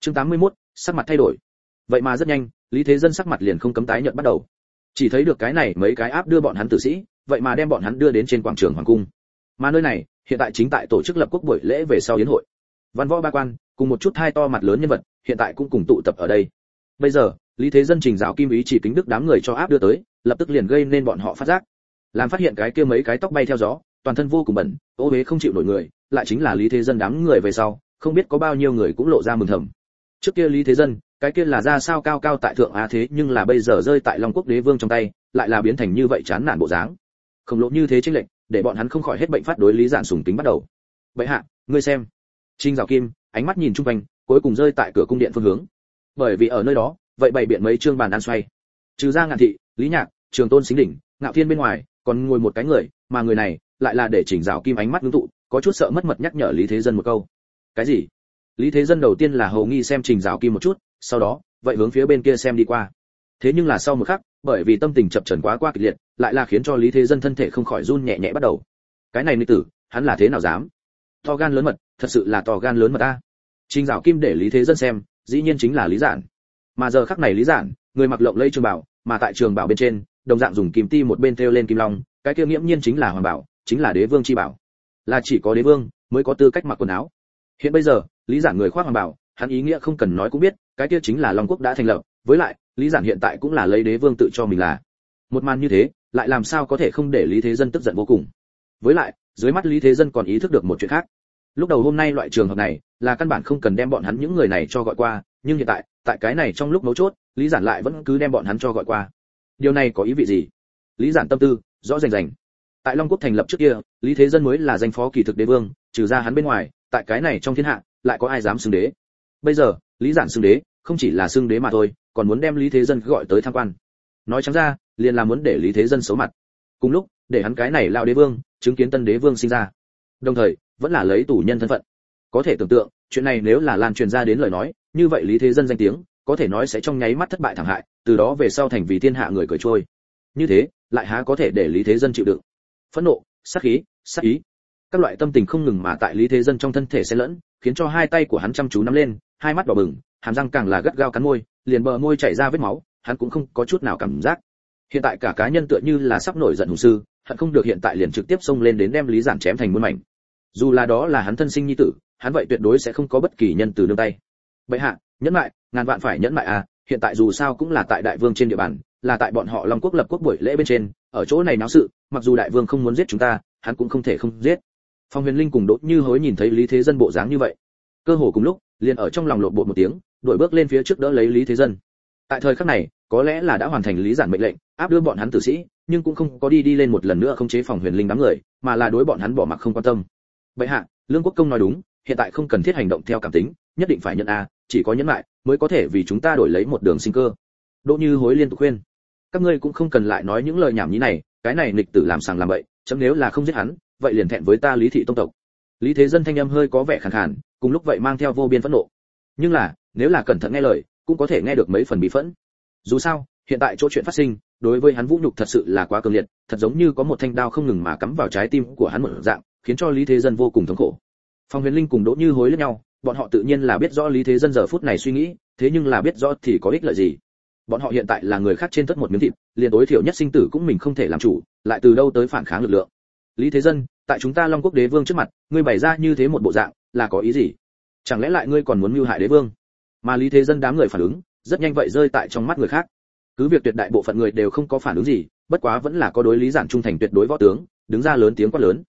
Chương 81, sắc mặt thay đổi. Vậy mà rất nhanh, Lý Thế Dân sắc mặt liền không cấm tái nhợt bắt đầu. Chỉ thấy được cái này mấy cái áp đưa bọn hắn tử sĩ, vậy mà đem bọn hắn đưa đến trên quảng trường hoàng cung. Mà nơi này, hiện tại chính tại tổ chức lập quốc buổi lễ về sau yến hội. Văn võ ba quan, cùng một chút hai to mặt lớn nhân vật, hiện tại cũng cùng tụ tập ở đây. Bây giờ, Lý Thế Dân trình giáo kim ý chỉ kính đức đám người cho áp đưa tới, lập tức liền gây nên bọn họ phát giác. Làm phát hiện cái kia mấy cái tóc bay theo gió, toàn thân vô cùng bẩn, ô uế không chịu nổi người, lại chính là Lý Thế Dân đám người về sau, không biết có bao nhiêu người cũng lộ ra mừng thầm. Trước kia Lý Thế Dân, cái kia là ra sao cao cao tại thượng á thế, nhưng là bây giờ rơi tại Long Quốc Đế Vương trong tay, lại là biến thành như vậy chán nản bộ dáng. Khổng lồ như thế chênh lệch, để bọn hắn không khỏi hết bệnh phát đối Lý Giản sùng kính bắt đầu. Vậy hạ, ngươi xem. Trình Dạo Kim, ánh mắt nhìn chung quanh, cuối cùng rơi tại cửa cung điện phương hướng. Bởi vì ở nơi đó, vậy bày biện mấy trương bàn ăn xoay. Trừ ra Ngạn Thị, Lý Nhạc, Trường Tôn Xính Đỉnh, Ngạo Thiên bên ngoài, còn ngồi một cái người, mà người này lại là để Trình Dạo Kim ánh mắt ngưng tụ, có chút sợ mất mật nhắc nhở Lý Thế Dân một câu. Cái gì? Lý Thế Dân đầu tiên là hầu nghi xem Trình Dạo Kim một chút, sau đó, vậy hướng phía bên kia xem đi qua. Thế nhưng là sau một khắc, bởi vì tâm tình chập chờn quá kịch liệt, lại là khiến cho Lý Thế Dân thân thể không khỏi run nhẹ nhẹ bắt đầu. Cái này nữ tử, hắn là thế nào dám? To gan lớn mật, thật sự là to gan lớn mật ta. Trình Dạo Kim để Lý Thế Dân xem, dĩ nhiên chính là Lý Giản. Mà giờ khắc này Lý Giản, người mặc lộng lẫy trường bảo, mà tại trường bảo bên trên, đồng dạng dùng kim ti một bên thêu lên kim long, cái kia nghiễm nhiên chính là hoàng bảo, chính là đế vương chi bảo. Là chỉ có đế vương mới có tư cách mặc quần áo. Hiện bây giờ, Lý Giản người khoác hoàng bảo, hắn ý nghĩa không cần nói cũng biết, cái kia chính là Long Quốc đã thành lập, với lại, Lý Giản hiện tại cũng là lấy đế vương tự cho mình là. Một màn như thế, lại làm sao có thể không để Lý Thế Dân tức giận vô cùng. Với lại, dưới mắt Lý Thế Dân còn ý thức được một chuyện khác. Lúc đầu hôm nay loại trường hợp này, là căn bản không cần đem bọn hắn những người này cho gọi qua, nhưng hiện tại, tại cái này trong lúc mấu chốt, Lý Giản lại vẫn cứ đem bọn hắn cho gọi qua. Điều này có ý vị gì? Lý Giản tâm tư rõ rành rành. Tại Long Quốc thành lập trước kia, Lý Thế Dân mới là danh phó kỳ thực đế vương, trừ ra hắn bên ngoài, tại cái này trong thiên hạ, lại có ai dám xưng đế? Bây giờ, Lý Giản xưng đế, không chỉ là xưng đế mà thôi, còn muốn đem Lý Thế Dân gọi tới tham quan. Nói trắng ra, liền là muốn để Lý Thế Dân xấu mặt. Cùng lúc, để hắn cái này lão đế vương, chứng kiến tân đế vương sinh ra. Đồng thời, vẫn là lấy tù nhân thân phận. Có thể tưởng tượng, chuyện này nếu là lan truyền ra đến lời nói, như vậy Lý Thế Dân danh tiếng, có thể nói sẽ trong nháy mắt thất bại thảm hại, từ đó về sau thành vì thiên hạ người cười trôi. Như thế, lại há có thể để Lý Thế Dân chịu đựng? Phẫn nộ, sát khí, sát ý, các loại tâm tình không ngừng mà tại Lý Thế Dân trong thân thể xen lẫn, khiến cho hai tay của hắn chăm chú nắm lên, hai mắt đỏ bừng, hàm răng càng là gắt gao cắn môi, liền bờ môi chảy ra vết máu, hắn cũng không có chút nào cảm giác. Hiện tại cả cá nhân tựa như là sắp nổi giận hùng sư, hận không được hiện tại liền trực tiếp xông lên đến đem Lý Giản chém thành muôn mảnh. Dù là đó là hắn thân sinh nhi tử, hắn vậy tuyệt đối sẽ không có bất kỳ nhân từ nương tay. Bệ hạ, nhẫn lại, ngàn vạn phải nhẫn lại à, hiện tại dù sao cũng là tại đại vương trên địa bàn, là tại bọn họ Long Quốc lập quốc buổi lễ bên trên, ở chỗ này náo sự, mặc dù đại vương không muốn giết chúng ta, hắn cũng không thể không giết. Phong Huyền Linh cùng Đỗ Như Hối nhìn thấy Lý Thế Dân bộ dáng như vậy, cơ hồ cùng lúc, liền ở trong lòng lộn bột một tiếng, đội bước lên phía trước đỡ lấy Lý Thế Dân. Tại thời khắc này, có lẽ là đã hoàn thành Lý Giản mệnh lệnh, áp đưa bọn hắn tử sĩ, nhưng cũng không có đi lên một lần nữa khống chế Phong Huyền Linh đám người, mà là đối bọn hắn bỏ mặc không quan tâm. Bệ hạ, Lương Quốc Công nói đúng, hiện tại không cần thiết hành động theo cảm tính, nhất định phải nhận a, chỉ có nhẫn lại mới có thể vì chúng ta đổi lấy một đường sinh cơ. Đỗ Như Hối liên tục khuyên, các ngươi cũng không cần lại nói những lời nhảm nhí này, cái này nghịch tử làm sàng làm bậy, chấm nếu là không giết hắn, vậy liền thẹn với ta Lý thị tông tộc. Lý Thế Dân thanh âm hơi có vẻ khàn khàn, cùng lúc vậy mang theo vô biên phẫn nộ. Nhưng là, nếu là cẩn thận nghe lời, cũng có thể nghe được mấy phần bí phẫn. Dù sao, hiện tại chỗ chuyện phát sinh, đối với hắn vũ nhục thật sự là quá cường liệt, thật giống như có một thanh đao không ngừng mà cắm vào trái tim của hắn một dạng, khiến cho Lý Thế Dân vô cùng thống khổ. Phong Huyền Linh cùng Đỗ Như Hối lẫn nhau, bọn họ tự nhiên là biết rõ Lý Thế Dân giờ phút này suy nghĩ, thế nhưng là biết rõ thì có ích lợi gì? Bọn họ hiện tại là người khác trên tất một miếng thịt, liền tối thiểu nhất sinh tử cũng mình không thể làm chủ, lại từ đâu tới phản kháng lực lượng? Lý Thế Dân, tại chúng ta Long Quốc đế vương trước mặt, ngươi bày ra như thế một bộ dạng, là có ý gì? Chẳng lẽ lại ngươi còn muốn mưu hại đế vương? Mà Lý Thế Dân đám người phản ứng, rất nhanh vậy rơi tại trong mắt người khác. Cứ việc tuyệt đại bộ phận người đều không có phản ứng gì, bất quá vẫn là có đối Lý Giản trung thành tuyệt đối võ tướng, đứng ra lớn tiếng quát lớn.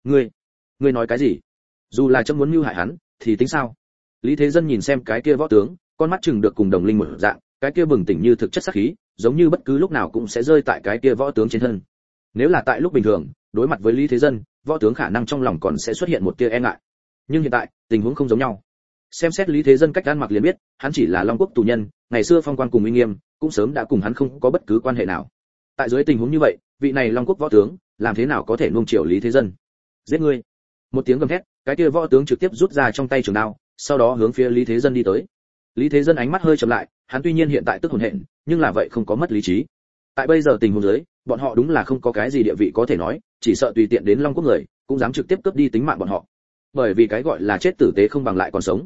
Ngươi nói cái gì? Dù là chấm muốn mưu hại hắn, thì tính sao? Lý Thế Dân nhìn xem cái kia võ tướng, con mắt chừng được cùng đồng linh một dạng, cái kia bừng tỉnh như thực chất sát khí, giống như bất cứ lúc nào cũng sẽ rơi tại cái kia võ tướng trên thân. Nếu là tại lúc bình thường, đối mặt với Lý Thế Dân, võ tướng khả năng trong lòng còn sẽ xuất hiện một tia e ngại. Nhưng hiện tại, tình huống không giống nhau. Xem xét Lý Thế Dân cách ăn mặc liền biết, hắn chỉ là Long Quốc tù nhân, ngày xưa phong quan cùng uy nghiêm, cũng sớm đã cùng hắn không có bất cứ quan hệ nào. Tại dưới tình huống như vậy, vị này Long Quốc võ tướng, làm thế nào có thể nuông chiều Lý Thế Dân? Giết ngươi! Một tiếng gầm thét, cái kia võ tướng trực tiếp rút ra trong tay trường đao, sau đó hướng phía Lý Thế Dân đi tới. Lý Thế Dân ánh mắt hơi chậm lại, hắn tuy nhiên hiện tại tức hồn hện, nhưng là vậy không có mất lý trí. Tại bây giờ tình huống dưới, bọn họ đúng là không có cái gì địa vị có thể nói, chỉ sợ tùy tiện đến Long Quốc người, cũng dám trực tiếp cướp đi tính mạng bọn họ. Bởi vì cái gọi là chết tử tế không bằng lại còn sống.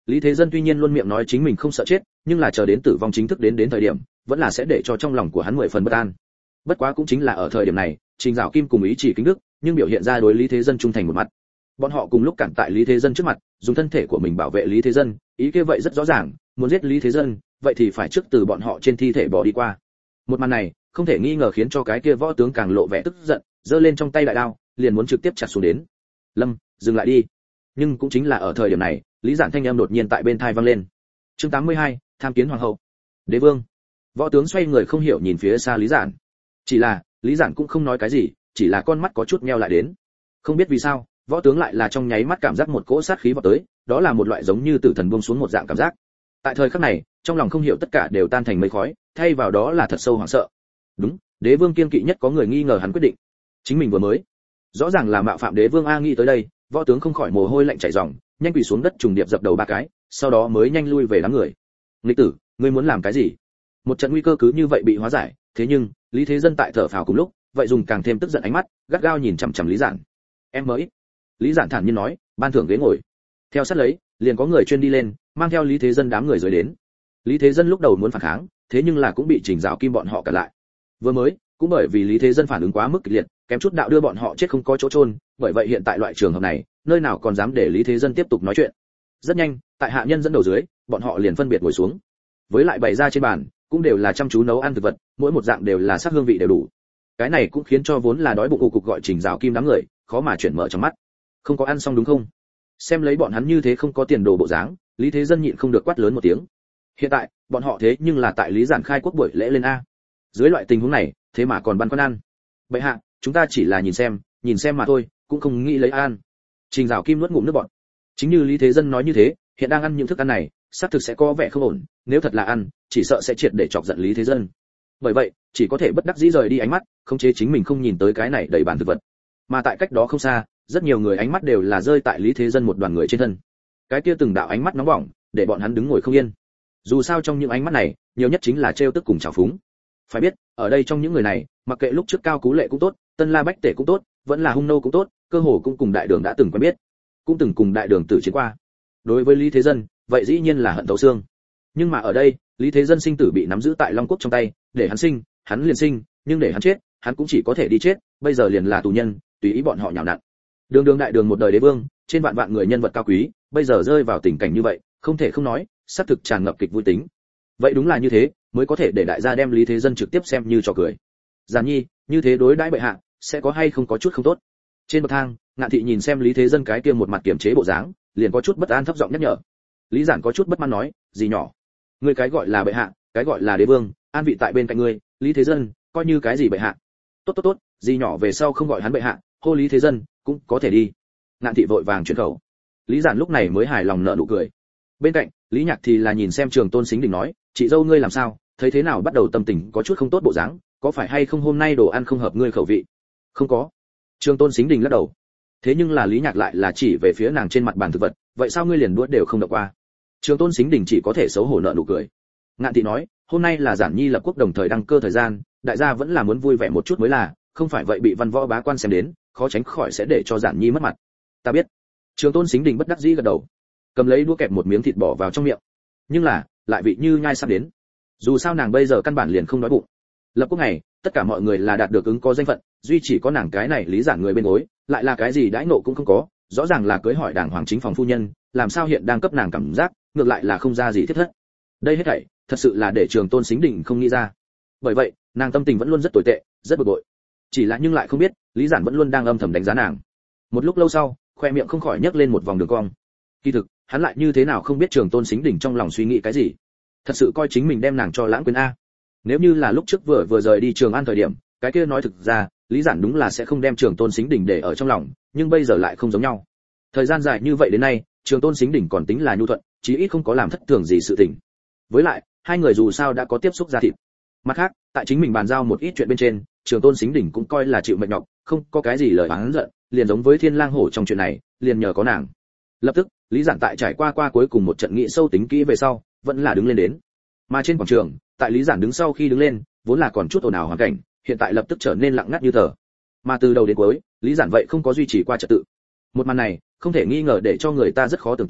Lý Thế Dân tuy nhiên luôn miệng nói chính mình không sợ chết, nhưng là chờ đến tử vong chính thức đến thời điểm, vẫn là sẽ để cho trong lòng của hắn 10 phần bất an. Bất quá cũng chính là ở thời điểm này, Trình Giảo Kim cùng ý chỉ kính đức, nhưng biểu hiện ra đối Lý Thế Dân trung thành một mặt. Bọn họ cùng lúc cản tại Lý Thế Dân trước mặt, dùng thân thể của mình bảo vệ Lý Thế Dân, ý kia vậy rất rõ ràng, muốn giết Lý Thế Dân, vậy thì phải trước từ bọn họ trên thi thể bỏ đi qua. Một màn này, không thể nghi ngờ khiến cho cái kia võ tướng càng lộ vẻ tức giận, giơ lên trong tay đại đao, liền muốn trực tiếp chặt xuống đến. Lâm, dừng lại đi. Nhưng cũng chính là ở thời điểm này, Lý Giản thanh âm đột nhiên tại bên tai vang lên. Chương 82, tham kiến hoàng hậu. Đế vương. Võ tướng xoay người không hiểu nhìn phía xa Lý Giản. Chỉ là, Lý Giản cũng không nói cái gì, chỉ là con mắt có chút nheo lại đến. Không biết vì sao, võ tướng lại là trong nháy mắt cảm giác một cỗ sát khí vọt tới, đó là một loại giống như tử thần buông xuống một dạng cảm giác. Tại thời khắc này, trong lòng không hiểu tất cả đều tan thành mây khói, thay vào đó là thật sâu hoảng sợ. Đúng, đế vương kiên kỵ nhất có người nghi ngờ hắn quyết định. Chính mình vừa mới, rõ ràng là mạo phạm đế vương a. Nghĩ tới đây, võ tướng không khỏi mồ hôi lạnh chảy ròng, nhanh quỳ xuống đất trùng điệp dập đầu 3 cái, sau đó mới nhanh lui về đám người. Nghịch tử, ngươi muốn làm cái gì? Một trận nguy cơ cứ như vậy bị hóa giải, thế nhưng Lý Thế Dân tại thở phào cùng lúc, vậy dùng càng thêm tức giận ánh mắt, gắt gao nhìn chằm chằm Lý Giản. Em mới. Lý Giản thản nhiên nói, ban thưởng ghế ngồi. Theo sát lấy, liền có người chuyên đi lên, mang theo Lý Thế Dân đám người dưới đến. Lý Thế Dân lúc đầu muốn phản kháng, thế nhưng là cũng bị Trình Giảo Kim bọn họ cản lại. Vừa mới, cũng bởi vì Lý Thế Dân phản ứng quá mức kịch liệt, kém chút đạo đưa bọn họ chết không có chỗ chôn, bởi vậy hiện tại loại trường hợp này, nơi nào còn dám để Lý Thế Dân tiếp tục nói chuyện. Rất nhanh, tại hạ nhân dẫn đầu dưới, bọn họ liền phân biệt ngồi xuống. Với lại bày ra trên bàn, cũng đều là chăm chú nấu ăn thực vật, mỗi một dạng đều là sắc hương vị đều đủ. Cái này cũng khiến cho vốn là đói bụng cục gọi Trình Giảo Kim đám người, khó mà chuyển mở trong mắt. Không có ăn xong đúng không? Xem lấy bọn hắn như thế không có tiền đồ bộ dáng, Lý Thế Dân nhịn không được quát lớn một tiếng. Hiện tại, bọn họ thế nhưng là tại Lý Giản khai quốc buổi lễ lên a. Dưới loại tình huống này, thế mà còn băn khoăn ăn. Bệ hạ, chúng ta chỉ là nhìn xem mà thôi, cũng không nghĩ lấy ăn. Trình Giảo Kim nuốt ngụm nước bọt. Chính như Lý Thế Dân nói như thế, hiện đang ăn những thức ăn này, xác thực sẽ có vẻ không ổn, nếu thật là ăn, chỉ sợ sẽ triệt để chọc giận Lý Thế Dân. Bởi vậy, chỉ có thể bất đắc dĩ rời đi ánh mắt, khống chế chính mình không nhìn tới cái này đầy bàn thực vật. Mà tại cách đó không xa, rất nhiều người ánh mắt đều là rơi tại Lý Thế Dân một đoàn người trên thân. Cái kia từng đạo ánh mắt nóng bỏng, để bọn hắn đứng ngồi không yên. Dù sao trong những ánh mắt này, nhiều nhất chính là trêu tức cùng trào phúng. Phải biết, ở đây trong những người này, mặc kệ lúc trước Cao Cú Lệ cũng tốt, Tân La Bách Tể cũng tốt, vẫn là Hung Nô cũng tốt, cơ hồ cũng cùng đại đường đã từng quen biết, cũng từng cùng đại đường tử chiến qua. Đối với Lý Thế Dân, vậy dĩ nhiên là hận thấu xương. Nhưng mà ở đây, Lý Thế Dân sinh tử bị nắm giữ tại Long Quốc trong tay, để hắn sinh, hắn liền sinh, nhưng để hắn chết, hắn cũng chỉ có thể đi chết, bây giờ liền là tù nhân, tùy ý bọn họ nhào nặn. Đường đại đường một đời đế vương, trên vạn vạn người nhân vật cao quý, bây giờ rơi vào tình cảnh như vậy, không thể không nói, xác thực tràn ngập kịch vui tính. Vậy đúng là như thế, mới có thể để đại gia đem Lý Thế Dân trực tiếp xem như trò cười. Giản Nhi, như thế đối đãi bệ hạ, sẽ có hay không có chút không tốt. Trên bậc thang, Ngạn Thị nhìn xem Lý Thế Dân cái kia một mặt kiềm chế bộ dáng, liền có chút bất an thấp giọng nhắc nhở. Lý Giản có chút bất mãn nói, gì nhỏ, ngươi cái gọi là bệ hạ, cái gọi là đế vương, an vị tại bên cạnh ngươi, Lý Thế Dân, coi như cái gì bệ hạ. Tốt, gì nhỏ về sau không gọi hắn bệ hạ, hô Lý Thế Dân, cũng có thể đi. Ngạn Thị vội vàng chuyển khẩu. Lý Giản lúc này mới hài lòng nở nụ cười. Bên cạnh, Lý Nhạc thì là nhìn xem Trường Tôn Sính Đình nói, chị dâu ngươi làm sao, thấy thế nào bắt đầu tâm tình có chút không tốt bộ dáng, có phải hay không hôm nay đồ ăn không hợp ngươi khẩu vị? Không có. Trường Tôn Sính Đình lắc đầu. Thế nhưng là Lý Nhạc lại là chỉ về phía nàng trên mặt bàn thực vật, vậy sao ngươi liền đũa đều không động qua? Trường Tôn Sính Đình chỉ có thể xấu hổ nở nụ cười. Ngạn Thị nói, hôm nay là Giản Nhi lập quốc đồng thời đăng cơ thời gian, đại gia vẫn là muốn vui vẻ một chút mới là, không phải vậy bị văn võ bá quan xem đến, khó tránh khỏi sẽ để cho Giản Nhi mất mặt. Ta biết. Trường Tôn Sính Đình bất đắc dĩ gật đầu, cầm lấy đũa kẹp một miếng thịt bỏ vào trong miệng. Nhưng là, lại vị như nhai sắp đến. Dù sao nàng bây giờ căn bản liền không đói bụng. Lập quốc này, tất cả mọi người là đạt được ứng có danh phận, duy chỉ có nàng cái này Lý Giản người bên gối, lại là cái gì đãi nộ cũng không có, rõ ràng là cưới hỏi đảng hoàng chính phòng phu nhân, làm sao hiện đang cấp nàng cảm giác, ngược lại là không ra gì thiết thất. Đây hết thảy, thật sự là để Trường Tôn Sính Đình không nghĩ ra. Bởi vậy, nàng tâm tình vẫn luôn rất tồi tệ, rất bực bội. Chỉ là nhưng lại không biết, Lý Giản vẫn luôn đang âm thầm đánh giá nàng. Một lúc lâu sau, khoe miệng không khỏi nhếch lên một vòng đường cong. Kỳ thực, hắn lại như thế nào không biết Trường Tôn Sính Đình trong lòng suy nghĩ cái gì. Thật sự coi chính mình đem nàng cho lãng quên a. Nếu như là lúc trước vừa rời đi Trường An thời điểm, cái kia nói thực ra, Lý Giản đúng là sẽ không đem Trường Tôn Sính Đình để ở trong lòng, nhưng bây giờ lại không giống nhau. Thời gian dài như vậy đến nay, Trường Tôn Sính Đình còn tính là nhu thuận, chí ít không có làm thất thường gì sự tình. Với lại, hai người dù sao đã có tiếp xúc ra thịt. Mặt khác, tại chính mình bàn giao một ít chuyện bên trên, Trường Tôn Sính Đình cũng coi là chịu mệt nhọc, không có cái gì lời oán giận, liền giống với Thiên Lang Hổ trong chuyện này, liền nhờ có nàng. Lập tức, Lý Giản tại trải qua cuối cùng một trận nghị sâu tính kỹ về sau, vẫn là đứng lên đến. Mà trên quảng trường, tại Lý Giản đứng sau khi đứng lên, vốn là còn chút ồn ào hoàn cảnh, hiện tại lập tức trở nên lặng ngắt như tờ. Mà từ đầu đến cuối, Lý Giản vậy không có duy trì qua trật tự. Một màn này, không thể nghi ngờ để cho người ta rất khó tưởng tượng,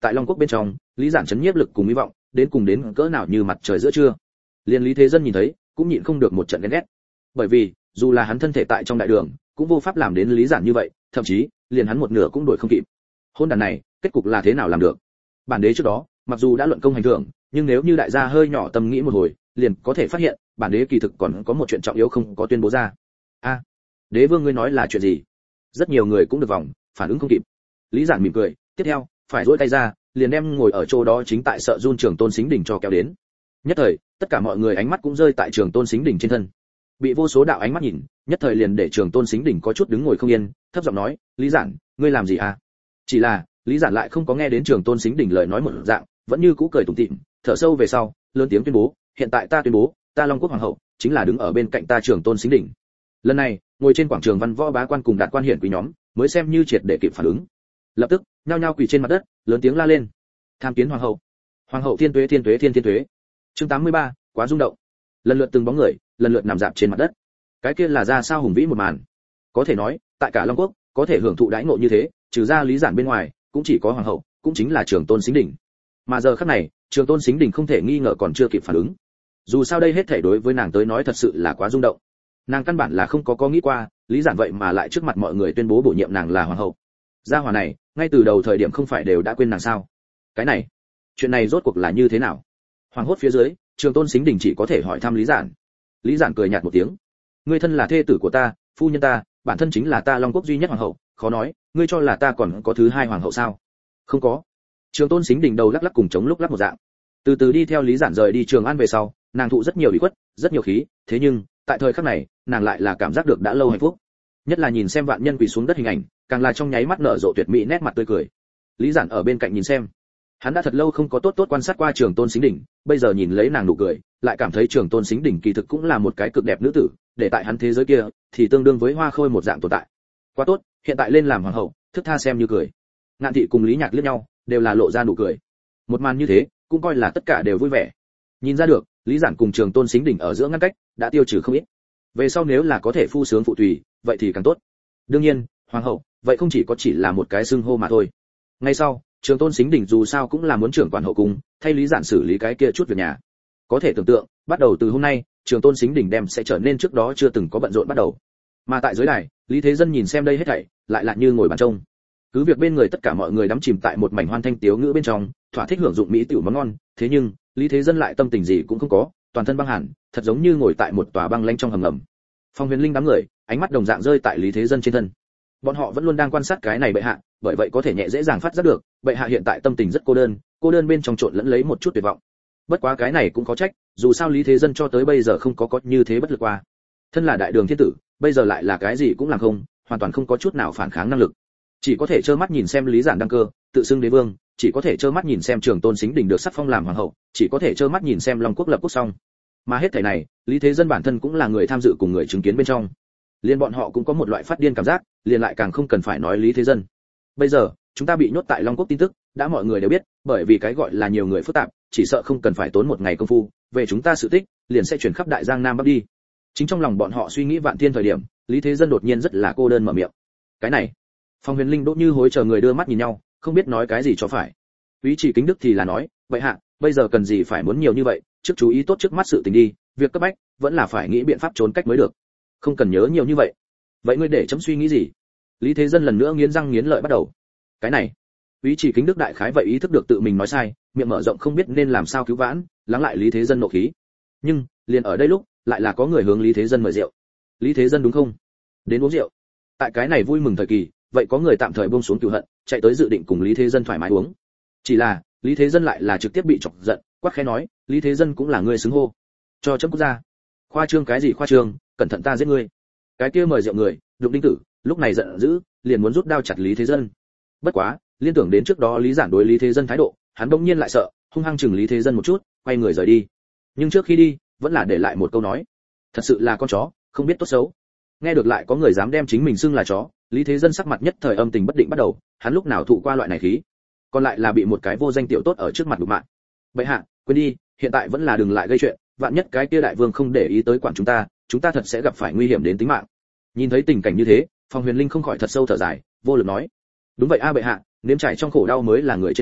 tại Long Quốc bên trong, Lý Giản chấn nhiếp lực cùng hy vọng, đến cỡ nào như mặt trời giữa trưa. Liên Lý Thế Dân nhìn thấy, cũng nhịn không được một trận ghen ghét. Bởi vì, dù là hắn thân thể tại trong đại đường, cũng vô pháp làm đến Lý Giản như vậy, thậm chí, liền hắn một nửa cũng đuổi không kịp. Hôn đàn này, kết cục là thế nào làm được? Bản đế trước đó, mặc dù đã luận công hành thưởng, nhưng nếu như đại gia hơi nhỏ tâm nghĩ một hồi, liền có thể phát hiện, bản đế kỳ thực còn có một chuyện trọng yếu không có tuyên bố ra. A, đế vương ngươi nói là chuyện gì? Rất nhiều người cũng được vòng, phản ứng không kịp. Lý Giản mỉm cười, tiếp theo, phải duỗi tay ra, liền đem ngồi ở chỗ đó chính tại sợ run Trường Tôn Sính Đình cho kéo đến. Nhất thời, tất cả mọi người ánh mắt cũng rơi tại Trường Tôn Sính Đình trên thân. Bị vô số đạo ánh mắt nhìn, nhất thời liền để Trường Tôn Sính Đình có chút đứng ngồi không yên, thấp giọng nói, "Lý Giản, ngươi làm gì à?" Chỉ là, Lý Giản lại không có nghe đến Trường Tôn Sính Đình lời nói một dạng, vẫn như cũ cười tủm tỉm, thở sâu về sau, lớn tiếng tuyên bố, "Hiện tại ta tuyên bố, ta Long Quốc hoàng hậu chính là đứng ở bên cạnh ta Trường Tôn Sính Đình." Lần này, ngồi trên quảng trường văn võ bá quan cùng đạt quan hiển quý nhóm, mới xem như triệt để kịp phản ứng. Lập tức, nhao nhao quỳ trên mặt đất, lớn tiếng la lên, "Tham kiến hoàng hậu! Hoàng hậu thiên tuế thiên tuế thiên thiên tuế!" Chương 83, quá rung động. Lần lượt từng bóng người, lần lượt nằm rạp trên mặt đất. Cái kia là ra sao hùng vĩ một màn. Có thể nói, tại cả Long Quốc, có thể hưởng thụ đãi ngộ như thế, trừ ra Lý Giản bên ngoài, cũng chỉ có hoàng hậu, cũng chính là Trường Tôn Sính Đình. Mà giờ khắc này, Trường Tôn Sính Đình không thể nghi ngờ còn chưa kịp phản ứng. Dù sao đây hết thảy đối với nàng tới nói thật sự là quá rung động. Nàng căn bản là không có nghĩ qua, Lý Giản vậy mà lại trước mặt mọi người tuyên bố bổ nhiệm nàng là hoàng hậu. Gia hỏa này, ngay từ đầu thời điểm không phải đều đã quên nàng sao? Cái này, chuyện này rốt cuộc là như thế nào? Hoàng hốt phía dưới, Trường Tôn Sính Đình chỉ có thể hỏi thăm Lý Giản. Lý Giản cười nhạt một tiếng, ngươi thân là thê tử của ta, phu nhân ta, bản thân chính là ta Long Quốc duy nhất hoàng hậu, khó nói, ngươi cho là ta còn có thứ hai hoàng hậu sao? Không có. Trường Tôn Sính Đình đầu lắc lắc cùng chống lúc lắc một dạng. Từ từ đi theo Lý Giản rời đi Trường An về sau, nàng thụ rất nhiều ủy khuất, rất nhiều khí, thế nhưng, tại thời khắc này, nàng lại là cảm giác được đã lâu hạnh phúc. Nhất là nhìn xem vạn nhân quỳ xuống đất hình ảnh, càng là trong nháy mắt nở rộ tuyệt mỹ nét mặt tươi cười. Lý Giản ở bên cạnh nhìn xem, hắn đã thật lâu không có tốt quan sát qua Trường Tôn Sính Đình, bây giờ nhìn lấy nàng nụ cười, lại cảm thấy Trường Tôn Sính Đình kỳ thực cũng là một cái cực đẹp nữ tử, để tại hắn thế giới kia thì tương đương với hoa khôi một dạng tồn tại. Quá tốt, hiện tại lên làm hoàng hậu, thức tha xem như cười. Ngạn Thị cùng Lý Nhạc liếc nhau, đều là lộ ra nụ cười. Một màn như thế, cũng coi là tất cả đều vui vẻ. Nhìn ra được, Lý Giản cùng Trường Tôn Sính Đình ở giữa ngăn cách đã tiêu trừ không ít. Về sau nếu là có thể phu sướng phụ tùy, vậy thì càng tốt. Đương nhiên, hoàng hậu, vậy không chỉ là một cái xưng hô mà thôi. Ngay sau, Trường Tôn Sính Đình dù sao cũng là muốn trưởng quản hậu cung, thay Lý Giản xử lý cái kia chút việc nhà. Có thể tưởng tượng, bắt đầu từ hôm nay, Trường Tôn Sính Đình đem sẽ trở nên trước đó chưa từng có bận rộn bắt đầu. Mà tại dưới đài, Lý Thế Dân nhìn xem đây hết thảy, lại là như ngồi bàn trông. Cứ việc bên người tất cả mọi người đắm chìm tại một mảnh hoan thanh tiếu ngữ bên trong, thỏa thích hưởng dụng mỹ tiểu món ngon, thế nhưng, Lý Thế Dân lại tâm tình gì cũng không có, toàn thân băng hẳn, thật giống như ngồi tại một tòa băng lãnh trong hầm ngầm. Phong Huyền Linh đám người, ánh mắt đồng dạng rơi tại Lý Thế Dân trên thân. Bọn họ vẫn luôn đang quan sát cái này bệ hạ, bởi vậy có thể nhẹ dễ dàng phát giác được, bệ hạ hiện tại tâm tình rất cô đơn bên trong trộn lẫn lấy một chút tuyệt vọng. Bất quá cái này cũng có trách, dù sao Lý Thế Dân cho tới bây giờ không có như thế bất lực qua. Thân là đại đường thiên tử, bây giờ lại là cái gì cũng làm không, hoàn toàn không có chút nào phản kháng năng lực. Chỉ có thể trơ mắt nhìn xem Lý Giản đăng cơ, tự xưng đế vương, chỉ có thể trơ mắt nhìn xem Trường Tôn Sính Đình được sắc phong làm hoàng hậu, chỉ có thể trơ mắt nhìn xem Long Quốc lập quốc xong. Mà hết thảy này, Lý Thế Dân bản thân cũng là người tham dự cùng người chứng kiến bên trong. Liên bọn họ cũng có một loại phát điên cảm giác, liền lại càng không cần phải nói Lý Thế Dân. Bây giờ, chúng ta bị nhốt tại Long Quốc tin tức, đã mọi người đều biết, bởi vì cái gọi là nhiều người phức tạp, chỉ sợ không cần phải tốn một ngày công phu, về chúng ta sự tích, liền sẽ truyền khắp đại giang nam bắc đi. Chính trong lòng bọn họ suy nghĩ vạn thiên thời điểm, Lý Thế Dân đột nhiên rất là cô đơn mở miệng. Cái này, Phong Huyền Linh Đỗ Như Hối chờ người đưa mắt nhìn nhau, không biết nói cái gì cho phải. Úy Chỉ Kính Đức thì là nói, vậy hạ, bây giờ cần gì phải muốn nhiều như vậy, trước chú ý tốt trước mắt sự tình đi, việc cấp bách vẫn là phải nghĩ biện pháp trốn cách mới được. Không cần nhớ nhiều như vậy. Vậy ngươi để chấm suy nghĩ gì? Lý Thế Dân lần nữa nghiến răng nghiến lợi bắt đầu. Cái này, Úy Chỉ Kính Đức đại khái vậy ý thức được tự mình nói sai, miệng mở rộng không biết nên làm sao cứu vãn, lắng lại Lý Thế Dân nộ khí. Nhưng, liền ở đây lúc, lại là có người hướng Lý Thế Dân mời rượu. Lý Thế Dân đúng không? Đến uống rượu. Tại cái này vui mừng thời kỳ, vậy có người tạm thời buông xuống cừu hận, chạy tới dự định cùng Lý Thế Dân thoải mái uống. Chỉ là, Lý Thế Dân lại là trực tiếp bị chọc giận, quát khẽ nói, Lý Thế Dân cũng là người xứng hô. Cho chấm cút ra. Khoa trương cái gì khoa trương, cẩn thận ta giết ngươi. Cái kia mời rượu người, Đụng Đinh Tử, lúc này giận dữ, liền muốn rút đao chặt Lý Thế Dân. Bất quá, liên tưởng đến trước đó Lý Giản đối Lý Thế Dân thái độ, hắn bỗng nhiên lại sợ, hung hăng chừng Lý Thế Dân một chút, quay người rời đi. Nhưng trước khi đi, vẫn là để lại một câu nói. Thật sự là con chó, không biết tốt xấu. Nghe được lại có người dám đem chính mình xưng là chó, Lý Thế Dân sắc mặt nhất thời âm tình bất định bắt đầu, hắn lúc nào thụ qua loại này khí, còn lại là bị một cái vô danh tiểu tốt ở trước mặt đụng mạng. Bệ hạ, quên đi, hiện tại vẫn là đừng lại gây chuyện, vạn nhất cái kia đại vương không để ý tới quản chúng ta thật sẽ gặp phải nguy hiểm đến tính mạng. Nhìn thấy tình cảnh như thế, Phong Huyền Linh không khỏi thật sâu thở dài, vô lực nói, đúng vậy a bệ hạ, nếm trải trong khổ đau mới là người trên người,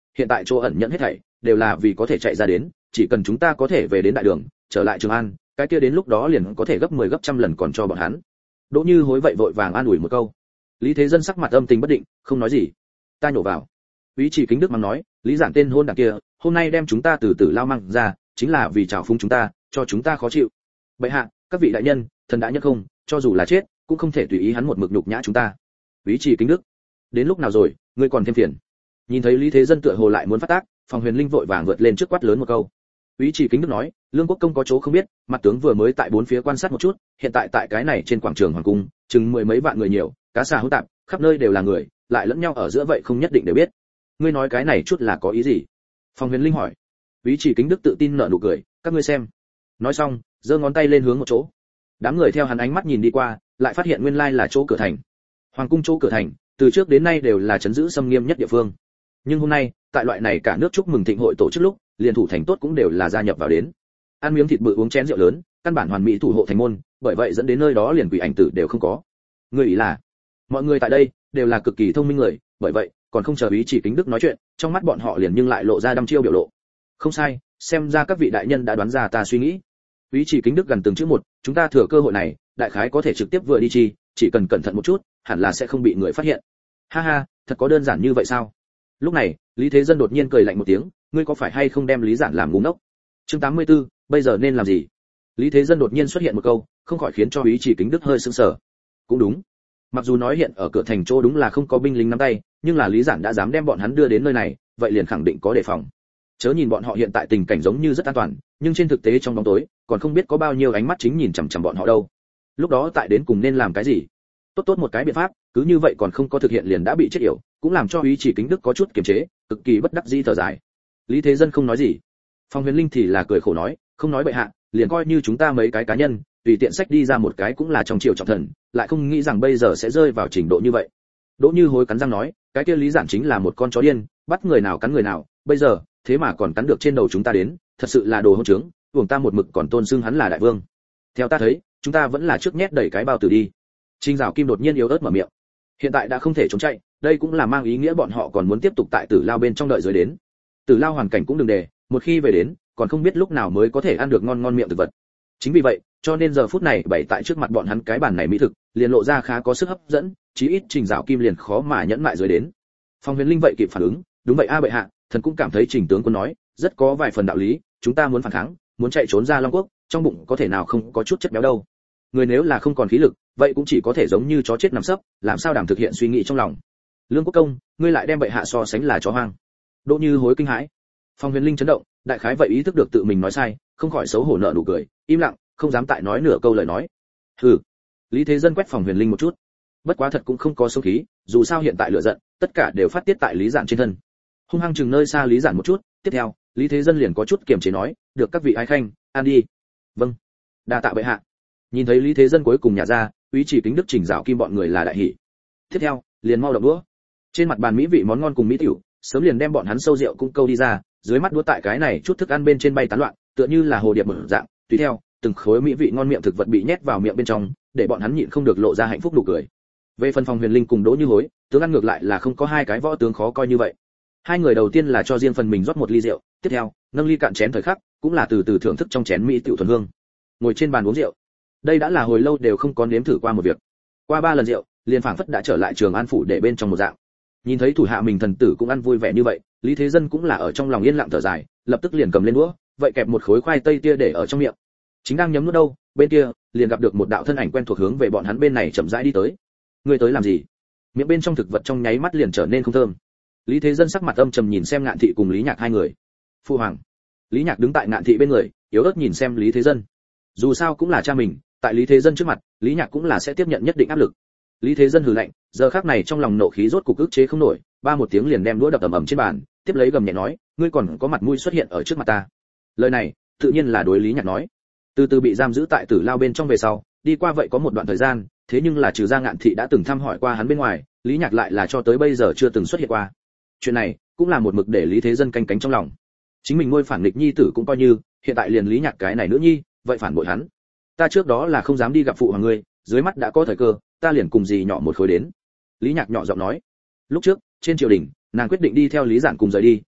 hiện tại chỗ ẩn nhẫn hết thảy đều là vì có thể chạy ra đến, chỉ cần chúng ta có thể về đến đại đường, trở lại Trường An, cái kia đến lúc đó liền có thể gấp 10 gấp trăm lần còn cho bọn hắn. Đỗ Như Hối vậy vội vàng an ủi một câu. Lý Thế Dân sắc mặt âm tình bất định, không nói gì. Ta nhổ vào. Úy Chỉ Kính Đức mắng nói, Lý Giản tên hôn đảng kia, hôm nay đem chúng ta từ Tử Lao mang ra, chính là vì trào phúng chúng ta, cho chúng ta khó chịu. Bệ hạ, các vị đại nhân, thần đã nhất không, cho dù là chết, cũng không thể tùy ý hắn một mực nhục nhã chúng ta. Úy Chỉ Kính Đức, đến lúc nào rồi, ngươi còn thêm phiền. Nhìn thấy Lý Thế Dân tựa hồ lại muốn phát tác, Phòng Huyền Linh vội vàng vượt lên trước quát lớn một câu. Úy Chỉ Kính Đức nói, Lương Quốc công có chỗ không biết, mặt tướng vừa mới tại bốn phía quan sát một chút, hiện tại tại cái này trên quảng trường hoàng cung, chừng mười mấy vạn người nhiều, cá xà hỗn tạp, khắp nơi đều là người, lại lẫn nhau ở giữa vậy không nhất định đều biết. Ngươi nói cái này chút là có ý gì? Phòng Huyền Linh hỏi. Úy Chỉ Kính Đức tự tin nở nụ cười, các ngươi xem. Nói xong, giơ ngón tay lên hướng một chỗ. Đám người theo hắn ánh mắt nhìn đi qua, lại phát hiện nguyên lai là chỗ cửa thành. Hoàng cung chỗ cửa thành, từ trước đến nay đều là trấn giữ xâm nghiêm nhất địa phương. Nhưng hôm nay, tại loại này cả nước chúc mừng thịnh hội tổ chức lúc, liền thủ thành tốt cũng đều là gia nhập vào đến. Ăn miếng thịt bự uống chén rượu lớn, căn bản hoàn mỹ thủ hộ thành môn, bởi vậy dẫn đến nơi đó liền quỷ ảnh tử đều không có. Người ý là, mọi người tại đây đều là cực kỳ thông minh người, bởi vậy còn không chờ Úy Chỉ Kính Đức nói chuyện, trong mắt bọn họ liền nhưng lại lộ ra đăm chiêu biểu lộ. Không sai, xem ra các vị đại nhân đã đoán ra ta suy nghĩ. Úy Chỉ Kính Đức gần từng chữ một, chúng ta thừa cơ hội này, đại khái có thể trực tiếp vừa đi chi, chỉ cần cẩn thận một chút, hẳn là sẽ không bị người phát hiện. Ha ha, thật có đơn giản như vậy sao? Lúc này, Lý Thế Dân đột nhiên cười lạnh một tiếng, ngươi có phải hay không đem Lý Giản làm ngu ngốc? Chương 84, bây giờ nên làm gì? Lý Thế Dân đột nhiên xuất hiện một câu, không khỏi khiến cho Úy Chỉ Kính Đức hơi sững sờ. Cũng đúng. Mặc dù nói hiện ở cửa thành chỗ đúng là không có binh lính nắm tay, nhưng là Lý Giản đã dám đem bọn hắn đưa đến nơi này, vậy liền khẳng định có đề phòng. Chớ nhìn bọn họ hiện tại tình cảnh giống như rất an toàn, nhưng trên thực tế trong bóng tối, còn không biết có bao nhiêu ánh mắt chính nhìn chằm chằm bọn họ đâu. Lúc đó tại đến cùng nên làm cái gì? Tốt một cái biện pháp, cứ như vậy còn không có thực hiện liền đã bị chết yểu, cũng làm cho Úy Chỉ Kính Đức có chút kiềm chế, cực kỳ bất đắc dĩ thở dài. Lý Thế Dân không nói gì. Phong Huyền Linh thì là cười khổ nói, không nói bệ hạ, liền coi như chúng ta mấy cái cá nhân, tùy tiện sách đi ra một cái cũng là trong triều trọng thần, lại không nghĩ rằng bây giờ sẽ rơi vào trình độ như vậy. Đỗ Như Hối cắn răng nói, cái kia Lý Giản chính là một con chó điên, bắt người nào cắn người nào, bây giờ, thế mà còn cắn được trên đầu chúng ta đến, thật sự là đồ hỗn trướng, uổng ta một mực còn tôn xưng hắn là đại vương. Theo ta thấy, chúng ta vẫn là trước nhét đẩy cái bao tử đi. Trình Giảo Kim đột nhiên yếu ớt mở miệng. Hiện tại đã không thể trốn chạy, đây cũng là mang ý nghĩa bọn họ còn muốn tiếp tục tại Tử Lao bên trong đợi dưới đến. Tử Lao hoàn cảnh cũng đừng đề, một khi về đến, còn không biết lúc nào mới có thể ăn được ngon ngon miệng thực vật. Chính vì vậy, cho nên giờ phút này bày tại trước mặt bọn hắn cái bàn này mỹ thực, liền lộ ra khá có sức hấp dẫn, chí ít Trình Giảo Kim liền khó mà nhẫn mại dưới đến. Phong Huyền Linh vậy kịp phản ứng, đúng vậy a bệ hạ, thần cũng cảm thấy Trình tướng quân nói, rất có vài phần đạo lý, chúng ta muốn phản kháng, muốn chạy trốn ra Long Quốc, trong bụng có thể nào không có chút chất béo đâu. Người nếu là không còn khí lực, vậy cũng chỉ có thể giống như chó chết nằm sấp, làm sao đảm thực hiện suy nghĩ trong lòng. Lương Quốc công, ngươi lại đem bệ hạ so sánh là chó hoang. Đỗ Như Hối kinh hãi. Phong Huyền Linh chấn động, đại khái vậy ý thức được tự mình nói sai, không khỏi xấu hổ nở nụ cười, im lặng, không dám tại nói nửa câu lời nói. Hừ. Lý Thế Dân quét Phong Huyền Linh một chút. Bất quá thật cũng không có số khí, dù sao hiện tại lửa giận, tất cả đều phát tiết tại Lý Giản trên thân. Hung hăng chừng nơi xa Lý Giản một chút, tiếp theo, Lý Thế Dân liền có chút kiềm chế nói, được các vị ái khanh, ăn đi. Vâng. Đa tạ bệ hạ. Nhìn thấy Lý Thế Dân cuối cùng nhả ra, Úy Chỉ Kính Đức Trình Giảo Kim bọn người là đại hỉ. Tiếp theo, liền mau động đũa. Trên mặt bàn mỹ vị món ngon cùng mỹ tiểu, sớm liền đem bọn hắn sâu rượu cũng câu đi ra, dưới mắt đũa tại cái này chút thức ăn bên trên bay tán loạn, tựa như là hồ điệp mở dạng, tùy theo, từng khối mỹ vị ngon miệng thực vật bị nhét vào miệng bên trong, để bọn hắn nhịn không được lộ ra hạnh phúc nụ cười. Về phần Phong Huyền Linh cùng Đỗ Như Hối, tướng ăn ngược lại là không có hai cái võ tướng khó coi như vậy. Hai người đầu tiên là cho riêng phần mình rót một ly rượu, tiếp theo, nâng ly cạn chén thời khắc, cũng là từ từ thưởng thức trong chén mỹ tiểu thuần hương. Ngồi trên bàn uống rượu. Đây đã là hồi lâu đều không có nếm thử qua một việc. Qua 3 lần rượu, liền phảng phất đã trở lại Trường An phủ để bên trong một dạng. Nhìn thấy thủ hạ mình thần tử cũng ăn vui vẻ như vậy, Lý Thế Dân cũng là ở trong lòng yên lặng thở dài, lập tức liền cầm lên đũa, vậy kẹp một khối khoai tây tia để ở trong miệng. Chính đang nhấm nuốt đâu, bên kia liền gặp được một đạo thân ảnh quen thuộc hướng về bọn hắn bên này chậm rãi đi tới. Người tới làm gì? Miệng bên trong thực vật trong nháy mắt liền trở nên không thơm. Lý Thế Dân sắc mặt âm trầm nhìn xem Ngạn Thị cùng Lý Nhạc hai người. Phu hoàng. Lý Nhạc đứng tại Ngạn Thị bên người, yếu ớt nhìn xem Lý Thế Dân. Dù sao cũng là cha mình, tại Lý Thế Dân trước mặt, Lý Nhạc cũng là sẽ tiếp nhận nhất định áp lực. Lý Thế Dân hừ lạnh, giờ khắc này trong lòng nộ khí rốt cục ức chế không nổi, ba một tiếng liền đem đũa đập ầm ầm trên bàn, tiếp lấy gầm nhẹ nói, ngươi còn có mặt mũi xuất hiện ở trước mặt ta. Lời này, tự nhiên là đối Lý Nhạc nói. Từ từ bị giam giữ tại Tử Lao bên trong về sau, đi qua vậy có một đoạn thời gian, thế nhưng là trừ ra Ngạn Thị đã từng thăm hỏi qua hắn bên ngoài, Lý Nhạc lại là cho tới bây giờ chưa từng xuất hiện qua. Chuyện này cũng là một mực để Lý Thế Dân canh cánh trong lòng. Chính mình nuôi phản nghịch nhi tử cũng coi như, hiện tại liền Lý Nhạc cái này nữ nhi, vậy phản bội hắn. Ta trước đó là không dám đi gặp phụ hoàng ngươi, dưới mắt đã có thời cơ, ta liền cùng dì nhỏ một khối đến. Lý Nhạc nhỏ giọng nói. Lúc trước, trên triều đình, nàng quyết định đi theo Lý Giản cùng rời đi,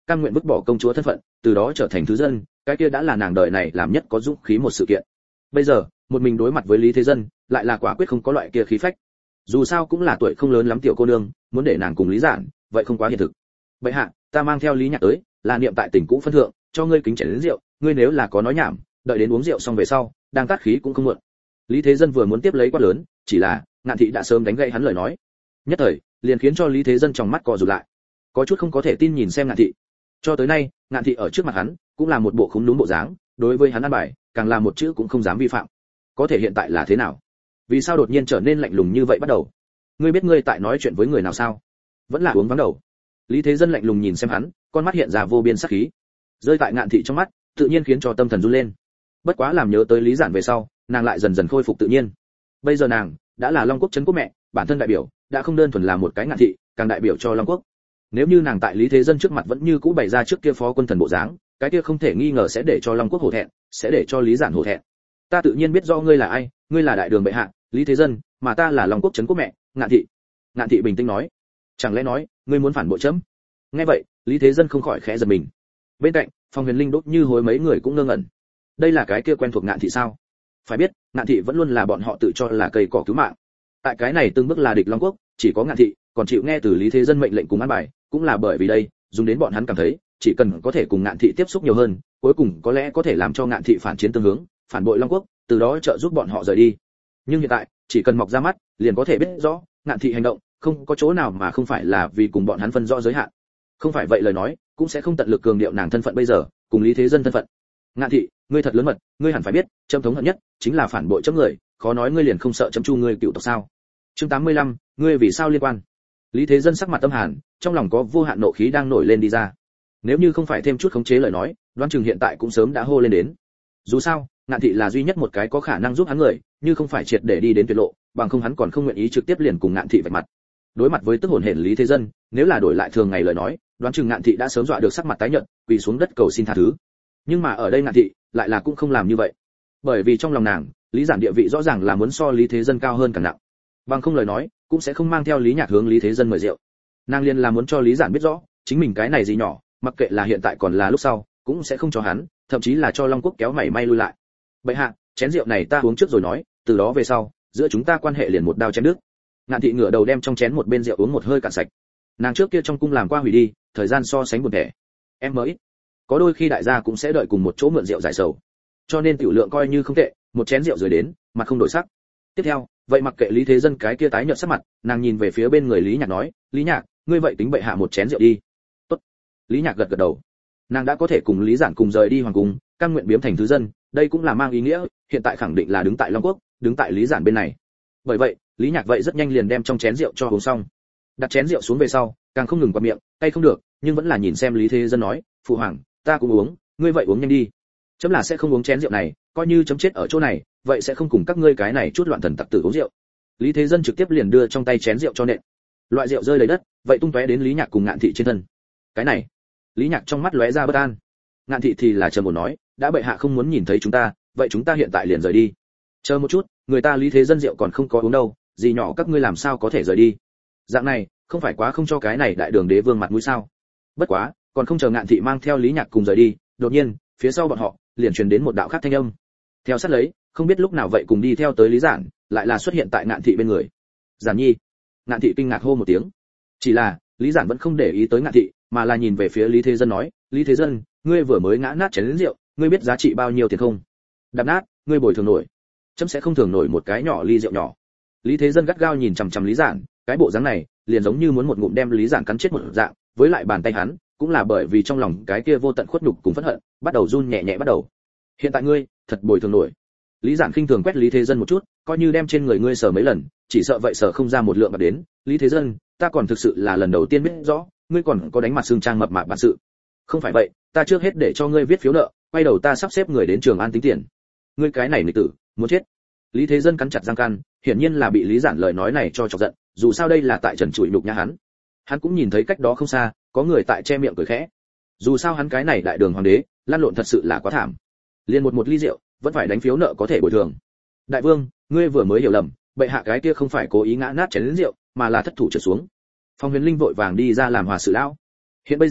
cam nguyện vứt bỏ công chúa thân phận, từ đó trở thành thứ dân, cái kia đã là nàng đời này làm nhất có dũng khí một sự kiện. Bây giờ, một mình đối mặt với Lý Thế Dân, lại là quả quyết không có loại kia khí phách. Dù sao cũng là tuổi không lớn lắm tiểu cô nương, muốn để nàng cùng Lý Giản, vậy không quá hiện thực. Bệ hạ, ta mang theo Lý Nhạc tới, là niệm tại tình cũ phân thượng, cho ngươi kính chén đến rượu, ngươi nếu là có nói nhảm, đợi đến uống rượu xong về sau, đang tát khí cũng không muộn. Lý Thế Dân vừa muốn tiếp lấy quát lớn, chỉ là Ngạn Thị đã sớm đánh gậy hắn lời nói. Nhất thời, liền khiến cho Lý Thế Dân trong mắt co rụt lại, có chút không có thể tin nhìn xem Ngạn Thị. Cho tới nay, Ngạn Thị ở trước mặt hắn, cũng là một bộ khúm núm bộ dáng, đối với hắn ăn bài, càng là một chữ cũng không dám vi phạm. Có thể hiện tại là thế nào? Vì sao đột nhiên trở nên lạnh lùng như vậy bắt đầu? Ngươi biết ngươi tại nói chuyện với người nào sao? Vẫn là uống vắng đầu. Lý Thế Dân lạnh lùng nhìn xem hắn, con mắt hiện ra vô biên sát khí. Rơi tại Ngạn Thị trong mắt, tự nhiên khiến cho tâm thần run lên. Bất quá làm nhớ tới Lý Giản về sau, nàng lại dần dần khôi phục tự nhiên. Bây giờ nàng đã là Long Quốc trấn quốc mẹ, bản thân đại biểu, đã không đơn thuần là một cái Ngạn Thị, càng đại biểu cho Long Quốc. Nếu như nàng tại Lý Thế Dân trước mặt vẫn như cũ bày ra trước kia phó quân thần bộ dáng, cái kia không thể nghi ngờ sẽ để cho Long Quốc hổ thẹn, sẽ để cho Lý Giản hổ thẹn. Ta tự nhiên biết rõ ngươi là ai, ngươi là đại đường bệ hạ, Lý Thế Dân, mà ta là Long Quốc trấn quốc mẹ, Ngạn Thị. Ngạn Thị bình tĩnh nói, chẳng lẽ nói ngươi muốn phản bội chấm? Nghe vậy, Lý Thế Dân không khỏi khẽ giật mình. Bên cạnh, Phong Huyền Linh đốt như hối mấy người cũng ngơ ngẩn. Đây là cái kia quen thuộc Ngạn Thị sao? Phải biết, Ngạn Thị vẫn luôn là bọn họ tự cho là cây cỏ cứu mạng. Tại cái này từng bước là địch Long Quốc, chỉ có Ngạn Thị còn chịu nghe từ Lý Thế Dân mệnh lệnh cùng an bài, cũng là bởi vì đây, dùng đến bọn hắn cảm thấy, chỉ cần có thể cùng Ngạn Thị tiếp xúc nhiều hơn, cuối cùng có lẽ có thể làm cho Ngạn Thị phản chiến tương hướng, phản bội Long Quốc, từ đó trợ giúp bọn họ rời đi. Nhưng hiện tại, chỉ cần mọc ra mắt, liền có thể biết rõ, Ngạn Thị hành động, không có chỗ nào mà không phải là vì cùng bọn hắn phân rõ giới hạn. Không phải vậy lời nói, cũng sẽ không tận lực cường điệu nàng thân phận bây giờ, cùng Lý Thế Dân thân phận. Ngạn Thị, ngươi thật lớn mật, ngươi hẳn phải biết, chấm thống hận nhất chính là phản bội chấm người, khó nói ngươi liền không sợ chấm chu ngươi cựu tộc sao? Chương 85, ngươi vì sao liên quan? Lý Thế Dân sắc mặt tâm hàn, trong lòng có vô hạn nộ khí đang nổi lên đi ra. Nếu như không phải thêm chút khống chế lời nói, đoán chừng hiện tại cũng sớm đã hô lên đến. Dù sao, Ngạn Thị là duy nhất một cái có khả năng giúp hắn người, như không phải triệt để đi đến tuyệt lộ, bằng không hắn còn không nguyện ý trực tiếp liền cùng Ngạn Thị vạch mặt. Đối mặt với tức hồn hển Lý Thế Dân, nếu là đổi lại thường ngày lời nói, đoán chừng Ngạn Thị đã sớm dọa được sắc mặt tái nhợt, quỳ xuống đất cầu xin tha thứ. Nhưng mà ở đây Ngạn Thị lại là cũng không làm như vậy, bởi vì trong lòng nàng, Lý Giản địa vị rõ ràng là muốn so Lý Thế Dân cao hơn càng nặng. Bằng không lời nói, cũng sẽ không mang theo Lý Nhạc hướng Lý Thế Dân mời rượu. Nàng liền là muốn cho Lý Giản biết rõ, chính mình cái này gì nhỏ, mặc kệ là hiện tại còn là lúc sau, cũng sẽ không cho hắn, thậm chí là cho Long Quốc kéo mảy may lui lại. Bệ hạ, chén rượu này ta uống trước rồi nói, từ đó về sau, giữa chúng ta quan hệ liền một đao chém đứt. Ngạn Thị ngửa đầu đem trong chén một bên rượu uống một hơi cạn sạch. Nàng trước kia trong cung làm qua hủy đi, thời gian so sánh buồn tẻ. Em mới, có đôi khi đại gia cũng sẽ đợi cùng một chỗ mượn rượu giải sầu. Cho nên tiểu lượng coi như không tệ, một chén rượu rồi đến, mặt không đổi sắc. Tiếp theo, vậy mặc kệ Lý Thế Dân cái kia tái nhợt sắc mặt, nàng nhìn về phía bên người Lý Nhạc nói, Lý Nhạc, ngươi vậy tính bệ hạ một chén rượu đi. Tốt. Lý Nhạc gật gật đầu. Nàng đã có thể cùng Lý Giản cùng rời đi hoàng cung, cam nguyện biếm thành thứ dân, đây cũng là mang ý nghĩa, hiện tại khẳng định là đứng tại Long Quốc, đứng tại Lý Giản bên này. Bởi vậy, Lý Nhạc vậy rất nhanh liền đem trong chén rượu cho uống xong. Đặt chén rượu xuống về sau, càng không ngừng qua miệng, tay không được, nhưng vẫn là nhìn xem Lý Thế Dân nói, phụ hoàng, ta cũng uống, ngươi vậy uống nhanh đi. Chấm là sẽ không uống chén rượu này, coi như chấm chết ở chỗ này, vậy sẽ không cùng các ngươi cái này chút loạn thần tặc tử uống rượu. Lý Thế Dân trực tiếp liền đưa trong tay chén rượu cho nện. Loại rượu rơi đầy đất, vậy tung tóe đến Lý Nhạc cùng Ngạn Thị trên thân. Cái này, Lý Nhạc trong mắt lóe ra bất an. Ngạn Thị thì là trầm ổn nói, đã bệ hạ không muốn nhìn thấy chúng ta, vậy chúng ta hiện tại liền rời đi. Chờ một chút, người ta Lý Thế Dân rượu còn không có uống đâu, gì nhỏ các ngươi làm sao có thể rời đi? Dạng này, không phải quá không cho cái này đại đường đế vương mặt mũi sao? Bất quá, còn không chờ Ngạn Thị mang theo Lý Nhạc cùng rời đi, đột nhiên, phía sau bọn họ liền truyền đến một đạo khác thanh âm. Theo sát lấy, không biết lúc nào vậy cùng đi theo tới Lý Giản, lại là xuất hiện tại Ngạn Thị bên người. Giản Nhi. Ngạn Thị kinh ngạc hô một tiếng. Chỉ là, Lý Giản vẫn không để ý tới Ngạn Thị, mà là nhìn về phía Lý Thế Dân nói, Lý Thế Dân, ngươi vừa mới ngã nát chén rượu, ngươi biết giá trị bao nhiêu tiền không? Đạp nát, ngươi bồi thường nổi. Chấm sẽ không thường nổi một cái nhỏ ly rượu nhỏ. Lý Thế Dân gắt gao nhìn chằm chằm Lý Giản, cái bộ dáng này, liền giống như muốn một ngụm đem Lý Giản cắn chết một dạng, với lại bàn tay hắn, cũng là bởi vì trong lòng cái kia vô tận khuất nhục cùng phẫn hận, bắt đầu run nhẹ nhẹ bắt đầu. Hiện tại ngươi, thật bồi thường nổi. Lý Giản khinh thường quét Lý Thế Dân một chút, coi như đem trên người ngươi sờ mấy lần, chỉ sợ vậy sờ không ra một lượng bạc đến. Lý Thế Dân, ta còn thực sự là lần đầu tiên biết rõ, ngươi còn có đánh mặt xương trang mập mạp bản sự. Không phải vậy, ta trước hết để cho ngươi viết phiếu nợ, quay đầu ta sắp xếp người đến Trường An tính tiền. Ngươi cái này nghịch tử, muốn chết. Lý Thế Dân cắn chặt răng can, hiển nhiên là bị Lý Giản lời nói này cho chọc giận, dù sao đây là tại trần trụi nhục nhã hắn. Hắn cũng nhìn thấy cách đó không xa, có người tại che miệng cười khẽ. Dù sao hắn cái này đại đường hoàng đế, lăn lộn thật sự là quá thảm. Liên một ly rượu, vẫn phải đánh phiếu nợ có thể bồi thường. Đại vương, ngươi vừa mới hiểu lầm, bệ hạ cái kia không phải cố ý ngã nát chén rượu, mà là thất thủ trượt xuống. Phong Huyền Linh vội vàng đi ra làm hòa sự lão. Hiện bây giờ,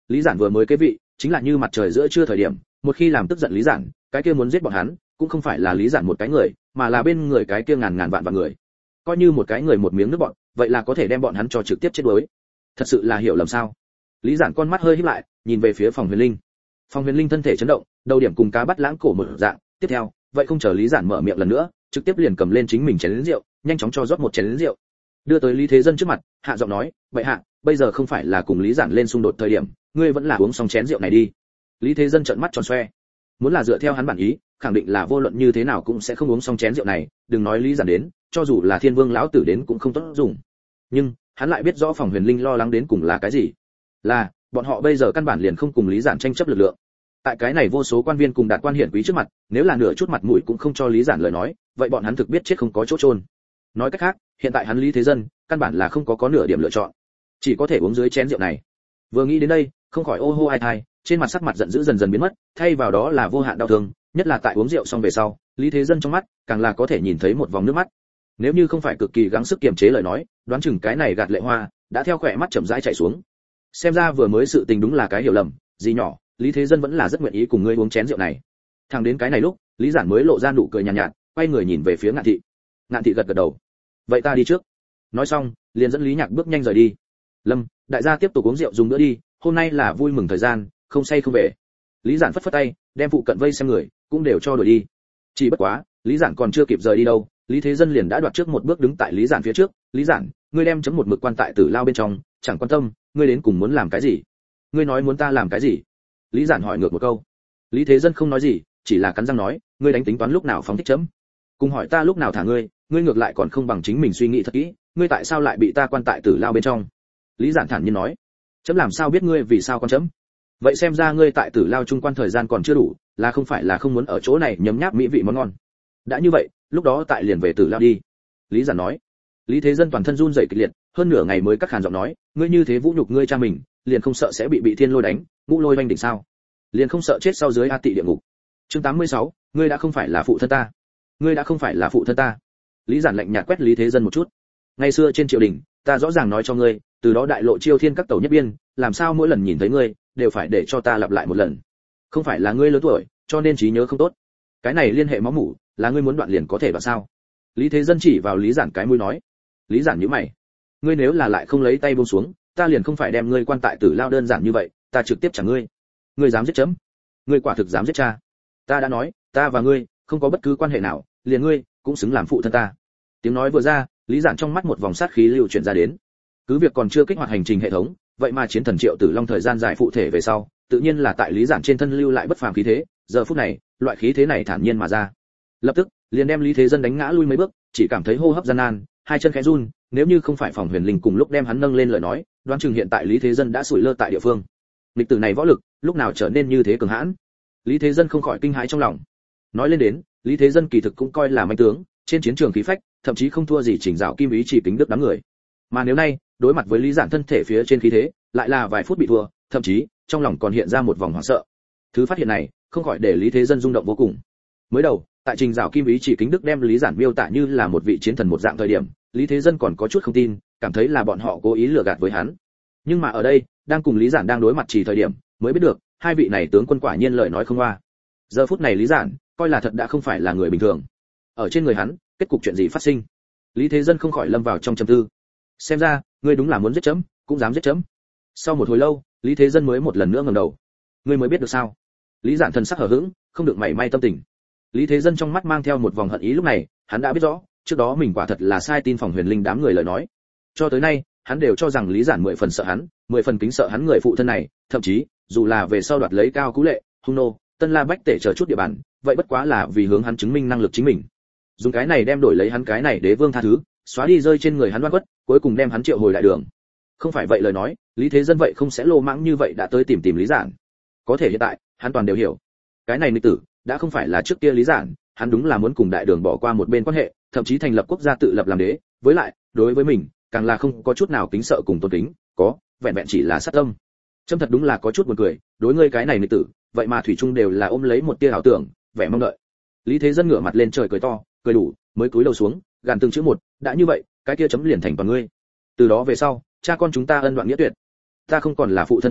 Lý Giản vừa mới kế vị, chính là như mặt trời giữa trưa thời điểm, một khi làm tức giận Lý Giản, cái kia muốn giết bọn hắn, cũng không phải là Lý Giản một cái người, mà là bên người cái kia ngàn ngàn vạn vạn người. Coi như một cái người một miếng nước bọn, vậy là có thể đem bọn hắn cho trực tiếp chết đuối. Thật sự là hiểu lầm sao? Lý Giản con mắt hơi híp lại, nhìn về phía Phòng Huyền Linh. Phòng Huyền Linh thân thể chấn động, đầu điểm cùng cá bắt lãng cổ một dạng, tiếp theo, vậy không chờ Lý Giản mở miệng lần nữa, trực tiếp liền cầm lên chính mình chén rượu, nhanh chóng cho rót một chén rượu, đưa tới Lý Thế Dân trước mặt, hạ giọng nói, "Vậy hạ, bây giờ không phải là cùng Lý Giản lên xung đột thời điểm, ngươi vẫn là uống xong chén rượu này đi." Lý Thế Dân trợn mắt tròn xoe. Muốn là dựa theo hắn bản ý, khẳng định là vô luận như thế nào cũng sẽ không uống xong chén rượu này, đừng nói Lý Giản đến, cho dù là Thiên Vương lão tử đến cũng không tốt dùng. Nhưng, hắn lại biết rõ Phòng Huyền Linh lo lắng đến cùng là cái gì. Là, bọn họ bây giờ căn bản liền không cùng Lý Giản tranh chấp lực lượng. Tại cái này vô số quan viên cùng đạt quan hiển quý trước mặt, nếu là nửa chút mặt mũi cũng không cho Lý Giản lời nói, vậy bọn hắn thực biết chết không có chỗ chôn. Nói cách khác, hiện tại hắn Lý Thế Dân, căn bản là không có nửa điểm lựa chọn, chỉ có thể uống dưới chén rượu này. Vừa nghĩ đến đây, không khỏi ô hô ai thai, trên mặt sắc mặt giận dữ dần dần biến mất, thay vào đó là vô hạn đau thương, nhất là tại uống rượu xong về sau, Lý Thế Dân trong mắt càng là có thể nhìn thấy một vòng nước mắt. Nếu như không phải cực kỳ gắng sức kiềm chế lời nói, đoán chừng cái này gạt lệ hoa đã theo khỏe mắt chậm rãi chảy xuống. Xem ra vừa mới sự tình đúng là cái hiểu lầm, gì nhỏ, Lý Thế Dân vẫn là rất nguyện ý cùng ngươi uống chén rượu này. Thẳng đến cái này lúc, Lý Giản mới lộ ra nụ cười nhàn nhạt, quay người nhìn về phía Ngạn Thị. Ngạn Thị gật gật đầu. Vậy ta đi trước. Nói xong, liền dẫn Lý Nhạc bước nhanh rời đi. Lâm, đại gia tiếp tục uống rượu dùng nữa đi, hôm nay là vui mừng thời gian, không say không về. Lý Giản phất phất tay, đem phụ cận vây xem người cũng đều cho đuổi đi. Chỉ bất quá, Lý Giản còn chưa kịp rời đi đâu, Lý Thế Dân liền đã đoạt trước một bước đứng tại Lý Giản phía trước. Lý Giản, ngươi đem chấm một mực quan tại Tử Lao bên trong, chẳng quan tâm, ngươi đến cùng muốn làm cái gì? Ngươi nói muốn ta làm cái gì? Lý Giản hỏi ngược một câu. Lý Thế Dân không nói gì, chỉ là cắn răng nói, ngươi đánh tính toán lúc nào phóng thích chấm? Cùng hỏi ta lúc nào thả ngươi, ngươi ngược lại còn không bằng chính mình suy nghĩ thật kỹ, ngươi tại sao lại bị ta quan tại Tử Lao bên trong? Lý Giản thản nhiên nói, chấm làm sao biết ngươi vì sao quan chấm? Vậy xem ra ngươi tại Tử Lao trung quan thời gian còn chưa đủ, là không phải là không muốn ở chỗ này nhấm nháp mỹ vị món ngon? Đã như vậy, lúc đó tại liền về Tử Lao đi. Lý Giản nói. Lý Thế Dân toàn thân run rẩy kịch liệt, hơn nửa ngày mới cắt khàn giọng nói, ngươi như thế vũ nhục ngươi cha mình, liền không sợ sẽ bị thiên lôi đánh, ngũ lôi vanh đỉnh sao? Liền không sợ chết sau dưới a tị địa ngục. Chương 86, ngươi đã không phải là phụ thân ta. Ngươi đã không phải là phụ thân ta. Lý Giản lạnh nhạt quét Lý Thế Dân một chút. Ngày xưa trên triều đình, ta rõ ràng nói cho ngươi, từ đó đại lộ chiêu thiên các tẩu nhất biên, làm sao mỗi lần nhìn thấy ngươi, đều phải để cho ta lặp lại một lần. Không phải là ngươi lớn tuổi, cho nên trí nhớ không tốt. Cái này liên hệ máu mủ, là ngươi muốn đoạn liền có thể đoạn sao? Lý Thế Dân chỉ vào Lý Giản cái mũi nói. Lý Giản nhíu mày. Ngươi nếu là lại không lấy tay buông xuống, ta liền không phải đem ngươi quan tại Tử Lao đơn giản như vậy, ta trực tiếp trả ngươi. Ngươi dám giết chấm? Ngươi quả thực dám giết cha? Ta đã nói, ta và ngươi không có bất cứ quan hệ nào, liền ngươi cũng xứng làm phụ thân ta. Tiếng nói vừa ra, Lý Giản trong mắt một vòng sát khí lưu chuyển ra đến. Cứ việc còn chưa kích hoạt hành trình hệ thống, vậy mà chiến thần Triệu Tử Long thời gian dài phụ thể về sau, tự nhiên là tại Lý Giản trên thân lưu lại bất phàm khí thế, giờ phút này, loại khí thế này thản nhiên mà ra. Lập tức, liền đem Lý Thế Dân đánh ngã lui mấy bước, chỉ cảm thấy hô hấp gian nan, hai chân khẽ run, nếu như không phải Phòng Huyền Linh cùng lúc đem hắn nâng lên lời nói, đoán chừng hiện tại Lý Thế Dân đã sủi lơ tại địa phương. Lịch tử này võ lực, lúc nào trở nên như thế cường hãn? Lý Thế Dân không khỏi kinh hãi trong lòng. Nói lên đến, Lý Thế Dân kỳ thực cũng coi là manh tướng, trên chiến trường khí phách, thậm chí không thua gì Trình Dạo Kim Ý Chỉ Kính Đức đám người. Mà nếu nay, đối mặt với Lý Giản thân thể phía trên khí thế, lại là vài phút bị thua, thậm chí trong lòng còn hiện ra một vòng hoảng sợ. Thứ phát hiện này, không khỏi để Lý Thế Dân rung động vô cùng. Mới đầu, tại Trình Dạo Kim Ý Chỉ Kính Đức đem Lý Giản miêu tả như là một vị chiến thần một dạng thời điểm, Lý Thế Dân còn có chút không tin, cảm thấy là bọn họ cố ý lừa gạt với hắn. Nhưng mà ở đây, đang cùng Lý Giản đang đối mặt chỉ thời điểm, mới biết được, hai vị này tướng quân quả nhiên lời nói không hoa. Giờ phút này Lý Giản, coi là thật đã không phải là người bình thường. Ở trên người hắn, kết cục chuyện gì phát sinh? Lý Thế Dân không khỏi lâm vào trong trầm tư. Xem ra, ngươi đúng là muốn giết chấm, cũng dám giết chấm. Sau một hồi lâu, Lý Thế Dân mới một lần nữa ngẩng đầu. Ngươi mới biết được sao? Lý Giản thần sắc hờ hững, không được mảy may tâm tình. Lý Thế Dân trong mắt mang theo một vòng hận ý lúc này, hắn đã biết rõ, trước đó mình quả thật là sai tin Phòng Huyền Linh đám người lời nói. Cho tới nay, hắn đều cho rằng Lý Giản 10 phần sợ hắn, 10 phần kính sợ hắn người phụ thân này, thậm chí, dù là về sau đoạt lấy Cao Cú Lệ, Hung Nô, Tân La Bách Tể chờ chút địa bàn, vậy bất quá là vì hướng hắn chứng minh năng lực chính mình. Dùng cái này đem đổi lấy hắn cái này đế vương tha thứ, xóa đi rơi trên người hắn oan khuất, cuối cùng đem hắn triệu hồi đại đường. Không phải vậy lời nói, Lý Thế Dân vậy không sẽ lô mãng như vậy đã tới tìm Lý Giản. Có thể hiện tại, hắn toàn đều hiểu. Cái này nghịch tử, đã không phải là trước kia Lý Giản, hắn đúng là muốn cùng đại đường bỏ qua một bên quan hệ, thậm chí thành lập quốc gia tự lập làm đế, với lại, đối với mình, càng là không có chút nào kính sợ cùng tôn kính, có, vẹn vẹn chỉ là sát tâm. Trâm thật đúng là có chút buồn cười, đối ngươi cái này nghịch tử, vậy mà thủy chung đều là ôm lấy một tia ảo tưởng, vẻ mong đợi. Lý Thế Dân ngửa mặt lên trời cười to, cười đủ, mới cúi đầu xuống, gàn từng chữ một, đã như vậy, cái kia chấm liền thành toàn ngươi. Từ đó về sau, cha con chúng ta ân đoạn nghĩa tuyệt. Ta không còn là phụ thân ngươi,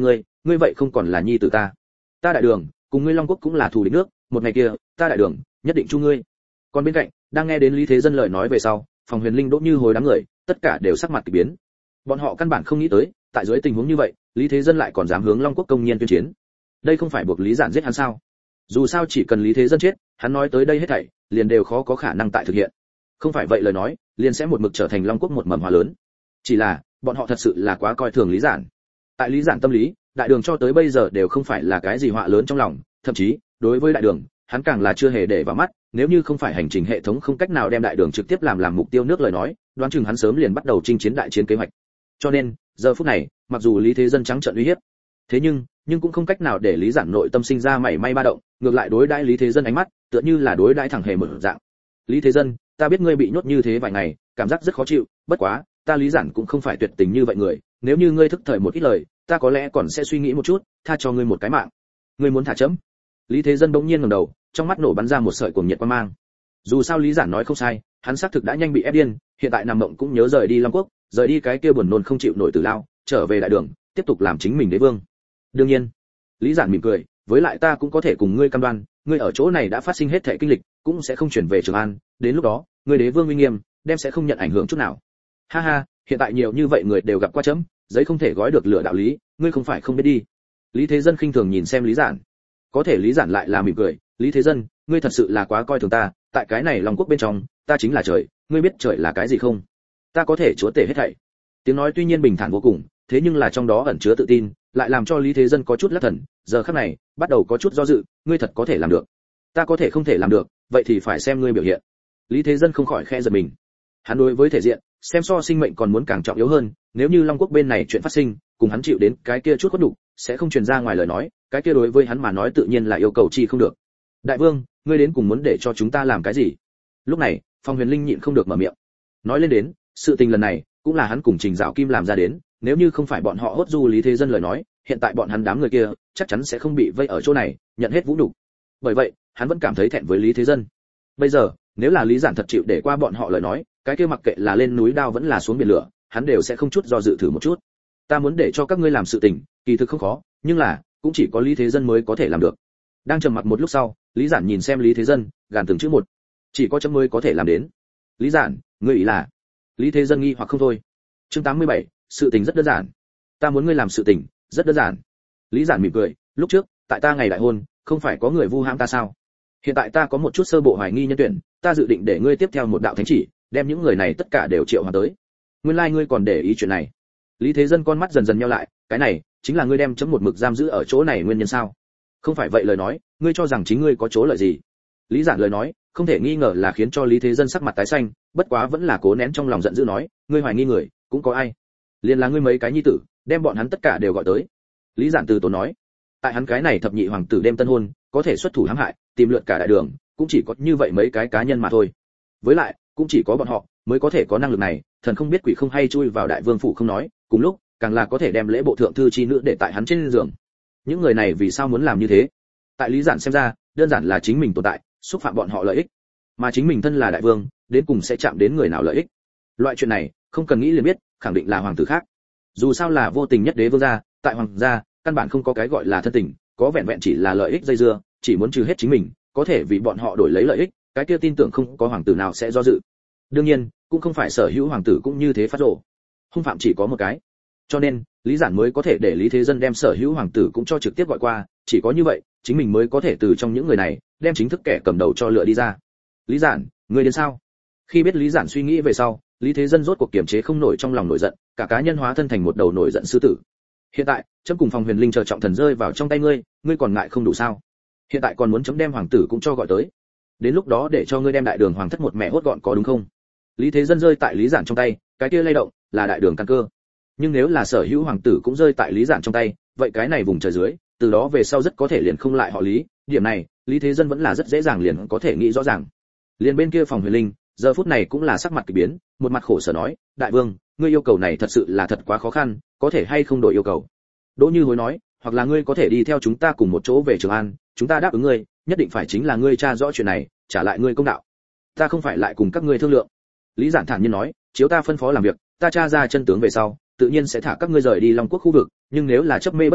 ngươi vậy không còn là nhi tử ta. Ta Đại Đường cùng ngươi Long Quốc cũng là thù địch nước, một ngày kia ta Đại Đường nhất định chu ngươi. Còn bên cạnh, đang nghe đến Lý Thế Dân lời nói về sau, Phòng Huyền Linh Đỗ Như Hối đám người tất cả đều sắc mặt kỳ biến. Bọn họ căn bản không nghĩ tới, tại dưới tình huống như vậy, Lý Thế Dân lại còn dám hướng Long Quốc công nhiên tuyên chiến. Đây không phải buộc Lý Giản giết hắn sao? Dù sao chỉ cần Lý Thế Dân chết, hắn nói tới đây hết thảy liền đều khó có khả năng tại thực hiện. Không phải vậy lời nói, liền sẽ một mực trở thành Long Quốc một mầm hoa lớn. Chỉ là, bọn họ thật sự là quá coi thường Lý Giản. Tại Lý Giản tâm lý, Đại Đường cho tới bây giờ đều không phải là cái gì họa lớn trong lòng, thậm chí, đối với Đại Đường, hắn càng là chưa hề để vào mắt, nếu như không phải hành trình hệ thống không cách nào đem Đại Đường trực tiếp làm mục tiêu nước lời nói, đoán chừng hắn sớm liền bắt đầu chinh chiến đại chiến kế hoạch. Cho nên, giờ phút này, mặc dù Lý Thế Dân trắng trợn uy hiếp, thế nhưng cũng không cách nào để Lý Giản nội tâm sinh ra mảy may ba động, ngược lại đối đãi Lý Thế Dân ánh mắt, tựa như là đối đãi thẳng hề mở dạng. Lý Thế Dân, ta biết ngươi bị nhốt như thế vài ngày, cảm giác rất khó chịu, bất quá, ta Lý Giản cũng không phải tuyệt tình như vậy người, nếu như ngươi thức thời một ít lời, ta có lẽ còn sẽ suy nghĩ một chút, tha cho ngươi một cái mạng. Ngươi muốn thả chấm? Lý Thế Dân bỗng nhiên ngẩng đầu, trong mắt nổ bắn ra một sợi cuồng nhiệt quang mang. Dù sao Lý Giản nói không sai, hắn xác thực đã nhanh bị ép điên, hiện tại nằm mộng cũng nhớ rời đi Long Quốc, rời đi cái kia buồn nôn không chịu nổi tử lao, trở về Đại Đường, tiếp tục làm chính mình đế vương. Đương nhiên, Lý Giản mỉm cười, với lại ta cũng có thể cùng ngươi cam đoan, ngươi ở chỗ này đã phát sinh hết thảy kinh lịch, cũng sẽ không chuyển về Trường An, đến lúc đó, ngươi đế vương uy nghiêm, đem sẽ không nhận ảnh hưởng chút nào. Ha ha, hiện tại nhiều như vậy người đều gặp qua chấm, giấy không thể gói được lửa đạo lý, ngươi không phải không biết đi. Lý Thế Dân khinh thường nhìn xem Lý Giản. Có thể Lý Giản lại là mỉm cười, Lý Thế Dân, ngươi thật sự là quá coi thường ta, tại cái này Long Quốc bên trong, ta chính là trời, ngươi biết trời là cái gì không? Ta có thể chúa tể hết thảy. Tiếng nói tuy nhiên bình thản vô cùng, thế nhưng là trong đó ẩn chứa tự tin, lại làm cho Lý Thế Dân có chút lắc thần, giờ khắc này, bắt đầu có chút do dự, ngươi thật có thể làm được. Ta có thể không thể làm được, vậy thì phải xem ngươi biểu hiện. Lý Thế Dân không khỏi khẽ giật mình. Hắn đối với thể diện, xem so sinh mệnh còn muốn càng trọng yếu hơn, nếu như Long Quốc bên này chuyện phát sinh, cùng hắn chịu đến cái kia chút có đủ, sẽ không truyền ra ngoài lời nói, cái kia đối với hắn mà nói tự nhiên là yêu cầu chi không được. Đại vương, ngươi đến cùng muốn để cho chúng ta làm cái gì? Lúc này, Phong Huyền Linh nhịn không được mở miệng. Nói lên đến, sự tình lần này cũng là hắn cùng Trình Dạo Kim làm ra đến, nếu như không phải bọn họ hốt du Lý Thế Dân lời nói, hiện tại bọn hắn đám người kia chắc chắn sẽ không bị vây ở chỗ này, nhận hết vũ nhục. Bởi vậy, hắn vẫn cảm thấy thẹn với Lý Thế Dân. Bây giờ, nếu là Lý Giản thật chịu để qua bọn họ lời nói, cái kia mặc kệ là lên núi đao vẫn là xuống biển lửa, hắn đều sẽ không chút do dự thử một chút. Ta muốn để cho các ngươi làm sự tình, kỳ thực không khó, nhưng là cũng chỉ có Lý Thế Dân mới có thể làm được. Đang trầm mặc một lúc sau, Lý Giản nhìn xem Lý Thế Dân, gàn từng chữ một. Chỉ có chấm mới có thể làm đến. Lý Giản, ngươi ý là? Lý Thế Dân nghi hoặc không thôi. Chương 87, sự tình rất đơn giản. Ta muốn ngươi làm sự tình, rất đơn giản. Lý Giản mỉm cười, lúc trước, tại ta ngày đại hôn, không phải có người vu hãm ta sao? Hiện tại ta có một chút sơ bộ hoài nghi nhân tuyển, ta dự định để ngươi tiếp theo một đạo thánh chỉ, đem những người này tất cả đều triệu hoàn tới. Nguyên lai ngươi còn để ý chuyện này. Lý Thế Dân con mắt dần dần nheo lại, cái này chính là ngươi đem chấm một mực giam giữ ở chỗ này nguyên nhân sao? Không phải vậy lời nói, ngươi cho rằng chính ngươi có chỗ lợi gì? Lý Giản lời nói, không thể nghi ngờ là khiến cho Lý Thế Dân sắc mặt tái xanh, bất quá vẫn là cố nén trong lòng giận dữ nói, ngươi hoài nghi người, cũng có ai? Liên là ngươi mấy cái nhi tử, đem bọn hắn tất cả đều gọi tới. Lý Giản từ tốn nói, tại hắn cái này thập nhị hoàng tử đêm tân hôn, có thể xuất thủ hãm hại, tìm lượt cả Đại Đường, cũng chỉ có như vậy mấy cái cá nhân mà thôi. Với lại, cũng chỉ có bọn họ mới có thể có năng lực này, thần không biết quỷ không hay chui vào đại vương phủ không nói, cùng lúc, càng là có thể đem lễ bộ thượng thư chi nữ để tại hắn trên giường. Những người này vì sao muốn làm như thế? Tại Lý Giản xem ra, đơn giản là chính mình tồn tại, xúc phạm bọn họ lợi ích, mà chính mình thân là đại vương, đến cùng sẽ chạm đến người nào lợi ích. Loại chuyện này, không cần nghĩ liền biết, khẳng định là hoàng tử khác. Dù sao là vô tình nhất đế vương gia, tại hoàng gia, căn bản không có cái gọi là thân tình, có vẹn vẹn chỉ là lợi ích dây dưa, chỉ muốn trừ hết chính mình, có thể vì bọn họ đổi lấy lợi ích, cái kia tin tưởng không có hoàng tử nào sẽ do dự. Đương nhiên, cũng không phải sở hữu hoàng tử cũng như thế phát rồ. Hung phạm chỉ có một cái. Cho nên, Lý Giản mới có thể để Lý Thế Dân đem sở hữu hoàng tử cũng cho trực tiếp gọi qua, chỉ có như vậy, chính mình mới có thể từ trong những người này, đem chính thức kẻ cầm đầu cho lựa đi ra. Lý Giản, ngươi đến sao? Khi biết Lý Giản suy nghĩ về sau, Lý Thế Dân rốt cuộc kiềm chế không nổi trong lòng nổi giận, cả cá nhân hóa thân thành một đầu nổi giận sư tử. Hiện tại, chấm cùng Phòng Huyền Linh chờ trọng thần rơi vào trong tay ngươi, ngươi còn ngại không đủ sao? Hiện tại còn muốn chấm đem hoàng tử cũng cho gọi tới. Đến lúc đó để cho ngươi đem Đại Đường hoàng thất một mẹ hốt gọn có đúng không? Lý Thế Dân rơi tại Lý Giản trong tay, cái kia lay động là Đại Đường căn cơ. Nhưng nếu là sở hữu hoàng tử cũng rơi tại Lý Giản trong tay, vậy cái này vùng trời dưới, từ đó về sau rất có thể liền không lại họ Lý, điểm này, Lý Thế Dân vẫn là rất dễ dàng liền có thể nghĩ rõ ràng. Liền bên kia Phòng Huyền Linh, giờ phút này cũng là sắc mặt kỳ biến, một mặt khổ sở nói, đại vương, ngươi yêu cầu này thật sự là thật quá khó khăn, có thể hay không đổi yêu cầu? Đỗ Như Hối nói, hoặc là ngươi có thể đi theo chúng ta cùng một chỗ về Trường An, chúng ta đáp ứng ngươi, nhất định phải chính là ngươi tra rõ chuyện này, trả lại ngươi công đạo. Ta không phải lại cùng các ngươi thương lượng. Lý Giản thản nhiên nói, chiếu ta phân phó làm việc, ta tra ra chân tướng về sau, tự nhiên sẽ thả các ngươi rời đi Long Quốc khu vực, nhưng nếu là chấp mê bất ngộ,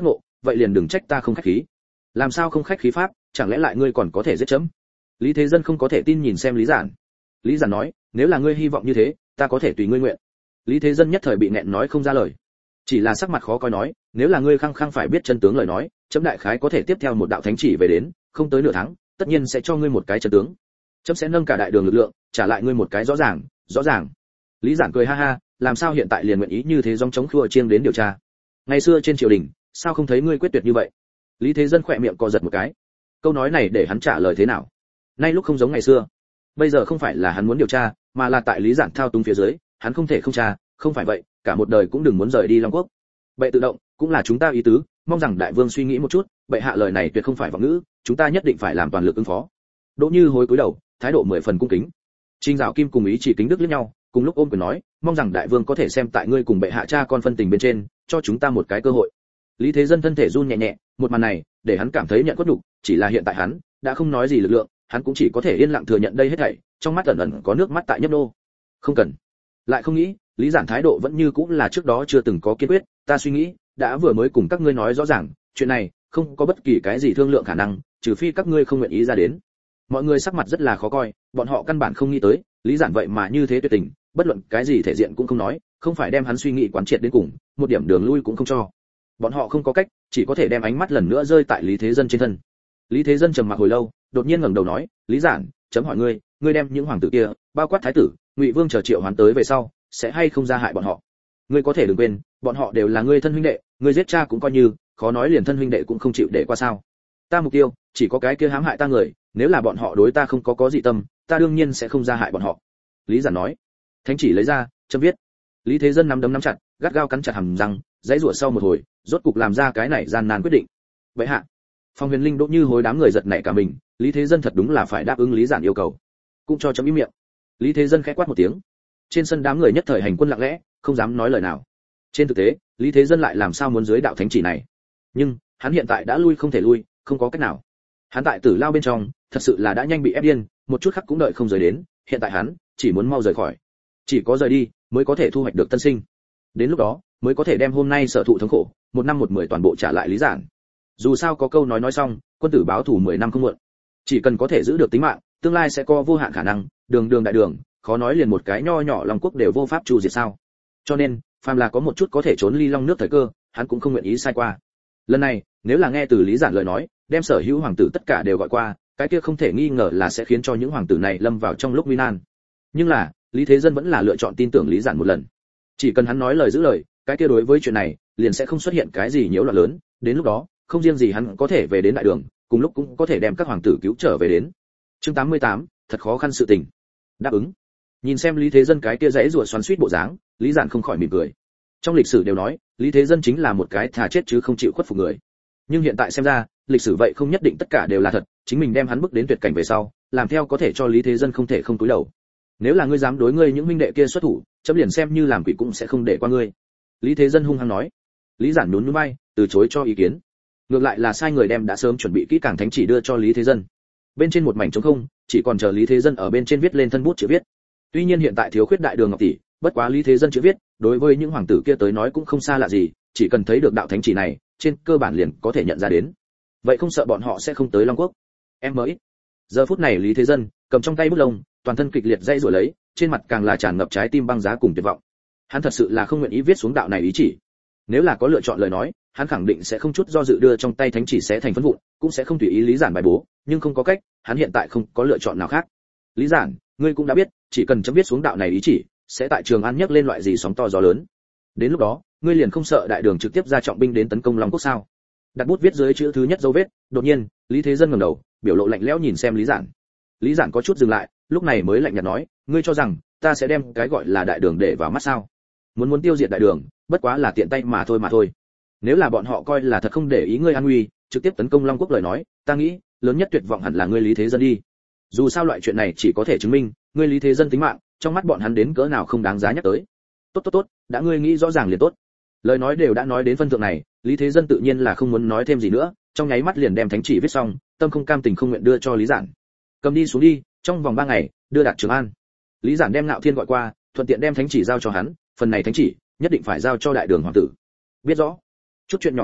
vậy liền đừng trách ta không khách khí. Làm sao không khách khí pháp, chẳng lẽ lại ngươi còn có thể giết chấm? Lý Thế Dân không có thể tin nhìn xem Lý Giản. Lý Giản nói, nếu là ngươi hy vọng như thế, ta có thể tùy ngươi nguyện. Lý Thế Dân nhất thời bị nghẹn nói không ra lời, chỉ là sắc mặt khó coi nói, nếu là ngươi khăng khăng phải biết chân tướng lời nói, chấm đại khái có thể tiếp theo một đạo thánh chỉ về đến, không tới nửa tháng, tất nhiên sẽ cho ngươi một cái chân tướng. Chấm sẽ nâng cả đại đường lực lượng, trả lại ngươi một cái rõ ràng, rõ ràng. Lý Giản cười ha ha, làm sao hiện tại liền nguyện ý như thế dòng chống khua chiêng đến điều tra? Ngày xưa trên triều đình, sao không thấy ngươi quyết tuyệt như vậy? Lý Thế Dân khỏe miệng co giật một cái. Câu nói này để hắn trả lời thế nào? Nay lúc không giống ngày xưa. Bây giờ không phải là hắn muốn điều tra, mà là tại Lý Giản thao túng phía dưới, hắn không thể không tra, không phải vậy, cả một đời cũng đừng muốn rời đi Long Quốc. Bệ tự động, cũng là chúng ta ý tứ, mong rằng đại vương suy nghĩ một chút, bệ hạ lời này tuyệt không phải vọng ngữ, chúng ta nhất định phải làm toàn lực ứng phó. Đỗ Như Hối cúi đầu, thái độ 10 phần cung kính. Trình Dạo Kim cùng ý chỉ kính đức liếc nhau, cùng lúc ôm quyền nói, mong rằng đại vương có thể xem tại ngươi cùng bệ hạ cha con phân tình bên trên, cho chúng ta một cái cơ hội. Lý Thế Dân thân thể run nhẹ nhẹ, một màn này, để hắn cảm thấy nhận quất đủ, chỉ là hiện tại hắn đã không nói gì lực lượng, hắn cũng chỉ có thể yên lặng thừa nhận đây hết thảy, trong mắt ẩn ẩn có nước mắt tại nhấp nô. Không cần. Lại không nghĩ, Lý Giản thái độ vẫn như cũng là trước đó chưa từng có kiên quyết, ta suy nghĩ, đã vừa mới cùng các ngươi nói rõ ràng, chuyện này không có bất kỳ cái gì thương lượng khả năng, trừ phi các ngươi không nguyện ý ra đến. Mọi người sắc mặt rất là khó coi, bọn họ căn bản không nghĩ tới, Lý Giản vậy mà như thế tuyệt tình, bất luận cái gì thể diện cũng không nói, không phải đem hắn suy nghĩ quán triệt đến cùng, một điểm đường lui cũng không cho. Bọn họ không có cách, chỉ có thể đem ánh mắt lần nữa rơi tại Lý Thế Dân trên thân. Lý Thế Dân trầm mặc hồi lâu, đột nhiên ngẩng đầu nói, Lý Giản, chấm hỏi ngươi, ngươi đem những hoàng tử kia, bao quát thái tử, Ngụy Vương chờ triệu hoán tới về sau, sẽ hay không ra hại bọn họ? Ngươi có thể đừng quên, bọn họ đều là ngươi thân huynh đệ, ngươi giết cha cũng coi như, khó nói liền thân huynh đệ cũng không chịu để qua sao? Ta mục tiêu chỉ có cái kia hãm hại ta người, nếu là bọn họ đối ta không có dị tâm, ta đương nhiên sẽ không ra hại bọn họ. Lý Giản nói. Thánh chỉ lấy ra, chấm viết. Lý Thế Dân nắm đấm nắm chặt, gắt gao cắn chặt hàm răng, dãy rủa sau một hồi, rốt cục làm ra cái này gian nan quyết định. Vậy hạ, Phong Huyền Linh Đỗ Như Hối đám người giật nảy cả mình, Lý Thế Dân thật đúng là phải đáp ứng Lý Giản yêu cầu. Cũng cho chấm im miệng. Lý Thế Dân khẽ quát một tiếng. Trên sân đám người nhất thời hành quân lặng lẽ, không dám nói lời nào. Trên thực tế, Lý Thế Dân lại làm sao muốn dưới đạo thánh chỉ này? Nhưng, hắn hiện tại đã lui không thể lui, không có cách nào. Hắn tại Tử Lao bên trong, thật sự là đã nhanh bị ép điên, một chút khắc cũng đợi không rời đến, hiện tại hắn chỉ muốn mau rời khỏi. Chỉ có rời đi mới có thể thu hoạch được tân sinh. Đến lúc đó, mới có thể đem hôm nay sở thụ thống khổ, 1 năm 1 10 toàn bộ trả lại Lý Giản. Dù sao có câu nói xong, quân tử báo thù 10 năm không muộn. Chỉ cần có thể giữ được tính mạng, tương lai sẽ có vô hạn khả năng, đường đường đại đường, khó nói liền một cái nho nhỏ Long Quốc đều vô pháp tru diệt sao? Cho nên, phàm là có một chút có thể trốn ly long nước thời cơ, hắn cũng không nguyện ý sai qua. Lần này, nếu là nghe từ Lý Giản lời nói, đem sở hữu hoàng tử tất cả đều gọi qua, cái kia không thể nghi ngờ là sẽ khiến cho những hoàng tử này lâm vào trong lúc nguy nan. Nhưng là, Lý Thế Dân vẫn là lựa chọn tin tưởng Lý Giản một lần. Chỉ cần hắn nói lời giữ lời, cái kia đối với chuyện này, liền sẽ không xuất hiện cái gì nhiễu loạn lớn, đến lúc đó, không riêng gì hắn có thể về đến đại đường, cùng lúc cũng có thể đem các hoàng tử cứu trở về đến. Chương 88, thật khó khăn sự tình. Đáp ứng. Nhìn xem Lý Thế Dân cái kia dãy rủa xoắn xuýt bộ dáng, Lý Giản không khỏi mỉm cười. Trong lịch sử đều nói, Lý Thế Dân chính là một cái thà chết chứ không chịu khuất phục người. Nhưng hiện tại xem ra, lịch sử vậy không nhất định tất cả đều là thật, chính mình đem hắn bước đến tuyệt cảnh về sau, làm theo có thể cho Lý Thế Dân không thể không cúi đầu. Nếu là ngươi dám đối ngươi những huynh đệ kia xuất thủ, chấm liền xem như làm quỷ cũng sẽ không để qua ngươi. Lý Thế Dân hung hăng nói. Lý Giản nhún nhún vai, từ chối cho ý kiến. Ngược lại là sai người đem đã sớm chuẩn bị kỹ càng thánh chỉ đưa cho Lý Thế Dân. Bên trên một mảnh trống không, chỉ còn chờ Lý Thế Dân ở bên trên viết lên thân bút chữ viết. Tuy nhiên hiện tại thiếu khuyết đại đường ngọc tỷ, bất quá Lý Thế Dân chữ viết, đối với những hoàng tử kia tới nói cũng không xa lạ gì, chỉ cần thấy được đạo thánh chỉ này, trên cơ bản liền có thể nhận ra đến. Vậy không sợ bọn họ sẽ không tới Long Quốc. Em mới. Giờ phút này Lý Thế Dân cầm trong tay bút lông, toàn thân kịch liệt dây rủa lấy, trên mặt càng là tràn ngập trái tim băng giá cùng tuyệt vọng. Hắn thật sự là không nguyện ý viết xuống đạo này ý chỉ. Nếu là có lựa chọn lời nói, hắn khẳng định sẽ không chút do dự đưa trong tay thánh chỉ xé thành phấn vụn, cũng sẽ không tùy ý Lý Giản bài bố, nhưng không có cách, hắn hiện tại không có lựa chọn nào khác. Lý Giản, ngươi cũng đã biết, chỉ cần chấm viết xuống đạo này ý chỉ, sẽ tại Trường An nhấc lên loại gì sóng to gió lớn. Đến lúc đó, ngươi liền không sợ đại đường trực tiếp ra trọng binh đến tấn công Long Quốc sao? Đặt bút viết dưới chữ thứ nhất dấu vết, đột nhiên, Lý Thế Dân ngẩng đầu, biểu lộ lạnh lẽo nhìn xem Lý Giản. Lý Giản có chút dừng lại, lúc này mới lạnh nhạt nói, ngươi cho rằng ta sẽ đem cái gọi là đại đường để vào mắt sao? Muốn tiêu diệt đại đường, bất quá là tiện tay mà thôi. Nếu là bọn họ coi là thật không để ý ngươi an nguy, trực tiếp tấn công Long Quốc lời nói, ta nghĩ, lớn nhất tuyệt vọng hẳn là ngươi Lý Thế Dân đi. Dù sao loại chuyện này chỉ có thể chứng minh, ngươi Lý Thế Dân tính mạng, trong mắt bọn hắn đến cỡ nào không đáng giá nhắc tới. Tốt, đã ngươi nghĩ rõ ràng liền tốt. Lời nói đều đã nói đến phân thượng này, Lý Thế Dân tự nhiên là không muốn nói thêm gì nữa, trong nháy mắt liền đem thánh chỉ viết xong, tâm không cam tình không nguyện đưa cho Lý Giản. Cầm đi xuống đi, trong vòng 3 ngày, đưa đạt Trường An. Lý Giản đem Ngạo Thiên gọi qua, thuận tiện đem thánh chỉ giao cho hắn, phần này thánh chỉ nhất định phải giao cho đại đường hoàng tử. Biết rõ. Chút chuyện nhỏ như vậy,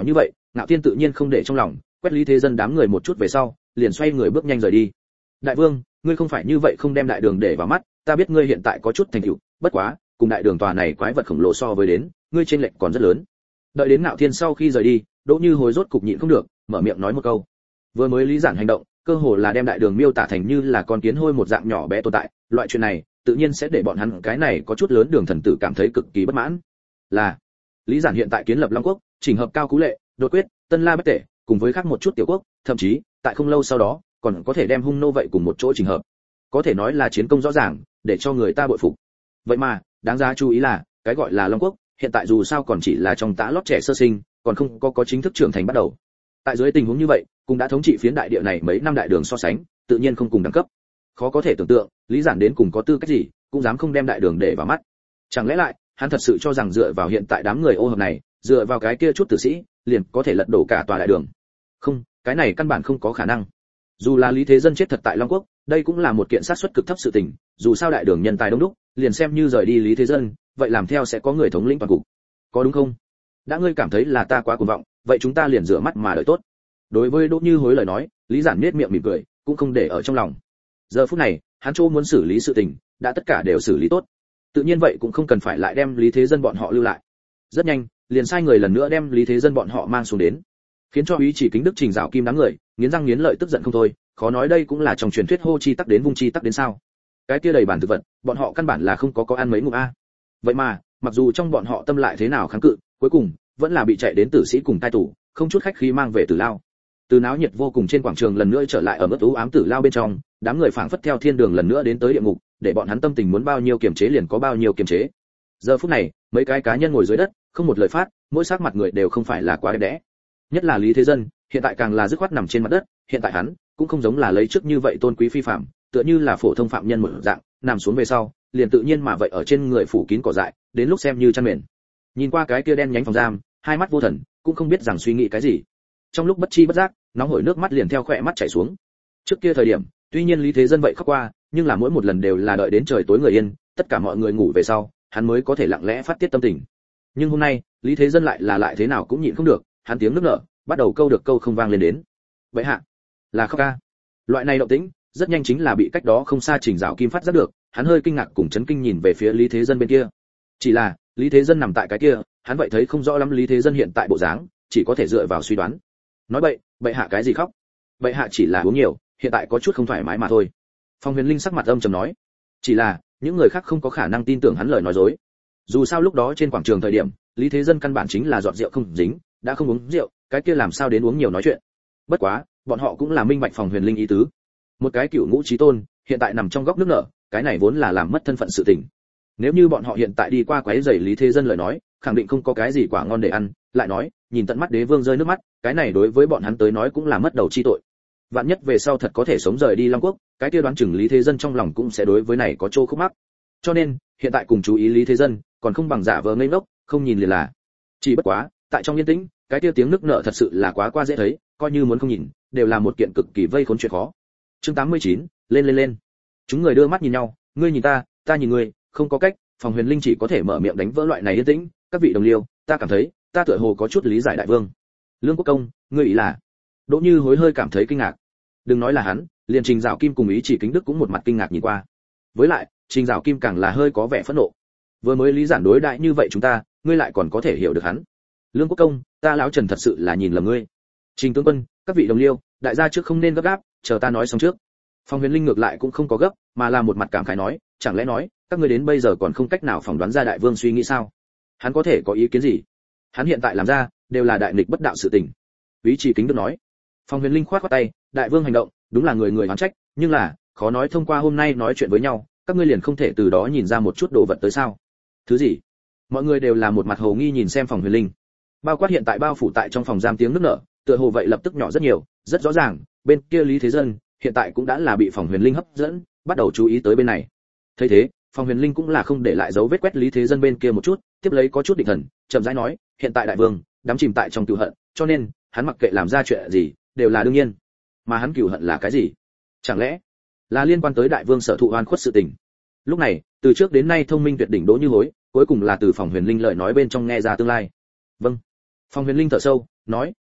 Ngạo Thiên tự nhiên không để trong lòng, quét Lý Thế Dân đám người một chút về sau, liền xoay người bước nhanh rời đi. Đại vương, ngươi không phải như vậy không đem đại đường để vào mắt, ta biết ngươi hiện tại có chút thành tựu, bất quá, cùng đại đường tòa này quái vật khổng lồ so với đến, ngươi chênh lệch còn rất lớn. Đợi đến Ngạo Thiên sau khi rời đi, Đỗ Như Hối rốt cục nhịn không được, mở miệng nói một câu. Vừa mới lý giản hành động, cơ hồ là đem đại đường miêu tả thành như là con kiến hôi một dạng nhỏ bé tồn tại, loại chuyện này, tự nhiên sẽ để bọn hắn cái này có chút lớn đường thần tử cảm thấy cực kỳ bất mãn. Là lý giản hiện tại kiến lập Long Quốc, chỉnh hợp Cao Cú Lệ, Đột Quyết, Tân La Bách Tể, cùng với khác một chút tiểu quốc, thậm chí tại không lâu sau đó, còn có thể đem Hung Nô vậy cùng một chỗ chỉnh hợp. Có thể nói là chiến công rõ ràng, để cho người ta bội phục. Vậy mà, đáng giá chú ý là, cái gọi là Long Quốc, hiện tại dù sao còn chỉ là trong tã lót trẻ sơ sinh, còn không có chính thức trưởng thành bắt đầu. Tại dưới tình huống như vậy, cũng đã thống trị phiến đại địa này mấy năm đại đường so sánh, tự nhiên không cùng đẳng cấp. Khó có thể tưởng tượng, lý giản đến cùng có tư cách gì, cũng dám không đem đại đường để vào mắt. Chẳng lẽ lại, hắn thật sự cho rằng dựa vào hiện tại đám người ô hợp này, dựa vào cái kia chút tử sĩ, liền có thể lật đổ cả tòa đại đường? Không, cái này căn bản không có khả năng. Dù là Lý Thế Dân chết thật tại Long Quốc, đây cũng là một kiện xác suất cực thấp sự tình, dù sao đại đường nhân tài đông đúc, liền xem như rời đi Lý Thế Dân, vậy làm theo sẽ có người thống lĩnh toàn cục. Có đúng không? Đã ngươi cảm thấy là ta quá cuồng vọng, vậy chúng ta liền rửa mắt mà đợi tốt. Đối với Đỗ Như Hối lời nói, Lý Giản nhếch miệng mỉm cười, cũng không để ở trong lòng. Giờ phút này, hắn chỗ muốn xử lý sự tình, đã tất cả đều xử lý tốt. Tự nhiên vậy cũng không cần phải lại đem Lý Thế Dân bọn họ lưu lại. Rất nhanh, liền sai người lần nữa đem Lý Thế Dân bọn họ mang xuống đến, khiến cho Úy Chỉ Kính Đức Trình Giảo Kim đám người nghiến răng nghiến lợi tức giận không thôi, khó nói đây cũng là trong truyền thuyết hô chi tắc đến vung chi tắc đến sao? Cái kia đầy bản thực vật, bọn họ căn bản là không có ăn mấy ngụm a. Vậy mà, mặc dù trong bọn họ tâm lại thế nào kháng cự, cuối cùng vẫn là bị chạy đến tử sĩ cùng tai tù, không chút khách khí mang về tử lao. Từ náo nhiệt vô cùng trên quảng trường lần nữa trở lại ở mức u ám tử lao bên trong, đám người phảng phất theo thiên đường lần nữa đến tới địa ngục, để bọn hắn tâm tình muốn bao nhiêu kiềm chế liền có bao nhiêu kiềm chế. Giờ phút này, mấy cái cá nhân ngồi dưới đất, không một lời phát, mỗi sắc mặt người đều không phải là quá đẹp đẽ. Nhất là Lý Thế Dân, hiện tại càng là dứt khoát nằm trên mặt đất, hiện tại hắn cũng không giống là lấy trước như vậy tôn quý phi phạm, tựa như là phổ thông phạm nhân một dạng, nằm xuống về sau, liền tự nhiên mà vậy ở trên người phủ kín cỏ dại, đến lúc xem như chăn mền. Nhìn qua cái kia đen nhánh phòng giam, hai mắt vô thần, cũng không biết rằng suy nghĩ cái gì. Trong lúc bất chi bất giác, nóng hổi nước mắt liền theo khóe mắt chảy xuống. Trước kia thời điểm, tuy nhiên Lý Thế Dân vậy khóc qua, nhưng là mỗi một lần đều là đợi đến trời tối người yên, tất cả mọi người ngủ về sau, hắn mới có thể lặng lẽ phát tiết tâm tình. Nhưng hôm nay, Lý Thế Dân lại thế nào cũng nhịn không được, hắn tiếng nức nở, bắt đầu câu được câu không vang lên đến. Vậy hạ, là khóc ca. Loại này động tĩnh, rất nhanh chính là bị cách đó không xa Trình Giảo Kim phát giác được, hắn hơi kinh ngạc cùng chấn kinh nhìn về phía Lý Thế Dân bên kia. Chỉ là, Lý Thế Dân nằm tại cái kia, hắn vậy thấy không rõ lắm Lý Thế Dân hiện tại bộ dáng, chỉ có thể dựa vào suy đoán. Nói bậy hạ cái gì khóc? Bậy hạ chỉ là uống nhiều, hiện tại có chút không thoải mái mà thôi. Phong Huyền Linh sắc mặt âm trầm nói. Chỉ là, những người khác không có khả năng tin tưởng hắn lời nói dối. Dù sao lúc đó trên quảng trường thời điểm, Lý Thế Dân căn bản chính là giọt rượu không dính, đã không uống rượu, cái kia làm sao đến uống nhiều nói chuyện. Bất quá, bọn họ cũng là minh bạch Phong Huyền Linh ý tứ. Một cái cựu ngũ chí tôn, hiện tại nằm trong góc nước nở, cái này vốn là làm mất thân phận sự tình. Nếu như bọn họ hiện tại đi qua quấy rầy Lý Thế Dân lời nói, khẳng định không có cái gì quả ngon để ăn, lại nói, nhìn tận mắt đế vương rơi nước mắt, cái này đối với bọn hắn tới nói cũng là mất đầu chi tội. Vạn nhất về sau thật có thể sống rời đi Long Quốc, cái kia đoán chừng Lý Thế Dân trong lòng cũng sẽ đối với này có chỗ khúc mắc. Cho nên, hiện tại cùng chú ý Lý Thế Dân, còn không bằng giả vờ ngây ngốc, không nhìn liền là. Chỉ bất quá, tại trong yên tĩnh, cái kia tiếng nức nở thật sự là quá dễ thấy, coi như muốn không nhìn, đều là một kiện cực kỳ vây khốn chuyện khó. Chương 89, lên. Chúng người đưa mắt nhìn nhau, ngươi nhìn ta nhìn ngươi, không có cách, Phòng Huyền Linh chỉ có thể mở miệng đánh vỡ loại này yên tĩnh, các vị đồng liêu, ta cảm thấy, ta tựa hồ có chút lý giải đại vương. Lương Quốc Công, ngươi ý là? Đỗ Như Hối hơi cảm thấy kinh ngạc. Đừng nói là hắn, liền Trình Giảo Kim cùng Ý Chỉ Kính Đức cũng một mặt kinh ngạc nhìn qua. Với lại, Trình Giảo Kim càng là hơi có vẻ phẫn nộ. Vừa mới lý giản đối đại như vậy chúng ta, ngươi lại còn có thể hiểu được hắn. Lương Quốc Công, ta lão Trần thật sự là nhìn lầm ngươi. Trình tướng quân, các vị đồng liêu, đại gia trước không nên gấp gáp, chờ ta nói xong trước. Phong Huyền Linh ngược lại cũng không có gấp, mà là một mặt cảm khái nói, chẳng lẽ nói, các ngươi đến bây giờ còn không cách nào phỏng đoán ra đại vương suy nghĩ sao? Hắn có thể có ý kiến gì? Hắn hiện tại làm ra, đều là đại nghịch bất đạo sự tình. Úy Chỉ Kính Đức nói. Phong Huyền Linh khoát khoát tay, đại vương hành động, đúng là người oán trách, nhưng là, khó nói thông qua hôm nay nói chuyện với nhau, các ngươi liền không thể từ đó nhìn ra một chút đồ vật tới sao? Thứ gì? Mọi người đều là một mặt hồ nghi nhìn xem Phong Huyền Linh. Bao quát hiện tại bao phủ tại trong phòng giam tiếng nức nở, tựa hồ vậy lập tức nhỏ rất nhiều, rất rõ ràng, bên kia Lý Thế Dân hiện tại cũng đã là bị Phong Huyền Linh hấp dẫn, bắt đầu chú ý tới bên này. Thấy thế, Phong Huyền Linh cũng là không để lại dấu vết quét Lý Thế Dân bên kia một chút, tiếp lấy có chút định thần, chậm rãi nói, hiện tại đại vương đắm chìm tại trong cừu hận, cho nên hắn mặc kệ làm ra chuyện gì, đều là đương nhiên. Mà hắn cừu hận là cái gì? Chẳng lẽ là liên quan tới đại vương sở thụ oan khuất sự tình? Lúc này, từ trước đến nay thông minh tuyệt đỉnh Đỗ Như Hối, cuối cùng là từ Phong Huyền Linh lời nói bên trong nghe ra tương lai. Vâng. Phong Huyền Linh thở sâu, nói,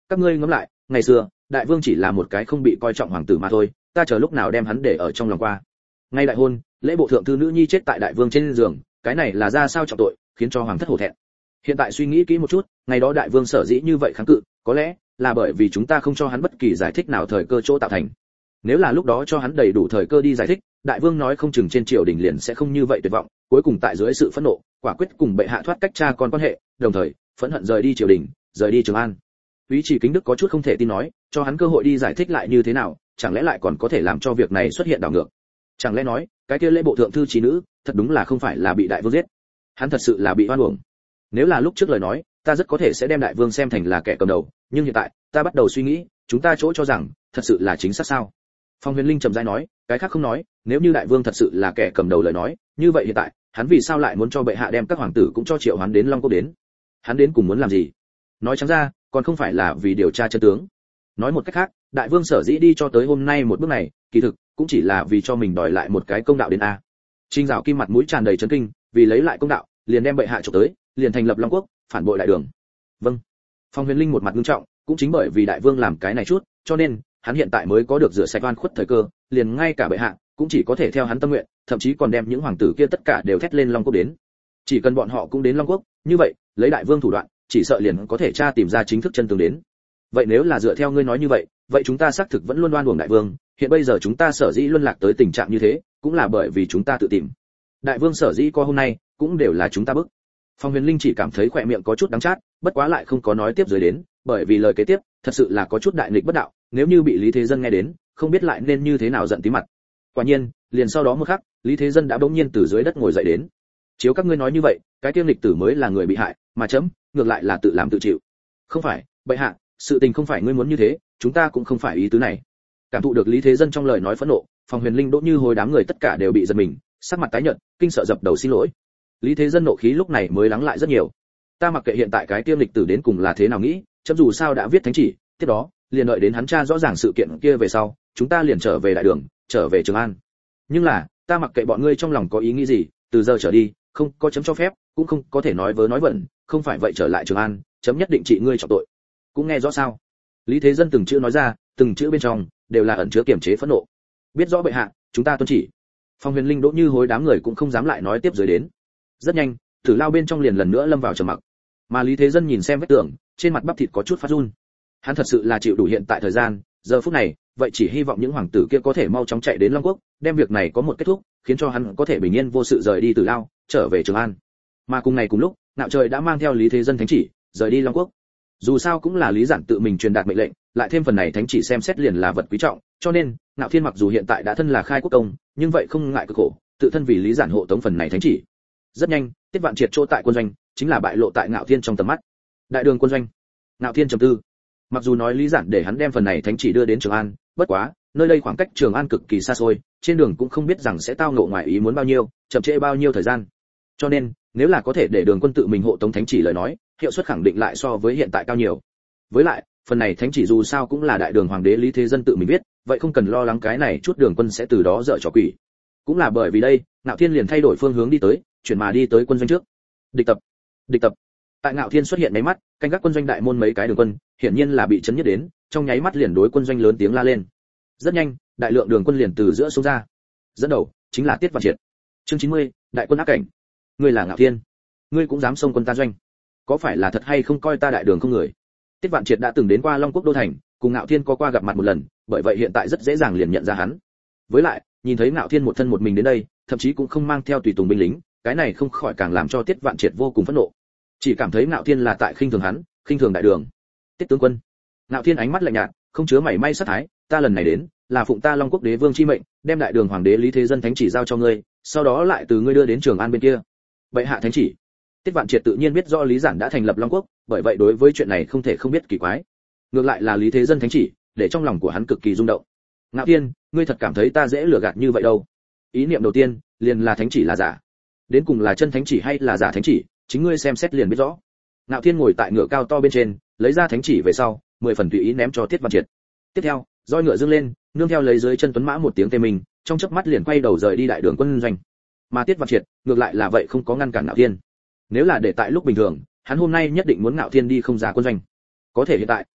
các ngươi ngẫm lại, ngày xưa đại vương chỉ là một cái không bị coi trọng hoàng tử mà thôi, ta chờ lúc nào đem hắn để ở trong lòng qua. Ngay đại hôn, lễ bộ thượng thư nữ nhi chết tại đại vương trên giường, cái này là ra sao trọng tội, khiến cho hoàng thất hổ thẹn. Hiện tại suy nghĩ kỹ một chút, ngày đó đại vương sở dĩ như vậy kháng cự, có lẽ là bởi vì chúng ta không cho hắn bất kỳ giải thích nào thời cơ chỗ tạo thành. Nếu là lúc đó cho hắn đầy đủ thời cơ đi giải thích, đại vương nói không chừng trên triều đình liền sẽ không như vậy tuyệt vọng, cuối cùng tại dưới sự phẫn nộ, quả quyết cùng bệ hạ thoát cách cha con quan hệ, đồng thời phẫn hận rời đi triều đình, rời đi Trường An. Úy Chỉ Kính Đức có chút không thể tin nói, cho hắn cơ hội đi giải thích lại như thế nào, chẳng lẽ lại còn có thể làm cho việc này xuất hiện đảo ngược? Chẳng lẽ nói, cái kia lễ bộ thượng thư trí nữ, thật đúng là không phải là bị đại vương giết, hắn thật sự là bị oan uổng. Nếu là lúc trước lời nói, ta rất có thể sẽ đem đại vương xem thành là kẻ cầm đầu, nhưng hiện tại, ta bắt đầu suy nghĩ, chúng ta chỗ cho rằng, thật sự là chính xác sao? Phong Huyền Linh trầm rãi nói, cái khác không nói, nếu như đại vương thật sự là kẻ cầm đầu lời nói, như vậy hiện tại, hắn vì sao lại muốn cho bệ hạ đem các hoàng tử cũng cho triệu hắn đến Long Quốc đến? Hắn đến cùng muốn làm gì? Nói trắng ra, còn không phải là vì điều tra chân tướng. Nói một cách khác, đại vương sở dĩ đi cho tới hôm nay một bước này, kỳ thực cũng chỉ là vì cho mình đòi lại một cái công đạo đến a. Trình Dạo Kim mặt mũi tràn đầy chấn kinh, vì lấy lại công đạo, liền đem bệ hạ chụp tới, liền thành lập Long Quốc, phản bội đại đường. Vâng. Phong Huyền Linh một mặt nghiêm trọng, cũng chính bởi vì đại vương làm cái này chút, cho nên hắn hiện tại mới có được rửa sạch oan khuất thời cơ, liền ngay cả bệ hạ cũng chỉ có thể theo hắn tâm nguyện, thậm chí còn đem những hoàng tử kia tất cả đều thét lên Long Quốc đến. Chỉ cần bọn họ cũng đến Long Quốc, như vậy, lấy đại vương thủ đoạn, chỉ sợ liền có thể tra tìm ra chính thức chân tướng đến. Vậy nếu là dựa theo ngươi nói như vậy, vậy chúng ta xác thực vẫn luôn oan uổng đại vương, hiện bây giờ chúng ta sở dĩ luân lạc tới tình trạng như thế, cũng là bởi vì chúng ta tự tìm. Đại vương sở dĩ có hôm nay, cũng đều là chúng ta bức. Phong Huyền Linh chỉ cảm thấy khỏe miệng có chút đắng chát, bất quá lại không có nói tiếp dưới đến, bởi vì lời kế tiếp, thật sự là có chút đại nghịch bất đạo, nếu như bị Lý Thế Dân nghe đến, không biết lại nên như thế nào giận tí mặt. Quả nhiên, liền sau đó một khắc, Lý Thế Dân đã bỗng nhiên từ dưới đất ngồi dậy đến. Chiếu các ngươi nói như vậy, cái tiêm lịch tử mới là người bị hại, mà chấm, ngược lại là tự làm tự chịu. Không phải, bệ hạ, sự tình không phải ngươi muốn như thế, chúng ta cũng không phải ý tứ này. Cảm thụ được Lý Thế Dân trong lời nói phẫn nộ, Phong Huyền Linh Đỗ Như Hối đám người tất cả đều bị giật mình, sắc mặt tái nhợt, kinh sợ dập đầu xin lỗi. Lý Thế Dân nộ khí lúc này mới lắng lại rất nhiều. Ta mặc kệ hiện tại cái tiêm lịch tử đến cùng là thế nào nghĩ, chấm dù sao đã viết thánh chỉ, tiếp đó, liền đợi đến hắn tra rõ ràng sự kiện kia về sau, chúng ta liền trở về đại đường, trở về Trường An. Nhưng là, ta mặc kệ bọn ngươi trong lòng có ý nghĩ gì, từ giờ trở đi, không có chấm cho phép, cũng không có thể nói vớ nói vẩn, không phải vậy trở lại Trường An, chấm nhất định trị ngươi trọng tội. Cũng nghe rõ sao? Lý Thế Dân từng chữ nói ra, từng chữ bên trong đều là ẩn chứa kiềm chế phẫn nộ. Biết rõ bệ hạ, chúng ta tuân chỉ. Phong Huyền Linh Đỗ Như Hối đám người cũng không dám lại nói tiếp dưới đến. Rất nhanh, Tử Lao bên trong liền lần nữa lâm vào trầm mặc. Mà Lý Thế Dân nhìn xem vết tường, trên mặt bắp thịt có chút phát run. Hắn thật sự là chịu đủ hiện tại thời gian, giờ phút này, vậy chỉ hy vọng những hoàng tử kia có thể mau chóng chạy đến Long Quốc, đem việc này có một kết thúc, khiến cho hắn có thể bình yên vô sự rời đi Tử Lao, trở về Trường An. Mà cùng ngày cùng lúc, Nạo Trời đã mang theo Lý Thế Dân thánh chỉ, rời đi Long Quốc. Dù sao cũng là Lý Giản tự mình truyền đạt mệnh lệnh, lại thêm phần này thánh chỉ xem xét liền là vật quý trọng, cho nên Nạo Thiên mặc dù hiện tại đã thân là khai quốc công, nhưng vậy không ngại cực khổ, tự thân vì Lý Giản hộ tống phần này thánh chỉ. Rất nhanh, Tiết Vạn Triệt chỗ tại quân doanh, chính là bại lộ tại Nạo Thiên trong tầm mắt. Đại đường quân doanh. Nạo Thiên trầm tư. Mặc dù nói Lý Giản để hắn đem phần này thánh chỉ đưa đến Trường An, bất quá, nơi đây khoảng cách Trường An cực kỳ xa xôi, trên đường cũng không biết rằng sẽ tao ngộ ngoài ý muốn bao nhiêu, chậm trễ bao nhiêu thời gian. Cho nên, nếu là có thể để Đường Quân tự mình hộ tống thánh chỉ lời nói, hiệu suất khẳng định lại so với hiện tại cao nhiều. Với lại, phần này thánh chỉ dù sao cũng là đại đường hoàng đế Lý Thế Dân tự mình viết, vậy không cần lo lắng cái này chút Đường Quân sẽ từ đó dở trò quỷ. Cũng là bởi vì đây, Nạo Thiên liền thay đổi phương hướng đi tới, chuyển mà đi tới quân doanh trước. Địch tập. Địch tập. Tại Nạo Thiên xuất hiện mấy mắt, canh gác quân doanh đại môn mấy cái đường quân, hiển nhiên là bị chấn nhất đến, trong nháy mắt liền đối quân doanh lớn tiếng la lên. Rất nhanh, đại lượng đường quân liền từ giữa xông ra. Dẫn đầu chính là Tiết Vạn Triệt. Chương 90, đại quân ác cảnh. Ngươi là Nạo Thiên, ngươi cũng dám xông quân ta doanh, có phải là thật hay không coi ta đại đường không người? Tiết Vạn Triệt đã từng đến qua Long Quốc đô thành, cùng Nạo Thiên có qua gặp mặt một lần, bởi vậy hiện tại rất dễ dàng liền nhận ra hắn. Với lại, nhìn thấy Nạo Thiên một thân một mình đến đây, thậm chí cũng không mang theo tùy tùng binh lính, cái này không khỏi càng làm cho Tiết Vạn Triệt vô cùng phẫn nộ. Chỉ cảm thấy Nạo Thiên là tại khinh thường hắn, khinh thường đại đường. Tiết tướng quân. Nạo Thiên ánh mắt lạnh nhạt, không chứa mảy may sát thái, ta lần này đến, là phụng ta Long Quốc đế vương chi mệnh, đem đại đường hoàng đế Lý Thế Dân thánh chỉ giao cho ngươi, sau đó lại từ ngươi đưa đến Trường An bên kia. Bệ hạ thánh chỉ. Tiết Vạn Triệt tự nhiên biết rõ Lý Giản đã thành lập Long Quốc, bởi vậy đối với chuyện này không thể không biết kỳ quái. Ngược lại là Lý Thế Dân thánh chỉ, để trong lòng của hắn cực kỳ rung động. Nạo Thiên, ngươi thật cảm thấy ta dễ lừa gạt như vậy đâu? Ý niệm đầu tiên, liền là thánh chỉ là giả. Đến cùng là chân thánh chỉ hay là giả thánh chỉ, chính ngươi xem xét liền biết rõ. Nạo Thiên ngồi tại ngựa cao to bên trên, lấy ra thánh chỉ về sau, 10 phần tùy ý ném cho Tiết Vạn Triệt. Tiếp theo, roi ngựa dương lên, nương theo lấy dưới chân tuấn mã một tiếng tê mình, trong chớp mắt liền quay đầu rời đi đại đường quân doanh. Mà Tiết Vạn Triệt, ngược lại là vậy không có ngăn cản Nạo Thiên. Nếu là để tại lúc bình thường, hắn hôm nay nhất định muốn Nạo Thiên đi không ra quân doanh. Có thể hiện tại,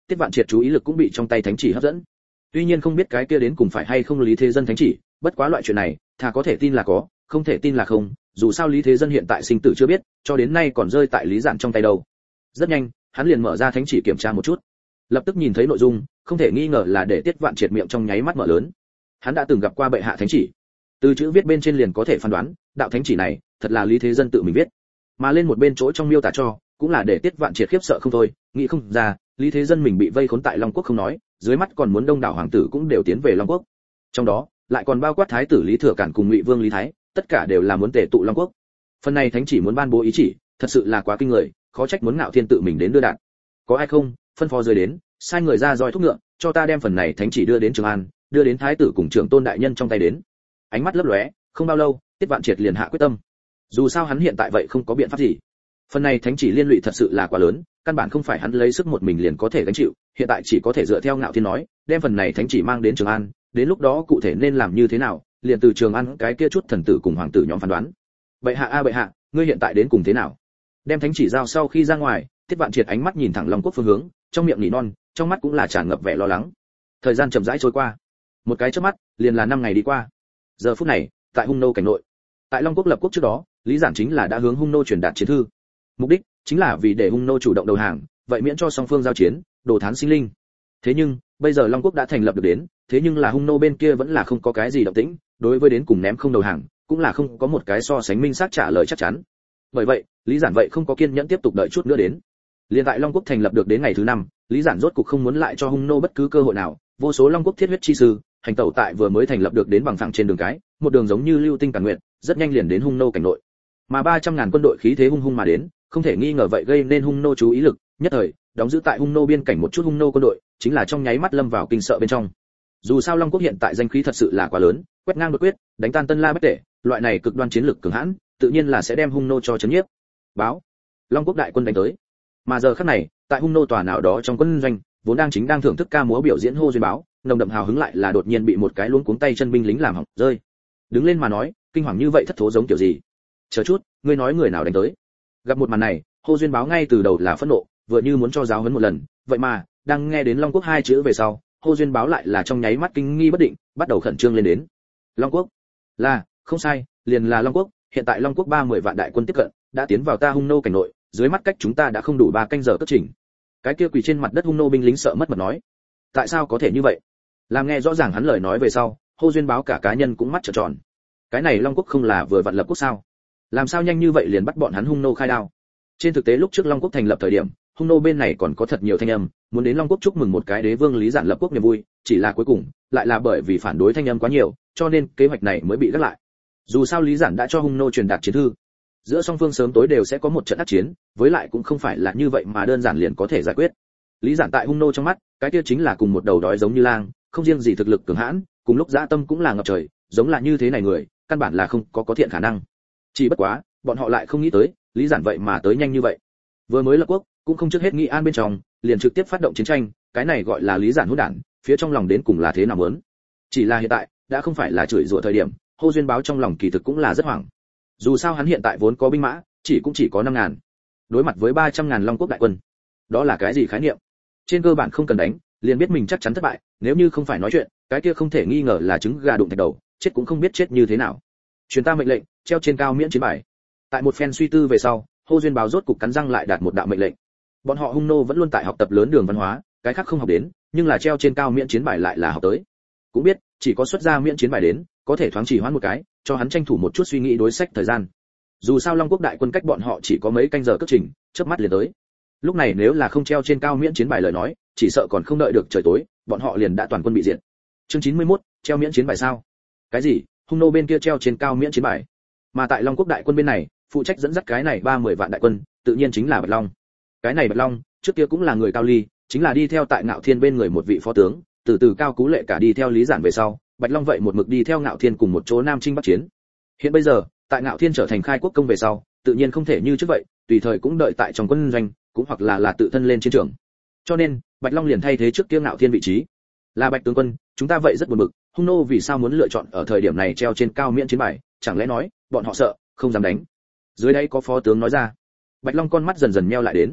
Tiết Vạn Triệt chú ý lực cũng bị trong tay thánh chỉ hấp dẫn. Tuy nhiên không biết cái kia đến cùng phải hay không Lý Thế Dân thánh chỉ, bất quá loại chuyện này, thà có thể tin là có, không thể tin là không, dù sao Lý Thế Dân hiện tại sinh tử chưa biết, cho đến nay còn rơi tại Lý Giản trong tay đâu. Rất nhanh, hắn liền mở ra thánh chỉ kiểm tra một chút. Lập tức nhìn thấy nội dung, không thể nghi ngờ là để Tiết Vạn Triệt miệng trong nháy mắt mở lớn. Hắn đã từng gặp qua bệ hạ thánh chỉ, từ chữ viết bên trên liền có thể phán đoán, đạo thánh chỉ này, thật là Lý Thế Dân tự mình viết. Mà lên một bên chỗ trong miêu tả cho, cũng là để Tiết Vạn Triệt khiếp sợ không thôi, nghĩ không ra, Lý Thế Dân mình bị vây khốn tại Long Quốc không nói, dưới mắt còn muốn đông đảo hoàng tử cũng đều tiến về Long Quốc. Trong đó, lại còn bao quát thái tử Lý Thừa Cản cùng Ngụy Vương Lý Thái, tất cả đều là muốn tề tụ Long Quốc. Phần này thánh chỉ muốn ban bố ý chỉ, thật sự là quá kinh người, khó trách muốn Ngạo Thiên tự mình đến đưa đạn. Có ai không, phân phó dưới đến, sai người ra roi thúc ngựa, cho ta đem phần này thánh chỉ đưa đến Trường An, đưa đến thái tử cùng trưởng tôn đại nhân trong tay đến. Ánh mắt lấp lóe, không bao lâu, Tiết Vạn Triệt liền hạ quyết tâm. Dù sao hắn hiện tại vậy không có biện pháp gì. Phần này thánh chỉ liên lụy thật sự là quá lớn, căn bản không phải hắn lấy sức một mình liền có thể gánh chịu, hiện tại chỉ có thể dựa theo Ngạo Thiên nói, đem phần này thánh chỉ mang đến Trường An, đến lúc đó cụ thể nên làm như thế nào, liền từ Trường An cái kia chút thần tử cùng hoàng tử nhóm phán đoán. Bệ hạ a bệ hạ, ngươi hiện tại đến cùng thế nào? Đem thánh chỉ giao sau khi ra ngoài, Tiết Vạn Triệt ánh mắt nhìn thẳng Long Quốc phương hướng, trong miệng nỉ non, trong mắt cũng là tràn ngập vẻ lo lắng. Thời gian chậm rãi trôi qua, một cái chớp mắt, liền là 5 ngày đi qua. Giờ phút này, tại Hung Nô cảnh nội, tại Long Quốc lập quốc trước đó, Lý Giản chính là đã hướng Hung Nô truyền đạt chiến thư. Mục đích chính là vì để Hung Nô chủ động đầu hàng, vậy miễn cho song phương giao chiến, đồ thán sinh linh. Thế nhưng, bây giờ Long Quốc đã thành lập được đến, thế nhưng là Hung Nô bên kia vẫn là không có cái gì động tĩnh, đối với đến cùng ném không đầu hàng, cũng là không có một cái so sánh minh xác trả lời chắc chắn. Bởi vậy, Lý Giản vậy không có kiên nhẫn tiếp tục đợi chút nữa đến. Liên tại Long Quốc thành lập được đến ngày thứ 5, Lý Giản rốt cục không muốn lại cho Hung Nô bất cứ cơ hội nào, vô số Long Quốc thiết huyết chi sư, hành tẩu tại vừa mới thành lập được đến bằng phẳng trên đường cái, một đường giống như lưu tinh càn nguyện, rất nhanh liền đến Hung Nô cảnh nội. Mà 300.000 quân đội khí thế hung hung mà đến, không thể nghi ngờ vậy gây nên Hung Nô chú ý lực, nhất thời, đóng giữ tại Hung Nô biên cảnh một chút Hung Nô quân đội, chính là trong nháy mắt lâm vào kinh sợ bên trong. Dù sao Long Quốc hiện tại danh khí thật sự là quá lớn, quét ngang đột quyết, đánh tan Tân La Bách Tể, loại này cực đoan chiến lược cường hãn, tự nhiên là sẽ đem Hung Nô cho chấn nhiếp. Báo, Long Quốc đại quân đánh tới. Mà giờ khắc này, tại Hung Nô tòa nào đó trong quân doanh, vốn đang thưởng thức ca múa biểu diễn hô duyên báo, nồng đậm hào hứng lại là đột nhiên bị một cái luống cuống tay chân binh lính làm hỏng rơi. Đứng lên mà nói, kinh hoàng như vậy thất thố giống kiểu gì? Chờ chút, ngươi nói người nào đánh tới? Gặp một màn này, hô duyên báo ngay từ đầu là phẫn nộ, vừa như muốn cho giáo huấn một lần, vậy mà, đang nghe đến Long Quốc 2 chữ về sau, hô duyên báo lại là trong nháy mắt kinh nghi bất định, bắt đầu khẩn trương lên đến. Long Quốc? Là, không sai, liền là Long Quốc, hiện tại Long Quốc 30 vạn đại quân tiếp cận, đã tiến vào ta Hung Nô cảnh nội, dưới mắt cách chúng ta đã không đủ 3 canh giờ cất chỉnh. Cái kia quỳ trên mặt đất Hung Nô binh lính sợ mất mật nói. Tại sao có thể như vậy? Làm nghe rõ ràng hắn lời nói về sau, hô duyên báo cả cá nhân cũng mắt trợn tròn. Cái này Long Quốc không là vừa vặn lập quốc sao? Làm sao nhanh như vậy liền bắt bọn hắn Hung Nô khai đao? Trên thực tế lúc trước Long Quốc thành lập thời điểm, Hung Nô bên này còn có thật nhiều thanh âm, muốn đến Long Quốc chúc mừng một cái đế vương Lý Giản lập quốc niềm vui, chỉ là cuối cùng, lại là bởi vì phản đối thanh âm quá nhiều, cho nên kế hoạch này mới bị gác lại. Dù sao Lý Giản đã cho Hung Nô truyền đạt chiến thư, giữa song phương sớm tối đều sẽ có một trận ác chiến, với lại cũng không phải là như vậy mà đơn giản liền có thể giải quyết. Lý Giản tại Hung Nô trong mắt, cái kia chính là cùng một đầu đói giống như lang, không riêng gì thực lực cường hãn, cùng lúc dã tâm cũng là ngập trời, giống là như thế này người, căn bản là không có thiện khả năng. Chỉ bất quá, bọn họ lại không nghĩ tới, Lý Giản vậy mà tới nhanh như vậy. Vừa mới lập quốc, cũng không trước hết nghĩ an bên trong, liền trực tiếp phát động chiến tranh, cái này gọi là Lý Giản hỗn đản, phía trong lòng đến cùng là thế nào muốn. Chỉ là hiện tại, đã không phải là chửi rủa thời điểm, hô duyên báo trong lòng kỳ thực cũng là rất hoảng. Dù sao hắn hiện tại vốn có binh mã, chỉ có 5.000. Đối mặt với 300.000 Long Quốc đại quân, đó là cái gì khái niệm? Trên cơ bản không cần đánh, liền biết mình chắc chắn thất bại, nếu như không phải nói chuyện, cái kia không thể nghi ngờ là trứng gà đụng thạch đầu, chết cũng không biết chết như thế nào. Truyền ta mệnh lệnh, treo trên cao miễn chiến bài. Tại một phen suy tư về sau, hô duyên báo rốt cục cắn răng lại đạt một đạo mệnh lệnh. Bọn họ Hung Nô vẫn luôn tại học tập lớn đường văn hóa, cái khác không học đến, nhưng là treo trên cao miễn chiến bài lại là học tới. Cũng biết, chỉ có xuất ra miễn chiến bài đến, có thể thoáng chỉ hoãn một cái, cho hắn tranh thủ một chút suy nghĩ đối sách thời gian. Dù sao Long Quốc đại quân cách bọn họ chỉ có mấy canh giờ cất trình, chớp mắt liền tới. Lúc này nếu là không treo trên cao miễn chiến bài lời nói, chỉ sợ còn không đợi được trời tối, bọn họ liền đã toàn quân bị diệt. Chương 91, treo miễn chiến bài sao? Cái gì? Hung Nô bên kia treo trên cao miễn chiến bài. Mà tại Long Quốc đại quân bên này, phụ trách dẫn dắt cái này 30 vạn đại quân, tự nhiên chính là Bạch Long. Cái này Bạch Long, trước kia cũng là người Cao Ly, chính là đi theo tại Ngạo Thiên bên người một vị phó tướng, từ Cao Cú Lệ cả đi theo Lý Giản về sau, Bạch Long vậy một mực đi theo Ngạo Thiên cùng một chỗ Nam Chinh Bắc Chiến. Hiện bây giờ, tại Ngạo Thiên trở thành khai quốc công về sau, tự nhiên không thể như trước vậy, tùy thời cũng đợi tại trong quân doanh, cũng hoặc là tự thân lên chiến trường. Cho nên, Bạch Long liền thay thế trước kia Ngạo Thiên vị trí. Là Bạch tướng quân, chúng ta vậy rất buồn bực, Hung Nô vì sao muốn lựa chọn ở thời điểm này treo trên cao miễn chiến bài, chẳng lẽ nói, bọn họ sợ, không dám đánh. Dưới đây có phó tướng nói ra. Bạch Long con mắt dần dần nheo lại đến.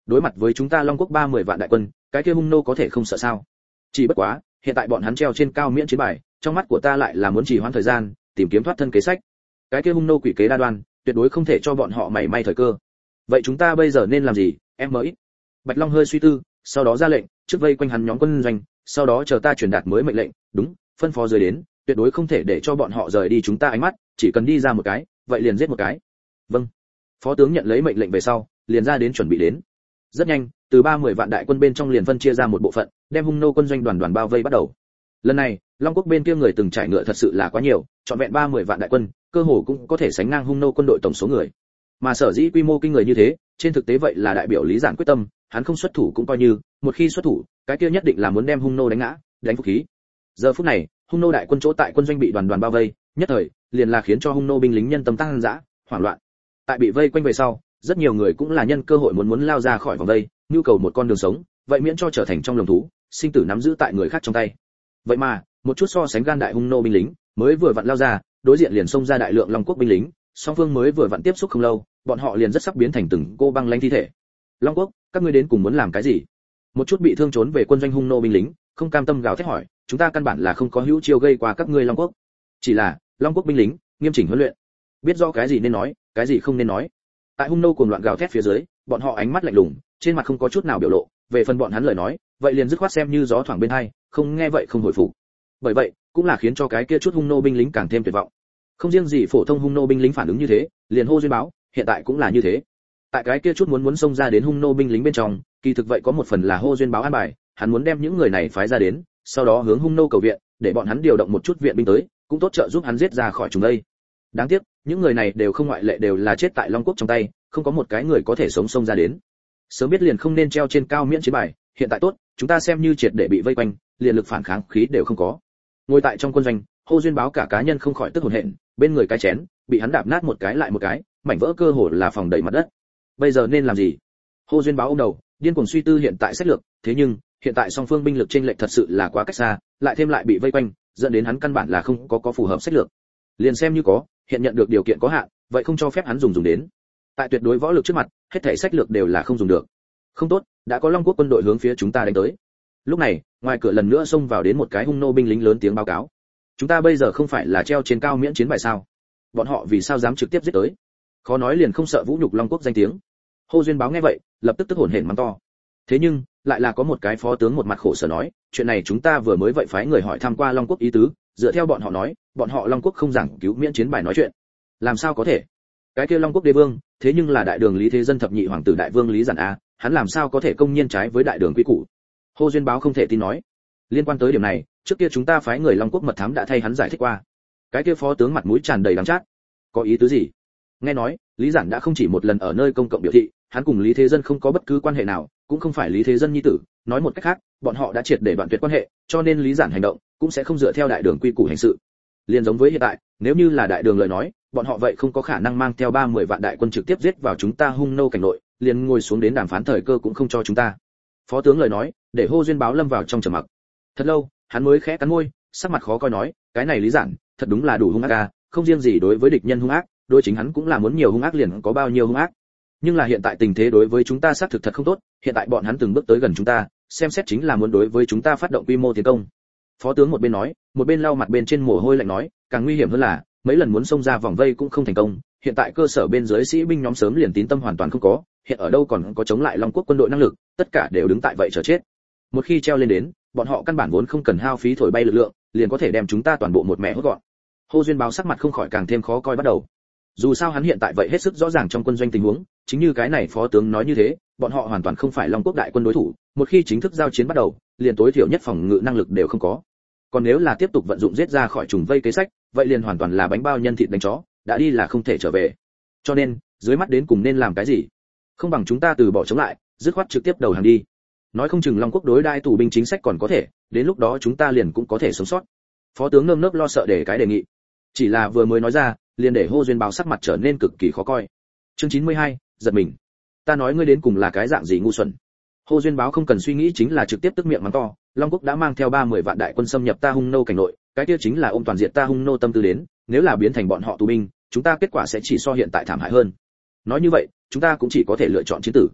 Đối mặt với chúng ta Long Quốc 30 vạn đại quân, cái kia hung nô có thể không sợ sao? Chỉ bất quá, hiện tại bọn hắn treo trên cao miễn chiến bài, trong mắt của ta lại là muốn trì hoãn thời gian, tìm kiếm thoát thân kế sách. Cái kia hung nô quỷ kế đa đoan, tuyệt đối không thể cho bọn họ mảy may thời cơ. Vậy chúng ta bây giờ nên làm gì, em mới? Bạch Long hơi suy tư, sau đó ra lệnh, trước vây quanh hắn nhóm quân doanh, sau đó chờ ta truyền đạt mới mệnh lệnh, đúng, phân phó dưới đến, tuyệt đối không thể để cho bọn họ rời đi chúng ta ánh mắt, chỉ cần đi ra một cái, vậy liền giết một cái. Vâng. Phó tướng nhận lấy mệnh lệnh về sau, liền ra đến chuẩn bị đến. Rất nhanh, từ 30 vạn đại quân bên trong liền phân chia ra một bộ phận, đem hung nô quân doanh đoàn đoàn bao vây bắt đầu. Lần này, Long Quốc bên kia người từng trải ngựa thật sự là quá nhiều, trọn vẹn 30 vạn đại quân, cơ hồ cũng có thể sánh ngang hung nô quân đội tổng số người. Mà sở dĩ quy mô kinh người như thế, trên thực tế vậy là đại biểu Lý Giản quyết tâm, hắn không xuất thủ cũng coi như, một khi xuất thủ, cái kia nhất định là muốn đem hung nô đánh ngã, đánh phục khí. Giờ phút này, hung nô đại quân chỗ tại quân doanh bị đoàn đoàn bao vây, nhất thời, liền là khiến cho hung nô binh lính nhân tâm tăng dã, hoảng loạn. Tại bị vây quanh về sau, rất nhiều người cũng là nhân cơ hội muốn lao ra khỏi vòng vây, nhu cầu một con đường sống, vậy miễn cho trở thành trong lồng thú, sinh tử nắm giữ tại người khác trong tay. Vậy mà, một chút so sánh gan đại hung nô binh lính, mới vừa vặn lao ra, đối diện liền xông ra đại lượng Long Quốc binh lính, song phương mới vừa vặn tiếp xúc không lâu, bọn họ liền rất sắp biến thành từng cô băng lãnh thi thể. Long Quốc, các ngươi đến cùng muốn làm cái gì? Một chút bị thương trốn về quân doanh hung nô binh lính, không cam tâm gào thét hỏi, chúng ta căn bản là không có hữu chiêu gây qua các ngươi Long Quốc, chỉ là Long Quốc binh lính nghiêm chỉnh huấn luyện, biết rõ cái gì nên nói, cái gì không nên nói. Tại hung nô cuồng loạn gào thét phía dưới, bọn họ ánh mắt lạnh lùng, trên mặt không có chút nào biểu lộ, về phần bọn hắn lời nói, vậy liền dứt khoát xem như gió thoảng bên hai, không nghe vậy không hồi phục. Bởi vậy, cũng là khiến cho cái kia chút hung nô binh lính càng thêm tuyệt vọng. Không riêng gì phổ thông hung nô binh lính phản ứng như thế, liền hô duyên báo, hiện tại cũng là như thế. Tại cái kia chút muốn xông ra đến hung nô binh lính bên trong, kỳ thực vậy có một phần là hô duyên báo an bài, hắn muốn đem những người này phái ra đến, sau đó hướng hung nô cầu viện, để bọn hắn điều động một chút viện binh tới, cũng tốt trợ giúp hắn giết ra khỏi chúng đây. Đáng tiếc, những người này đều không ngoại lệ đều là chết tại Long Quốc trong tay, không có một cái người có thể sống xông ra đến. Sớm biết liền không nên treo trên cao miễn chiến bài, hiện tại tốt, chúng ta xem như triệt để bị vây quanh, liền lực phản kháng khí đều không có. Ngồi tại trong quân doanh, hô duyên báo cả cá nhân không khỏi tức hồn hện, bên người cái chén bị hắn đạp nát một cái lại một cái, mảnh vỡ cơ hồ là phòng đầy mặt đất. Bây giờ nên làm gì? Hô duyên báo ôm đầu, điên cuồng suy tư hiện tại sách lược, thế nhưng hiện tại song phương binh lực chênh lệch thật sự là quá cách xa, lại thêm lại bị vây quanh, dẫn đến hắn căn bản là không có phù hợp sách lược. Liền xem như có, hiện nhận được điều kiện có hạn, vậy không cho phép hắn dùng đến. Tại tuyệt đối võ lực trước mặt, hết thảy sách lược đều là không dùng được. Không tốt, đã có Long Quốc quân đội hướng phía chúng ta đánh tới. Lúc này, ngoài cửa lần nữa xông vào đến một cái hung nô binh lính lớn tiếng báo cáo. Chúng ta bây giờ không phải là treo trên cao miễn chiến bài sao? Bọn họ vì sao dám trực tiếp giết tới? Khó nói liền không sợ vũ nhục Long Quốc danh tiếng. Hô duyên báo nghe vậy, lập tức tức hổn hển mắng to. Thế nhưng, lại là có một cái phó tướng một mặt khổ sở nói, chuyện này chúng ta vừa mới vậy phái người hỏi thăm qua Long Quốc ý tứ, dựa theo bọn họ nói, bọn họ Long Quốc không giảng cứu miễn chiến bài nói chuyện. Làm sao có thể? Cái kia Long Quốc đế vương, thế nhưng là đại đường Lý Thế Dân thập nhị hoàng tử đại vương Lý Giản a, hắn làm sao có thể công nhiên trái với đại đường quy củ? Hô duyên báo không thể tin nói. Liên quan tới điểm này, trước kia chúng ta phái người Long Quốc mật thám đã thay hắn giải thích qua. Cái kia phó tướng mặt mũi tràn đầy đắng chát. Có ý tứ gì? Nghe nói, Lý Giản đã không chỉ một lần ở nơi công cộng biểu thị, hắn cùng Lý Thế Dân không có bất cứ quan hệ nào, cũng không phải Lý Thế Dân nhi tử, nói một cách khác, bọn họ đã triệt để đoạn tuyệt quan hệ, cho nên Lý Giản hành động cũng sẽ không dựa theo đại đường quy củ hành sự. Liên giống với hiện tại, nếu như là đại đường lời nói, bọn họ vậy không có khả năng mang theo 30 vạn đại quân trực tiếp giết vào chúng ta hung nô cảnh nội, liền ngồi xuống đến đàm phán thời cơ cũng không cho chúng ta. Phó tướng lời nói, để Hô duyên báo lâm vào trong trầm mặc. Thật lâu, hắn mới khẽ cắn môi, sắc mặt khó coi nói, cái này Lý Giản, thật đúng là đủ hung ác a, không riêng gì đối với địch nhân hung ác, đối chính hắn cũng là muốn nhiều hung ác liền có bao nhiêu hung ác. Nhưng là hiện tại tình thế đối với chúng ta xác thực thật không tốt, hiện tại bọn hắn từng bước tới gần chúng ta, xem xét chính là muốn đối với chúng ta phát động quy mô tiến công. Phó tướng một bên nói, một bên lau mặt bên trên mồ hôi lạnh nói, càng nguy hiểm hơn là, mấy lần muốn xông ra vòng vây cũng không thành công, hiện tại cơ sở bên dưới sĩ binh nhóm sớm liền tín tâm hoàn toàn không có, hiện ở đâu còn có chống lại Long Quốc quân đội năng lực, tất cả đều đứng tại vậy chờ chết. Một khi treo lên đến, bọn họ căn bản vốn không cần hao phí thổi bay lực lượng, liền có thể đem chúng ta toàn bộ một mẹ hốt gọn. Hô duyên báo sắc mặt không khỏi càng thêm khó coi bắt đầu. Dù sao hắn hiện tại vậy hết sức rõ ràng trong quân doanh tình huống, chính như cái này phó tướng nói như thế, bọn họ hoàn toàn không phải Long Quốc đại quân đối thủ, một khi chính thức giao chiến bắt đầu, liền tối thiểu nhất phòng ngự năng lực đều không có. Còn nếu là tiếp tục vận dụng giết ra khỏi trùng vây kế sách, vậy liền hoàn toàn là bánh bao nhân thịt đánh chó, đã đi là không thể trở về. Cho nên, dưới mắt đến cùng nên làm cái gì? Không bằng chúng ta từ bỏ chống lại, dứt khoát trực tiếp đầu hàng đi. Nói không chừng Long Quốc đối đãi tù binh chính sách còn có thể, đến lúc đó chúng ta liền cũng có thể sống sót. Phó tướng nơm nớp lo sợ để cái đề nghị. Chỉ là vừa mới nói ra, liền để Hô duyên báo sắc mặt trở nên cực kỳ khó coi. Chương 92, giật mình. Ta nói ngươi đến cùng là cái dạng gì ngu xuẩn. Hô duyên báo không cần suy nghĩ chính là trực tiếp tức miệng mắng to, Long Quốc đã mang theo 30 vạn đại quân xâm nhập ta hung nô cảnh nội, cái kia chính là ôm toàn diện ta hung nô tâm tư đến, nếu là biến thành bọn họ tù binh, chúng ta kết quả sẽ chỉ so hiện tại thảm hại hơn. Nói như vậy, chúng ta cũng chỉ có thể lựa chọn chiến tử.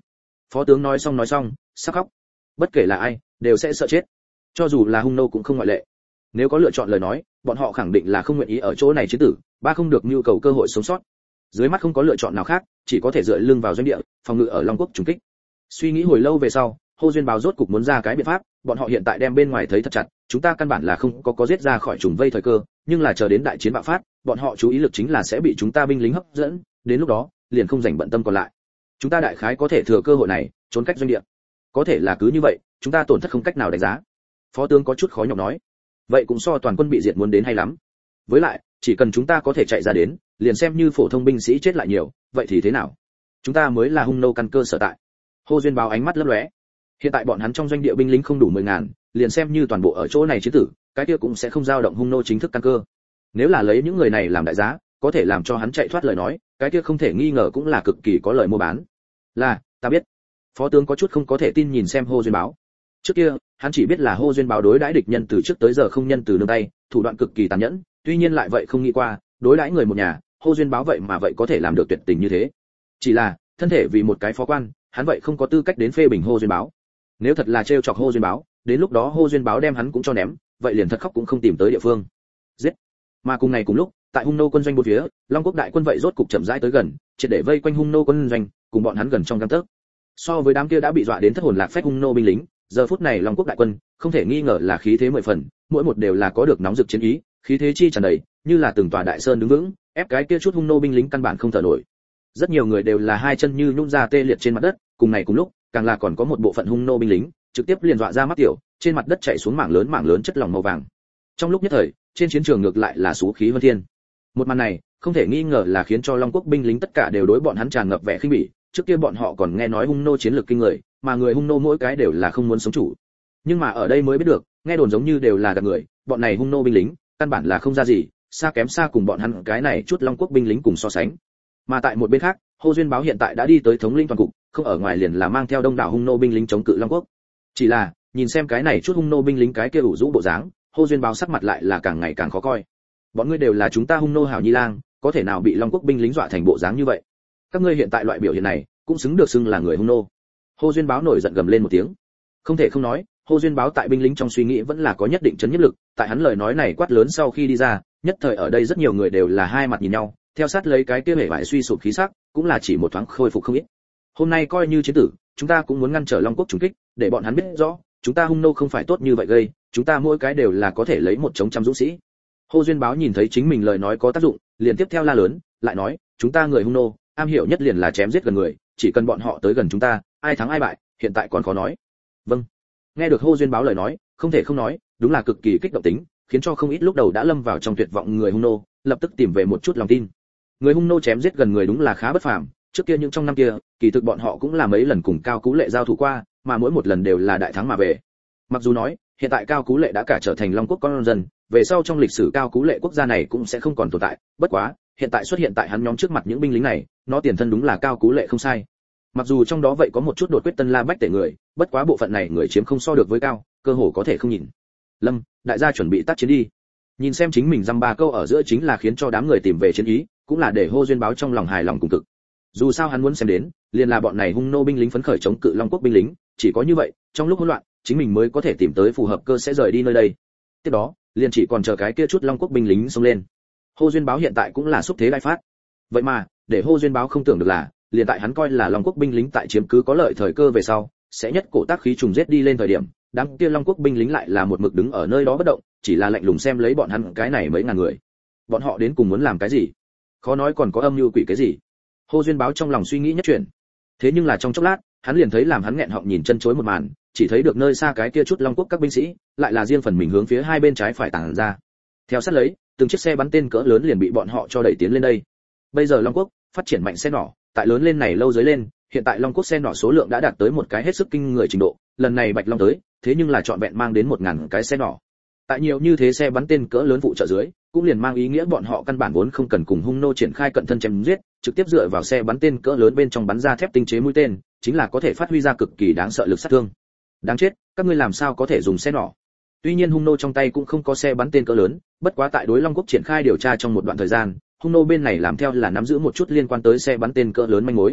Phó tướng nói xong sắp khóc. Bất kể là ai đều sẽ sợ chết, cho dù là hung nô cũng không ngoại lệ. Nếu có lựa chọn lời nói, bọn họ khẳng định là không nguyện ý ở chỗ này chiến tử, ba không được nhu cầu cơ hội sống sót. Dưới mắt không có lựa chọn nào khác, chỉ có thể dựa lưng vào doanh địa, phòng ngự ở Long Quốc trùng kích. Suy nghĩ hồi lâu về sau, Hồ Duyên Báo rốt cục muốn ra cái biện pháp, bọn họ hiện tại đem bên ngoài thấy thật chặt, chúng ta căn bản là không có giết ra khỏi trùng vây thời cơ, nhưng là chờ đến đại chiến bạo phát, bọn họ chú ý lực chính là sẽ bị chúng ta binh lính hấp dẫn, đến lúc đó, liền không dành bận tâm còn lại. Chúng ta đại khái có thể thừa cơ hội này, trốn cách doanh địa. Có thể là cứ như vậy, chúng ta tổn thất không cách nào đánh giá. Phó tướng có chút khó nhọc nói. Vậy cũng so toàn quân bị diệt muốn đến hay lắm. Với lại, chỉ cần chúng ta có thể chạy ra đến, liền xem như phổ thông binh sĩ chết lại nhiều, vậy thì thế nào? Chúng ta mới là hung nô căn cơ sở tại. Hồ Duyên Báo ánh mắt lấp lóe. Hiện tại bọn hắn trong doanh địa binh lính không đủ 10.000, liền xem như toàn bộ ở chỗ này chiến tử, cái kia cũng sẽ không dao động hung nô chính thức căn cơ. Nếu là lấy những người này làm đại giá, có thể làm cho hắn chạy thoát lời nói, cái kia không thể nghi ngờ cũng là cực kỳ có lợi mua bán. Là, ta biết. Phó tướng có chút không có thể tin nhìn xem Hồ Duyên Báo. Trước kia, hắn chỉ biết là Hồ Duyên Báo đối đãi địch nhân từ trước tới giờ không nhân từ nương tay, thủ đoạn cực kỳ tàn nhẫn, tuy nhiên lại vậy không nghĩ qua, đối đãi người một nhà, Hồ Duyên Báo vậy mà vậy có thể làm được tuyệt tình như thế. Chỉ là, thân thể vì một cái phó quan, hắn vậy không có tư cách đến phê bình Hồ Duyên Báo. Nếu thật là trêu chọc Hồ Duyên Báo, đến lúc đó Hồ Duyên Báo đem hắn cũng cho ném, vậy liền thật khóc cũng không tìm tới địa phương. Giết. Mà cùng ngày cùng lúc, tại Hung nô quân doanh bốn phía, Long Quốc đại quân vậy rốt cục chậm rãi tới gần, triệt để vây quanh Hung nô quân doanh, cùng bọn hắn gần trong gang tấc. So với đám kia đã bị dọa đến thất hồn lạc phách Hung nô binh lính, giờ phút này Long Quốc đại quân, không thể nghi ngờ là khí thế 10 phần, mỗi một đều là có được nóng rực chiến ý, khí thế chi tràn đầy, như là từng tòa đại sơn đứng vững, ép cái kia chút Hung nô binh lính căn bản không thở nổi. Rất nhiều người đều là hai chân như nhũn ra tê liệt trên mặt đất, cùng ngày cùng lúc, càng là còn có một bộ phận Hung nô binh lính, trực tiếp liền dọa ra mắt tiểu, trên mặt đất chảy xuống mảng lớn chất lỏng màu vàng. Trong lúc nhất thời, trên chiến trường ngược lại là sú khí vân thiên. Một màn này, không thể nghi ngờ là khiến cho Long Quốc binh lính tất cả đều đối bọn hắn tràn ngập vẻ khinh bỉ, trước kia bọn họ còn nghe nói Hung nô chiến lược kinh người, mà người Hung nô mỗi cái đều là không muốn sống chủ. Nhưng mà ở đây mới biết được, nghe đồn giống như đều là gạt người, bọn này Hung nô binh lính, căn bản là không ra gì, xa kém xa cùng bọn hắn cái này chút Long Quốc binh lính cùng so sánh. Mà tại một bên khác, Hồ Duyên Báo hiện tại đã đi tới thống lĩnh toàn cục, không ở ngoài liền là mang theo đông đảo Hung nô binh lính chống cự Long Quốc. Chỉ là, nhìn xem cái này chút Hung nô binh lính cái kia ủ rũ bộ dáng, Hồ Duyên Báo sắc mặt lại là càng ngày càng khó coi. Bọn ngươi đều là chúng ta Hung nô hảo nhi lang, có thể nào bị Long Quốc binh lính dọa thành bộ dáng như vậy? Các ngươi hiện tại loại biểu hiện này, cũng xứng được xưng là người Hung nô. Hồ Duyên Báo nổi giận gầm lên một tiếng. Không thể không nói, Hồ Duyên Báo tại binh lính trong suy nghĩ vẫn là có nhất định chấn nhiếp lực, tại hắn lời nói này quát lớn sau khi đi ra, nhất thời ở đây rất nhiều người đều là hai mặt nhìn nhau, theo sát lấy cái kia hề bại suy sụp khí sắc, cũng là chỉ một thoáng khôi phục không ít. Hôm nay coi như chiến tử, chúng ta cũng muốn ngăn trở Long Quốc trùng kích, để bọn hắn biết rõ, chúng ta Hung nô không phải tốt như vậy gây, chúng ta mỗi cái đều là có thể lấy một chống trăm dũng sĩ. Hồ Duyên Báo nhìn thấy chính mình lời nói có tác dụng, liền tiếp theo la lớn, lại nói, chúng ta người Hung nô, am hiểu nhất liền là chém giết gần người, chỉ cần bọn họ tới gần chúng ta, ai thắng ai bại, hiện tại còn khó nói. Vâng. Nghe được Hồ Duyên Báo lời nói, không thể không nói, đúng là cực kỳ kích động tính, khiến cho không ít lúc đầu đã lâm vào trong tuyệt vọng người Hung nô, lập tức tìm về một chút lòng tin. Người Hung nô chém giết gần người đúng là khá bất phàm, trước kia những trong năm kia, kỳ thực bọn họ cũng là mấy lần cùng Cao Cú Lệ giao thủ qua, mà mỗi một lần đều là đại thắng mà về. Mặc dù nói, hiện tại Cao Cú Lệ đã cả trở thành Long Quốc con dân, về sau trong lịch sử Cao Cú Lệ quốc gia này cũng sẽ không còn tồn tại, bất quá, hiện tại xuất hiện tại hắn nhóm trước mặt những binh lính này, nó tiền thân đúng là Cao Cú Lệ không sai. Mặc dù trong đó vậy có một chút đột quyết Tân La Bách tể người, bất quá bộ phận này người chiếm không so được với Cao, cơ hồ có thể không nhìn. Lâm, đại gia chuẩn bị tác chiến đi. Nhìn xem chính mình dăm ba câu ở giữa chính là khiến cho đám người tìm về chiến ý, cũng là để Hồ Duyên Báo trong lòng hài lòng cùng cực. Dù sao hắn muốn xem đến, liền là bọn này Hung nô binh lính phấn khởi chống cự Long Quốc binh lính, chỉ có như vậy, trong lúc hỗn loạn, chính mình mới có thể tìm tới phù hợp cơ sẽ rời đi nơi đây. Tiếp đó, liền chỉ còn chờ cái kia chút Long Quốc binh lính xông lên. Hồ Duyên Báo hiện tại cũng là xúc thế đại phát. Vậy mà, để Hồ Duyên Báo không tưởng được là, liền tại hắn coi là Long Quốc binh lính tại chiếm cứ có lợi thời cơ về sau, sẽ nhất cổ tác khí trùng giết đi lên thời điểm, đám kia Long Quốc binh lính lại là một mực đứng ở nơi đó bất động, chỉ là lạnh lùng xem lấy bọn hắn cái này mấy ngàn người. Bọn họ đến cùng muốn làm cái gì? Khó nói còn có âm mưu quỷ cái gì. Hồ Duyên Báo trong lòng suy nghĩ nhất chuyển. Thế nhưng là trong chốc lát, hắn liền thấy làm hắn nghẹn họng nhìn chân chối một màn, chỉ thấy được nơi xa cái kia chút Long Quốc các binh sĩ, lại là riêng phần mình hướng phía hai bên trái phải tản ra. Theo sát lấy, từng chiếc xe bắn tên cỡ lớn liền bị bọn họ cho đẩy tiến lên đây. Bây giờ Long Quốc phát triển mạnh xe nỏ, tại lớn lên này lâu dưới lên, hiện tại Long Quốc xe nỏ số lượng đã đạt tới một cái hết sức kinh người trình độ, lần này Bạch Long tới, thế nhưng là chọn vẹn mang đến 1000 cái xe nỏ. Tại nhiều như thế xe bắn tên cỡ lớn phụ trợ dưới, cũng liền mang ý nghĩa bọn họ căn bản vốn không cần cùng Hung nô triển khai cận thân chém giết, trực tiếp dựa vào xe bắn tên cỡ lớn bên trong bắn ra thép tinh chế mũi tên, chính là có thể phát huy ra cực kỳ đáng sợ lực sát thương. Đáng chết, các ngươi làm sao có thể dùng xe nỏ? Tuy nhiên Hung nô trong tay cũng không có xe bắn tên cỡ lớn, bất quá tại đối Long Quốc triển khai điều tra trong một đoạn thời gian, Hung nô bên này làm theo là nắm giữ một chút liên quan tới xe bắn tên cỡ lớn manh mối.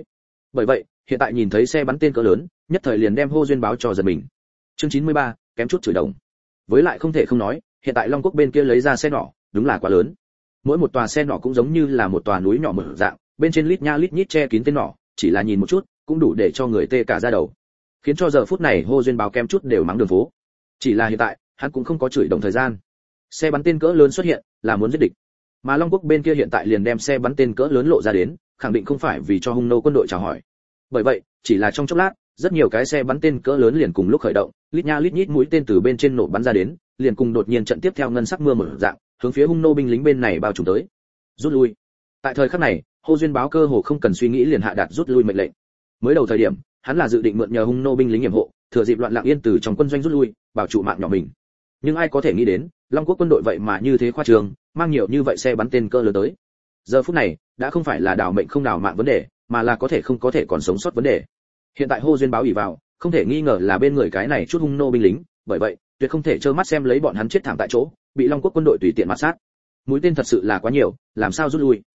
Bởi vậy, hiện tại nhìn thấy xe bắn tên cỡ lớn, nhất thời liền đem Hô Duyên báo cho giật mình. Chương 93, kém chút chửi đồng. Với lại không thể không nói, hiện tại Long Quốc bên kia lấy ra xe nỏ, đúng là quá lớn. Mỗi một tòa xe nỏ cũng giống như là một tòa núi nhỏ mở dạng, bên trên lít nha lít nhít che kín tên nỏ, chỉ là nhìn một chút, cũng đủ để cho người tê cả da đầu. Khiến cho giờ phút này Hô Duyên báo kém chút đều mắng đường phố. Chỉ là hiện tại, hắn cũng không có chửi đồng thời gian. Xe bắn tên cỡ lớn xuất hiện, là muốn giết địch. Mà Long Quốc bên kia hiện tại liền đem xe bắn tên cỡ lớn lộ ra đến, khẳng định không phải vì cho hung nô quân đội chào hỏi. Bởi vậy, chỉ là trong chốc lát, rất nhiều cái xe bắn tên cỡ lớn liền cùng lúc khởi động, lít nha lít nhít mũi tên từ bên trên nổ bắn ra đến, liền cùng đột nhiên trận tiếp theo ngân sắc mưa mở dạng, hướng phía hung nô binh lính bên này bao trùm tới. Rút lui. Tại thời khắc này, Hô Duyên báo cơ hồ không cần suy nghĩ liền hạ đạt rút lui mệnh lệnh. Mới đầu thời điểm, hắn là dự định mượn nhờ hung nô binh lính yểm hộ, thừa dịp loạn lặng yên từ trong quân doanh rút lui, bảo trụ mạng nhỏ mình. Nhưng ai có thể nghĩ đến, Long Quốc quân đội vậy mà như thế khoa trương, mang nhiều như vậy xe bắn tên cỡ lớn tới. Giờ phút này, đã không phải là đào mệnh không đào mạng vấn đề, mà là có thể không có thể còn sống sót vấn đề. Hiện tại Hô Duyên báo ỷ vào, không thể nghi ngờ là bên người cái này chút hung nô binh lính, bởi vậy, tuyệt không thể trơ mắt xem lấy bọn hắn chết thảm tại chỗ, bị Long Quốc quân đội tùy tiện mạt sát. Mũi tên thật sự là quá nhiều, làm sao rút lui?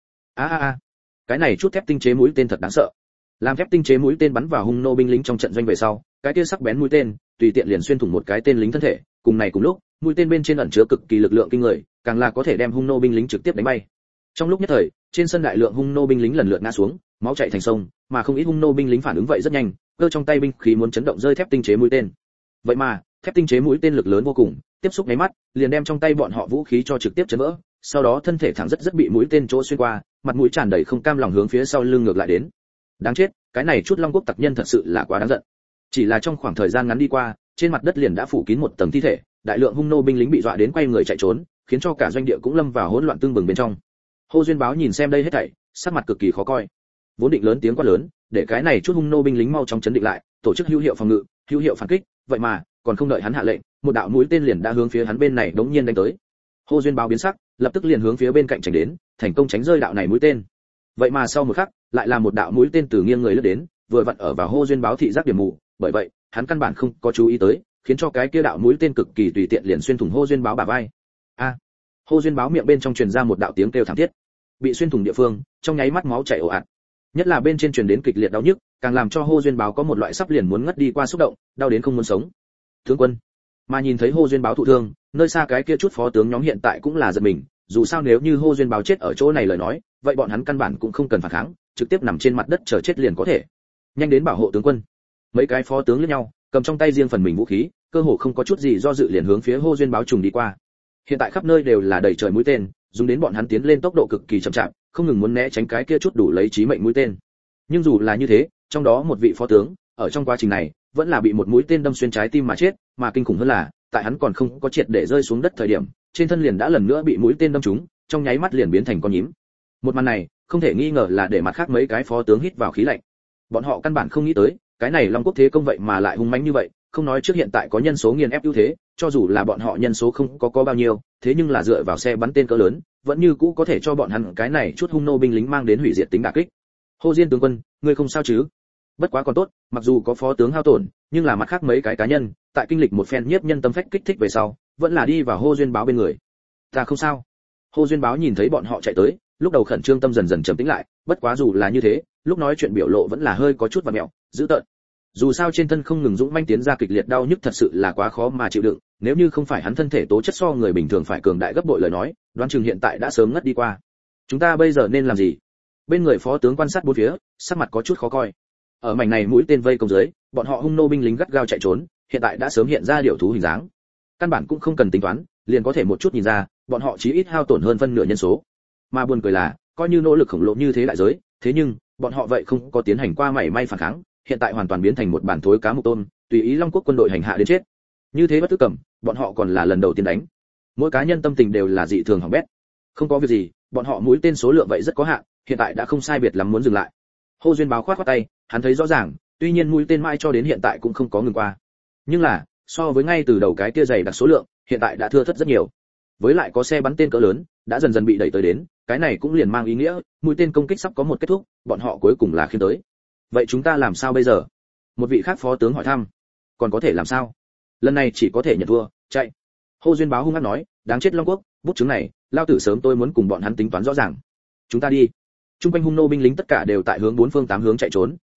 Cái này chút thép tinh chế mũi tên thật đáng sợ. Làm thép tinh chế mũi tên bắn vào hung nô binh lính trong trận doanh về sau, cái kia sắc bén mũi tên, tùy tiện liền xuyên thủng một cái tên lính thân thể, cùng này cùng lúc, mũi tên bên trên ẩn chứa cực kỳ lực lượng kinh người, càng là có thể đem hung nô binh lính trực tiếp đánh bay. Trong lúc nhất thời, trên sân đại lượng hung nô binh lính lần lượt ngã xuống, máu chảy thành sông, mà không ít hung nô binh lính phản ứng vậy rất nhanh, cơ trong tay binh khí muốn chấn động rơi thép tinh chế mũi tên. Vậy mà, thép tinh chế mũi tên lực lớn vô cùng, tiếp xúc nháy mắt, liền đem trong tay bọn họ vũ khí cho trực tiếp chấn vỡ, sau đó thân thể thẳng rất bị mũi tên chỗ xuyên qua, mặt mũi tràn đầy không cam lòng hướng phía sau lưng ngược lại đến. Đáng chết, cái này chút Long Quốc tặc nhân thật sự là quá đáng giận. Chỉ là trong khoảng thời gian ngắn đi qua, trên mặt đất liền đã phủ kín một tầng thi thể, đại lượng hung nô binh lính bị dọa đến quay người chạy trốn, khiến cho cả doanh địa cũng lâm vào hỗn loạn tương bừng bên trong. Hô Duyên báo nhìn xem đây hết thảy, sắc mặt cực kỳ khó coi. Vốn định lớn tiếng quát lớn, để cái này chút hung nô binh lính mau chóng chấn định lại, tổ chức hữu hiệu phòng ngự, hữu hiệu phản kích, vậy mà, còn không đợi hắn hạ lệnh, một đạo mũi tên liền đã hướng phía hắn bên này đống nhiên đánh tới. Hô Duyên báo biến sắc, lập tức liền hướng phía bên cạnh tránh đến, thành công tránh rơi đạo này mũi tên. Vậy mà sau một khắc, lại là một đạo mũi tên từ nghiêng người lướt đến, vừa vặn ở vào Hô Duyên báo thị giác điểm mù, bởi vậy, hắn căn bản không có chú ý tới, khiến cho cái kia đạo mũi tên cực kỳ tùy tiện liền xuyên thủng Hô Duyên báo bả vai. Hô Duyên báo miệng bên trong truyền ra một đạo tiếng kêu thảm thiết. Bị xuyên thủng địa phương, trong nháy mắt máu chảy ồ ạt. Nhất là bên trên truyền đến kịch liệt đau nhức, càng làm cho Hô Duyên báo có một loại sắp liền muốn ngất đi qua xúc động, đau đến không muốn sống. Tướng quân. Mà nhìn thấy Hô Duyên báo thụ thương, nơi xa cái kia chút phó tướng nhóm hiện tại cũng là giật mình, dù sao nếu như Hô Duyên báo chết ở chỗ này lời nói, vậy bọn hắn căn bản cũng không cần phản kháng, trực tiếp nằm trên mặt đất chờ chết liền có thể. Nhanh đến bảo hộ tướng quân. Mấy cái phó tướng liếc nhau, cầm trong tay riêng phần mình vũ khí, cơ hồ không có chút gì do dự liền hướng phía Hô Duyên báo trùng đi qua. Hiện tại khắp nơi đều là đầy trời mũi tên, dùng đến bọn hắn tiến lên tốc độ cực kỳ chậm chạp, không ngừng muốn né tránh cái kia chút đủ lấy chí mệnh mũi tên. Nhưng dù là như thế, trong đó một vị phó tướng, ở trong quá trình này, vẫn là bị một mũi tên đâm xuyên trái tim mà chết, mà kinh khủng hơn là, tại hắn còn không có triệt để rơi xuống đất thời điểm, trên thân liền đã lần nữa bị mũi tên đâm trúng, trong nháy mắt liền biến thành con nhím. Một màn này, không thể nghi ngờ là để mặt khác mấy cái phó tướng hít vào khí lạnh. Bọn họ căn bản không nghĩ tới, cái này Long Quốc thế công vậy mà lại hung mãnh như vậy, không nói trước hiện tại có nhân số nghiền ép ưu thế, cho dù là bọn họ nhân số không có bao nhiêu, thế nhưng là dựa vào xe bắn tên cỡ lớn, vẫn như cũ có thể cho bọn hắn cái này chút hung nô binh lính mang đến hủy diệt tính đả kích. Hô Diên tướng quân, ngươi không sao chứ? Bất quá còn tốt, mặc dù có phó tướng hao tổn, nhưng là mặt khác mấy cái cá nhân, tại kinh lịch một phen nhiếp nhân tâm phách kích thích về sau, vẫn là đi vào Hô Duyên báo bên người. Ta không sao. Hô Duyên báo nhìn thấy bọn họ chạy tới, lúc đầu khẩn trương tâm dần dần trầm tĩnh lại, bất quá dù là như thế, lúc nói chuyện biểu lộ vẫn là hơi có chút vặn mẹo, dữ tợn. Dù sao trên thân không ngừng dũng manh tiến ra kịch liệt đau nhức thật sự là quá khó mà chịu đựng, nếu như không phải hắn thân thể tố chất so người bình thường phải cường đại gấp bội lời nói, đoán chừng hiện tại đã sớm ngất đi qua. Chúng ta bây giờ nên làm gì? Bên người phó tướng quan sát bốn phía, sắc mặt có chút khó coi. Ở mảnh này mũi tên vây công dưới, bọn họ hung nô binh lính gắt gao chạy trốn, hiện tại đã sớm hiện ra điều thú hình dáng. Căn bản cũng không cần tính toán, liền có thể một chút nhìn ra, bọn họ chí ít hao tổn hơn phân nửa nhân số. Mà buồn cười là, coi như nỗ lực khổng lồ như thế đại giới, thế nhưng bọn họ vậy không có tiến hành qua mảy may phản kháng, hiện tại hoàn toàn biến thành một bản thối cá mục tôm, tùy ý Long Quốc quân đội hành hạ đến chết. Như thế bất tức cẩm, bọn họ còn là lần đầu tiên đánh. Mỗi cá nhân tâm tình đều là dị thường hỏng bét. Không có việc gì, bọn họ mũi tên số lượng vậy rất có hạn, hiện tại đã không sai biệt lắm muốn dừng lại. Hô Duyên báo khoát khoát tay, hắn thấy rõ ràng, tuy nhiên mũi tên mãi cho đến hiện tại cũng không có ngừng qua. Nhưng là, so với ngay từ đầu cái kia dày đặc số lượng, hiện tại đã thưa thớt rất nhiều. Với lại có xe bắn tên cỡ lớn, đã dần dần bị đẩy tới đến, cái này cũng liền mang ý nghĩa, mũi tên công kích sắp có một kết thúc, bọn họ cuối cùng là khiêm tới. Vậy chúng ta làm sao bây giờ? Một vị khác phó tướng hỏi thăm. Còn có thể làm sao? Lần này chỉ có thể nhận thua, chạy. Hô Duyên báo hung hăng nói, đáng chết Long Quốc, bút chứng này, lao tử sớm tôi muốn cùng bọn hắn tính toán rõ ràng. Chúng ta đi. Trung quanh hung nô binh lính tất cả đều tại hướng bốn phương tám hướng chạy trốn,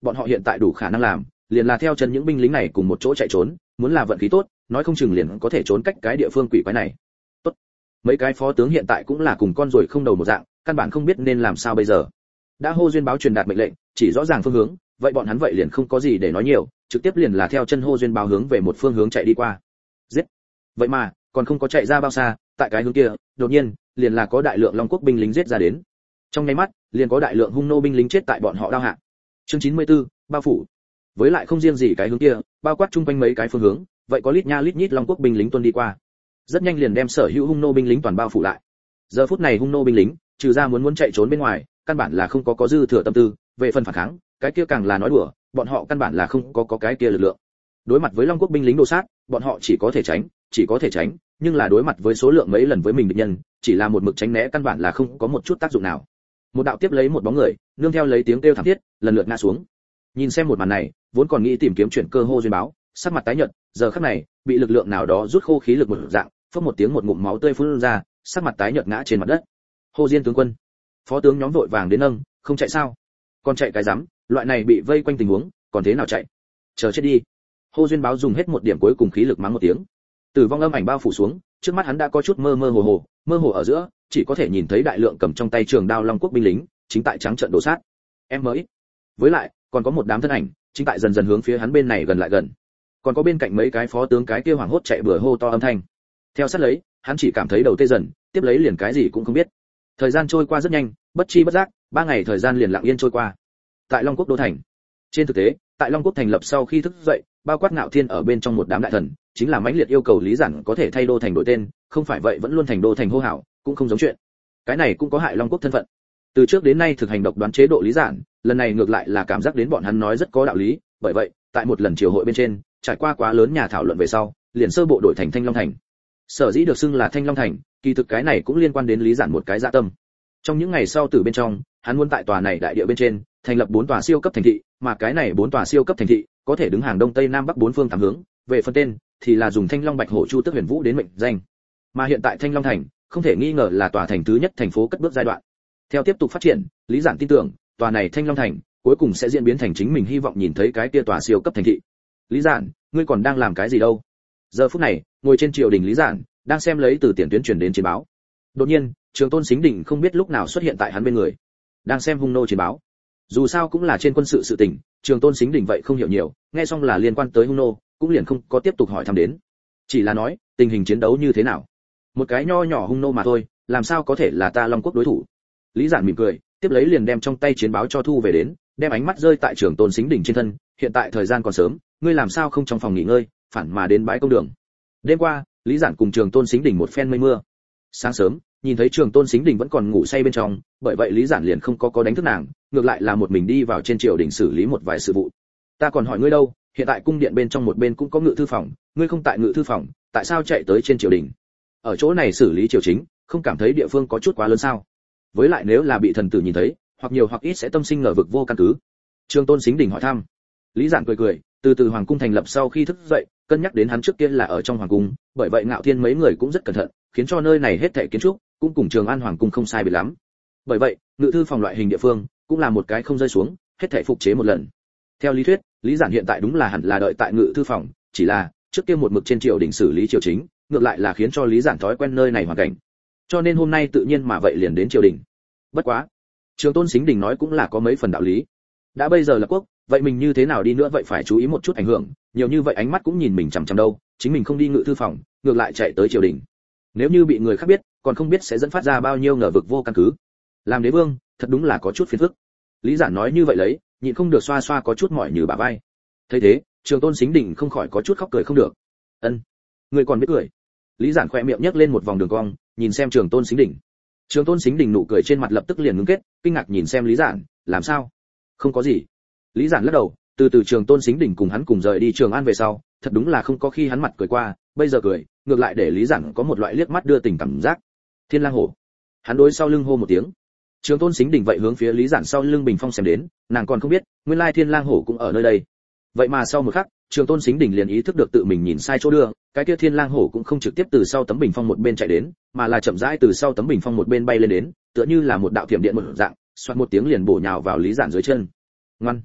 bọn họ hiện tại đủ khả năng làm liền là theo chân những binh lính này cùng một chỗ chạy trốn, muốn là vận khí tốt nói không chừng liền có thể trốn cách cái địa phương quỷ quái này. Tốt, mấy cái phó tướng hiện tại cũng là cùng con ruồi không đầu một dạng, căn bản không biết nên làm sao bây giờ. Đã Hô Duyên báo truyền đạt mệnh lệnh, chỉ rõ ràng phương hướng, vậy bọn hắn vậy liền không có gì để nói nhiều, trực tiếp liền là theo chân Hô Duyên báo hướng về một phương hướng chạy đi qua. Giết. Vậy mà còn không có chạy ra bao xa, tại cái hướng kia đột nhiên liền là có đại lượng Long Quốc binh lính giết ra đến. Trong nháy mắt liền có đại lượng hung nô binh lính chết tại bọn họ đao hạ. Chương 94, bao phủ. Với lại không riêng gì cái hướng kia, bao quát chung quanh mấy cái phương hướng, vậy có lít nha lít nhít Long Quốc binh lính tuân đi qua. Rất nhanh liền đem sở hữu hung nô binh lính toàn bao phủ lại. Giờ phút này hung nô binh lính, trừ ra muốn chạy trốn bên ngoài, căn bản là không có dư thừa tâm tư, về phần phản kháng, cái kia càng là nói đùa, bọn họ căn bản là không có cái kia lực lượng. Đối mặt với Long Quốc binh lính đồ sát, bọn họ chỉ có thể tránh, nhưng là đối mặt với số lượng mấy lần với mình địch nhân, chỉ là một mực tránh né căn bản là không có một chút tác dụng nào. Một đạo tiếp lấy một bóng người, nương theo lấy tiếng kêu thảm thiết, lần lượt ngã xuống. Nhìn xem một màn này, vốn còn nghĩ tìm kiếm chuyển cơ Hô Duyên báo, sắc mặt tái nhợt, giờ khắc này, bị lực lượng nào đó rút khô khí lực một dạng, phốc một tiếng một ngụm máu tươi phun ra, sắc mặt tái nhợt ngã trên mặt đất. Hô Diên tướng quân, phó tướng nhóm vội vàng đến nâng, không chạy sao? Còn chạy cái rắm, loại này bị vây quanh tình huống, còn thế nào chạy? Chờ chết đi. Hô Duyên báo dùng hết một điểm cuối cùng khí lực mắng một tiếng. Tử vong âm ảnh bao phủ xuống, trước mắt hắn đã có chút mơ hồ ở giữa, chỉ có thể nhìn thấy đại lượng cầm trong tay trường đao Long Quốc binh lính, chính tại trắng trận đổ sát. Em mới. Với lại, còn có một đám thân ảnh, chính tại dần dần hướng phía hắn bên này gần lại gần. Còn có bên cạnh mấy cái phó tướng cái kia hoảng hốt chạy bừa hô to âm thanh. Theo sát lấy, hắn chỉ cảm thấy đầu tê dần, tiếp lấy liền cái gì cũng không biết. Thời gian trôi qua rất nhanh, bất chi bất giác, 3 ngày thời gian liền lặng yên trôi qua. Tại Long Quốc đô thành. Trên thực tế, tại Long Quốc thành lập sau khi thức dậy, bao quát Ngạo Thiên ở bên trong một đám đại thần, chính là mãnh liệt yêu cầu Lý Giản có thể thay đô thành đổi tên, không phải vậy vẫn luôn thành đô thành hô hào, cũng không giống chuyện. Cái này cũng có hại Long Quốc thân phận. Từ trước đến nay thực hành độc đoán chế độ Lý Giản, lần này ngược lại là cảm giác đến bọn hắn nói rất có đạo lý, bởi vậy, tại một lần triều hội bên trên, trải qua quá lớn nhà thảo luận về sau, liền sơ bộ đổi thành Thanh Long thành. Sở dĩ được xưng là Thanh Long thành, kỳ thực cái này cũng liên quan đến Lý Giản một cái dạ tâm. Trong những ngày sau từ bên trong, hắn muốn tại tòa này đại địa bên trên thành lập 4 tòa siêu cấp thành thị, mà cái này 4 tòa siêu cấp thành thị có thể đứng hàng đông tây nam bắc 4 phương 8 hướng, về phần tên thì là dùng Thanh Long Bạch Hổ Chu Tước Huyền Vũ đến mệnh danh. Mà hiện tại Thanh Long thành, không thể nghi ngờ là tòa thành thứ nhất thành phố cất bước giai đoạn. Theo tiếp tục phát triển, Lý Giản tin tưởng, tòa này Thanh Long thành cuối cùng sẽ diễn biến thành chính mình hy vọng nhìn thấy cái kia tòa siêu cấp thành thị. Lý Giản, ngươi còn đang làm cái gì đâu? Giờ phút này, ngồi trên triều đình Lý Giản đang xem lấy từ tiền tuyến truyền đến chiến báo. Đột nhiên, Trường Tôn Sính Đỉnh không biết lúc nào xuất hiện tại hắn bên người, đang xem hung nô chiến báo. Dù sao cũng là trên quân sự sự tình, Trường Tôn Sính Đỉnh vậy không hiểu nhiều, nghe xong là liên quan tới hung nô, cũng liền không có tiếp tục hỏi thăm đến. Chỉ là nói, tình hình chiến đấu như thế nào? Một cái nho nhỏ hung nô mà thôi, làm sao có thể là ta Long Quốc đối thủ? Lý Giản mỉm cười, tiếp lấy liền đem trong tay chiến báo cho thu về đến, đem ánh mắt rơi tại Trường Tôn Sính Đỉnh trên thân, hiện tại thời gian còn sớm, ngươi làm sao không trong phòng nghỉ ngơi, phản mà đến bãi công đường. Đêm qua, Lý Giản cùng Trường Tôn Sính Đỉnh một phen mây mưa. Sáng sớm, nhìn thấy Trường Tôn Sính Đỉnh vẫn còn ngủ say bên trong, bởi vậy Lý Giản liền không có đánh thức nàng, ngược lại là một mình đi vào trên triều đình xử lý một vài sự vụ. Ta còn hỏi ngươi đâu, hiện tại cung điện bên trong một bên cũng có ngự thư phòng, ngươi không tại ngự thư phòng, tại sao chạy tới trên triều đình? Ở chỗ này xử lý triều chính, không cảm thấy địa phương có chút quá lớn sao? Với lại nếu là bị thần tử nhìn thấy, hoặc nhiều hoặc ít sẽ tâm sinh ngờ vực vô căn cứ. Trường Tôn Sính Đỉnh hỏi thăm. Lý Giản cười cười, từ từ hoàng cung thành lập sau khi thức dậy, cân nhắc đến hắn trước kia là ở trong hoàng cung, bởi vậy Ngạo Thiên mấy người cũng rất cẩn thận, khiến cho nơi này hết thảy kiến trúc cũng cùng Trường An hoàng cung không sai biệt lắm. Bởi vậy, ngự thư phòng loại hình địa phương cũng là một cái không rơi xuống, hết thảy phục chế một lần. Theo lý thuyết, Lý Giản hiện tại đúng là hẳn là đợi tại ngự thư phòng, chỉ là trước kia một mực trên triều đình xử lý triều chính, ngược lại là khiến cho Lý Giản thói quen nơi này hoàn cảnh. Cho nên hôm nay tự nhiên mà vậy liền đến triều đình. Bất quá, Trường Tôn Sính Đỉnh nói cũng là có mấy phần đạo lý. Đã bây giờ là quốc, vậy mình như thế nào đi nữa vậy phải chú ý một chút ảnh hưởng, nhiều như vậy ánh mắt cũng nhìn mình chằm chằm đâu, chính mình không đi ngự thư phòng, ngược lại chạy tới triều đình. Nếu như bị người khác biết, còn không biết sẽ dẫn phát ra bao nhiêu ngờ vực vô căn cứ. Làm đế vương, thật đúng là có chút phiền phức. Lý Giản nói như vậy lấy, nhịn không được xoa xoa có chút mỏi như bả vai. Thấy thế, Trường Tôn Sính Đỉnh không khỏi có chút khóc cười không được. Ân, người còn biết cười? Lý Giản khẽ miệng nhếch lên một vòng đường cong, nhìn xem Trường Tôn Sính Đỉnh. Trường Tôn Sính Đỉnh nụ cười trên mặt lập tức liền ngưng kết, kinh ngạc nhìn xem Lý Giản, làm sao? Không có gì. Lý Giản lắc đầu, từ Trường Tôn Sính Đỉnh cùng hắn cùng rời đi Trường An về sau, thật đúng là không có khi hắn mặt cười qua, bây giờ cười, ngược lại để Lý Giản có một loại liếc mắt đưa tình cảm giác. Thiên Lang Hổ. Hắn đối sau lưng hô một tiếng. Trường Tôn Sính Đỉnh vậy hướng phía Lý Giản sau lưng bình phong xem đến, nàng còn không biết, nguyên lai Thiên Lang Hổ cũng ở nơi đây. Vậy mà sau một khắc, Trường Tôn Sính Đỉnh liền ý thức được tự mình nhìn sai chỗ đưa, cái kia Thiên Lang Hổ cũng không trực tiếp từ sau tấm bình phong một bên chạy đến, mà là chậm rãi từ sau tấm bình phong một bên bay lên đến, tựa như là một đạo thiểm điện một dạng, xoẹt một tiếng liền bổ nhào vào Lý Giản dưới chân. Ngoan.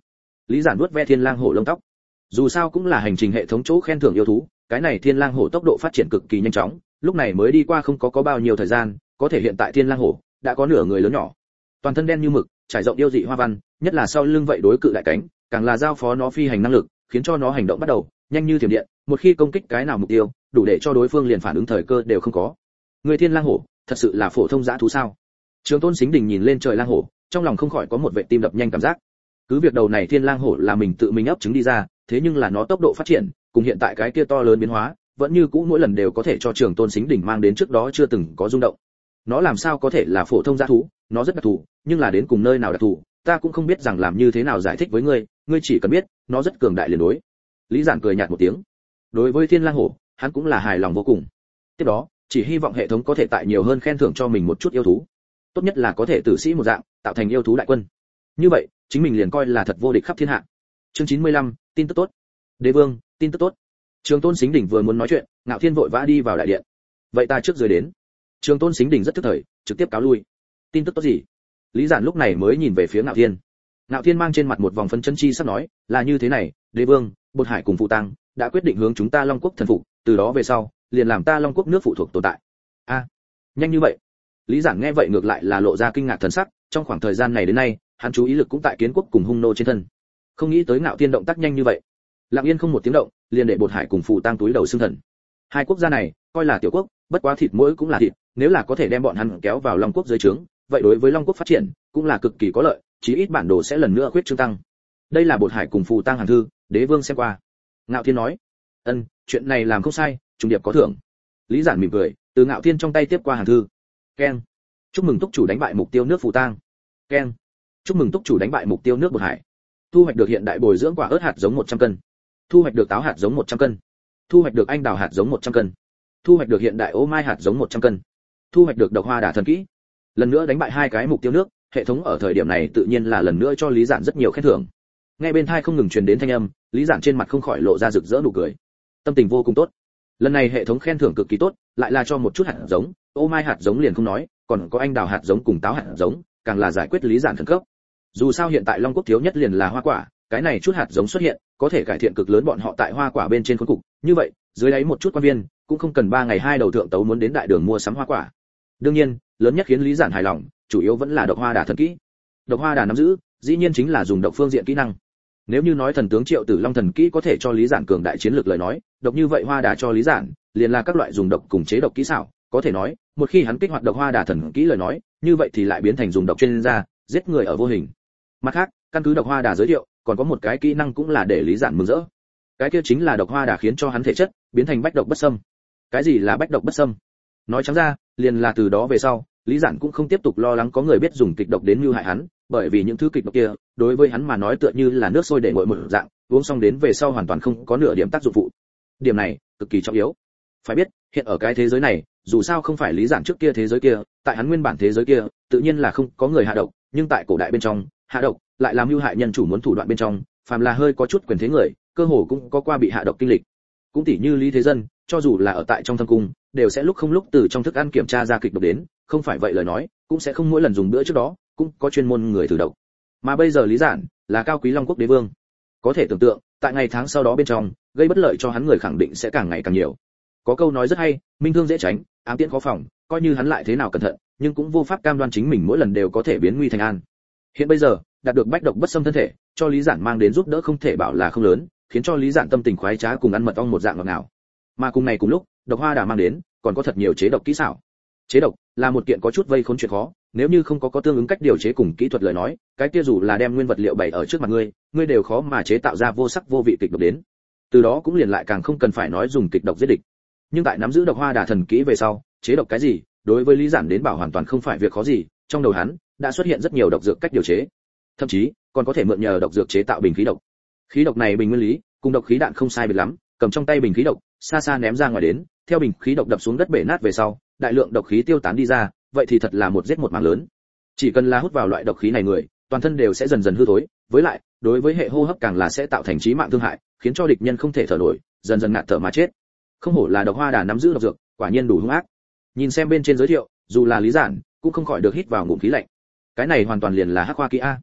Lý Giản vuốt ve Thiên Lang hổ lông tóc. Dù sao cũng là hành trình hệ thống chỗ khen thưởng yêu thú, cái này Thiên Lang hổ tốc độ phát triển cực kỳ nhanh chóng, lúc này mới đi qua không có bao nhiêu thời gian, có thể hiện tại Thiên Lang hổ đã có nửa người lớn nhỏ. Toàn thân đen như mực, trải rộng yêu dị hoa văn, nhất là sau lưng vậy đối cự đại cánh, càng là giao phó nó phi hành năng lực, khiến cho nó hành động bắt đầu nhanh như thiểm điện, một khi công kích cái nào mục tiêu, đủ để cho đối phương liền phản ứng thời cơ đều không có. Người Thiên Lang hổ, thật sự là phổ thông dã thú sao? Trường Tôn Sính Đình nhìn lên trời lang hổ, trong lòng không khỏi có một vệ tim đập nhanh cảm giác. Cứ việc đầu này Thiên Lang hổ là mình tự mình ấp trứng đi ra, thế nhưng là nó tốc độ phát triển, cùng hiện tại cái kia to lớn biến hóa, vẫn như cũ mỗi lần đều có thể cho Trường Tôn Sính Đình mang đến trước đó chưa từng có rung động. Nó làm sao có thể là phổ thông dã thú, nó rất đặc thù, nhưng là đến cùng nơi nào đặc thù, ta cũng không biết rằng làm như thế nào giải thích với ngươi, ngươi chỉ cần biết, nó rất cường đại liền đối. Lý Giản cười nhạt một tiếng. Đối với Thiên Lang hổ, hắn cũng là hài lòng vô cùng. Tiếp đó, chỉ hy vọng hệ thống có thể tại nhiều hơn khen thưởng cho mình một chút yêu thú. Tốt nhất là có thể tử sĩ một dạng, tạo thành yêu thú đại quân. Như vậy, chính mình liền coi là thật vô địch khắp thiên hạ. Chương 95, tin tức tốt. Đế vương, tin tức tốt. Trường Tôn Sính Đình vừa muốn nói chuyện, Ngạo Thiên vội vã đi vào đại điện. Vậy ta trước dưới đến. Trường Tôn Sính Đình rất tức thời, trực tiếp cáo lui. Tin tức tốt gì? Lý Giản lúc này mới nhìn về phía Ngạo Thiên. Ngạo Thiên mang trên mặt một vòng phấn chấn chi sắp nói, là như thế này, Đế vương, Bột Hải cùng Phụ Tăng đã quyết định hướng chúng ta Long Quốc thần phục, từ đó về sau, liền làm ta Long Quốc nước phụ thuộc tồn tại. A, nhanh như vậy? Lý Giản nghe vậy ngược lại là lộ ra kinh ngạc thần sắc, trong khoảng thời gian này đến nay, hắn chú ý lực cũng tại Kiến Quốc cùng Hung Nô trên thân. Không nghĩ tới Ngạo Thiên động tác nhanh như vậy. Lặng yên không một tiếng động, liền để Bột Hải cùng Phụ Tăng túi đầu xương thần. Hai quốc gia này, coi là tiểu quốc, bất quá thịt mỗi cũng là thịt, nếu là có thể đem bọn hắn kéo vào Long Quốc dưới trướng, vậy đối với Long Quốc phát triển cũng là cực kỳ có lợi, chí ít bản đồ sẽ lần nữa khuyết trương tăng. Đây là Bột Hải cùng Phù Tăng hàng thư, Đế vương xem qua. Ngạo Thiên nói, chuyện này làm không sai, trùng điệp có thưởng. Lý Giản mỉm cười, từ Ngạo Thiên trong tay tiếp qua hàng thư. Keng, chúc mừng túc chủ đánh bại mục tiêu nước Phù Tăng. Keng, chúc mừng túc chủ đánh bại mục tiêu nước Bột Hải. Thu hoạch được hiện đại bồi dưỡng quả ớt hạt giống 100 cân. Thu hoạch được táo hạt giống 100 cân. Thu hoạch được anh đào hạt giống 100 cân. Thu hoạch được hiện đại ô mai hạt giống 100 cân. Thu hoạch được độc hoa đả thần kỹ. Lần nữa đánh bại hai cái mục tiêu nước, hệ thống ở thời điểm này tự nhiên là lần nữa cho Lý Giản rất nhiều khen thưởng. Nghe bên tai không ngừng truyền đến thanh âm, Lý Giản trên mặt không khỏi lộ ra rực rỡ nụ cười. Tâm tình vô cùng tốt. Lần này hệ thống khen thưởng cực kỳ tốt, lại là cho một chút hạt giống, ô mai hạt giống liền không nói, còn có anh đào hạt giống cùng táo hạt giống, càng là giải quyết Lý Giản khẩn cấp. Dù sao hiện tại Long Quốc thiếu nhất liền là hoa quả, cái này chút hạt giống xuất hiện, có thể cải thiện cực lớn bọn họ tại hoa quả bên trên khốn cục, như vậy, dưới đáy một chút quan viên, cũng không cần 3 ngày 2 đầu thượng tấu muốn đến đại đường mua sắm hoa quả. Đương nhiên, lớn nhất khiến Lý Giản hài lòng, chủ yếu vẫn là độc hoa đả thần kỹ. Độc hoa đả nắm giữ, dĩ nhiên chính là dùng độc phương diện kỹ năng. Nếu như nói thần tướng Triệu Tử Long thần kỹ có thể cho Lý Giản cường đại chiến lược lời nói, độc như vậy hoa đả cho Lý Giản, liền là các loại dùng độc cùng chế độc kỹ xảo, có thể nói, một khi hắn kích hoạt độc hoa đả thần kỹ lời nói, như vậy thì lại biến thành dùng độc chuyên gia, giết người ở vô hình. Mặt khác, căn cứ độc hoa đả giới thiệu, còn có một cái kỹ năng cũng là để Lý Giản mừng rỡ. Cái kia chính là độc hoa đả khiến cho hắn thể chất biến thành bách độc bất xâm. Cái gì là bách độc bất xâm? Nói trắng ra, liền là từ đó về sau, Lý Giản cũng không tiếp tục lo lắng có người biết dùng kịch độc đến mưu hại hắn, bởi vì những thứ kịch độc kia, đối với hắn mà nói tựa như là nước sôi để nguội một dạng, uống xong đến về sau hoàn toàn không có nửa điểm tác dụng phụ. Điểm này cực kỳ trọng yếu. Phải biết, hiện ở cái thế giới này, dù sao không phải Lý Giản trước kia thế giới kia, tại hắn nguyên bản thế giới kia, tự nhiên là không có người hạ độc, nhưng tại cổ đại bên trong, hạ độc lại làm mưu hại nhân chủ muốn thủ đoạn bên trong, phàm là hơi có chút quyền thế người, cơ hồ cũng có qua bị hạ độc kinh lịch. Cũng tỉ như Lý Thế Dân, cho dù là ở tại trong thâm cung, đều sẽ lúc không lúc từ trong thức ăn kiểm tra ra kịch độc đến, không phải vậy lời nói, cũng sẽ không mỗi lần dùng bữa trước đó, cũng có chuyên môn người thử độc. Mà bây giờ Lý Giản là cao quý Long Quốc đế vương, có thể tưởng tượng, tại ngày tháng sau đó bên trong, gây bất lợi cho hắn người khẳng định sẽ càng ngày càng nhiều. Có câu nói rất hay, minh thương dễ tránh, ám tiễn khó phòng, coi như hắn lại thế nào cẩn thận, nhưng cũng vô pháp cam đoan chính mình mỗi lần đều có thể biến nguy thành an. Hiện bây giờ, đạt được bách độc bất xâm thân thể, cho Lý Giản mang đến giúp đỡ không thể bảo là không lớn, khiến cho Lý Giản tâm tình khoái trá cùng ăn mật ong một dạng ngọt ngào. Mà cùng này cùng lúc, độc hoa đà mang đến, còn có thật nhiều chế độc kỹ xảo. Chế độc là một kiện có chút vây khốn chuyện khó, nếu như không có tương ứng cách điều chế cùng kỹ thuật lời nói, cái kia dù là đem nguyên vật liệu bày ở trước mặt ngươi đều khó mà chế tạo ra vô sắc vô vị kịch độc đến. Từ đó cũng liền lại càng không cần phải nói dùng kịch độc giết địch. Nhưng tại nắm giữ độc hoa đà thần kỹ về sau, chế độc cái gì, đối với Lý Giản đến bảo hoàn toàn không phải việc khó gì, trong đầu hắn đã xuất hiện rất nhiều độc dược cách điều chế. Thậm chí, còn có thể mượn nhờ độc dược chế tạo bình khí độc. Khí độc này bình nguyên lý, cùng độc khí đạn không sai biệt lắm, cầm trong tay bình khí độc, xa xa ném ra ngoài đến, theo bình khí độc đập xuống đất bể nát về sau, đại lượng độc khí tiêu tán đi ra, vậy thì thật là một giết một mảng lớn. Chỉ cần là hút vào loại độc khí này người, toàn thân đều sẽ dần dần hư thối, với lại, đối với hệ hô hấp càng là sẽ tạo thành chí mạng thương hại, khiến cho địch nhân không thể thở nổi, dần dần ngạt thở mà chết. Không hổ là độc hoa đà nắm giữ độc dược, quả nhiên đủ hung ác. Nhìn xem bên trên giới thiệu, dù là Lý Giản, cũng không khỏi được hít vào ngụm khí lạnh. Cái này hoàn toàn liền là hắc khoa kỹ a.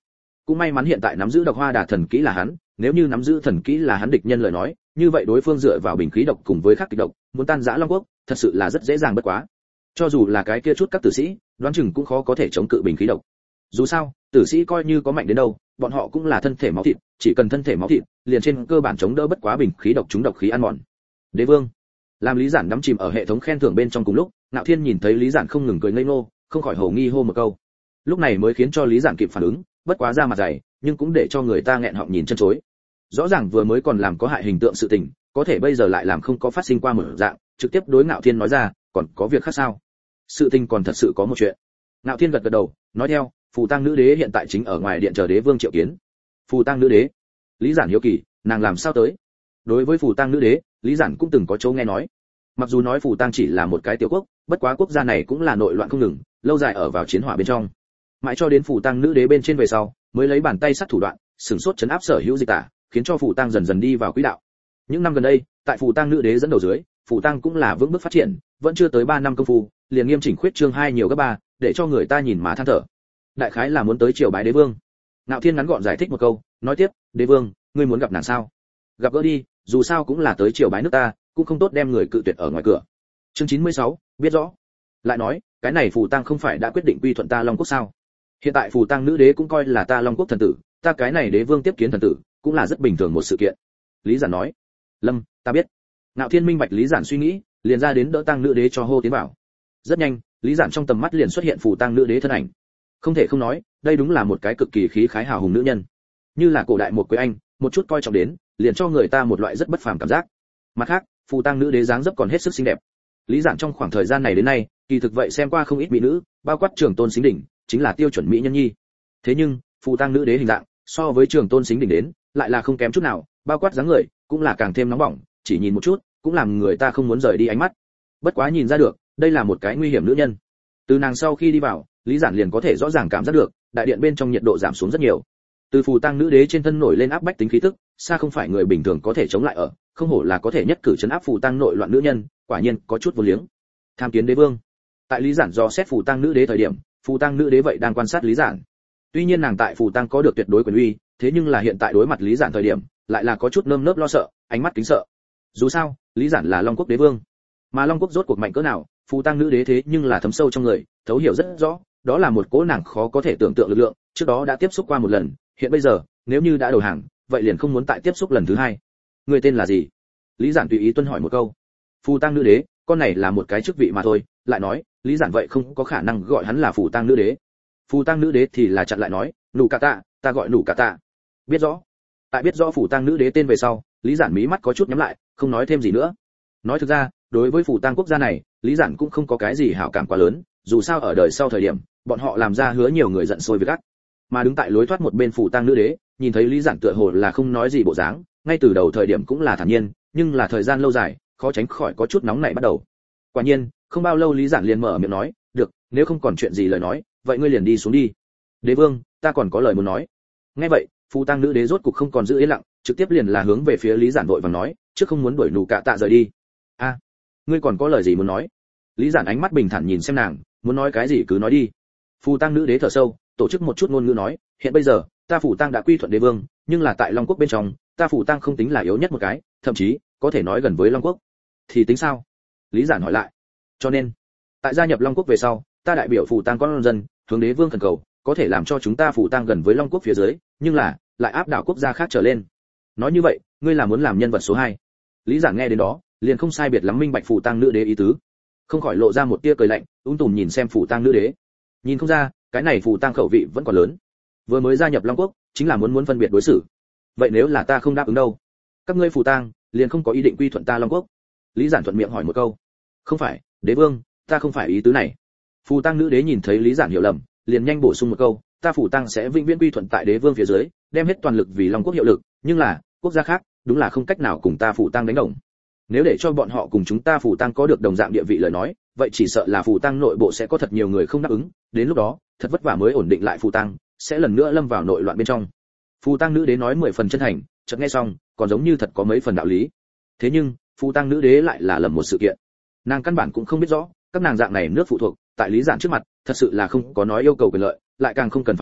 Cũng may mắn hiện tại nắm giữ độc hoa đà thần kỹ là hắn, nếu như nắm giữ thần kỹ là hắn địch nhân lời nói, như vậy đối phương dựa vào bình khí độc cùng với khắc kịch độc, muốn tan rã Long Quốc, thật sự là rất dễ dàng bất quá. Cho dù là cái kia chút các tử sĩ, đoán chừng cũng khó có thể chống cự bình khí độc. Dù sao, tử sĩ coi như có mạnh đến đâu, bọn họ cũng là thân thể máu thịt, chỉ cần thân thể máu thịt, liền trên cơ bản chống đỡ bất quá bình khí độc chúng độc khí ăn mòn. Đế vương, làm Lý Giản đắm chìm ở hệ thống khen thưởng bên trong cùng lúc, Ngạo Thiên nhìn thấy Lý Giản không ngừng cười ngây ngô, không khỏi hồ nghi hô một câu. Lúc này mới khiến cho Lý Giản kịp phản ứng, bất quá ra mặt dày, nhưng cũng để cho người ta nghẹn họng nhìn chân chối. Rõ ràng vừa mới còn làm có hại hình tượng sự tình, có thể bây giờ lại làm không có phát sinh qua một dạng, trực tiếp đối Ngạo Thiên nói ra, còn có việc khác sao? Sự tình còn thật sự có một chuyện. Ngạo Thiên gật gật đầu, nói theo, phù tang nữ đế hiện tại chính ở ngoài điện chờ đế vương triệu kiến. Phù tang nữ đế? Lý Giản hiếu kỳ, nàng làm sao tới? Đối với phù tang nữ đế, Lý Giản cũng từng có chỗ nghe nói. Mặc dù nói phù tang chỉ là một cái tiểu quốc, bất quá quốc gia này cũng là nội loạn không ngừng, lâu dài ở vào chiến hỏa bên trong. Mãi cho đến phù tang nữ đế bên trên về sau, mới lấy bàn tay sát thủ đoạn, sừng sốt chấn áp sở hữu dịch tả, khiến cho phù tang dần dần đi vào quỹ đạo. Những năm gần đây, tại phù tang nữ đế dẫn đầu dưới, phù tang cũng là vững bước phát triển, vẫn chưa tới 3 năm công phu, liền nghiêm chỉnh khuyết trương hai nhiều gấp 3, để cho người ta nhìn má than thở. Đại khái là muốn tới triều bái đế vương. Ngạo Thiên ngắn gọn giải thích một câu, nói tiếp, đế vương, ngươi muốn gặp nàng sao? Gặp gỡ đi, dù sao cũng là tới triều bái nước ta, cũng không tốt đem người cự tuyệt ở ngoài cửa. Chương 96, biết rõ. Lại nói, cái này phù tang không phải đã quyết định quy thuận ta Long Quốc sao? Hiện tại phù tang nữ đế cũng coi là ta Long Quốc thần tử, ta cái này đế vương tiếp kiến thần tử, cũng là rất bình thường một sự kiện. Lý Giản nói. Lâm, ta biết. Ngạo Thiên minh bạch Lý Giản suy nghĩ, liền ra đến đỡ tang nữ đế cho hô tiến vào. Rất nhanh, Lý Giản trong tầm mắt liền xuất hiện phù tang nữ đế thân ảnh. Không thể không nói, đây đúng là một cái cực kỳ khí khái hào hùng nữ nhân. Như là cổ đại một quế anh, một chút coi trọng đến, liền cho người ta một loại rất bất phàm cảm giác. Mặt khác, phù tang nữ đế dáng dấp còn hết sức xinh đẹp. Lý Giản trong khoảng thời gian này đến nay, kỳ thực vậy xem qua không ít mỹ nữ, bao quát Trường Tôn Xính Đỉnh, chính là tiêu chuẩn mỹ nhân nhi. Thế nhưng, phù tang nữ đế hình dạng, so với Trường Tôn Xính Đỉnh đến, lại là không kém chút nào, bao quát dáng người, cũng là càng thêm nóng bỏng, chỉ nhìn một chút, cũng làm người ta không muốn rời đi ánh mắt. Bất quá nhìn ra được, đây là một cái nguy hiểm nữ nhân. Từ nàng sau khi đi vào, Lý Giản liền có thể rõ ràng cảm giác được, đại điện bên trong nhiệt độ giảm xuống rất nhiều. Từ phù tang nữ đế trên thân nổi lên áp bách tính khí tức, xa không phải người bình thường có thể chống lại ở, không hổ là có thể nhất cử trấn áp phù tang nội loạn nữ nhân, quả nhiên có chút vô liếng. Tham kiến đế vương. Tại Lý Giản dò xét phù tang nữ đế thời điểm, phù tang nữ đế vậy đang quan sát Lý Giản. Tuy nhiên nàng tại phù tang có được tuyệt đối quyền uy, thế nhưng là hiện tại đối mặt Lý Giản thời điểm, lại là có chút nơm nớp lo sợ, ánh mắt kính sợ. Dù sao, Lý Giản là Long Quốc đế vương, mà Long Quốc rốt cuộc mạnh cỡ nào, phù tang nữ đế thế nhưng là thấm sâu trong người, thấu hiểu rất rõ, đó là một cỗ nàng khó có thể tưởng tượng lực lượng, trước đó đã tiếp xúc qua một lần, hiện bây giờ, nếu như đã đầu hàng, vậy liền không muốn tại tiếp xúc lần thứ hai. Người tên là gì? Lý Giản tùy ý tuân hỏi một câu. Phù tang nữ đế, con này là một cái chức vị mà thôi, lại nói, Lý Giản vậy không có khả năng gọi hắn là phù tang nữ đế. Phù tang nữ đế thì là chặn lại nói, nụ cả tạ, ta gọi nụ cả tạ. Biết rõ. Tại biết rõ phù tang nữ đế tên về sau, Lý Giản mí mắt có chút nhắm lại, không nói thêm gì nữa. Nói thực ra, đối với phù tang quốc gia này, Lý Giản cũng không có cái gì hảo cảm quá lớn, dù sao ở đời sau thời điểm, bọn họ làm ra hứa nhiều người giận sôi việc ác. Mà đứng tại lối thoát một bên phù tang nữ đế, nhìn thấy Lý Giản tựa hồ là không nói gì bộ dáng, ngay từ đầu thời điểm cũng là thản nhiên, nhưng là thời gian lâu dài, khó tránh khỏi có chút nóng nảy bắt đầu. Quả nhiên, không bao lâu Lý Giản liền mở miệng nói, "Được, nếu không còn chuyện gì lời nói, vậy ngươi liền đi xuống đi." "Đế vương, ta còn có lời muốn nói." Nghe vậy, phù tang nữ đế rốt cục không còn giữ yên lặng, trực tiếp liền là hướng về phía Lý Giản vội vàng nói, "Trước không muốn đuổi nụ cả tạ rời đi." "A, ngươi còn có lời gì muốn nói?" Lý Giản ánh mắt bình thản nhìn xem nàng, muốn nói cái gì cứ nói đi. Phù tang nữ đế thở sâu, tổ chức một chút ngôn ngữ nói, "Hiện bây giờ, ta phù tang đã quy thuận đế vương, nhưng là tại Long Quốc bên trong, ta phù tang không tính là yếu nhất một cái, thậm chí có thể nói gần với Long Quốc." "Thì tính sao?" Lý Giản hỏi lại. "Cho nên, tại gia nhập Long Quốc về sau, ta đại biểu phù tang con dân, hướng đế vương khẩn cầu, có thể làm cho chúng ta phù tang gần với Long Quốc phía dưới, nhưng là lại áp đảo quốc gia khác trở lên." Nói như vậy, ngươi là muốn làm nhân vật số 2. Lý Giản nghe đến đó, liền không sai biệt lắm minh bạch phù tang nữ đế ý tứ, không khỏi lộ ra một tia cười lạnh, tùm nhìn xem phù tang nữ đế. Nhìn không ra, cái này phù tang khẩu vị vẫn còn lớn. Vừa mới gia nhập Long Quốc, chính là muốn phân biệt đối xử. Vậy nếu là ta không đáp ứng đâu? Các ngươi phù tang liền không có ý định quy thuận ta Long Quốc? Lý Giản thuận miệng hỏi một câu. "Không phải, đế vương, ta không phải ý tứ này." Phù tang nữ đế nhìn thấy Lý Giản hiểu lầm, liền nhanh bổ sung một câu, "Ta phù tang sẽ vĩnh viễn quy thuận tại đế vương phía dưới, đem hết toàn lực vì Long Quốc hiệu lực, nhưng là, quốc gia khác, đúng là không cách nào cùng ta phù tang đánh đồng. Nếu để cho bọn họ cùng chúng ta phù tang có được đồng dạng địa vị lời nói, vậy chỉ sợ là phù tang nội bộ sẽ có thật nhiều người không đáp ứng, đến lúc đó, thật vất vả mới ổn định lại phù tang, sẽ lần nữa lâm vào nội loạn bên trong." Phù tang nữ đế nói 10 phần chân thành, chợt nghe xong, còn giống như thật có mấy phần đạo lý. Thế nhưng, phù tang nữ đế lại là lầm một sự kiện. Nàng căn bản cũng không biết rõ, các nàng dạng này nước phụ thuộc, tại Lý Giản trước mặt, thật sự là không có nói yêu cầu quyền lợi, lại càng không cần phải nói,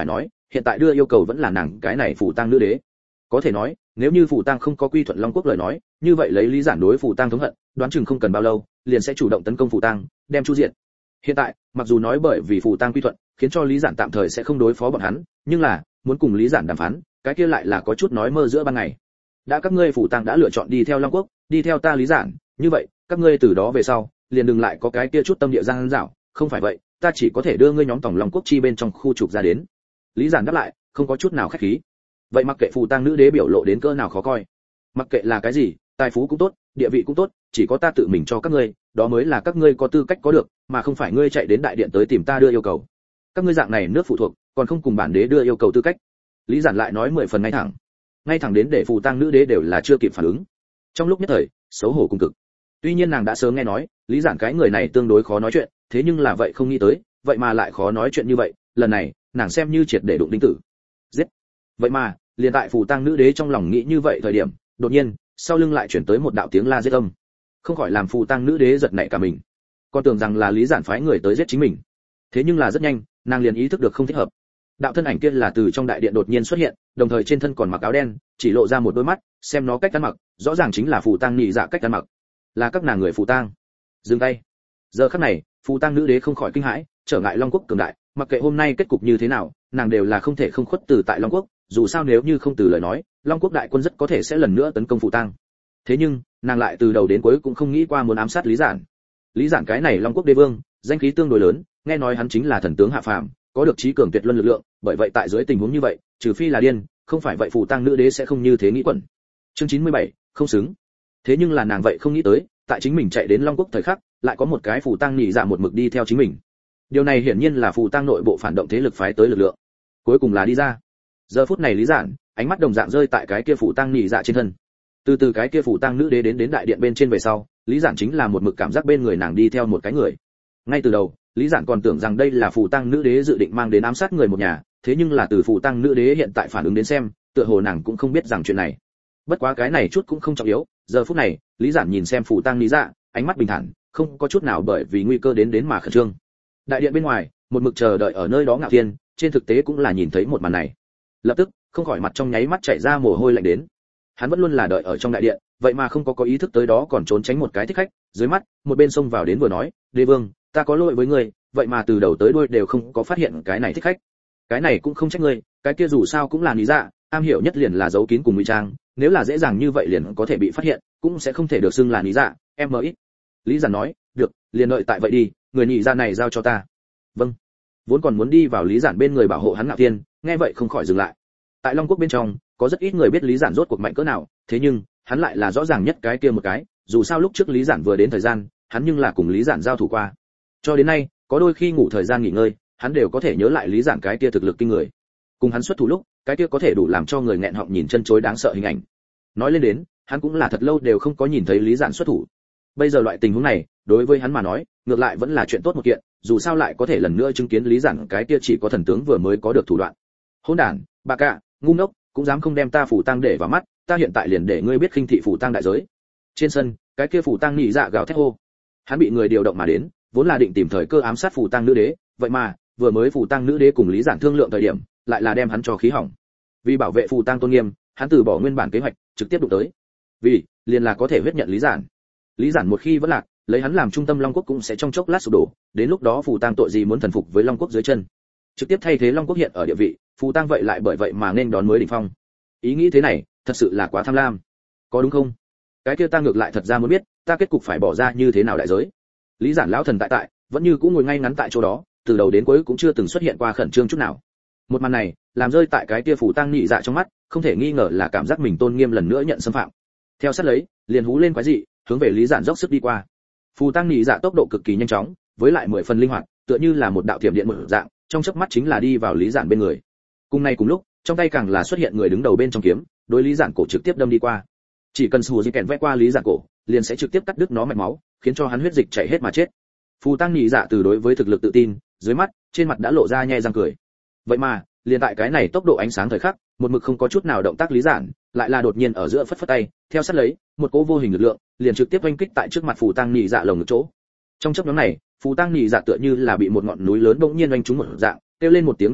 hiện tại đưa yêu cầu vẫn là nàng cái này phù tang nữ đế. Có thể nói, nếu như phù tang không có quy thuận Long Quốc lời nói, như vậy lấy Lý Giản đối phù tang thống hận, đoán chừng không cần bao lâu, liền sẽ chủ động tấn công phù tang, đem chu diệt. Hiện tại, mặc dù nói bởi vì phù tang quy thuận, khiến cho Lý Giản tạm thời sẽ không đối phó bọn hắn, nhưng là, muốn cùng Lý Giản đàm phán, cái kia lại là có chút nói mơ giữa ban ngày. Đã các ngươi phù tang đã lựa chọn đi theo Long Quốc, đi theo ta Lý Giản, như vậy, các ngươi từ đó về sau, liền đừng lại có cái kia chút tâm địa giang dảo, không phải vậy, ta chỉ có thể đưa ngươi nhóm tổng Long Quốc chi bên trong khu trục ra đến. Lý Giản đáp lại, không có chút nào khách khí. Vậy mặc kệ phù tang nữ đế biểu lộ đến cỡ nào khó coi, mặc kệ là cái gì, tài phú cũng tốt, địa vị cũng tốt, chỉ có ta tự mình cho các ngươi, đó mới là các ngươi có tư cách có được, mà không phải ngươi chạy đến đại điện tới tìm ta đưa yêu cầu. Các ngươi dạng này nước phụ thuộc, còn không cùng bản đế đưa yêu cầu tư cách. Lý Giản lại nói 10 phần ngay thẳng đến để phù tang nữ đế đều là chưa kịp phản ứng. Trong lúc nhất thời, xấu hổ cùng cực. Tuy nhiên nàng đã sớm nghe nói, Lý Giản cái người này tương đối khó nói chuyện, thế nhưng là vậy không nghĩ tới, vậy mà lại khó nói chuyện như vậy, lần này, nàng xem như triệt để đụng đinh tử. Giết. Vậy mà, liền tại phù tang nữ đế trong lòng nghĩ như vậy thời điểm, đột nhiên, sau lưng lại chuyển tới một đạo tiếng la giết âm. Không khỏi làm phù tang nữ đế giật nảy cả mình. Còn tưởng rằng là Lý Giản phái người tới giết chính mình. Thế nhưng là rất nhanh, nàng liền ý thức được không thích hợp. Đạo thân ảnh kia là từ trong đại điện đột nhiên xuất hiện, đồng thời trên thân còn mặc áo đen, chỉ lộ ra một đôi mắt, xem nó cách ăn mặc, rõ ràng chính là phù tang nhị dạ cách ăn mặc. Là các nàng người phù tang. Dừng tay. Giờ khắc này, phù tang nữ đế không khỏi kinh hãi, trở ngại Long Quốc cường đại, mặc kệ hôm nay kết cục như thế nào, nàng đều là không thể không khuất từ tại Long Quốc, dù sao nếu như không từ lời nói, Long Quốc đại quân rất có thể sẽ lần nữa tấn công phù tang. Thế nhưng, nàng lại từ đầu đến cuối cũng không nghĩ qua muốn ám sát Lý Giản. Lý Giản cái này Long Quốc đế vương, danh khí tương đối lớn, nghe nói hắn chính là thần tướng hạ phàm, có được trí cường tuyệt luân lực lượng, bởi vậy tại dưới tình huống như vậy, trừ phi là điên, không phải vậy phù tang nữ đế sẽ không như thế nghĩ quẩn. Chương 97, không xứng. Thế nhưng là nàng vậy không nghĩ tới, tại chính mình chạy đến Long Quốc thời khắc, lại có một cái phù tang nhị dạ một mực đi theo chính mình. Điều này hiển nhiên là phù tang nội bộ phản động thế lực phái tới lực lượng. Cuối cùng là đi ra. Giờ phút này Lý Giản, ánh mắt đồng dạng rơi tại cái kia phù tang nhị dạ trên thân. Từ cái kia phù tang nữ đế đến đại điện bên trên về sau, Lý Giản chính là một mực cảm giác bên người nàng đi theo một cái người. Ngay từ đầu, Lý Giản còn tưởng rằng đây là phù tang nữ đế dự định mang đến ám sát người một nhà, thế nhưng là từ phù tang nữ đế hiện tại phản ứng đến xem, tựa hồ nàng cũng không biết rằng chuyện này. Bất quá cái này chút cũng không trọng yếu, giờ phút này, Lý Giản nhìn xem phù tang lý dạ, ánh mắt bình thản, không có chút nào bởi vì nguy cơ đến mà khẩn trương. Đại điện bên ngoài, một mực chờ đợi ở nơi đó Ngạo Thiên, trên thực tế cũng là nhìn thấy một màn này. Lập tức, không khỏi mặt trong nháy mắt chảy ra mồ hôi lạnh đến. Hắn vẫn luôn là đợi ở trong đại điện, vậy mà không có ý thức tới đó còn trốn tránh một cái thích khách, dưới mắt, một bên xông vào đến vừa nói, "Đế vương, ta có lỗi với ngươi, vậy mà từ đầu tới đuôi đều không có phát hiện cái này thích khách. Cái này cũng không trách ngươi, cái kia dù sao cũng là lý dạ, am hiểu nhất liền là giấu kín cùng ngụy trang, nếu là dễ dàng như vậy liền có thể bị phát hiện, cũng sẽ không thể được xưng là lý dạ." Em mới. Lý Giản nói, "Được, liền đợi tại vậy đi, người nhị gia này giao cho ta." Vâng. Vốn còn muốn đi vào Lý Giản bên người bảo hộ hắn Ngạo Thiên, nghe vậy không khỏi dừng lại. Tại Long Quốc bên trong, có rất ít người biết Lý Giản rốt cuộc mạnh cỡ nào, thế nhưng, hắn lại là rõ ràng nhất cái kia một cái, dù sao lúc trước Lý Giản vừa đến thời gian, hắn nhưng là cùng Lý Giản giao thủ qua. Cho đến nay, có đôi khi ngủ thời gian nghỉ ngơi, hắn đều có thể nhớ lại Lý Giản cái kia thực lực kinh người. Cùng hắn xuất thủ lúc, cái kia có thể đủ làm cho người nghẹn họng nhìn chân chối đáng sợ hình ảnh. Nói lên đến, hắn cũng là thật lâu đều không có nhìn thấy Lý Giản xuất thủ. Bây giờ loại tình huống này, đối với hắn mà nói, ngược lại vẫn là chuyện tốt một kiện, dù sao lại có thể lần nữa chứng kiến Lý Giản cái kia chỉ có thần tướng vừa mới có được thủ đoạn. Hỗn đản, bà cạ, ngu ngốc, cũng dám không đem ta phù tang để vào mắt, ta hiện tại liền để ngươi biết khinh thị phù tang đại giới. Trên sân, cái kia phù tang nhị dạ gào thét hô. Hắn bị người điều động mà đến, vốn là định tìm thời cơ ám sát phù tang nữ đế, vậy mà, vừa mới phù tang nữ đế cùng Lý Giản thương lượng thời điểm, lại là đem hắn cho khí hỏng. Vì bảo vệ phù tang tôn nghiêm, hắn từ bỏ nguyên bản kế hoạch, trực tiếp đụng tới. Vì, liền là có thể huyết nhận Lý Giản. Lý Giản một khi vẫn lạc, lấy hắn làm trung tâm Long Quốc cũng sẽ trong chốc lát sụp đổ, đến lúc đó phù tang tội gì muốn thần phục với Long Quốc dưới chân. Trực tiếp thay thế Long Quốc hiện ở địa vị, phù tang vậy lại bởi vậy mà nên đón mới đỉnh phong. Ý nghĩ thế này, thật sự là quá tham lam. Có đúng không? Cái kia ta ngược lại thật ra muốn biết, ta kết cục phải bỏ ra như thế nào đại giới. Lý Giản lão thần tại, vẫn như cũ ngồi ngay ngắn tại chỗ đó, từ đầu đến cuối cũng chưa từng xuất hiện qua khẩn trương chút nào. Một màn này, làm rơi tại cái kia phù tang nhị dạ trong mắt, không thể nghi ngờ là cảm giác mình tôn nghiêm lần nữa nhận xâm phạm. Theo sát lấy, liền hú lên quái dị, hướng về Lý Giản dốc sức đi qua. Phù tang nhị dạ tốc độ cực kỳ nhanh chóng, với lại 10 phần linh hoạt, tựa như là một đạo thiểm điện mở dạng, trong chớp mắt chính là đi vào Lý Giản bên người. Cùng nay cùng lúc, trong tay càng là xuất hiện người đứng đầu bên trong kiếm, đối Lý Giản cổ trực tiếp đâm đi qua. Chỉ cần sù di kèn vẽ qua Lý Giản cổ, liền sẽ trực tiếp cắt đứt nó mạch máu, khiến cho hắn huyết dịch chảy hết mà chết. Phù tăng nhị dạ từ đối với thực lực tự tin, dưới mắt, trên mặt đã lộ ra nhe răng cười. Vậy mà, liền tại cái này tốc độ ánh sáng thời khắc, một mực không có chút nào động tác Lý Giản, lại là đột nhiên ở giữa phất phất tay, theo sát lấy, một cỗ vô hình lực lượng, liền trực tiếp oanh kích tại trước mặt phù tăng nhị dạ lồng ngực chỗ. Trong chớp nhoáng này, phù tăng nhị dạ tựa như là bị một ngọn núi lớn bỗng nhiên oanh trúng một dạng, kêu lên một tiếng đau đớn,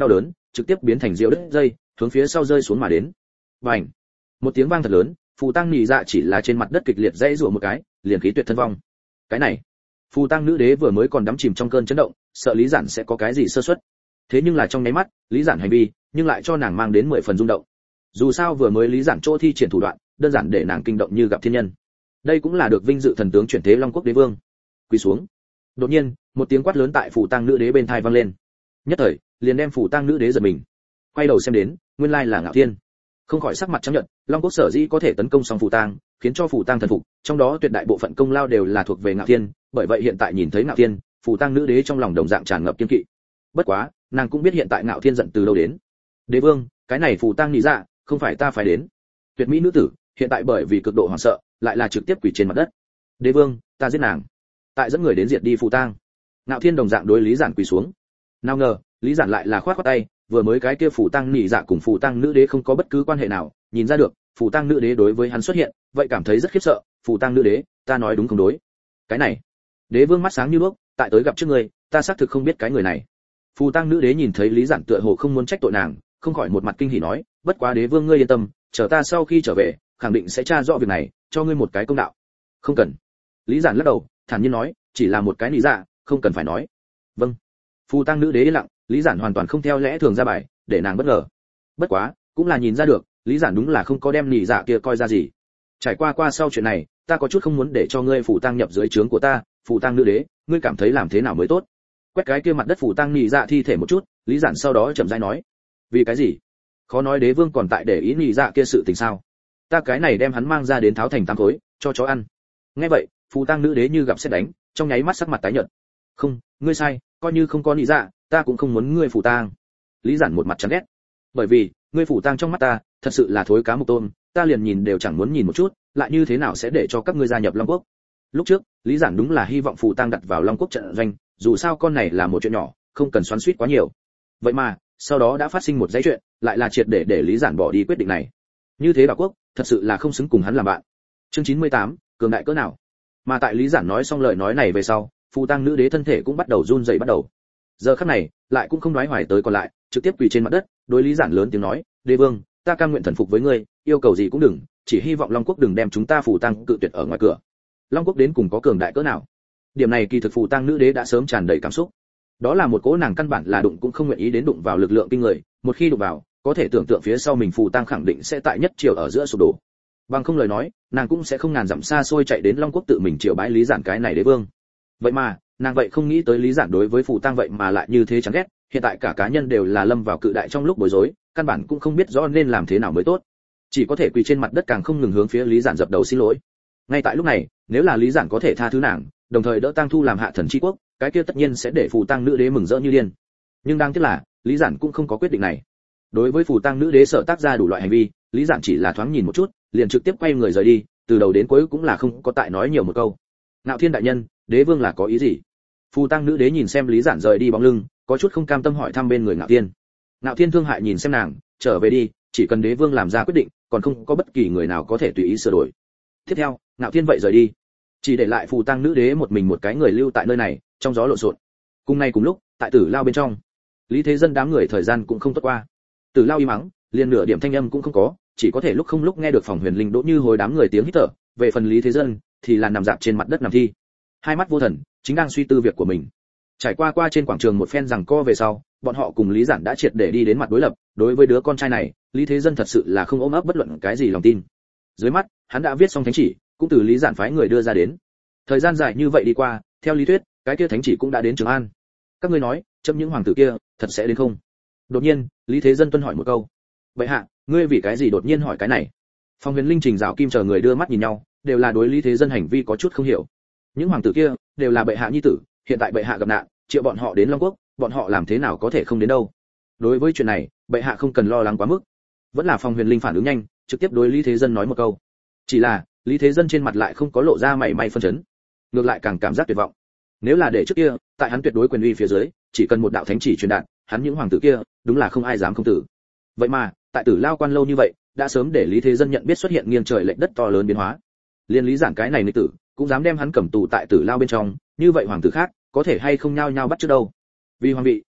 trực tiếp biến thành diệu đứt dây, hướng phía sau rơi xuống mà đến. Bành! Một tiếng vang thật lớn, phù tang nhị dạ chỉ là trên mặt đất kịch liệt dãy rủa một cái, liền khí tuyệt thân vong. Cái này, phù tang nữ đế vừa mới còn đắm chìm trong cơn chấn động, sợ Lý Giản sẽ có cái gì sơ suất. Thế nhưng là trong nháy mắt, Lý Giản hành vi, nhưng lại cho nàng mang đến 10 phần rung động. Dù sao vừa mới Lý Giản chỗ thi triển thủ đoạn, đơn giản để nàng kinh động như gặp thiên nhân. Đây cũng là được vinh dự thần tướng chuyển thế Long Quốc đế vương. Quỳ xuống. Đột nhiên, một tiếng quát lớn tại phù tang nữ đế bên tai vang lên. Nhất thời, liền đem phù tang nữ đế giật mình. Quay đầu xem đến, nguyên lai là Ngạo Thiên. Không khỏi sắc mặt trắng nhợt, Long Quốc sở dĩ có thể tấn công xong phù tang, khiến cho phù tang thần phục, trong đó tuyệt đại bộ phận công lao đều là thuộc về Ngạo Thiên, bởi vậy hiện tại nhìn thấy Ngạo Thiên, phù tang nữ đế trong lòng đồng dạng tràn ngập kiên kỵ. Bất quá, nàng cũng biết hiện tại Ngạo Thiên giận từ đâu đến. Đế vương, cái này phù tang nhị dạ, không phải ta phải đến. Tuyệt mỹ nữ tử, hiện tại bởi vì cực độ hoảng sợ, lại là trực tiếp quỳ trên mặt đất. Đế vương, ta giết nàng. Tại dẫn người đến diệt đi phù tang. Ngạo Thiên đồng dạng đối Lý Giản quỳ xuống. Nào ngờ, Lý Giản lại là khoát khoát tay, vừa mới cái kia phù tang nhị dạ cùng phù tang nữ đế không có bất cứ quan hệ nào, nhìn ra được, phù tang nữ đế đối với hắn xuất hiện, vậy cảm thấy rất khiếp sợ. Phù tang nữ đế, ta nói đúng không đối? Cái này, đế vương mắt sáng như đuốc, tại tới gặp trước ngươi, ta xác thực không biết cái người này. Phù tang nữ đế nhìn thấy Lý Giản tựa hồ không muốn trách tội nàng, không khỏi một mặt kinh hỉ nói, bất quá đế vương ngươi yên tâm, chờ ta sau khi trở về, khẳng định sẽ tra rõ việc này, cho ngươi một cái công đạo. Không cần. Lý Giản lắc đầu, thản nhiên nói, chỉ là một cái lý dạ, không cần phải nói. Vâng. Phù tang nữ đế yên lặng, Lý Giản hoàn toàn không theo lẽ thường ra bài, để nàng bất ngờ. Bất quá, cũng là nhìn ra được, Lý Giản đúng là không có đem lý dạ kia coi ra gì. Trải qua sau chuyện này, ta có chút không muốn để cho ngươi phù tang nhập dưới trướng của ta, phù tang nữ đế, ngươi cảm thấy làm thế nào mới tốt? Quét cái kia mặt đất phù tang lý dạ thi thể một chút, Lý Giản sau đó chậm rãi nói, vì cái gì? Khó nói đế vương còn tại để ý lý dạ kia sự tình sao? Ta cái này đem hắn mang ra đến tháo thành tám khối, cho chó ăn. Nghe vậy, phù tang nữ đế như gặp sét đánh, trong nháy mắt sắc mặt tái nhợt. Không, ngươi sai, coi như không có lý dạ, ta cũng không muốn ngươi phù tang. Lý Giản một mặt chán ghét. Bởi vì, ngươi phù tang trong mắt ta, thật sự là thối cá mục tôm, ta liền nhìn đều chẳng muốn nhìn một chút, lại như thế nào sẽ để cho các ngươi gia nhập Long Quốc? Lúc trước, Lý Giản đúng là hy vọng phù tang đặt vào Long Quốc trận doanh, dù sao con này là một chuyện nhỏ, không cần xoắn xuýt quá nhiều. Vậy mà, sau đó đã phát sinh một dãy chuyện, lại là triệt để Lý Giản bỏ đi quyết định này. Như thế Đảo Quốc, thật sự là không xứng cùng hắn làm bạn. Chương 98, cường đại cỡ nào? Mà tại Lý Giản nói xong lời nói này về sau, phù tang nữ đế thân thể cũng bắt đầu run rẩy bắt đầu. Giờ khắc này, lại cũng không nói hoài tới còn lại, trực tiếp quỳ trên mặt đất, đối Lý Giản lớn tiếng nói, "Đế vương, ta cam nguyện thần phục với ngươi, yêu cầu gì cũng đừng, chỉ hy vọng Long Quốc đừng đem chúng ta phù tang cự tuyệt ở ngoài cửa." Long Quốc đến cùng có cường đại cỡ nào? Điểm này kỳ thực phù tang nữ đế đã sớm tràn đầy cảm xúc. Đó là một cỗ nàng căn bản là đụng cũng không nguyện ý đến đụng vào lực lượng kinh người, một khi đụng vào, có thể tưởng tượng phía sau mình phù tang khẳng định sẽ tại nhất triều ở giữa sụp đổ. Bằng không lời nói, nàng cũng sẽ không ngàn dặm xa xôi chạy đến Long Quốc tự mình triều bái Lý Giản cái này đế vương. Vậy mà, nàng vậy không nghĩ tới Lý Giản đối với phù tang vậy mà lại như thế chán ghét, hiện tại cả cá nhân đều là lâm vào cự đại trong lúc bối rối, căn bản cũng không biết rõ nên làm thế nào mới tốt. Chỉ có thể quỳ trên mặt đất càng không ngừng hướng phía Lý Giản dập đầu xin lỗi. Ngay tại lúc này, nếu là Lý Giản có thể tha thứ nàng, đồng thời đỡ Tang Thu làm hạ thần chi quốc, cái kia tất nhiên sẽ để phù tang nữ đế mừng rỡ như điên. Nhưng đáng tiếc là, Lý Giản cũng không có quyết định này. Đối với phù tang nữ đế sợ tác ra đủ loại hành vi, Lý Giản chỉ là thoáng nhìn một chút, liền trực tiếp quay người rời đi, từ đầu đến cuối cũng là không có tại nói nhiều một câu. Ngạo Thiên đại nhân, đế vương là có ý gì? Phù tang nữ đế nhìn xem Lý Giản rời đi bóng lưng, có chút không cam tâm hỏi thăm bên người Ngạo Thiên. Ngạo Thiên thương hại nhìn xem nàng, trở về đi, chỉ cần đế vương làm ra quyết định, còn không có bất kỳ người nào có thể tùy ý sửa đổi. Tiếp theo, Ngạo Thiên vậy rời đi, chỉ để lại phù tang nữ đế một mình một cái người lưu tại nơi này, trong gió lộn xộn. Cùng ngày cùng lúc, tại Tử Lao bên trong, Lý Thế Dân đám người thời gian cũng không tốt qua. Tử Lao im mắng, liền nửa điểm thanh âm cũng không có, chỉ có thể lúc không lúc nghe được phòng Huyền Linh Đỗ Như hồi đám người tiếng hít thở, về phần Lý Thế Dân thì là nằm dạp trên mặt đất nằm thi, hai mắt vô thần, chính đang suy tư việc của mình. Trải qua trên quảng trường một phen giằng co về sau, bọn họ cùng Lý Giản đã triệt để đi đến mặt đối lập, đối với đứa con trai này, Lý Thế Dân thật sự là không ôm ấp bất luận cái gì lòng tin. Dưới mắt, hắn đã viết xong thánh chỉ, cũng từ Lý Giản phái người đưa ra đến. Thời gian dài như vậy đi qua, theo lý thuyết, cái kia thánh chỉ cũng đã đến Trường An. Các ngươi nói, chấm những hoàng tử kia, thật sẽ đến không? Đột nhiên, Lý Thế Dân tuân hỏi một câu. Vậy hạ, ngươi vì cái gì đột nhiên hỏi cái này? Phong Huyền Linh Trình Dạo Kim chờ người đưa mắt nhìn nhau, đều là đối Lý Thế Dân hành vi có chút không hiểu. Những hoàng tử kia đều là bệ hạ nhi tử, hiện tại bệ hạ gặp nạn, triệu bọn họ đến Long Quốc, bọn họ làm thế nào có thể không đến đâu? Đối với chuyện này, bệ hạ không cần lo lắng quá mức. Vẫn là Phong Huyền Linh phản ứng nhanh, trực tiếp đối Lý Thế Dân nói một câu. Chỉ là, Lý Thế Dân trên mặt lại không có lộ ra mảy may phân chấn, ngược lại càng cảm giác tuyệt vọng. Nếu là để trước kia, tại hắn tuyệt đối quyền uy phía dưới, chỉ cần một đạo thánh chỉ truyền đạt, hắn những hoàng tử kia, đúng là không ai dám không tử. Vậy mà, tại Tử Lao quan lâu như vậy, đã sớm để Lý Thế Dân nhận biết xuất hiện nghiêng trời lệch đất to lớn biến hóa. Liên Lý Giản cái này nữ tử, cũng dám đem hắn cầm tù tại Tử Lao bên trong, như vậy hoàng tử khác, có thể hay không nhao nhao bắt trước đâu. Vì hoàng vị,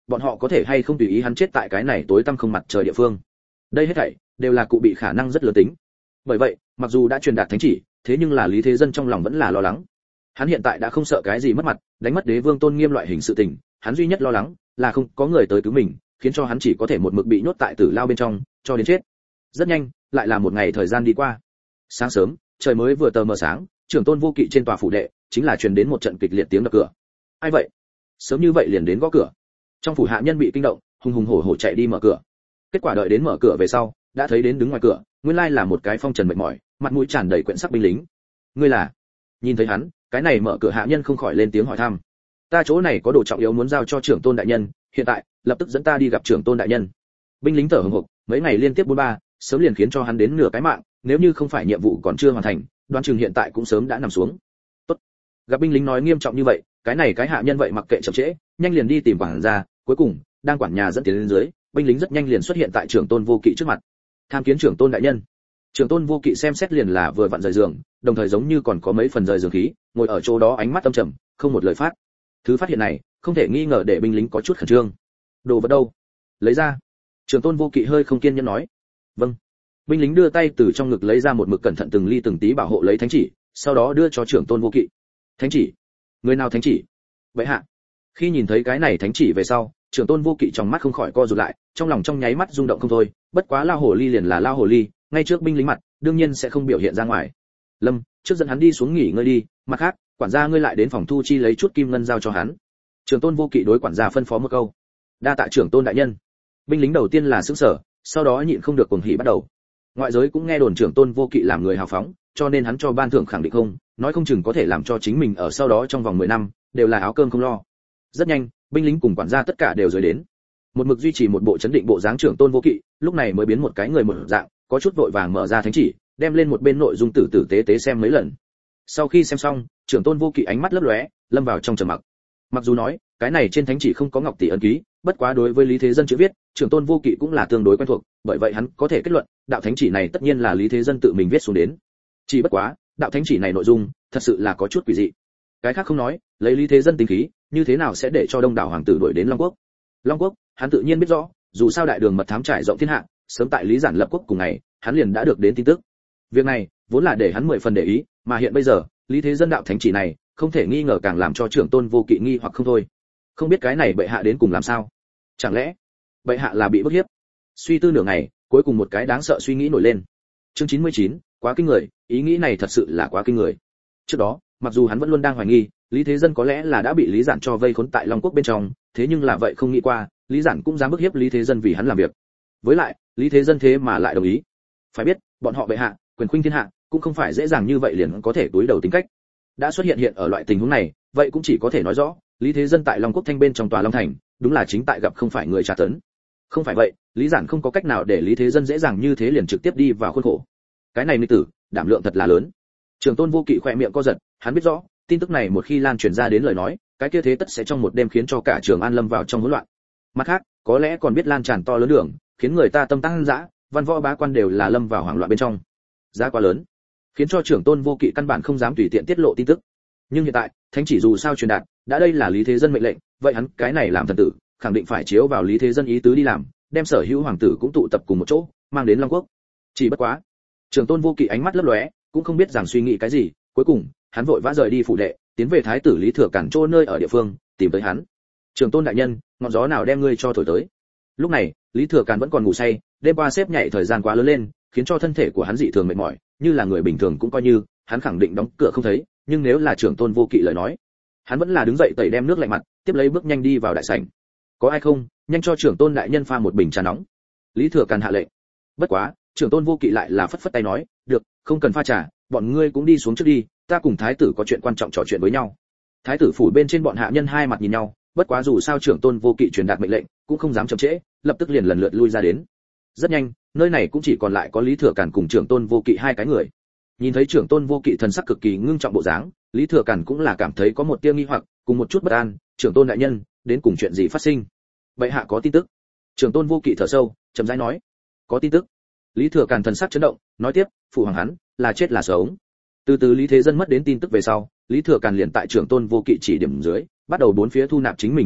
bọn họ có thể hay không tùy ý hắn chết tại cái này tối tăm không mặt trời địa phương. Đây hết thảy đều là cụ bị khả năng rất lớn tính. Bởi vậy, mặc dù đã truyền đạt thánh chỉ, thế nhưng là Lý Thế Dân trong lòng vẫn là lo lắng. Hắn hiện tại đã không sợ cái gì mất mặt, đánh mất đế vương tôn nghiêm loại hình sự tình, hắn duy nhất lo lắng là không có người tới cứu mình, khiến cho hắn chỉ có thể một mực bị nhốt tại tử lao bên trong, cho đến chết. Rất nhanh, lại là một ngày thời gian đi qua. Sáng sớm, trời mới vừa tờ mờ sáng, trưởng tôn vô kỵ trên tòa phủ đệ, chính là truyền đến một trận kịch liệt tiếng đập cửa. Ai vậy? Sớm như vậy liền đến gõ cửa. Trong phủ hạ nhân bị kinh động, hùng hùng hổ hổ chạy đi mở cửa. Kết quả đợi đến mở cửa về sau, đã thấy đến đứng ngoài cửa, nguyên lai là một cái phong trần mệt mỏi, mặt mũi tràn đầy quyện sắc binh lính. Ngươi là? Nhìn thấy hắn, cái này mở cửa hạ nhân không khỏi lên tiếng hỏi thăm. Ta chỗ này có đồ trọng yếu muốn giao cho trưởng tôn đại nhân, hiện tại lập tức dẫn ta đi gặp trưởng tôn đại nhân. Binh lính thở hổn hộc, mấy ngày liên tiếp 43, sớm liền khiến cho hắn đến nửa cái mạng, nếu như không phải nhiệm vụ còn chưa hoàn thành, đoán chừng hiện tại cũng sớm đã nằm xuống. Tốt. Gặp binh lính nói nghiêm trọng như vậy, cái này cái hạ nhân vậy mặc kệ chậm trễ, nhanh liền đi tìm quản gia, cuối cùng đang quản nhà dẫn tiến lên dưới, binh lính rất nhanh liền xuất hiện tại trưởng tôn vô kỵ trước mặt. Tham kiến trưởng tôn đại nhân. Trưởng tôn vô kỵ xem xét liền là vừa vặn rời giường, đồng thời giống như còn có mấy phần rời giường khí, ngồi ở chỗ đó ánh mắt âm trầm, không một lời phát. Thứ phát hiện này, không thể nghi ngờ để binh lính có chút khẩn trương. Đồ vật đâu? Lấy ra. Trưởng tôn vô kỵ hơi không kiên nhẫn nói. Vâng. Binh lính đưa tay từ trong ngực lấy ra một mực cẩn thận từng ly từng tí bảo hộ lấy thánh chỉ, sau đó đưa cho trưởng tôn vô kỵ. Thánh chỉ? Người nào thánh chỉ? Vậy hạ. Khi nhìn thấy cái này thánh chỉ về sau, trưởng tôn vô kỵ trong mắt không khỏi co rụt lại, trong lòng trong nháy mắt rung động không thôi, bất quá lao hồ ly liền là lao hồ ly, ngay trước binh lính mặt, đương nhiên sẽ không biểu hiện ra ngoài. Lâm, trước dẫn hắn đi xuống nghỉ ngơi đi, mặt khác, quản gia ngươi lại đến phòng thu chi lấy chút kim ngân giao cho hắn. Trưởng tôn vô kỵ đối quản gia phân phó một câu. Đa tạ trưởng tôn đại nhân. Binh lính đầu tiên là sững sờ, sau đó nhịn không được cuồng hỉ bắt đầu. Ngoại giới cũng nghe đồn trưởng tôn vô kỵ làm người hào phóng, cho nên hắn cho ban thưởng khẳng định không, nói không chừng có thể làm cho chính mình ở sau đó trong vòng 10 năm đều là áo cơm không lo. Rất nhanh, binh lính cùng quản gia tất cả đều rời đến. Một mực duy trì một bộ chấn định bộ dáng trưởng tôn vô kỵ, lúc này mới biến một cái người một dạng, có chút vội vàng mở ra thánh chỉ, đem lên một bên nội dung tử tử tế tế xem mấy lần. Sau khi xem xong, trưởng tôn vô kỵ ánh mắt lấp lóe, lâm vào trong trầm mặc. Mặc dù nói, cái này trên thánh chỉ không có ngọc tỷ ấn ký, bất quá đối với Lý Thế Dân chữ viết, trưởng tôn vô kỵ cũng là tương đối quen thuộc, bởi vậy hắn có thể kết luận, đạo thánh chỉ này tất nhiên là Lý Thế Dân tự mình viết xuống đến. Chỉ bất quá, đạo thánh chỉ này nội dung, thật sự là có chút quỷ dị. Cái khác không nói, lấy Lý Thế Dân tính khí, như thế nào sẽ để cho đông đảo hoàng tử đuổi đến Long Quốc? Long Quốc, hắn tự nhiên biết rõ, dù sao đại đường mật thám trải rộng thiên hạ, sớm tại Lý Giản lập quốc cùng ngày, hắn liền đã được đến tin tức. Việc này, vốn là để hắn 10 phần để ý, mà hiện bây giờ, Lý Thế Dân đạo thánh chỉ này, không thể nghi ngờ càng làm cho trưởng tôn vô kỵ nghi hoặc không thôi. Không biết cái này bệ hạ đến cùng làm sao? Chẳng lẽ bệ hạ là bị bức hiếp? Suy tư nửa ngày, cuối cùng một cái đáng sợ suy nghĩ nổi lên. Chương 99, quá kinh người, ý nghĩ này thật sự là quá kinh người. Trước đó, mặc dù hắn vẫn luôn đang hoài nghi, Lý Thế Dân có lẽ là đã bị Lý Giản cho vây khốn tại Long Quốc bên trong, thế nhưng là vậy không nghĩ qua, Lý Giản cũng dám bức hiếp Lý Thế Dân vì hắn làm việc. Với lại, Lý Thế Dân thế mà lại đồng ý. Phải biết, bọn họ bệ hạ, quyền khuynh thiên hạ, cũng không phải dễ dàng như vậy liền có thể túi đầu tính cách. Đã xuất hiện ở loại tình huống này, vậy cũng chỉ có thể nói rõ, Lý Thế Dân tại Long Quốc thanh bên trong tòa Long Thành, đúng là chính tại gặp không phải người tra tấn. Không phải vậy, Lý Giản không có cách nào để Lý Thế Dân dễ dàng như thế liền trực tiếp đi vào khuôn khổ. Cái này nữ tử, đảm lượng thật là lớn. Trường tôn vô kỵ khỏe miệng co giật, hắn biết rõ, tin tức này một khi lan truyền ra đến lời nói, cái kia thế tất sẽ trong một đêm khiến cho cả Trường An lâm vào trong hỗn loạn. Mặt khác, có lẽ còn biết lan tràn to lớn đường, khiến người ta tâm tăng dã, văn võ bá quan đều là lâm vào hoảng loạn bên trong. Giá quá lớn, khiến cho trưởng tôn vô kỵ căn bản không dám tùy tiện tiết lộ tin tức. Nhưng hiện tại, thánh chỉ dù sao truyền đạt, đã đây là Lý Thế Dân mệnh lệnh, vậy hắn cái này làm thần tử, khẳng định phải chiếu vào Lý Thế Dân ý tứ đi làm, đem sở hữu hoàng tử cũng tụ tập cùng một chỗ, mang đến Long Quốc. Chỉ bất quá, trưởng tôn vô kỵ ánh mắt lấp lóe, cũng không biết rằng suy nghĩ cái gì, cuối cùng, hắn vội vã rời đi phủ đệ, tiến về thái tử Lý Thừa Cản chỗ nơi ở địa phương, tìm tới hắn. Trưởng tôn đại nhân, ngọn gió nào đem ngươi cho thổi tới? Lúc này, Lý Thừa Cản vẫn còn ngủ say, đêm qua xếp nhảy thời gian quá lớn lên, khiến cho thân thể của hắn dị thường mệt mỏi, như là người bình thường cũng coi như, hắn khẳng định đóng cửa không thấy, nhưng nếu là trưởng tôn vô kỵ lời nói, hắn vẫn là đứng dậy tẩy đem nước lạnh mặt, tiếp lấy bước nhanh đi vào đại sảnh. Có ai không, nhanh cho trưởng tôn đại nhân pha một bình trà nóng. Lý Thừa Càn hạ lệnh. Bất quá, trưởng tôn vô kỵ lại là phất phất tay nói, được, không cần pha trà, bọn ngươi cũng đi xuống trước đi, ta cùng thái tử có chuyện quan trọng trò chuyện với nhau. Thái tử phủ bên trên bọn hạ nhân hai mặt nhìn nhau, bất quá dù sao trưởng tôn vô kỵ truyền đạt mệnh lệnh, cũng không dám chậm trễ, lập tức liền lần lượt lui ra đến. Rất nhanh, nơi này cũng chỉ còn lại có Lý Thừa Càn cùng trưởng tôn vô kỵ hai cái người. Nhìn thấy trưởng tôn vô kỵ thần sắc cực kỳ ngưng trọng bộ dáng, Lý Thừa Càn cũng là cảm thấy có một tia nghi hoặc, cùng một chút bất an, trưởng tôn đại nhân, đến cùng chuyện gì phát sinh? Bệ hạ có tin tức. Trưởng tôn vô kỵ thở sâu, chậm rãi nói, có tin tức. Lý Thừa Càn thần sắc chấn động, nói tiếp, phụ hoàng hắn, là chết là sống. Từ từ Lý Thế Dân mất đến tin tức về sau, Lý Thừa Càn liền tại trưởng tôn vô kỵ chỉ điểm dưới, bắt đầu bốn phía thu nạp chính mình thế lực,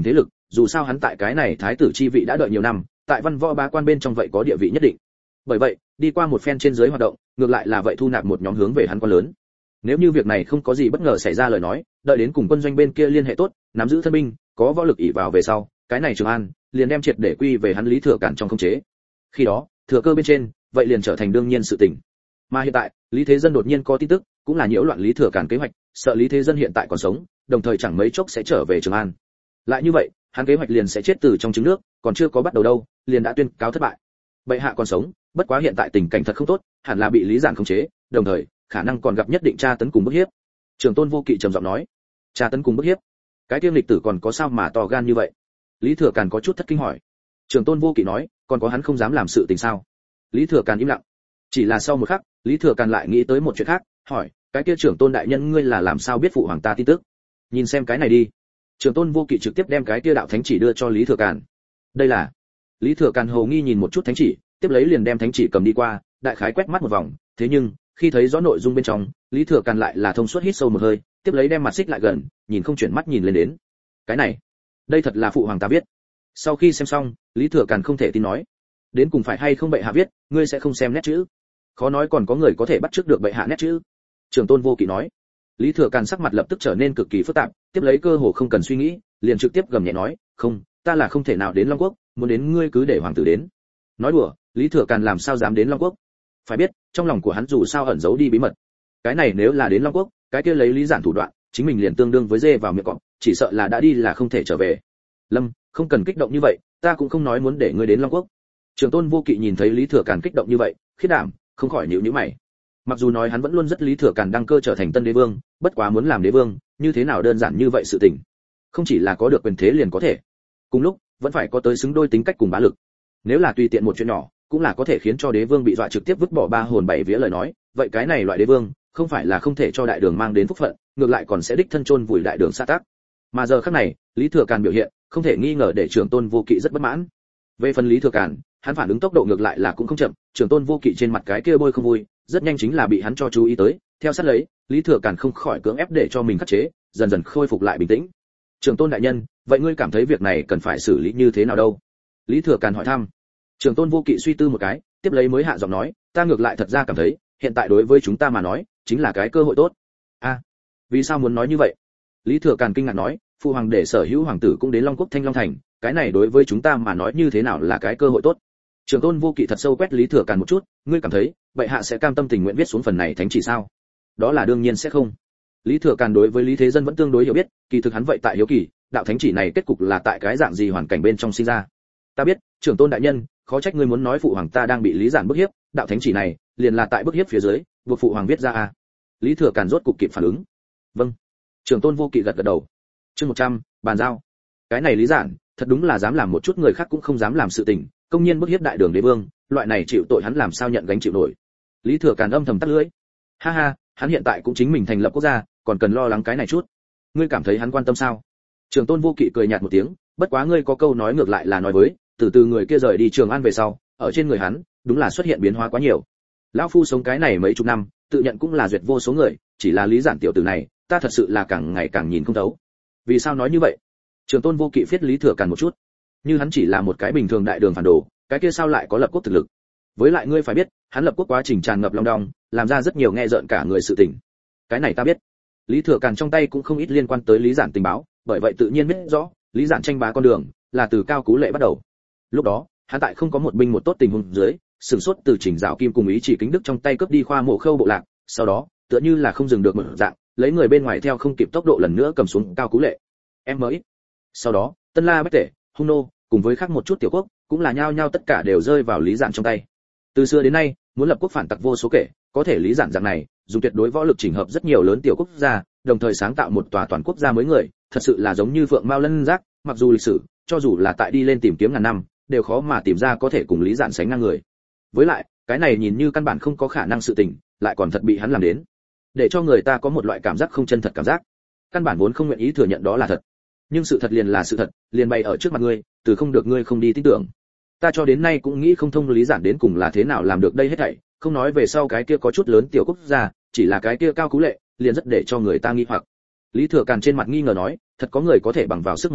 dù sao hắn tại cái này thái tử chi vị đã đợi nhiều năm, tại văn võ bá quan bên trong vậy có địa vị nhất định. Bởi vậy, đi qua một phen trên dưới hoạt động, ngược lại là vậy thu nạp một nhóm hướng về hắn quan lớn. Nếu như việc này không có gì bất ngờ xảy ra lời nói, đợi đến cùng quân doanh bên kia liên hệ tốt, nắm giữ thân binh, có võ lực ỷ vào về sau, cái này Trường An liền đem triệt để quy về hắn Lý Thừa Cản trong khống chế. Khi đó, thừa cơ bên trên, vậy liền trở thành đương nhiên sự tình. Mà hiện tại, Lý Thế Dân đột nhiên có tin tức, cũng là nhiễu loạn Lý Thừa Cản kế hoạch, sợ Lý Thế Dân hiện tại còn sống, đồng thời chẳng mấy chốc sẽ trở về Trường An. Lại như vậy, hắn kế hoạch liền sẽ chết từ trong trứng nước, còn chưa có bắt đầu đâu, liền đã tuyên cáo thất bại. Bệ hạ còn sống, bất quá hiện tại tình cảnh thật không tốt, hẳn là bị Lý Giản khống chế, đồng thời khả năng còn gặp nhất định tra tấn cùng bức hiếp. Trường Tôn Vô Kỵ trầm giọng nói, tra tấn cùng bức hiếp, cái tiêm lịch tử còn có sao mà to gan như vậy? Lý Thừa Càn có chút thất kinh hỏi. Trường Tôn Vô Kỵ nói, còn có hắn không dám làm sự tình sao? Lý Thừa Càn im lặng. Chỉ là sau một khắc, Lý Thừa Càn lại nghĩ tới một chuyện khác, hỏi, cái kia Trưởng Tôn đại nhân ngươi là làm sao biết phụ hoàng ta tin tức? Nhìn xem cái này đi. Trường Tôn Vô Kỵ trực tiếp đem cái kia đạo thánh chỉ đưa cho Lý Thừa Càn. Đây là. Lý Thừa Càn hồ nghi nhìn một chút thánh chỉ, tiếp lấy liền đem thánh chỉ cầm đi qua, đại khái quét mắt một vòng, thế nhưng khi thấy rõ nội dung bên trong, Lý Thừa Càn lại là thông suốt hít sâu một hơi, tiếp lấy đem mặt xích lại gần, nhìn không chuyển mắt nhìn lên đến. Cái này, đây thật là phụ hoàng ta viết. Sau khi xem xong, Lý Thừa Càn không thể tin nói, đến cùng phải hay không bệ hạ viết, ngươi sẽ không xem nét chữ. Khó nói còn có người có thể bắt chước được bệ hạ nét chữ. Trường Tôn Vô Kỵ nói. Lý Thừa Càn sắc mặt lập tức trở nên cực kỳ phức tạp, tiếp lấy cơ hồ không cần suy nghĩ, liền trực tiếp gầm nhẹ nói, không, ta là không thể nào đến Long Quốc, muốn đến ngươi cứ để hoàng tử đến. Nói đùa, Lý Thừa Càn làm sao dám đến Long Quốc? Phải biết, trong lòng của hắn dù sao ẩn giấu đi bí mật. Cái này nếu là đến Long Quốc, cái kia lấy Lý Giản thủ đoạn, chính mình liền tương đương với dê vào miệng cọp, chỉ sợ là đã đi là không thể trở về. Lâm, không cần kích động như vậy, ta cũng không nói muốn để ngươi đến Long Quốc. Trường Tôn Vô Kỵ nhìn thấy Lý Thừa Càn kích động như vậy, khiết đảm, không khỏi nhíu nhíu mày. Mặc dù nói hắn vẫn luôn rất Lý Thừa Càn đăng cơ trở thành tân đế vương, bất quá muốn làm đế vương, như thế nào đơn giản như vậy sự tình. Không chỉ là có được quyền thế liền có thể, cùng lúc vẫn phải có tới xứng đôi tính cách cùng bá lực. Nếu là tùy tiện một chuyện nhỏ, cũng là có thể khiến cho đế vương bị dọa trực tiếp vứt bỏ ba hồn bảy vía lời nói, vậy cái này loại đế vương, không phải là không thể cho đại đường mang đến phúc phận, ngược lại còn sẽ đích thân chôn vùi đại đường sa tác. Mà giờ khắc này, Lý Thừa Càn biểu hiện, không thể nghi ngờ để Trường Tôn Vô Kỵ rất bất mãn. Về phần Lý Thừa Càn, hắn phản ứng tốc độ ngược lại là cũng không chậm, Trường Tôn Vô Kỵ trên mặt cái kia bôi không vui, rất nhanh chính là bị hắn cho chú ý tới, theo sát lấy, Lý Thừa Càn không khỏi cưỡng ép để cho mình khắc chế, dần dần khôi phục lại bình tĩnh. Trường Tôn đại nhân, vậy ngươi cảm thấy việc này cần phải xử lý như thế nào đâu? Lý Thừa Càn hỏi thăm. Trường Tôn Vô Kỵ suy tư một cái, tiếp lấy mới hạ giọng nói, ta ngược lại thật ra cảm thấy, hiện tại đối với chúng ta mà nói, chính là cái cơ hội tốt. A, vì sao muốn nói như vậy? Lý Thừa Càn kinh ngạc nói, phụ hoàng để sở hữu hoàng tử cũng đến Long Quốc Thanh Long Thành, cái này đối với chúng ta mà nói như thế nào là cái cơ hội tốt? Trường Tôn Vô Kỵ thật sâu quét Lý Thừa Càn một chút, ngươi cảm thấy, bệ hạ sẽ cam tâm tình nguyện viết xuống phần này thánh chỉ sao? Đó là đương nhiên sẽ không. Lý Thừa Càn đối với Lý Thế Dân vẫn tương đối hiểu biết, kỳ thực hắn vậy tại hiếu kỳ, đạo thánh chỉ này kết cục là tại cái dạng gì hoàn cảnh bên trong sinh ra. Ta biết, Trưởng Tôn đại nhân, khó trách ngươi muốn nói phụ hoàng ta đang bị Lý Giản bức hiếp, đạo thánh chỉ này liền là tại bức hiếp phía dưới, buộc phụ hoàng viết ra a. Lý Thừa Càn rốt cục kịp phản ứng. Vâng. Trưởng Tôn Vô Kỵ gật gật đầu. Chương 100, bàn giao. Cái này Lý Giản, thật đúng là dám làm một chút người khác cũng không dám làm sự tình, công nhiên bức hiếp đại đường đế vương, loại này chịu tội hắn làm sao nhận gánh chịu nổi. Lý Thừa Càn âm thầm tắt lưỡi. Ha ha, hắn hiện tại cũng chính mình thành lập quốc gia, còn cần lo lắng cái này chút. Ngươi cảm thấy hắn quan tâm sao? Trường Tôn Vô Kỵ cười nhạt một tiếng, bất quá ngươi có câu nói ngược lại là nói với, từ từ người kia rời đi Trường An về sau, ở trên người hắn, đúng là xuất hiện biến hóa quá nhiều. Lão phu sống cái này mấy chục năm, tự nhận cũng là duyệt vô số người, chỉ là Lý Giản tiểu tử này, ta thật sự là càng ngày càng nhìn không thấu. Vì sao nói như vậy? Trường Tôn Vô Kỵ phiết Lý Thừa Càn một chút. Như hắn chỉ là một cái bình thường đại đường phản đồ, cái kia sao lại có lập quốc thực lực? Với lại ngươi phải biết, hắn lập quốc quá trình tràn ngập long đong, làm ra rất nhiều nghe rợn cả người sự tình. Cái này ta biết. Lý Thừa Càn trong tay cũng không ít liên quan tới Lý Giản tình báo, bởi vậy tự nhiên biết rõ, Lý Giản tranh bá con đường là từ Cao Cú Lệ bắt đầu. Lúc đó, hắn tại không có một binh một tốt tình huống dưới, sửng sốt từ Trình Dạo Kim cùng Ý Chỉ Kính Đức trong tay cướp đi Khoa Mộ Khâu bộ lạc, sau đó, tựa như là không dừng được một dạng, lấy người bên ngoài theo không kịp tốc độ lần nữa cầm xuống Cao Cú Lệ. Mới. Sau đó, Tân La Bách Tể, Hung Nô, cùng với khác một chút tiểu quốc, cũng là nhao nhao tất cả đều rơi vào Lý Giản trong tay. Từ xưa đến nay, muốn lập quốc phản tặc vô số kể, có thể Lý Giản dạng này, dùng tuyệt đối võ lực chỉnh hợp rất nhiều lớn tiểu quốc gia, đồng thời sáng tạo một tòa toàn quốc gia mới người, thật sự là giống như phượng mao lân giác, mặc dù lịch sử, cho dù là tại đi lên tìm kiếm ngàn năm, đều khó mà tìm ra có thể cùng Lý Giản sánh ngang người. Với lại, cái này nhìn như căn bản không có khả năng sự tình, lại còn thật bị hắn làm đến, để cho người ta có một loại cảm giác không chân thật cảm giác. Căn bản vốn không nguyện ý thừa nhận đó là thật. Nhưng sự thật liền là sự thật, liền bày ở trước mặt ngươi, từ không được ngươi không đi tin tưởng. Ta cho đến nay cũng nghĩ không thông Lý Giản đến cùng là thế nào làm được đây hết thảy, không nói về sau cái kia có chút lớn tiểu quốc gia, chỉ là cái kia Cao Cú Lệ, liền rất để cho người ta nghi hoặc. Lý Thừa Càn trên mặt nghi ngờ nói, thật có người có thể bằng vào sức một mình,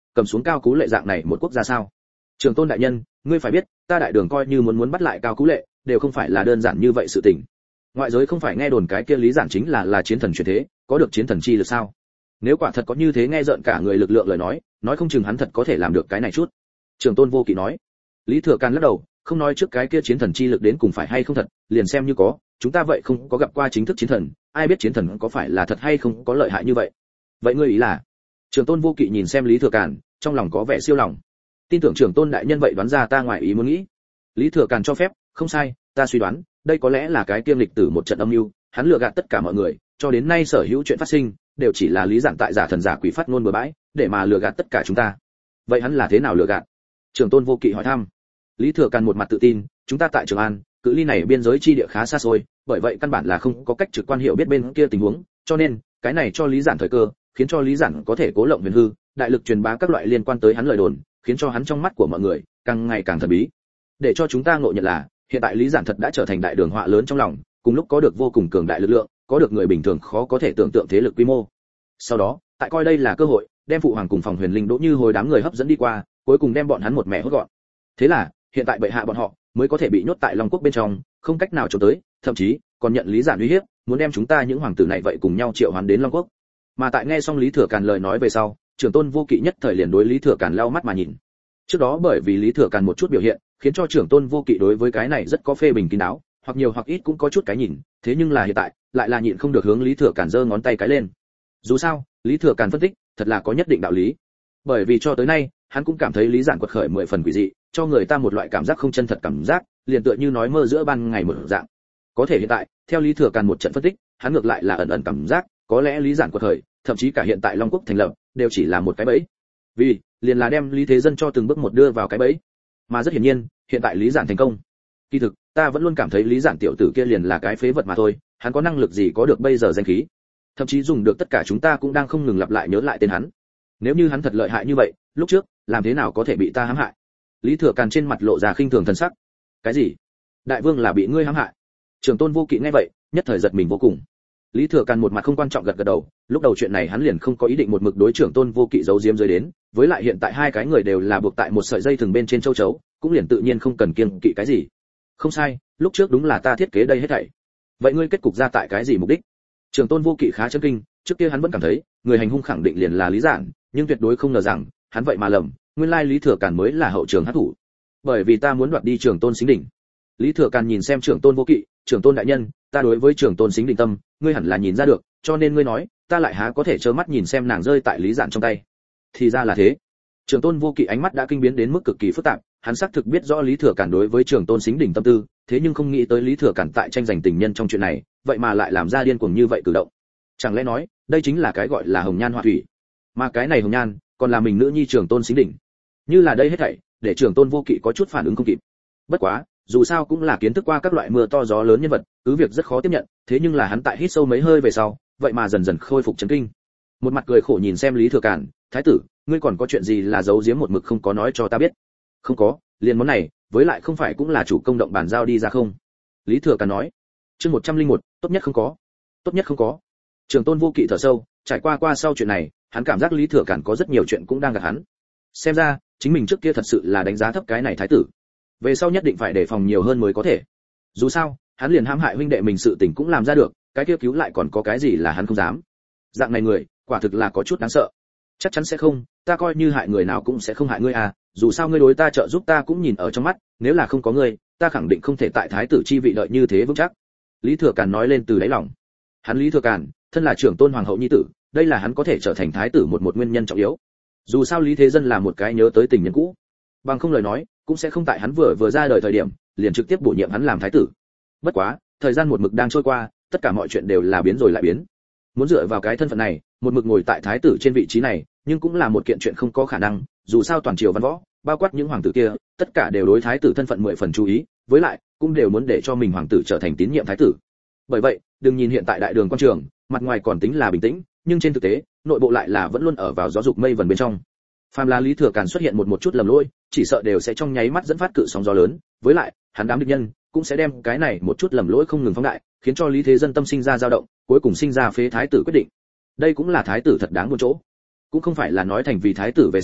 cầm xuống Cao Cú Lệ dạng này một quốc gia sao? Trường tôn đại nhân, ngươi phải biết, ta đại đường coi như muốn bắt lại Cao Cú Lệ, đều không phải là đơn giản như vậy sự tình. Ngoại giới không phải nghe đồn cái kia Lý Giản chính là chiến thần truyền thế, có được chiến thần chi lực sao? Nếu quả thật có như thế nghe rợn cả người lực lượng lời nói không chừng hắn thật có thể làm được cái này chút. Trường tôn vô kỵ nói. Lý Thừa Càn lắc đầu, không nói trước cái kia chiến thần chi lực đến cùng phải hay không thật, liền xem như có, chúng ta vậy không có gặp qua chính thức chiến thần, ai biết chiến thần có phải là thật hay không có lợi hại như vậy. Vậy ngươi ý là? Trường tôn vô kỵ nhìn xem Lý Thừa Càn, trong lòng có vẻ siêu lòng. Tin tưởng trưởng tôn đại nhân vậy đoán ra ta ngoài ý muốn nghĩ. Lý Thừa Càn cho phép, không sai, ta suy đoán, đây có lẽ là cái kiêm lịch tử một trận âm mưu, hắn lừa gạt tất cả mọi người, cho đến nay sở hữu chuyện phát sinh đều chỉ là Lý Giản tại giả thần giả quỷ phát ngôn bừa bãi, để mà lừa gạt tất cả chúng ta. Vậy hắn là thế nào lừa gạt? Trưởng tôn vô kỵ hỏi thăm. Lý Thừa Càn một mặt tự tin, chúng ta tại Trường An, cự ly này biên giới chi địa khá xa xôi, bởi vậy căn bản là không có cách trực quan hiểu biết bên kia tình huống, cho nên cái này cho Lý Giản thời cơ, khiến cho Lý Giản có thể cố lộng huyền hư, đại lực truyền bá các loại liên quan tới hắn lời đồn, khiến cho hắn trong mắt của mọi người càng ngày càng thần bí. Để cho chúng ta ngộ nhận là, hiện tại Lý Giản thật đã trở thành đại đường họa lớn trong lòng, cùng lúc có được vô cùng cường đại lực lượng, có được người bình thường khó có thể tưởng tượng thế lực quy mô. Sau đó, tại coi đây là cơ hội, đem phụ hoàng cùng phòng huyền linh Đỗ Như hồi đám người hấp dẫn đi qua, cuối cùng đem bọn hắn một mẹ hốt gọn. Thế là, hiện tại bệ hạ bọn họ mới có thể bị nhốt tại Long Quốc bên trong, không cách nào trốn tới, thậm chí còn nhận Lý Giản uy hiếp, muốn đem chúng ta những hoàng tử này vậy cùng nhau triệu hoán đến Long Quốc. Mà tại nghe xong Lý Thừa Càn lời nói về sau, trưởng tôn vô kỵ nhất thời liền đối Lý Thừa Càn lau mắt mà nhìn. Trước đó bởi vì Lý Thừa Càn một chút biểu hiện, khiến cho trưởng tôn vô kỵ đối với cái này rất có phê bình kín đáo, hoặc nhiều hoặc ít cũng có chút cái nhìn, thế nhưng là hiện tại, lại là nhịn không được hướng Lý Thừa Càn giơ ngón tay cái lên. Dù sao, Lý Thừa Càn phân tích, thật là có nhất định đạo lý. Bởi vì cho tới nay, hắn cũng cảm thấy Lý Giản quật khởi 10 phần quỷ dị, cho người ta một loại cảm giác không chân thật cảm giác, liền tựa như nói mơ giữa ban ngày một dạng. Có thể hiện tại, theo Lý Thừa Càn một trận phân tích, hắn ngược lại là ẩn ẩn cảm giác, có lẽ Lý Giản quật khởi, thậm chí cả hiện tại Long Quốc thành lập, đều chỉ là một cái bẫy. Vì, liền là đem Lý Thế Dân cho từng bước một đưa vào cái bẫy. Mà rất hiển nhiên, hiện tại Lý Giản thành công. Kỳ thực, ta vẫn luôn cảm thấy Lý Giản tiểu tử kia liền là cái phế vật mà thôi, hắn có năng lực gì có được bây giờ danh khí. Thậm chí dùng được tất cả chúng ta cũng đang không ngừng lặp lại nhớ lại tên hắn. Nếu như hắn thật lợi hại như vậy, lúc trước, làm thế nào có thể bị ta hãm hại? Lý Thừa Càn trên mặt lộ ra khinh thường thần sắc. Cái gì? Đại vương là bị ngươi hãm hại? Trường tôn vô kỵ nghe vậy, nhất thời giật mình vô cùng. Lý Thừa Càn một mặt không quan trọng gật gật đầu, lúc đầu chuyện này hắn liền không có ý định một mực đối trưởng tôn vô kỵ giấu giếm dưới đến, với lại hiện tại hai cái người đều là buộc tại một sợi dây thừng bên trên châu chấu, cũng liền tự nhiên không cần kiêng kỵ cái gì. Không sai, lúc trước đúng là ta thiết kế đây hết thảy. Vậy ngươi kết cục ra tại cái gì mục đích? Trưởng tôn vô kỵ khá chấn kinh, trước kia hắn vẫn cảm thấy, người hành hung khẳng định liền là Lý Giản, nhưng tuyệt đối không ngờ rằng, hắn vậy mà lầm, nguyên lai Lý Thừa Càn mới là hậu trường hắc thủ. Bởi vì ta muốn đoạt đi trưởng tôn xính đỉnh. Lý Thừa Càn nhìn xem trưởng tôn vô kỵ, trưởng tôn đại nhân, ta đối với trưởng tôn xính đỉnh tâm, ngươi hẳn là nhìn ra được, cho nên ngươi nói, ta lại há có thể trơ mắt nhìn xem nàng rơi tại Lý Giản trong tay. Thì ra là thế. Trưởng tôn vô kỵ ánh mắt đã kinh biến đến mức cực kỳ phức tạp, hắn xác thực biết rõ Lý Thừa Càn đối với trưởng tôn xính đỉnh tâm tư, thế nhưng không nghĩ tới Lý Thừa Càn tại tranh giành tình nhân trong chuyện này, vậy mà lại làm ra điên cuồng như vậy cử động. Chẳng lẽ nói, đây chính là cái gọi là hồng nhan họa thủy, mà cái này hồng nhan, còn là mình nữ nhi trưởng tôn xính đỉnh. Như là đây hết thảy, để trưởng tôn vô kỵ có chút phản ứng không kịp. Bất quá, dù sao cũng là kiến thức qua các loại mưa to gió lớn nhân vật, cứ việc rất khó tiếp nhận, thế nhưng là hắn tại hít sâu mấy hơi về sau, vậy mà dần dần khôi phục chấn kinh. Một mặt cười khổ nhìn xem Lý Thừa Càn, thái tử, ngươi còn có chuyện gì là giấu giếm một mực không có nói cho ta biết? Không có, liền món này, với lại không phải cũng là chủ công động bàn giao đi ra không? Lý Thừa Càn nói. Chương 101, tốt nhất không có. Tốt nhất không có. Trường tôn vô kỵ thở sâu, trải qua sau chuyện này, hắn cảm giác Lý Thừa Càn có rất nhiều chuyện cũng đang gạt hắn. Xem ra, chính mình trước kia thật sự là đánh giá thấp cái này thái tử. Về sau nhất định phải đề phòng nhiều hơn mới có thể. Dù sao, hắn liền hãm hại huynh đệ mình sự tình cũng làm ra được, cái kia cứu lại còn có cái gì là hắn không dám. Dạng này người, quả thực là có chút đáng sợ. Chắc chắn sẽ không, ta coi như hại người nào cũng sẽ không hại ngươi à, dù sao ngươi đối ta trợ giúp ta cũng nhìn ở trong mắt, nếu là không có ngươi, ta khẳng định không thể tại thái tử chi vị đợi như thế vững chắc. Lý Thừa Càn nói lên từ đáy lòng. Hắn Lý Thừa Càn, thân là trưởng tôn hoàng hậu nhi tử, đây là hắn có thể trở thành thái tử một nguyên nhân trọng yếu. Dù sao Lý Thế Dân là một cái nhớ tới tình nhân cũ, bằng không lời nói, cũng sẽ không tại hắn vừa ra đời thời điểm, liền trực tiếp bổ nhiệm hắn làm thái tử. Bất quá, thời gian một mực đang trôi qua, tất cả mọi chuyện đều là biến rồi lại biến. Muốn dựa vào cái thân phận này, một mực ngồi tại thái tử trên vị trí này, nhưng cũng là một kiện chuyện không có khả năng, dù sao toàn triều văn võ, bao quát những hoàng tử kia, tất cả đều đối thái tử thân phận 10 phần chú ý, với lại, cũng đều muốn để cho mình hoàng tử trở thành tín nhiệm thái tử. Bởi vậy, đừng nhìn hiện tại đại đường quan trường, mặt ngoài còn tính là bình tĩnh, nhưng trên thực tế, nội bộ lại là vẫn luôn ở vào gió dục mây vần bên trong. Phàm là Lý Thừa Càn xuất hiện một chút lầm lỗi, chỉ sợ đều sẽ trong nháy mắt dẫn phát cự sóng gió lớn, với lại, hắn đám địch nhân cũng sẽ đem cái này một chút lầm lỗi không ngừng phóng đại, khiến cho Lý Thế Dân tâm sinh ra dao động, cuối cùng sinh ra phế thái tử quyết định. Đây cũng là thái tử thật đáng buồn chỗ. Cũng không phải là nói thành vì thái tử về sau,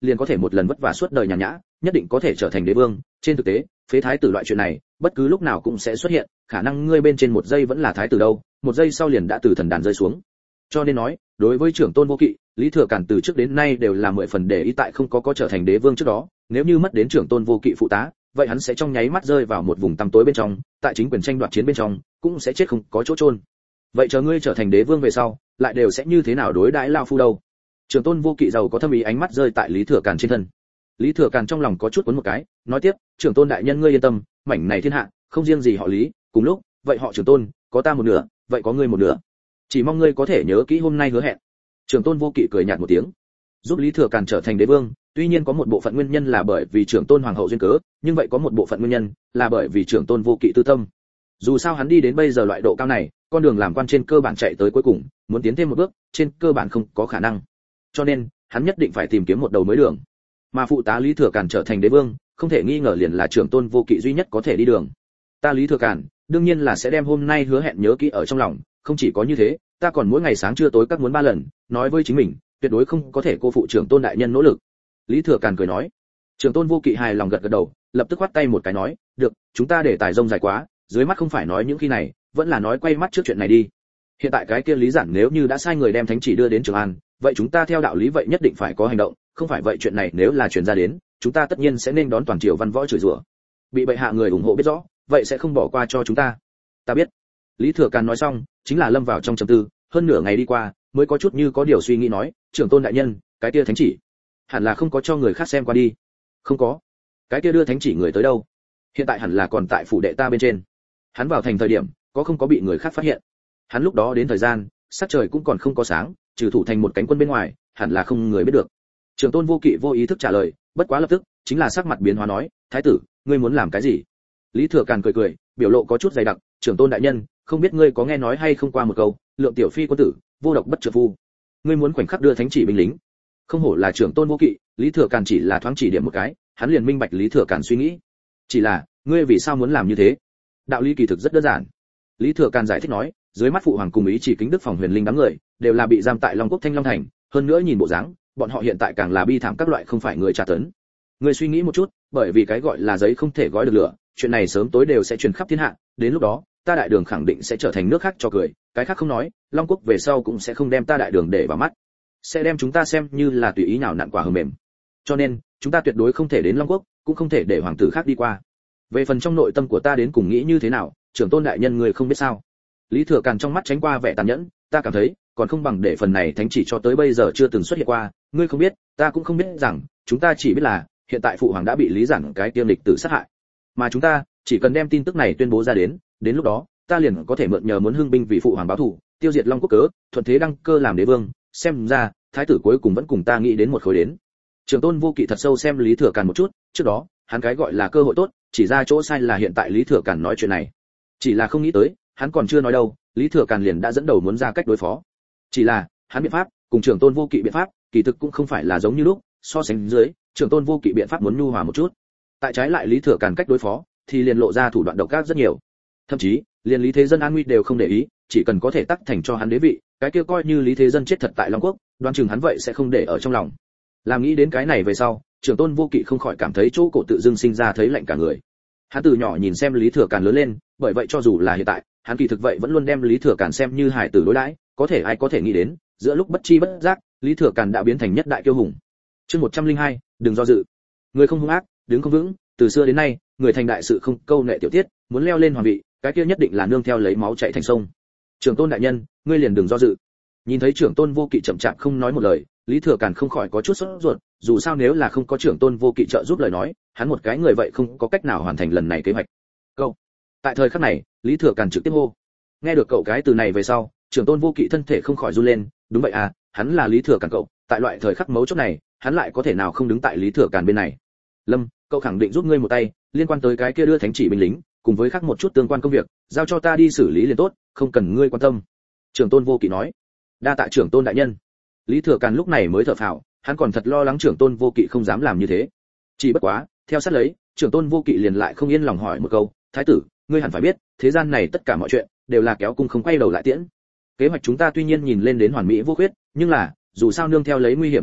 liền có thể một lần vất vả suốt đời nhàn nhã, nhất định có thể trở thành đế vương. Trên thực tế, phế thái tử loại chuyện này, bất cứ lúc nào cũng sẽ xuất hiện, khả năng ngươi bên trên một giây vẫn là thái tử đâu, một giây sau liền đã từ thần đàn rơi xuống. Cho nên nói, đối với trưởng tôn vô kỵ, Lý Thừa Càn từ trước đến nay đều là 10 phần để ý tại không có trở thành đế vương trước đó, nếu như mất đến trưởng tôn vô kỵ phụ tá, vậy hắn sẽ trong nháy mắt rơi vào một vùng tăm tối bên trong, tại chính quyền tranh đoạt chiến bên trong, cũng sẽ chết không có chỗ chôn. Vậy chờ ngươi trở thành đế vương về sau, lại đều sẽ như thế nào đối đãi lão phu đâu? Trưởng tôn vô kỵ giàu có thâm ý ánh mắt rơi tại Lý Thừa Càn trên thân. Lý Thừa Càn trong lòng có chút cuốn một cái, nói tiếp, trưởng tôn đại nhân ngươi yên tâm, mảnh này thiên hạ, không riêng gì họ Lý, cùng lúc, vậy họ trưởng tôn, có ta một nửa, vậy có ngươi một nửa. Chỉ mong ngươi có thể nhớ kỹ hôm nay hứa hẹn. Trưởng tôn vô kỵ cười nhạt một tiếng, giúp Lý Thừa Càn trở thành đế vương, tuy nhiên có một bộ phận nguyên nhân là bởi vì trưởng tôn hoàng hậu duyên cớ, nhưng vậy có một bộ phận nguyên nhân là bởi vì trưởng tôn vô kỵ tư tâm. Dù sao hắn đi đến bây giờ loại độ cao này, con đường làm quan trên cơ bản chạy tới cuối cùng, muốn tiến thêm một bước, trên cơ bản không có khả năng. Cho nên, hắn nhất định phải tìm kiếm một đầu mới đường. Mà phụ tá Lý Thừa Càn trở thành đế vương, không thể nghi ngờ liền là trưởng tôn vô kỵ duy nhất có thể đi đường. Ta Lý Thừa Càn, đương nhiên là sẽ đem hôm nay hứa hẹn nhớ kỹ ở trong lòng, không chỉ có như thế, ta còn mỗi ngày sáng trưa tối các muốn 3 lần, nói với chính mình, tuyệt đối không có thể cô phụ trưởng tôn đại nhân nỗ lực. Lý Thừa Càn cười nói. Trưởng tôn vô kỵ hài lòng gật gật đầu, lập tức quát tay một cái nói, được, chúng ta để tài rông dài quá, dưới mắt không phải nói những khi này, vẫn là nói quay mắt trước chuyện này đi. Hiện tại cái kia Lý Giản nếu như đã sai người đem thánh chỉ đưa đến Trường An, vậy chúng ta theo đạo lý vậy nhất định phải có hành động, không phải vậy chuyện này nếu là truyền ra đến, chúng ta tất nhiên sẽ nên đón toàn triều văn võ chửi rủa. Bị bệ hạ người ủng hộ biết rõ, vậy sẽ không bỏ qua cho chúng ta. Ta biết. Lý Thừa Càn nói xong, chính là lâm vào trong trầm tư, hơn nửa ngày đi qua, mới có chút như có điều suy nghĩ nói, trưởng tôn đại nhân, cái kia thánh chỉ, hẳn là không có cho người khác xem qua đi. Không có. Cái kia đưa thánh chỉ người tới đâu? Hiện tại hẳn là còn tại phủ đệ ta bên trên. Hắn vào thành thời điểm, có không có bị người khác phát hiện? Hắn lúc đó đến thời gian, sắc trời cũng còn không có sáng, trừ thủ thành một cánh quân bên ngoài, hẳn là không người biết được. Trưởng tôn vô kỵ vô ý thức trả lời, bất quá lập tức, chính là sắc mặt biến hóa nói, thái tử, ngươi muốn làm cái gì? Lý Thừa Càn cười cười, biểu lộ có chút dày đặc, trưởng tôn đại nhân, không biết ngươi có nghe nói hay không qua một câu, lượng tiểu phi quân tử, vô độc bất trượng phu. Ngươi muốn khoảnh khắc đưa thánh chỉ binh lính. Không hổ là trưởng tôn vô kỵ, Lý Thừa Càn chỉ là thoáng chỉ điểm một cái, hắn liền minh bạch Lý Thừa Càn suy nghĩ. Chỉ là, ngươi vì sao muốn làm như thế? Đạo lý kỳ thực rất đơn giản. Lý Thừa Càn giải thích nói, dưới mắt phụ hoàng cùng ý chỉ kính đức phòng huyền linh đám người, đều là bị giam tại Long Quốc Thanh Long thành, hơn nữa nhìn bộ dáng, bọn họ hiện tại càng là bi thảm các loại không phải người tra tấn. Ngươi suy nghĩ một chút, bởi vì cái gọi là giấy không thể gói được lửa, chuyện này sớm tối đều sẽ truyền khắp thiên hạ, đến lúc đó, ta đại đường khẳng định sẽ trở thành nước khác cho cười, cái khác không nói, Long Quốc về sau cũng sẽ không đem ta đại đường để vào mắt, sẽ đem chúng ta xem như là tùy ý nào nặn quả hờ mềm. Cho nên, chúng ta tuyệt đối không thể đến Long Quốc, cũng không thể để hoàng tử khác đi qua. Về phần trong nội tâm của ta đến cùng nghĩ như thế nào, trưởng tôn đại nhân người không biết sao? Lý Thừa Càn trong mắt tránh qua vẻ tàn nhẫn, ta cảm thấy, còn không bằng để phần này thánh chỉ cho tới bây giờ chưa từng xuất hiện qua, ngươi không biết, ta cũng không biết rằng, chúng ta chỉ biết là hiện tại phụ hoàng đã bị Lý Giản cái tiêm lịch tử sát hại, mà chúng ta chỉ cần đem tin tức này tuyên bố ra đến lúc đó, ta liền có thể mượn nhờ muốn hưng binh vì phụ hoàng báo thù, tiêu diệt Long Quốc cớ, thuận thế đăng cơ làm đế vương, xem ra, thái tử cuối cùng vẫn cùng ta nghĩ đến một khối đến. Trưởng tôn vô kỵ thật sâu xem Lý Thừa Càn một chút, trước đó, hắn cái gọi là cơ hội tốt, chỉ ra chỗ sai là hiện tại Lý Thừa Càn nói chuyện này. Chỉ là không nghĩ tới, hắn còn chưa nói đâu, Lý Thừa Càn liền đã dẫn đầu muốn ra cách đối phó. Chỉ là, hắn biện pháp, cùng trưởng tôn vô kỵ biện pháp, kỳ thực cũng không phải là giống như lúc, so sánh dưới, trưởng tôn vô kỵ biện pháp muốn nhu hòa một chút. Tại trái lại Lý Thừa Càn cách đối phó, thì liền lộ ra thủ đoạn độc ác rất nhiều. Thậm chí, liền Lý Thế Dân an nguy đều không để ý, chỉ cần có thể tắc thành cho hắn đế vị, cái kia coi như Lý Thế Dân chết thật tại Long Quốc, đoán chừng hắn vậy sẽ không để ở trong lòng. Làm nghĩ đến cái này về sau, trưởng tôn vô kỵ không khỏi cảm thấy chỗ cổ tự dưng sinh ra thấy lạnh cả người. Hắn từ nhỏ nhìn xem Lý Thừa Càn lớn lên, bởi vậy cho dù là hiện tại, hắn kỳ thực vậy vẫn luôn đem Lý Thừa Càn xem như hài tử đối đãi, có thể ai có thể nghĩ đến, giữa lúc bất chi bất giác, Lý Thừa Càn đã biến thành nhất đại kiêu hùng. Chương 102, đừng do dự. Người không hung ác, đứng không vững, từ xưa đến nay, người thành đại sự không câu nệ tiểu tiết, muốn leo lên hoàng vị, cái kia nhất định là nương theo lấy máu chảy thành sông. Trưởng tôn đại nhân, ngươi liền đừng do dự. Nhìn thấy trưởng tôn vô kỵ chậm chạp không nói một lời, Lý Thừa Càn không khỏi có chút sốt ruột, dù sao nếu là không có trưởng tôn vô kỵ trợ giúp lời nói, hắn một cái người vậy không có cách nào hoàn thành lần này kế hoạch. Cậu. Tại thời khắc này, Lý Thừa Càn trực tiếp hô. Nghe được cậu cái từ này về sau, trưởng tôn vô kỵ thân thể không khỏi run lên, đúng vậy à, hắn là Lý Thừa Càn cậu, tại loại thời khắc mấu chốt này, hắn lại có thể nào không đứng tại Lý Thừa Càn bên này. Lâm, cậu khẳng định giúp ngươi một tay, liên quan tới cái kia đưa thánh chỉ binh lính, cùng với khác một chút tương quan công việc, giao cho ta đi xử lý liền tốt, không cần ngươi quan tâm. Trưởng tôn vô kỵ nói. Đa tạ trưởng tôn đại nhân. Lý Thừa Càn lúc này mới thở phào, hắn còn thật lo lắng trưởng tôn vô kỵ không dám làm như thế. Chỉ bất quá, theo sát lấy, trưởng tôn vô kỵ liền lại không yên lòng hỏi một câu, thái tử, ngươi hẳn phải biết, thế gian này tất cả mọi chuyện đều là kéo cung không quay đầu lại tiễn. Kế hoạch chúng ta tuy nhiên nhìn lên đến hoàn mỹ vô khuyết, nhưng là, dù sao nương theo lấy nguy hiểm tương đối,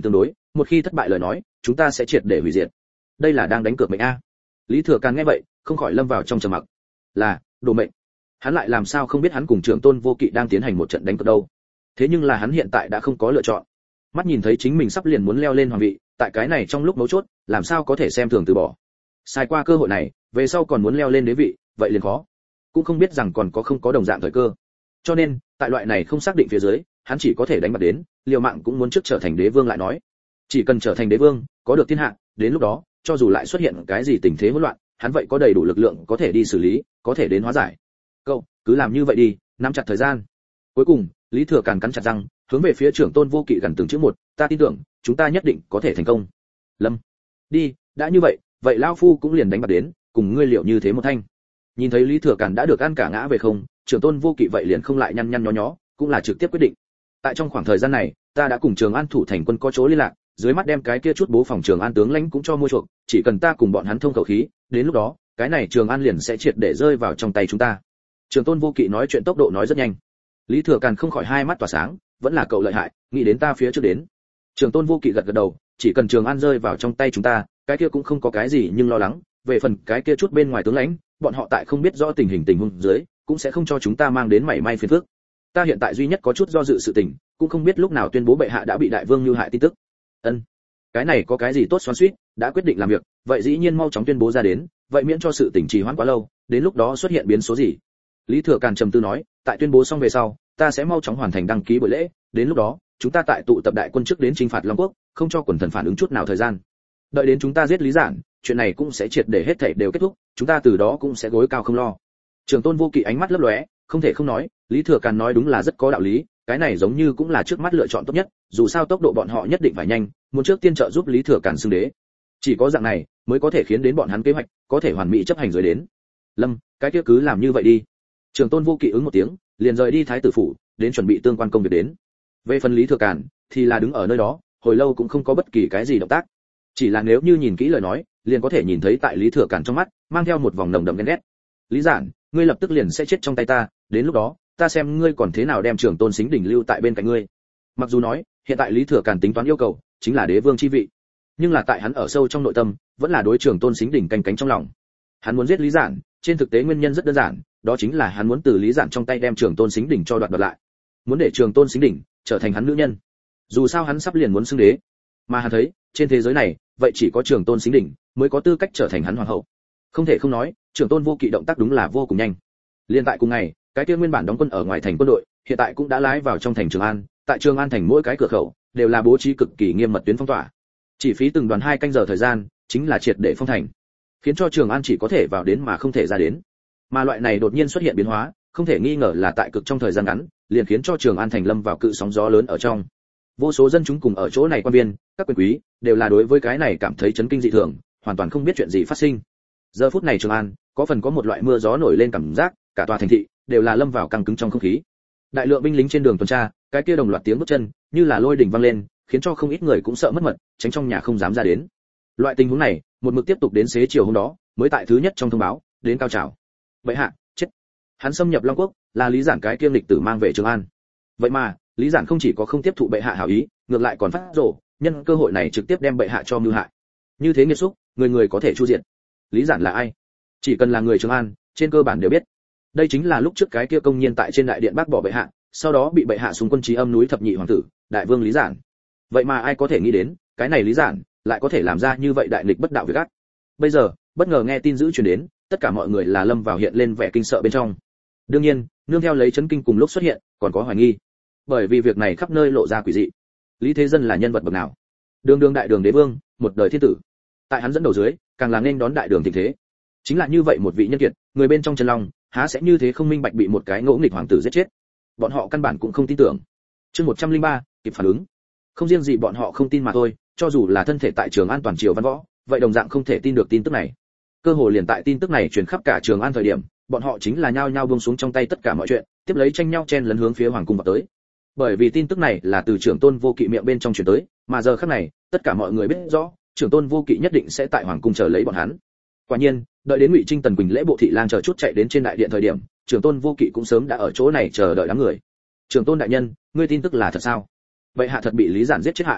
một khi thất bại lời nói chúng ta sẽ triệt để hủy diệt. Đây là đang đánh cược mệnh a. Lý Thừa Càn nghe vậy không khỏi lâm vào trong trầm mặc. Là đồ mệnh? Hắn lại làm sao không biết hắn cùng Trường Tôn Vô Kỵ đang tiến hành một trận đánh cược đâu? Thế nhưng là hắn hiện tại đã không có lựa chọn. Mắt nhìn thấy chính mình sắp liền muốn leo lên hoàng vị, tại cái này trong lúc mấu chốt làm sao có thể xem thường từ bỏ. Sai qua cơ hội này về sau còn muốn leo lên đế vị vậy liền khó, cũng không biết rằng còn có không có đồng dạng thời cơ. Cho nên tại loại này không xác định phía dưới hắn chỉ có thể đánh bạc đến liều mạng cũng muốn trước trở thành đế vương lại nói. Chỉ cần trở thành đế vương có được thiên hạ, đến lúc đó cho dù lại xuất hiện cái gì tình thế hỗn loạn hắn vậy có đầy đủ lực lượng có thể đi xử lý, có thể đến hóa giải. Cậu cứ làm như vậy đi, nắm chặt thời gian. Cuối cùng Lý Thừa Càn cắn chặt răng hướng về phía Trưởng Tôn Vô Kỵ gần từng chữ một, ta tin tưởng chúng ta nhất định có thể thành công. Lâm, đi, đã như vậy vậy lão phu cũng liền đánh bạc đến cùng ngươi liệu như thế một thanh. Nhìn thấy Lý Thừa Càn đã được ăn cả ngã về không, Trưởng Tôn Vô Kỵ vậy liền không lại nhăn nhăn nhó nhó, cũng là trực tiếp quyết định. Tại trong khoảng thời gian này ta đã cùng Trường An thủ thành quân có chỗ liên lạc, dưới mắt đem cái kia chút bố phòng Trường An tướng lãnh cũng cho mua chuộc, chỉ cần ta cùng bọn hắn thông khẩu khí, đến lúc đó cái này Trường An liền sẽ triệt để rơi vào trong tay chúng ta. Trường Tôn Vô Kỵ nói chuyện tốc độ nói rất nhanh. Lý Thừa Càn không khỏi hai mắt tỏa sáng, vẫn là cậu lợi hại, nghĩ đến ta phía trước đến. Trường Tôn Vô Kỵ gật gật đầu, chỉ cần Trường An rơi vào trong tay chúng ta, cái kia cũng không có cái gì nhưng lo lắng, về phần cái kia chút bên ngoài tướng lãnh, bọn họ tại không biết rõ tình huống dưới, cũng sẽ không cho chúng ta mang đến mảy may phiền phức. Ta hiện tại duy nhất có chút do dự sự tình, cũng không biết lúc nào tuyên bố bệ hạ đã bị đại vương lưu hại tin tức. Ân, cái này có cái gì tốt xoắn xuýt, đã quyết định làm việc, vậy dĩ nhiên mau chóng tuyên bố ra đến, vậy miễn cho sự tình trì hoãn quá lâu, đến lúc đó xuất hiện biến số gì. Lý Thừa Càn trầm tư nói, tại tuyên bố xong về sau, ta sẽ mau chóng hoàn thành đăng ký buổi lễ, đến lúc đó, chúng ta tại tụ tập đại quân trước đến chinh phạt Long Quốc, không cho quần thần phản ứng chút nào thời gian. Đợi đến chúng ta giết Lý Giản, chuyện này cũng sẽ triệt để hết thảy đều kết thúc, chúng ta từ đó cũng sẽ gối cao không lo. Trường Tôn Vô Kỵ ánh mắt lấp lóe, không thể không nói, Lý Thừa Càn nói đúng là rất có đạo lý, cái này giống như cũng là trước mắt lựa chọn tốt nhất, dù sao tốc độ bọn họ nhất định phải nhanh, muốn trước tiên trợ giúp Lý Thừa Càn xưng đế. Chỉ có dạng này mới có thể khiến đến bọn hắn kế hoạch có thể hoàn mỹ chấp hành dưới đến. Lâm, cái kia cứ làm như vậy đi. Trường Tôn Vô Kỵ ứng một tiếng, liền rời đi thái tử phủ, đến chuẩn bị tương quan công việc đến. Về phần Lý Thừa Càn thì là đứng ở nơi đó, hồi lâu cũng không có bất kỳ cái gì động tác. Chỉ là nếu như nhìn kỹ lời nói, liền có thể nhìn thấy tại Lý Thừa Càn trong mắt mang theo một vòng nồng đậm ghen ghét. Lý Giản, ngươi lập tức liền sẽ chết trong tay ta, đến lúc đó ta xem ngươi còn thế nào đem Trường Tôn Sính Đỉnh lưu tại bên cạnh ngươi. Mặc dù nói hiện tại Lý Thừa Càn tính toán yêu cầu chính là đế vương chi vị, nhưng là tại hắn ở sâu trong nội tâm vẫn là đối Trường Tôn Sính Đỉnh canh cánh trong lòng. Hắn muốn giết Lý Giản, trên thực tế nguyên nhân rất đơn giản, đó chính là hắn muốn từ Lý Giản trong tay đem Trường Tôn Sính Đỉnh cho đoạt lại, muốn để Trường Tôn Sính Đỉnh trở thành hắn nữ nhân. Dù sao hắn sắp liền muốn xưng đế, mà hắn thấy trên thế giới này vậy chỉ có Trường Tôn Sính Đỉnh mới có tư cách trở thành hắn hoàng hậu. Không thể không nói, Trường Tôn Vô Kỵ động tác đúng là vô cùng nhanh. Liên tại cùng ngày, cái kia nguyên bản đóng quân ở ngoài thành quân đội hiện tại cũng đã lái vào trong thành Trường An, tại Trường An thành mỗi cái cửa khẩu đều là bố trí cực kỳ nghiêm mật tuyến phong tỏa, chỉ phí từng đoàn 2 canh giờ thời gian chính là triệt để phong thành, khiến cho Trường An chỉ có thể vào đến mà không thể ra đến. Mà loại này đột nhiên xuất hiện biến hóa, không thể nghi ngờ là tại cực trong thời gian ngắn liền khiến cho Trường An thành lâm vào cự sóng gió lớn ở trong. Vô số dân chúng cùng ở chỗ này quan viên, các quyền quý đều là đối với cái này cảm thấy chấn kinh dị thường, hoàn toàn không biết chuyện gì phát sinh. Giờ phút này Trường An có phần có một loại mưa gió nổi lên cảm giác, cả tòa thành thị đều là lâm vào căng cứng trong không khí. Đại lượng binh lính trên đường tuần tra, cái kia đồng loạt tiếng bước chân như là lôi đình vang lên, khiến cho không ít người cũng sợ mất mật, tránh trong nhà không dám ra đến. Loại tình huống này một mực tiếp tục đến xế chiều hôm đó, mới tại thứ nhất trong thông báo đến cao trào. Bệ hạ chết. Hắn xâm nhập Long Quốc là Lý Giản cái kiêm lịch tử mang về Trường An. Vậy mà Lý Giản không chỉ có không tiếp thụ bệ hạ hảo ý, ngược lại còn phát rồ, nhân cơ hội này trực tiếp đem bệ hạ cho mưu hại. Như thế nghiệt xúc, người người có thể chu diệt. Lý Giản là ai? Chỉ cần là người Trường An, trên cơ bản đều biết. Đây chính là lúc trước cái kia công nhiên tại trên đại điện bác bỏ bệ hạ, sau đó bị bệ hạ xuống quân trí âm núi thập nhị hoàng tử, đại vương Lý Giản. Vậy mà ai có thể nghĩ đến, cái này Lý Giản lại có thể làm ra như vậy đại nghịch bất đạo việc ác. Bây giờ, bất ngờ nghe tin dữ truyền đến, tất cả mọi người là lâm vào hiện lên vẻ kinh sợ bên trong. Đương nhiên, nương theo lấy chấn kinh cùng lúc xuất hiện, còn có hoài nghi. Bởi vì việc này khắp nơi lộ ra quỷ dị. Lý Thế Dân là nhân vật bậc nào? Đường đại đường đế vương, một đời thiên tử. Tại hắn dẫn đầu dưới, càng là nên đón đại đường thịnh thế. Chính là như vậy một vị nhân kiệt, người bên trong chân long, há sẽ như thế không minh bạch bị một cái ngỗ nghịch hoàng tử giết chết. Bọn họ căn bản cũng không tin tưởng. Chương 103, kịp phản ứng. Không riêng gì bọn họ không tin mà thôi, cho dù là thân thể tại Trường An toàn triều văn võ, vậy đồng dạng không thể tin được tin tức này. Cơ hồ liền tại tin tức này truyền khắp cả Trường An thời điểm, bọn họ chính là nhao nhao buông xuống trong tay tất cả mọi chuyện, tiếp lấy tranh nhau chen lấn hướng phía hoàng cung vào tới. Bởi vì tin tức này là từ Trưởng Tôn Vô Kỵ miệng bên trong truyền tới, mà giờ khắc này, tất cả mọi người biết rõ, Trưởng Tôn Vô Kỵ nhất định sẽ tại hoàng cung chờ lấy bọn hắn. Quả nhiên, đợi đến Ngụy Trinh Tần Quỳnh lễ bộ thị lang chờ chút chạy đến trên đại điện thời điểm, Trưởng Tôn Vô Kỵ cũng sớm đã ở chỗ này chờ đợi đám người. Trưởng Tôn đại nhân, ngươi tin tức là thật sao? Vậy hạ thật bị Lý Giản giết chết hại?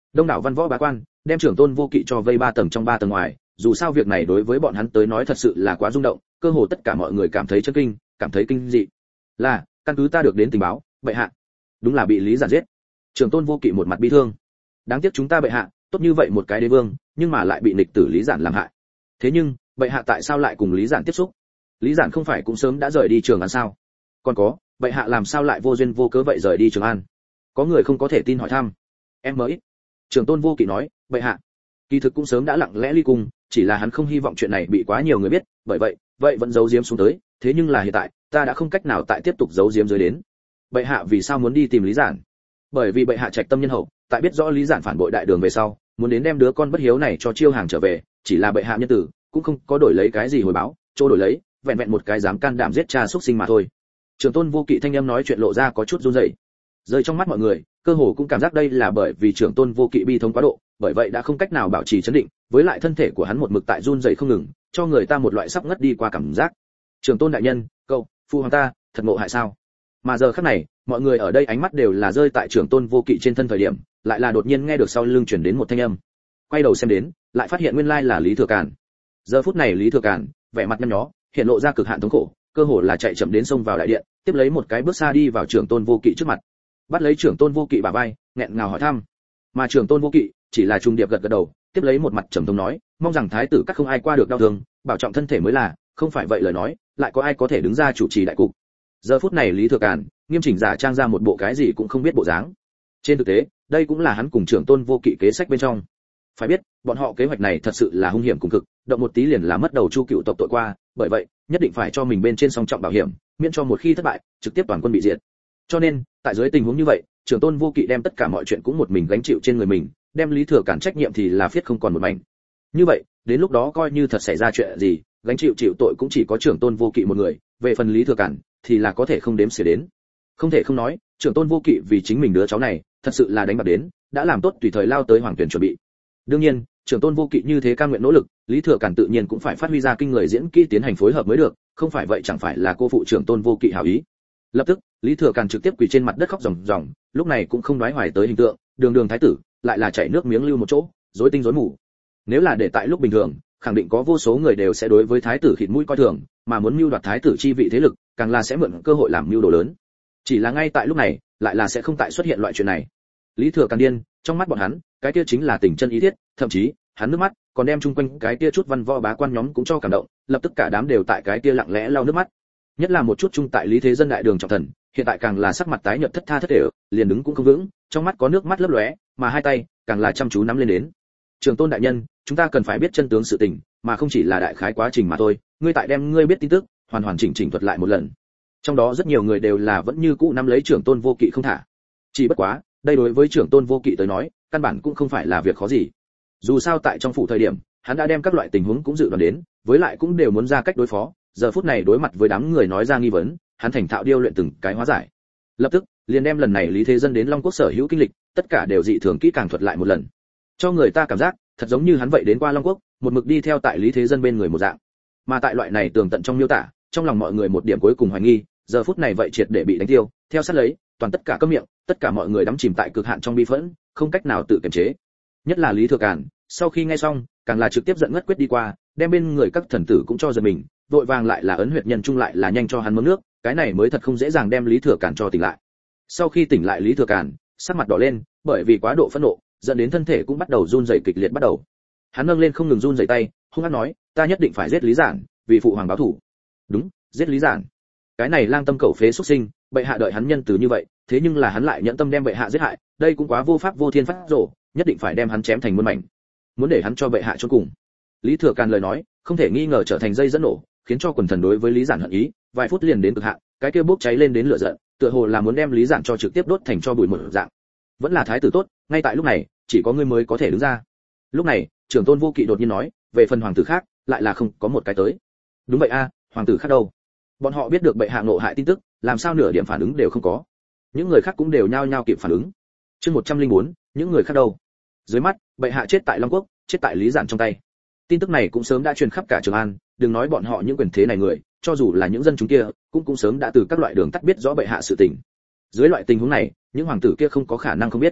đông đảo văn võ bá quan đem trưởng tôn vô kỵ cho vây 3 tầng trong 3 tầng ngoài, dù sao việc này đối với bọn hắn tới nói thật sự là quá rung động, cơ hồ tất cả mọi người cảm thấy chấn kinh, cảm thấy kinh dị. Là, căn cứ ta được đến tình báo, bệ hạ đúng là bị Lý Giản giết. Trưởng tôn vô kỵ một mặt bi thương. Đáng tiếc chúng ta bệ hạ, tốt như vậy một cái đế vương, nhưng mà lại bị nghịch tử Lý Giản làm hại. Thế nhưng, bệ hạ tại sao lại cùng Lý Giản tiếp xúc? Lý Giản không phải cũng sớm đã rời đi Trường An sao? Còn có, bệ hạ làm sao lại vô duyên vô cớ vậy rời đi Trường An? Có người không có thể tin hỏi thăm. Em mới. Trưởng tôn vô kỵ nói, bệ hạ, kỳ thực cũng sớm đã lặng lẽ ly cung, chỉ là hắn không hy vọng chuyện này bị quá nhiều người biết, bởi vậy vẫn giấu giếm xuống tới, thế nhưng là hiện tại, ta đã không cách nào tại tiếp tục giấu giếm dưới đến. Bệ hạ vì sao muốn đi tìm Lý Giản? Bởi vì bệ hạ trạch tâm nhân hậu, tại biết rõ Lý Giản phản bội đại đường về sau, muốn đến đem đứa con bất hiếu này cho chiêu hàng trở về, chỉ là bệ hạ nhân tử, cũng không có đổi lấy cái gì hồi báo, chỗ đổi lấy, vẹn vẹn một cái dám can đảm giết cha xuất sinh mà thôi. Trưởng tôn vô kỵ thanh âm nói chuyện lộ ra có chút run rẩy. Rơi trong mắt mọi người, cơ hồ cũng cảm giác đây là bởi vì trưởng tôn vô kỵ bi thống quá độ, bởi vậy đã không cách nào bảo trì trấn định, với lại thân thể của hắn một mực tại run rẩy không ngừng, cho người ta một loại sắp ngất đi qua cảm giác. Trưởng tôn đại nhân, cậu, phu hoàng ta, thật ngộ hại sao? Mà giờ khắc này, mọi người ở đây ánh mắt đều là rơi tại trưởng tôn vô kỵ trên thân thời điểm, lại là đột nhiên nghe được sau lưng truyền đến một thanh âm. Quay đầu xem đến, lại phát hiện nguyên lai là Lý Thừa Càn. Giờ phút này Lý Thừa Càn, vẻ mặt nhăn nhó, hiện lộ ra cực hạn thống khổ, cơ hồ là chạy chậm đến xông vào đại điện, tiếp lấy một cái bước xa đi vào trưởng tôn vô kỵ trước mặt, bắt lấy trưởng tôn vô kỵ bả vai, nghẹn ngào hỏi thăm. Mà trưởng tôn vô kỵ chỉ là trung điệp gật gật đầu, tiếp lấy một mặt trầm thống nói, mong rằng thái tử các không ai qua được đau thương, bảo trọng thân thể mới là, không phải vậy lời nói, lại có ai có thể đứng ra chủ trì đại cục. Giờ phút này Lý Thừa Càn nghiêm chỉnh giả trang ra một bộ cái gì cũng không biết bộ dáng. Trên thực tế, đây cũng là hắn cùng trưởng tôn vô kỵ kế sách bên trong. Phải biết, bọn họ kế hoạch này thật sự là hung hiểm cùng cực, động một tí liền là mất đầu Chu cựu tộc tội qua, bởi vậy, nhất định phải cho mình bên trên song trọng bảo hiểm, miễn cho một khi thất bại, trực tiếp toàn quân bị diệt. Cho nên, tại dưới tình huống như vậy, trưởng tôn vô kỵ đem tất cả mọi chuyện cũng một mình gánh chịu trên người mình, đem Lý Thừa Càn trách nhiệm thì là phiết không còn một mảnh. Như vậy, đến lúc đó coi như thật xảy ra chuyện gì, gánh chịu tội cũng chỉ có trưởng tôn vô kỵ một người, về phần Lý Thừa Càn thì là có thể không đếm xỉa đến. Không thể không nói, trưởng tôn vô kỵ vì chính mình đứa cháu này, thật sự là đánh bạc đến, đã làm tốt tùy thời lao tới hoàng tuyển chuẩn bị. Đương nhiên, trưởng tôn vô kỵ như thế cam nguyện nỗ lực, Lý Thừa Càn tự nhiên cũng phải phát huy ra kinh người diễn kỹ tiến hành phối hợp mới được, không phải vậy chẳng phải là cô phụ trưởng tôn vô kỵ hảo ý. Lập tức, Lý Thừa Càn trực tiếp quỳ trên mặt đất khóc ròng ròng, lúc này cũng không nói hoài tới hình tượng, đường thái tử, lại là chảy nước miếng lưu một chỗ, rối tinh rối mù. Nếu là để tại lúc bình thường, khẳng định có vô số người đều sẽ đối với thái tử khịt mũi coi thường, mà muốn mưu đoạt thái tử chi vị thế lực, càng là sẽ mượn cơ hội làm mưu đồ lớn. Chỉ là ngay tại lúc này, lại là sẽ không tại xuất hiện loại chuyện này. Lý Thừa Càn điên, trong mắt bọn hắn, cái kia chính là tình chân ý thiết, thậm chí, hắn nước mắt, còn đem chung quanh cái kia chút văn võ bá quan nhóm cũng cho cảm động, lập tức cả đám đều tại cái kia lặng lẽ lau nước mắt. Nhất là một chút chung tại Lý Thế Dân đại đường trọng thần, hiện tại càng là sắc mặt tái nhợt thất tha thất đều, liền đứng cũng không vững, trong mắt có nước mắt lấp lóe, mà hai tay càng là chăm chú nắm lên đến. Trường tôn đại nhân, chúng ta cần phải biết chân tướng sự tình, mà không chỉ là đại khái quá trình mà thôi, ngươi tại đem ngươi biết tin tức, hoàn chỉnh thuật lại một lần. Trong đó rất nhiều người đều là vẫn như cũ nắm lấy trưởng tôn vô kỵ không thả. Chỉ bất quá, đây đối với trưởng tôn vô kỵ tới nói, căn bản cũng không phải là việc khó gì. Dù sao tại trong phủ thời điểm, hắn đã đem các loại tình huống cũng dự đoán đến, với lại cũng đều muốn ra cách đối phó, giờ phút này đối mặt với đám người nói ra nghi vấn, hắn thành thạo điêu luyện từng cái hóa giải. Lập tức, liền đem lần này Lý Thế Dân đến Long Quốc sở hữu kinh lịch, tất cả đều dị thường kỹ càng thuật lại một lần. Cho người ta cảm giác, thật giống như hắn vậy đến qua Long Quốc, một mực đi theo tại Lý Thế Dân bên người một dạng. Mà tại loại này tường tận trong miêu tả, trong lòng mọi người một điểm cuối cùng hoài nghi, giờ phút này vậy triệt để bị đánh tiêu, theo sát lấy, toàn tất cả câm miệng, tất cả mọi người đắm chìm tại cực hạn trong bi phẫn, không cách nào tự kiềm chế. Nhất là Lý Thừa Càn, sau khi nghe xong, càng là trực tiếp giận ngất quyết đi qua, đem bên người các thần tử cũng cho giật mình, vội vàng lại là ấn huyệt nhân trung lại là nhanh cho hắn mớm nước, cái này mới thật không dễ dàng đem Lý Thừa Càn cho tỉnh lại. Sau khi tỉnh lại Lý Thừa Càn, sắc mặt đỏ lên, bởi vì quá độ phẫn nộ, dẫn đến thân thể cũng bắt đầu run rẩy kịch liệt bắt đầu. Hắn nâng lên không ngừng run rẩy tay, hung hăng nói, ta nhất định phải giết Lý Giản, vì phụ hoàng báo thù. Đúng, giết Lý Giản. Cái này lang tâm cẩu phế xuất sinh, bệ hạ đợi hắn nhân từ như vậy, thế nhưng là hắn lại nhẫn tâm đem bệ hạ giết hại, đây cũng quá vô pháp vô thiên phát rồ, nhất định phải đem hắn chém thành muôn mảnh. Muốn để hắn cho bệ hạ chôn cùng. Lý Thừa Càn lời nói, không thể nghi ngờ trở thành dây dẫn nổ, khiến cho quần thần đối với Lý Giản hận ý, vài phút liền đến cực hạn, cái kia bốc cháy lên đến lửa giận, tựa hồ là muốn đem Lý Giản cho trực tiếp đốt thành cho bụi một dạng. Vẫn là thái tử tốt, ngay tại lúc này, chỉ có ngươi mới có thể đứng ra. Lúc này, trưởng tôn vô kỵ đột nhiên nói, về phần hoàng tử khác, lại là không có một cái tới. Đúng vậy a, hoàng tử khác đâu? Bọn họ biết được bệ hạ ngộ hại tin tức, làm sao nửa điểm phản ứng đều không có. Những người khác cũng đều nhao nhao kịp phản ứng. Chương 104, những người khác đâu? Dưới mắt, bệ hạ chết tại Long Quốc, chết tại Lý Giản trong tay. Tin tức này cũng sớm đã truyền khắp cả Trường An, đừng nói bọn họ những quyền thế này người, cho dù là những dân chúng kia, cũng sớm đã từ các loại đường tắt biết rõ bệ hạ sự tình. Dưới loại tình huống này, những hoàng tử kia không có khả năng không biết.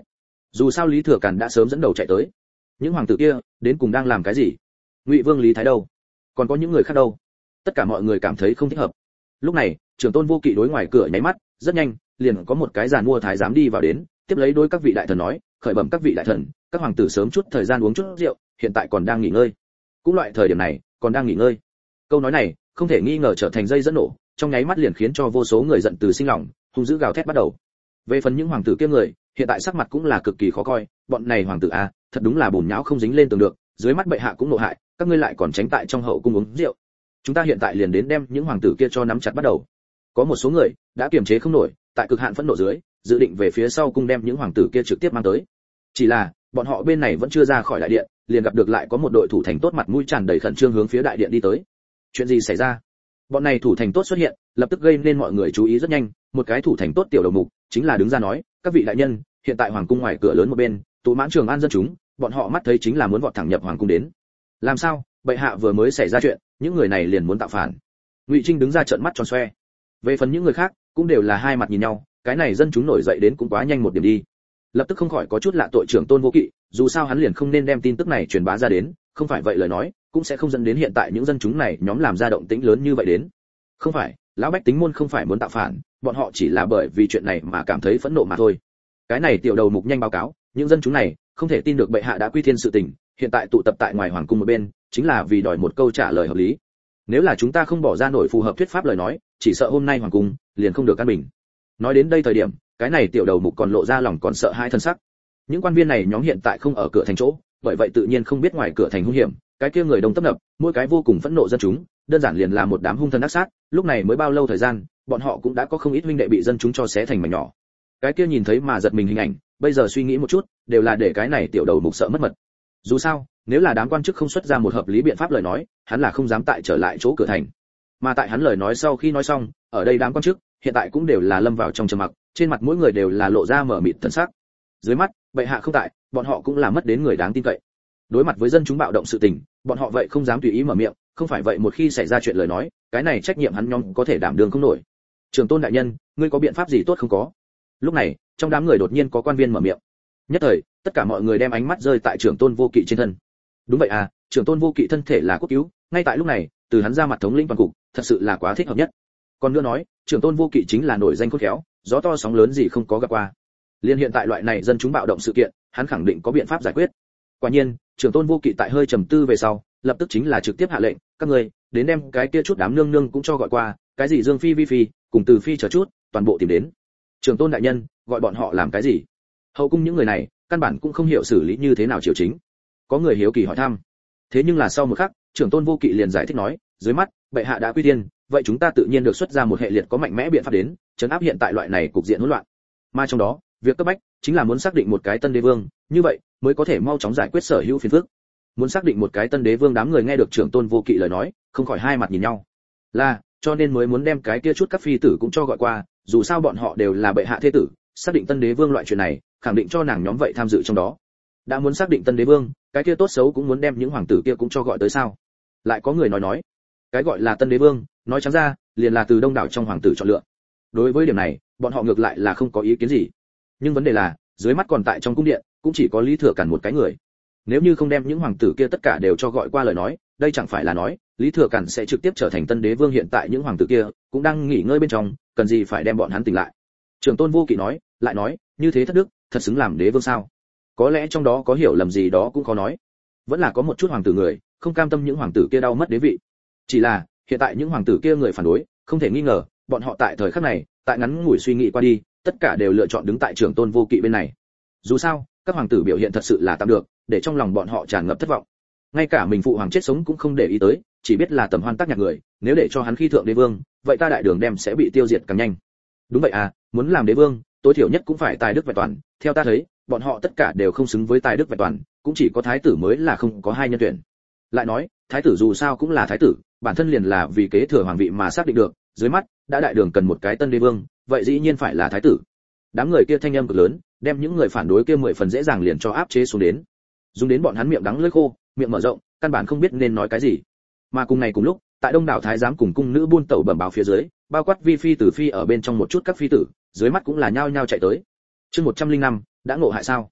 Dù sao Lý Thừa Càn đã sớm dẫn đầu chạy tới. Những hoàng tử kia đến cùng đang làm cái gì? Ngụy Vương Lý Thái đâu? Còn có những người khác đâu? Tất cả mọi người cảm thấy không thích hợp. Lúc này, Trưởng Tôn Vô Kỵ đối ngoài cửa nháy mắt, rất nhanh, liền có một cái giàn mua thái giám đi vào đến, tiếp lấy đối các vị đại thần nói, khởi bẩm các vị đại thần, các hoàng tử sớm chút thời gian uống chút rượu, hiện tại còn đang nghỉ ngơi. Cũng loại thời điểm này, còn đang nghỉ ngơi. Câu nói này, không thể nghi ngờ trở thành dây dẫn nổ, trong nháy mắt liền khiến cho vô số người giận từ sinh lòng, hung dữ gào thét bắt đầu. Về phần những hoàng tử kia người, hiện tại sắc mặt cũng là cực kỳ khó coi, bọn này hoàng tử a, thật đúng là bùn nhão không dính lên tường được, dưới mắt bệ hạ cũng nộ hại, các ngươi lại còn tránh tại trong hậu cung uống rượu. Chúng ta hiện tại liền đến đem những hoàng tử kia cho nắm chặt bắt đầu. Có một số người đã kiềm chế không nổi, tại cực hạn phẫn nộ dưới, dự định về phía sau cung đem những hoàng tử kia trực tiếp mang tới. Chỉ là, bọn họ bên này vẫn chưa ra khỏi đại điện, liền gặp được lại có một đội thủ thành tốt mặt mũi tràn đầy khẩn trương hướng phía đại điện đi tới. Chuyện gì xảy ra? Bọn này thủ thành tốt xuất hiện, lập tức gây nên mọi người chú ý rất nhanh, một cái thủ thành tốt tiểu đầu mục, chính là đứng ra nói, các vị đại nhân, hiện tại hoàng cung ngoài cửa lớn một bên, tụ mãn Trường An dân chúng, bọn họ mắt thấy chính là muốn vọt thẳng nhập hoàng cung đến. Làm sao? Bệ hạ vừa mới xảy ra chuyện, những người này liền muốn tạo phản. Ngụy Trinh đứng ra trợn mắt tròn xoe. Về phần những người khác, cũng đều là hai mặt nhìn nhau, cái này dân chúng nổi dậy đến cũng quá nhanh một điểm đi. Lập tức không khỏi có chút lạ tội Trưởng Tôn Vô Kỵ, dù sao hắn liền không nên đem tin tức này truyền bá ra đến, không phải vậy lời nói, cũng sẽ không dẫn đến hiện tại những dân chúng này nhóm làm ra động tĩnh lớn như vậy đến. Không phải, lão bách tính môn không phải muốn tạo phản, bọn họ chỉ là bởi vì chuyện này mà cảm thấy phẫn nộ mà thôi. Cái này tiểu đầu mục nhanh báo cáo, những dân chúng này không thể tin được bệ hạ đã quy thiên sự tình, hiện tại tụ tập tại ngoài hoàng cung một bên, chính là vì đòi một câu trả lời hợp lý. Nếu là chúng ta không bỏ ra nổi phù hợp thuyết pháp lời nói, chỉ sợ hôm nay hoàng cung liền không được an bình. Nói đến đây thời điểm, cái này tiểu đầu mục còn lộ ra lòng còn sợ hai thân sắc. Những quan viên này nhóm hiện tại không ở cửa thành chỗ, bởi vậy tự nhiên không biết ngoài cửa thành hung hiểm, cái kia người đông tấp nập, mỗi cái vô cùng phẫn nộ dân chúng, đơn giản liền là một đám hung thần ác sát, lúc này mới bao lâu thời gian, bọn họ cũng đã có không ít huynh đệ bị dân chúng cho xé thành mảnh nhỏ. Cái kia nhìn thấy mà giật mình hình ảnh, bây giờ suy nghĩ một chút, đều là để cái này tiểu đầu mục sợ mất mật. Dù sao, nếu là đám quan chức không xuất ra một hợp lý biện pháp lời nói, hắn là không dám tại trở lại chỗ cửa thành. Mà tại hắn lời nói sau khi nói xong, ở đây đám quan chức hiện tại cũng đều là lâm vào trong trầm mặc, trên mặt mỗi người đều là lộ ra mở mịt thần sắc. Dưới mắt, bệ hạ không tại, bọn họ cũng là mất đến người đáng tin cậy. Đối mặt với dân chúng bạo động sự tình, bọn họ vậy không dám tùy ý mở miệng, không phải vậy một khi xảy ra chuyện lời nói, cái này trách nhiệm hắn nhóm có thể đảm đương không nổi. Trưởng Tôn đại nhân, ngươi có biện pháp gì tốt không có? Lúc này, trong đám người đột nhiên có quan viên mở miệng. Nhất thời, tất cả mọi người đem ánh mắt rơi tại Trưởng Tôn Vô Kỵ trên thân. Đúng vậy à, Trưởng Tôn Vô Kỵ thân thể là quốc cứu, ngay tại lúc này, từ hắn ra mặt thống lĩnh toàn cục, thật sự là quá thích hợp nhất. Còn nữa nói, Trưởng Tôn Vô Kỵ chính là nổi danh khôn khéo, gió to sóng lớn gì không có gặp qua. Liên hiện tại loại này dân chúng bạo động sự kiện, hắn khẳng định có biện pháp giải quyết. Quả nhiên, Trưởng Tôn Vô Kỵ tại hơi trầm tư về sau, lập tức chính là trực tiếp hạ lệnh, các ngươi đến đem cái kia chút đám nương nương cũng cho gọi qua, cái gì Dương Phi Vi Phi, cùng Từ Phi chờ chút, toàn bộ tìm đến. Trưởng Tôn đại nhân, gọi bọn họ làm cái gì? Hậu cung những người này, căn bản cũng không hiểu xử lý như thế nào triều chính. Có người hiếu kỳ hỏi thăm. Thế nhưng là sau một khắc, Trưởng Tôn Vô Kỵ liền giải thích nói, dưới mắt, bệ hạ đã quy thiên, vậy chúng ta tự nhiên được xuất ra một hệ liệt có mạnh mẽ biện pháp đến, trấn áp hiện tại loại này cục diện hỗn loạn. Mà trong đó, việc cấp bách chính là muốn xác định một cái tân đế vương, như vậy mới có thể mau chóng giải quyết sở hữu phiền phức. Muốn xác định một cái tân đế vương, đám người nghe được Trưởng Tôn Vô Kỵ lời nói, không khỏi hai mặt nhìn nhau. Là, cho nên mới muốn đem cái kia chút các phi tử cũng cho gọi qua, dù sao bọn họ đều là bệ hạ thế tử, xác định tân đế vương loại chuyện này, khẳng định cho nàng nhóm vậy tham dự trong đó. Đã muốn xác định tân đế vương, cái kia tốt xấu cũng muốn đem những hoàng tử kia cũng cho gọi tới sao? Lại có người nói, cái gọi là tân đế vương, nói trắng ra, liền là từ đông đảo trong hoàng tử chọn lựa. Đối với điểm này, bọn họ ngược lại là không có ý kiến gì. Nhưng vấn đề là, dưới mắt còn tại trong cung điện, cũng chỉ có Lý Thừa Càn một cái người. Nếu như không đem những hoàng tử kia tất cả đều cho gọi qua lời nói, đây chẳng phải là nói, Lý Thừa Càn sẽ trực tiếp trở thành tân đế vương, hiện tại những hoàng tử kia cũng đang nghỉ ngơi bên trong, cần gì phải đem bọn hắn tỉnh lại. Trưởng Tôn Vô Kỵ nói, lại nói, như thế thất đức, thật xứng làm đế vương sao? Có lẽ trong đó có hiểu lầm gì đó cũng khó nói. Vẫn là có một chút hoàng tử người, không cam tâm những hoàng tử kia đau mất đế vị. Chỉ là, hiện tại những hoàng tử kia người phản đối, không thể nghi ngờ, bọn họ tại thời khắc này, tại ngắn ngủi suy nghĩ qua đi, tất cả đều lựa chọn đứng tại Trưởng Tôn Vô Kỵ bên này. Dù sao, các hoàng tử biểu hiện thật sự là tạm được, để trong lòng bọn họ tràn ngập thất vọng. Ngay cả mình phụ hoàng chết sống cũng không để ý tới, chỉ biết là tầm hoan tác nhạc người, nếu để cho hắn khi thượng đế vương, vậy ta đại đường đem sẽ bị tiêu diệt càng nhanh. Đúng vậy à, muốn làm đế vương, tối thiểu nhất cũng phải tài đức vẹn toàn, theo ta thấy, bọn họ tất cả đều không xứng với tài đức vẹn toàn, cũng chỉ có thái tử mới là không có hai nhân tuyển. Lại nói, thái tử dù sao cũng là thái tử, bản thân liền là vì kế thừa hoàng vị mà xác định được, dưới mắt đã đại đường cần một cái tân đế vương, vậy dĩ nhiên phải là thái tử. Đám người kia thanh âm cực lớn, đem những người phản đối kia 10 phần dễ dàng liền cho áp chế xuống đến. Dùng đến bọn hắn miệng đắng lưỡi khô, miệng mở rộng, căn bản không biết nên nói cái gì. Mà cùng ngày cùng lúc, tại đông đảo thái giám cùng cung nữ buôn tẩu bẩm báo phía dưới, bao quát Vi Phi Tử Phi ở bên trong một chút các phi tử, dưới mắt cũng là nhao nhao chạy tới. Chương 105, đã ngộ hại sao?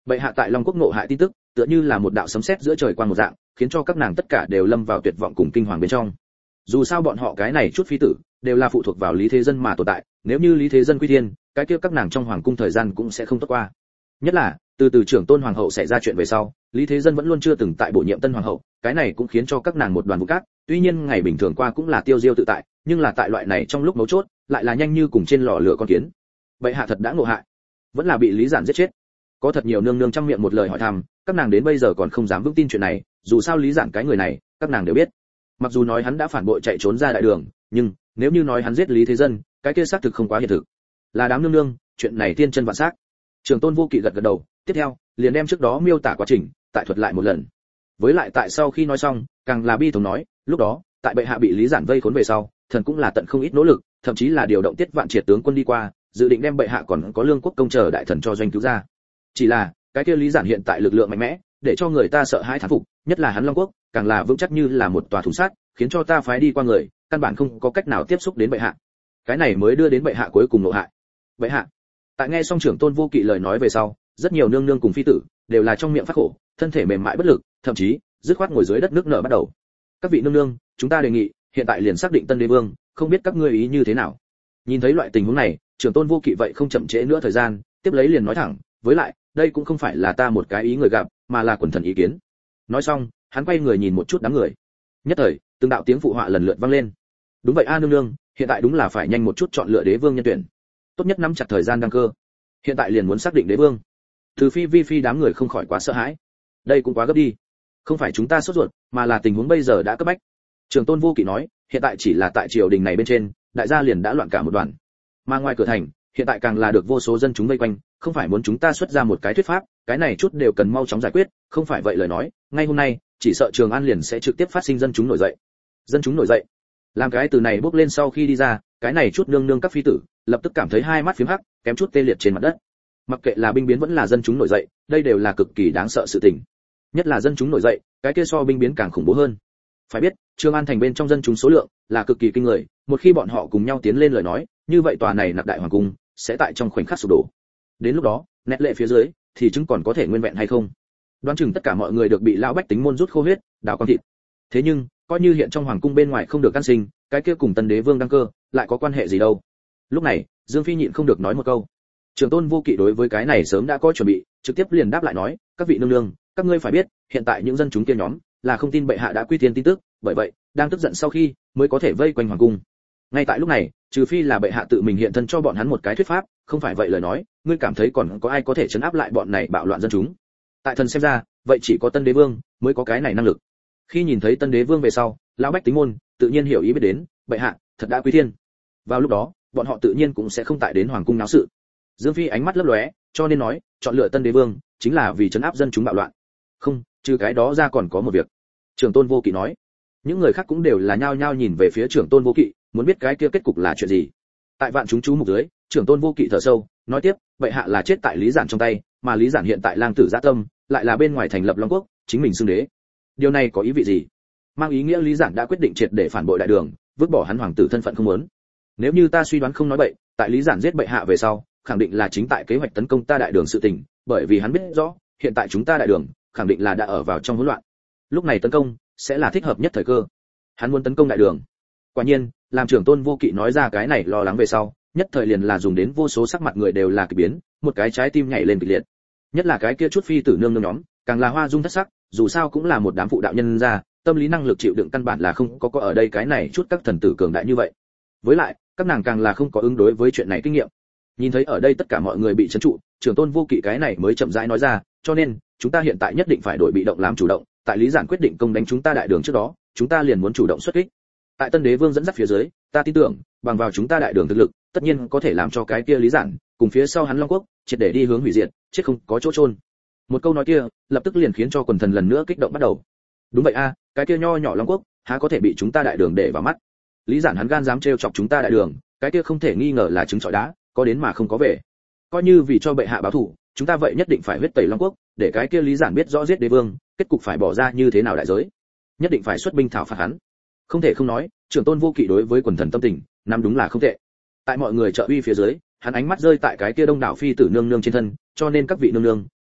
Bệ hạ tại Long Quốc ngộ hại tin tức, tựa như là một đạo sấm sét giữa trời quang một dạng, khiến cho các nàng tất cả đều lâm vào tuyệt vọng cùng kinh hoàng bên trong. Dù sao bọn họ cái này chút phi tử đều là phụ thuộc vào Lý Thế Dân mà tồn tại, nếu như Lý Thế Dân quy thiên, cái kia các nàng trong hoàng cung thời gian cũng sẽ không tốt qua. Nhất là, từ trưởng tôn hoàng hậu xảy ra chuyện về sau, Lý Thế Dân vẫn luôn chưa từng tại bổ nhiệm tân hoàng hậu, cái này cũng khiến cho các nàng một đoàn vụ cát, tuy nhiên ngày bình thường qua cũng là tiêu diêu tự tại, nhưng là tại loại này trong lúc mấu chốt, lại là nhanh như cùng trên lò lửa con kiến. Bệ hạ thật đã ngộ hại, vẫn là bị Lý Giản giết chết. Có thật nhiều nương nương trong miệng một lời hỏi thăm, các nàng đến bây giờ còn không dám vững tin chuyện này, dù sao Lý Giản cái người này, các nàng đều biết. Mặc dù nói hắn đã phản bội chạy trốn ra đại đường, nhưng nếu như nói hắn giết Lý Thế Dân, cái kia xác thực không quá hiện thực. Là đám nương nương, chuyện này tiên chân vạn xác. Trường Tôn Vô Kỵ gật gật đầu, tiếp theo, liền đem trước đó miêu tả quá trình, tại thuật lại một lần. Với lại tại sau khi nói xong, càng là bi thống nói, lúc đó, tại bệ hạ bị Lý Giản vây khốn về sau, thần cũng là tận không ít nỗ lực, thậm chí là điều động Tiết Vạn Triệt tướng quân đi qua, dự định đem bệ hạ còn có Lương Quốc công chờ đại thần cho doanh cứu ra. Chỉ là, cái kia Lý Giản hiện tại lực lượng mạnh mẽ, để cho người ta sợ hãi thán phục, nhất là hắn Long Quốc, càng là vững chắc như là một tòa thùng sắt, khiến cho ta phái đi qua người, căn bản không có cách nào tiếp xúc đến bệ hạ. Cái này mới đưa đến bệ hạ cuối cùng nộ hại. Bệ hạ. Tại nghe xong trưởng Tôn Vô Kỵ lời nói về sau, rất nhiều nương nương cùng phi tử đều là trong miệng phát khổ, thân thể mềm mại bất lực, thậm chí dứt khoát ngồi dưới đất nước nở bắt đầu. Các vị nương nương, chúng ta đề nghị, hiện tại liền xác định tân đế vương, không biết các ngươi ý như thế nào. Nhìn thấy loại tình huống này, trưởng Tôn Vô Kỵ vậy không chậm trễ nữa thời gian, tiếp lấy liền nói thẳng, với lại, đây cũng không phải là ta một cái ý người gặp, mà là quần thần ý kiến. Nói xong, hắn quay người nhìn một chút đám người. Nhất thời, từng đạo tiếng phụ họa lần lượt vang lên. Đúng vậy a nương nương, hiện tại đúng là phải nhanh một chút chọn lựa đế vương nhân tuyển. Tốt nhất nắm chặt thời gian đăng cơ. Hiện tại liền muốn xác định đế vương. Từ Phi Vi Phi đám người không khỏi quá sợ hãi. Đây cũng quá gấp đi. Không phải chúng ta sốt ruột, mà là tình huống bây giờ đã cấp bách. Trường Tôn Vô Kỵ nói, hiện tại chỉ là tại triều đình này bên trên, đại gia liền đã loạn cả một đoàn. Mà ngoài cửa thành, hiện tại càng là được vô số dân chúng vây quanh, không phải muốn chúng ta xuất ra một cái thuyết pháp, cái này chút đều cần mau chóng giải quyết, không phải vậy lời nói, ngay hôm nay, chỉ sợ Trường An liền sẽ trực tiếp phát sinh dân chúng nổi dậy. Dân chúng nổi dậy. Làm cái từ này bốc lên sau khi đi ra, cái này chút nương nương các phi tử, lập tức cảm thấy hai mắt phím hắc, kém chút tê liệt trên mặt đất. Mặc kệ là binh biến vẫn là dân chúng nổi dậy, đây đều là cực kỳ đáng sợ sự tình. Nhất là dân chúng nổi dậy, cái kia so binh biến càng khủng bố hơn. Phải biết, Trường An thành bên trong dân chúng số lượng là cực kỳ kinh người, một khi bọn họ cùng nhau tiến lên lời nói, như vậy tòa này nặc đại hoàng cung sẽ tại trong khoảnh khắc sụp đổ. Đến lúc đó, nét lệ phía dưới thì chứng còn có thể nguyên vẹn hay không? Đoán chừng tất cả mọi người được bị lão bách tính môn rút khô huyết, đào con thịt. Thế nhưng, coi như hiện trong hoàng cung bên ngoài không được can sinh, cái kia cùng tân đế vương đăng cơ lại có quan hệ gì đâu? Lúc này, Dương Phi nhịn không được nói một câu. Trường Tôn Vô Kỵ đối với cái này sớm đã có chuẩn bị, trực tiếp liền đáp lại nói, các vị nương nương, các ngươi phải biết, hiện tại những dân chúng kia nhóm là không tin bệ hạ đã quy thiên tin tức, bởi vậy, đang tức giận sau khi mới có thể vây quanh hoàng cung. Ngay tại lúc này, trừ phi là bệ hạ tự mình hiện thân cho bọn hắn một cái thuyết pháp, không phải vậy lời nói, ngươi cảm thấy còn có ai có thể trấn áp lại bọn này bạo loạn dân chúng? Tại thần xem ra, vậy chỉ có tân đế vương mới có cái này năng lực. Khi nhìn thấy tân đế vương về sau, lão bách tính môn tự nhiên hiểu ý biết đến, bệ hạ thật đã quy thiên. Vào lúc đó, bọn họ tự nhiên cũng sẽ không tại đến hoàng cung náo sự. Dương Phi ánh mắt lấp lóe, cho nên nói, chọn lựa tân đế vương chính là vì trấn áp dân chúng bạo loạn. Không, trừ cái đó ra còn có một việc. Trưởng Tôn Vô Kỵ nói. Những người khác cũng đều là nhao nhao nhìn về phía Trưởng Tôn Vô Kỵ, muốn biết cái kia kết cục là chuyện gì. Tại vạn chúng chú mục dưới, Trưởng Tôn Vô Kỵ thở sâu, nói tiếp, bệ hạ là chết tại Lý Giản trong tay, mà Lý Giản hiện tại lang tử dã tâm, lại là bên ngoài thành lập Long Quốc, chính mình xưng đế. Điều này có ý vị gì? Mang ý nghĩa Lý Giản đã quyết định triệt để phản bội đại đường, vứt bỏ hắn hoàng tử thân phận không muốn. Nếu như ta suy đoán không nói bậy, tại Lý Giản giết bệ hạ về sau, khẳng định là chính tại kế hoạch tấn công ta đại đường sự tình, bởi vì hắn biết rõ, hiện tại chúng ta đại đường, khẳng định là đã ở vào trong hỗn loạn. Lúc này tấn công sẽ là thích hợp nhất thời cơ. Hắn muốn tấn công đại đường. Quả nhiên, làm Trưởng Tôn Vô Kỵ nói ra cái này lo lắng về sau, nhất thời liền là dùng đến vô số sắc mặt người đều là kỳ biến, một cái trái tim nhảy lên kịch liệt. Nhất là cái kia chút phi tử nương nương nhóm, càng là hoa dung thất sắc, dù sao cũng là một đám phụ đạo nhân gia, tâm lý năng lực chịu đựng căn bản là không có ở đây cái này chút các thần tử cường đại như vậy. Với lại, các nàng càng là không có ứng đối với chuyện này kinh nghiệm. Nhìn thấy ở đây tất cả mọi người bị trấn trụ, Trưởng Tôn Vô Kỵ cái này mới chậm rãi nói ra, cho nên, chúng ta hiện tại nhất định phải đổi bị động làm chủ động, tại Lý Giản quyết định công đánh chúng ta đại đường trước đó, chúng ta liền muốn chủ động xuất kích. Tại Tân Đế Vương dẫn dắt phía dưới, ta tin tưởng, bằng vào chúng ta đại đường thực lực, tất nhiên có thể làm cho cái kia Lý Giản cùng phía sau hắn Long Quốc triệt để đi hướng hủy diệt, chết không có chỗ chôn. Một câu nói kia, lập tức liền khiến cho quần thần lần nữa kích động bắt đầu. Đúng vậy a, cái kia nho nhỏ Long Quốc, há có thể bị chúng ta đại đường để vào mắt. Lý Giản hắn gan dám trêu chọc chúng ta đại đường, cái kia không thể nghi ngờ là trứng trọi đá, có đến mà không có về. Coi như vì cho bệ hạ báo thù, chúng ta vậy nhất định phải huyết tẩy Long Quốc, để cái kia Lý Giản biết rõ giết đế vương, kết cục phải bỏ ra như thế nào đại giới. Nhất định phải xuất binh thảo phạt hắn. Không thể không nói, Trưởng Tôn Vô Kỵ đối với quần thần tâm tình, nắm đúng là không tệ. Tại mọi người trợ uy phía dưới, hắn ánh mắt rơi tại cái kia đông đảo phi tử nương nương trên thân, cho nên các vị nương nương,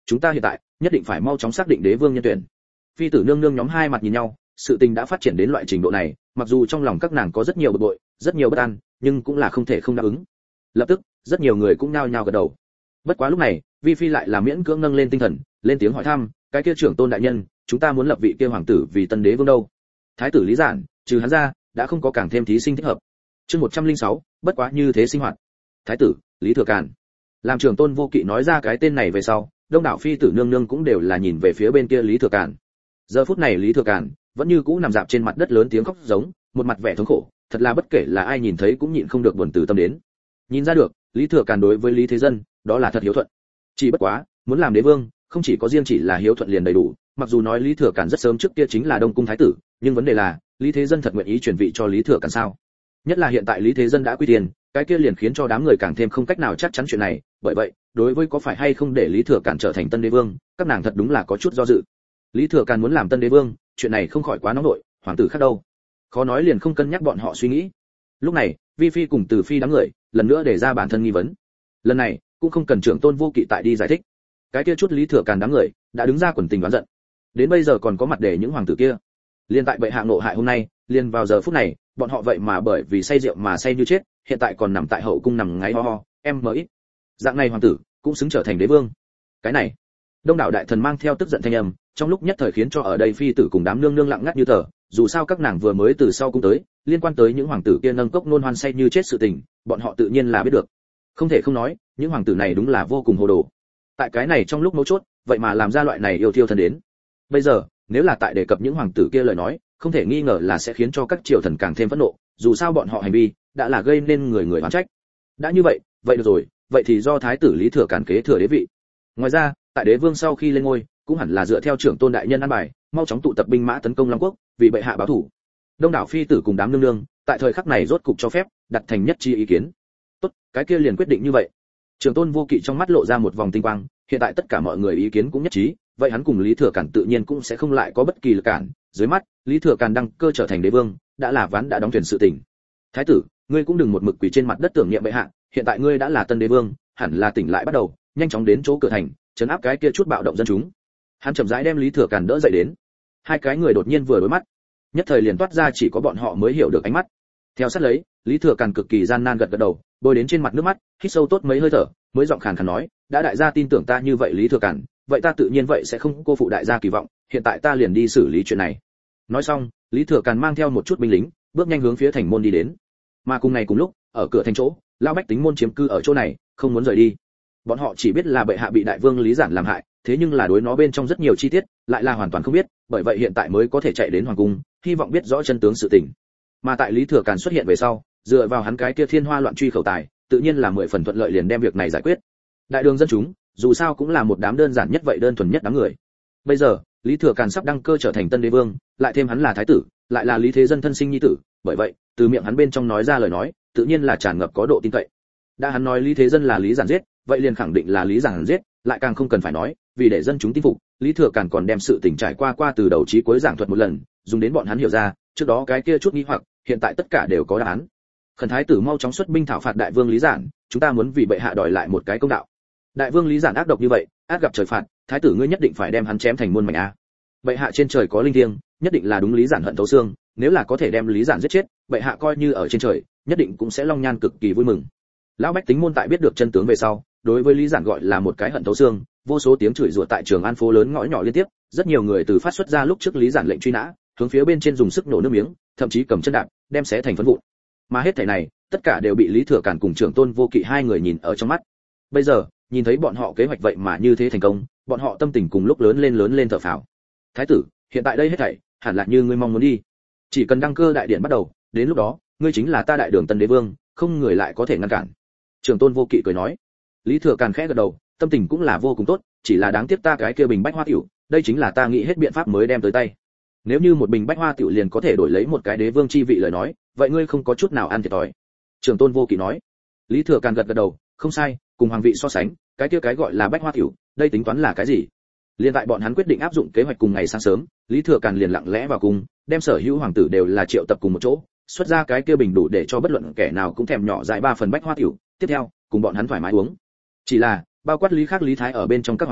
chúng ta hiện tại nhất định phải mau chóng xác định đế vương nhân tuyển. Phi tử nương nương nhóm hai mặt nhìn nhau, sự tình đã phát triển đến loại trình độ này, mặc dù trong lòng các nàng có rất nhiều bực bội, rất nhiều bất an, nhưng cũng là không thể không đáp ứng. Lập tức, rất nhiều người cũng nhao nhao gật đầu. Bất quá lúc này, Vi Phi lại là miễn cưỡng nâng lên tinh thần, lên tiếng hỏi thăm, cái kia trưởng tôn đại nhân, chúng ta muốn lập vị kia hoàng tử vì tân đế vương đâu? Thái tử Lý Giản, trừ hắn ra, đã không có càng thêm thí sinh thích hợp. Chương 106, bất quá như thế sinh hoạt. Thái tử Lý Thừa Càn. Làm trưởng tôn vô kỵ nói ra cái tên này về sau, đông đảo phi tử nương nương cũng đều là nhìn về phía bên kia Lý Thừa Càn. Giờ phút này Lý Thừa Càn vẫn như cũ nằm dạp trên mặt đất lớn tiếng khóc giống, một mặt vẻ thống khổ, thật là bất kể là ai nhìn thấy cũng nhịn không được buồn từ tâm đến. Nhìn ra được, Lý Thừa Càn đối với Lý Thế Dân, đó là thật hiếu thuận. Chỉ bất quá, muốn làm đế vương, không chỉ có riêng chỉ là hiếu thuận liền đầy đủ, mặc dù nói Lý Thừa Càn rất sớm trước kia chính là Đông cung thái tử, nhưng vấn đề là, Lý Thế Dân thật nguyện ý truyền vị cho Lý Thừa Càn sao? Nhất là hiện tại Lý Thế Dân đã quy tiền, cái kia liền khiến cho đám người càng thêm không cách nào chắc chắn chuyện này, bởi vậy, đối với có phải hay không để Lý Thừa Càn trở thành tân đế vương, các nàng thật đúng là có chút do dự. Lý Thừa Càn muốn làm tân đế vương, chuyện này không khỏi quá nóng nổi, hoàng tử khác đâu, khó nói liền không cân nhắc bọn họ suy nghĩ. Lúc này, Vi Phi cùng Từ Phi đám người lần nữa để ra bản thân nghi vấn. Lần này, cũng không cần trưởng tôn vô kỵ tại đi giải thích, cái kia chút Lý Thừa Càn đám người đã đứng ra quần tình đoán giận. Đến bây giờ còn có mặt để những hoàng tử kia. Liên tại bệ hạ ngộ hại hôm nay, liên vào giờ phút này, bọn họ vậy mà bởi vì say rượu mà say như chết, hiện tại còn nằm tại hậu cung nằm ngáy ho ho, em mới. Dạng này hoàng tử cũng xứng trở thành đế vương. Cái này, đông đảo đại thần mang theo tức giận thanh âm, trong lúc nhất thời khiến cho ở đây phi tử cùng đám nương nương lặng ngắt như tờ, dù sao các nàng vừa mới từ sau cung tới, liên quan tới những hoàng tử kia nâng cốc nôn hoan say như chết sự tình, bọn họ tự nhiên là biết được. Không thể không nói, những hoàng tử này đúng là vô cùng hồ đồ. Tại cái này trong lúc mấu chốt, vậy mà làm ra loại này yêu thiêu thần đến. Bây giờ, nếu là tại đề cập những hoàng tử kia lời nói, không thể nghi ngờ là sẽ khiến cho các triều thần càng thêm phẫn nộ, dù sao bọn họ hành vi đã là gây nên người người oán trách. Đã như vậy, vậy được rồi, vậy thì do thái tử Lý Thừa Càn kế thừa đế vị. Ngoài ra, tại đế vương sau khi lên ngôi, cũng hẳn là dựa theo trưởng tôn đại nhân an bài, mau chóng tụ tập binh mã tấn công Long Quốc, vì bệ hạ báo thù. Đông đảo phi tử cùng đám nương nương, tại thời khắc này rốt cục cho phép đặt thành nhất chi ý kiến. Tốt, cái kia liền quyết định như vậy. Trưởng tôn vô kỵ trong mắt lộ ra một vòng tinh quang, hiện tại tất cả mọi người ý kiến cũng nhất trí, vậy hắn cùng Lý Thừa Càn tự nhiên cũng sẽ không lại có bất kỳ lực cản. Dưới mắt, Lý Thừa Càn đăng cơ trở thành đế vương, đã là ván đã đóng thuyền sự tình. Thái tử, ngươi cũng đừng một mực quỳ trên mặt đất tưởng niệm bệ hạ, hiện tại ngươi đã là tân đế vương, hẳn là tỉnh lại bắt đầu, nhanh chóng đến chỗ cửa thành, trấn áp cái kia chút bạo động dân chúng. Hắn chậm rãi đem Lý Thừa Càn đỡ dậy đến. Hai cái người đột nhiên vừa đối mắt, nhất thời liền toát ra chỉ có bọn họ mới hiểu được ánh mắt. Theo sát lấy, Lý Thừa Càn cực kỳ gian nan gật gật đầu, bôi đến trên mặt nước mắt, hít sâu tốt mấy hơi thở, mới giọng khàn khàn nói, đã đại gia tin tưởng ta như vậy Lý Thừa Càn, vậy ta tự nhiên vậy sẽ không cô phụ đại gia kỳ vọng, hiện tại ta liền đi xử lý chuyện này. Nói xong, Lý Thừa Càn mang theo một chút binh lính, bước nhanh hướng phía thành môn đi đến. Mà cùng ngày cùng lúc, ở cửa thành chỗ, lão bách tính môn chiếm cư ở chỗ này, không muốn rời đi. Bọn họ chỉ biết là bệ hạ bị đại vương Lý Giản làm hại, thế nhưng là đối nó bên trong rất nhiều chi tiết, lại là hoàn toàn không biết, bởi vậy hiện tại mới có thể chạy đến hoàng cung, hy vọng biết rõ chân tướng sự tình. Mà tại Lý Thừa Càn xuất hiện về sau, dựa vào hắn cái kia thiên hoa loạn truy khẩu tài, tự nhiên là 10 phần thuận lợi liền đem việc này giải quyết. Đại đường dân chúng, dù sao cũng là một đám đơn giản nhất vậy đơn thuần nhất đám người. Bây giờ, Lý Thừa Càn sắp đăng cơ trở thành tân đế vương, lại thêm hắn là thái tử, lại là Lý Thế Dân thân sinh nhi tử, bởi vậy, từ miệng hắn bên trong nói ra lời nói, tự nhiên là tràn ngập có độ tin cậy. Đã hắn nói Lý Thế Dân là Lý Giản giết, vậy liền khẳng định là Lý Giản giết, lại càng không cần phải nói, vì để dân chúng tin phục, Lý Thừa Càn còn đem sự tình trải qua từ đầu chí cuối giảng thuật một lần, dùng đến bọn hắn hiểu ra, trước đó cái kia chút nghi hoặc, hiện tại tất cả đều có đáp án. Khẩn thái tử mau chóng xuất binh thảo phạt đại vương Lý Giản, chúng ta muốn vì bệ hạ đòi lại một cái công đạo. Đại vương Lý Giản ác độc như vậy, ác gặp trời phạt, thái tử ngươi nhất định phải đem hắn chém thành muôn mảnh a. Bệ hạ trên trời có linh thiêng, nhất định là đúng Lý Giản hận thấu xương, nếu là có thể đem Lý Giản giết chết, bệ hạ coi như ở trên trời, nhất định cũng sẽ long nhan cực kỳ vui mừng. Lão bách tính môn tại biết được chân tướng về sau, đối với Lý Giản gọi là một cái hận thấu xương, vô số tiếng chửi rủa tại Trường An phố lớn ngõ nhỏ liên tiếp, rất nhiều người từ phát xuất ra lúc trước Lý Giản lệnh truy nã, hướng phía bên trên dùng sức nổ nước miếng, thậm chí cầm chân đạp, đem xé thành phấn vụn. Mà hết thảy này, tất cả đều bị Lý Thừa Càn cùng Trưởng Tôn Vô Kỵ hai người nhìn ở trong mắt. Bây giờ, nhìn thấy bọn họ kế hoạch vậy mà như thế thành công, bọn họ tâm tình cùng lúc lớn lên thở phào. Thái tử, hiện tại đây hết thảy, hẳn là như ngươi mong muốn đi. Chỉ cần đăng cơ đại điện bắt đầu, đến lúc đó, ngươi chính là ta đại đường tân đế vương, không người lại có thể ngăn cản. Trưởng Tôn Vô Kỵ cười nói. Lý Thừa Càn khẽ gật đầu, tâm tình cũng là vô cùng tốt, chỉ là đáng tiếc ta cái kia bình bách hoa tiểu, đây chính là ta nghĩ hết biện pháp mới đem tới tay. Nếu như một bình bách hoa tiểu liền có thể đổi lấy một cái đế vương chi vị lời nói, vậy ngươi không có chút nào ăn thiệt thòi. Trưởng Tôn Vô Kỵ nói. Lý Thừa Càn gật gật đầu, không sai, cùng hoàng vị so sánh, cái kia cái gọi là bách hoa tiểu, đây tính toán là cái gì? Liên tại bọn hắn quyết định áp dụng kế hoạch cùng ngày sáng sớm, Lý Thừa Càn liền lặng lẽ vào cung, đem sở hữu hoàng tử đều là triệu tập cùng một chỗ, xuất ra cái kia bình đủ để cho bất luận kẻ nào cũng thèm nhỏ dại 3 phần bách hoa tiểu, tiếp theo, cùng bọn hắn thoải mái uống. Chỉ là, bao quát Lý khác Lý Thái ở bên trong các hoàng tử,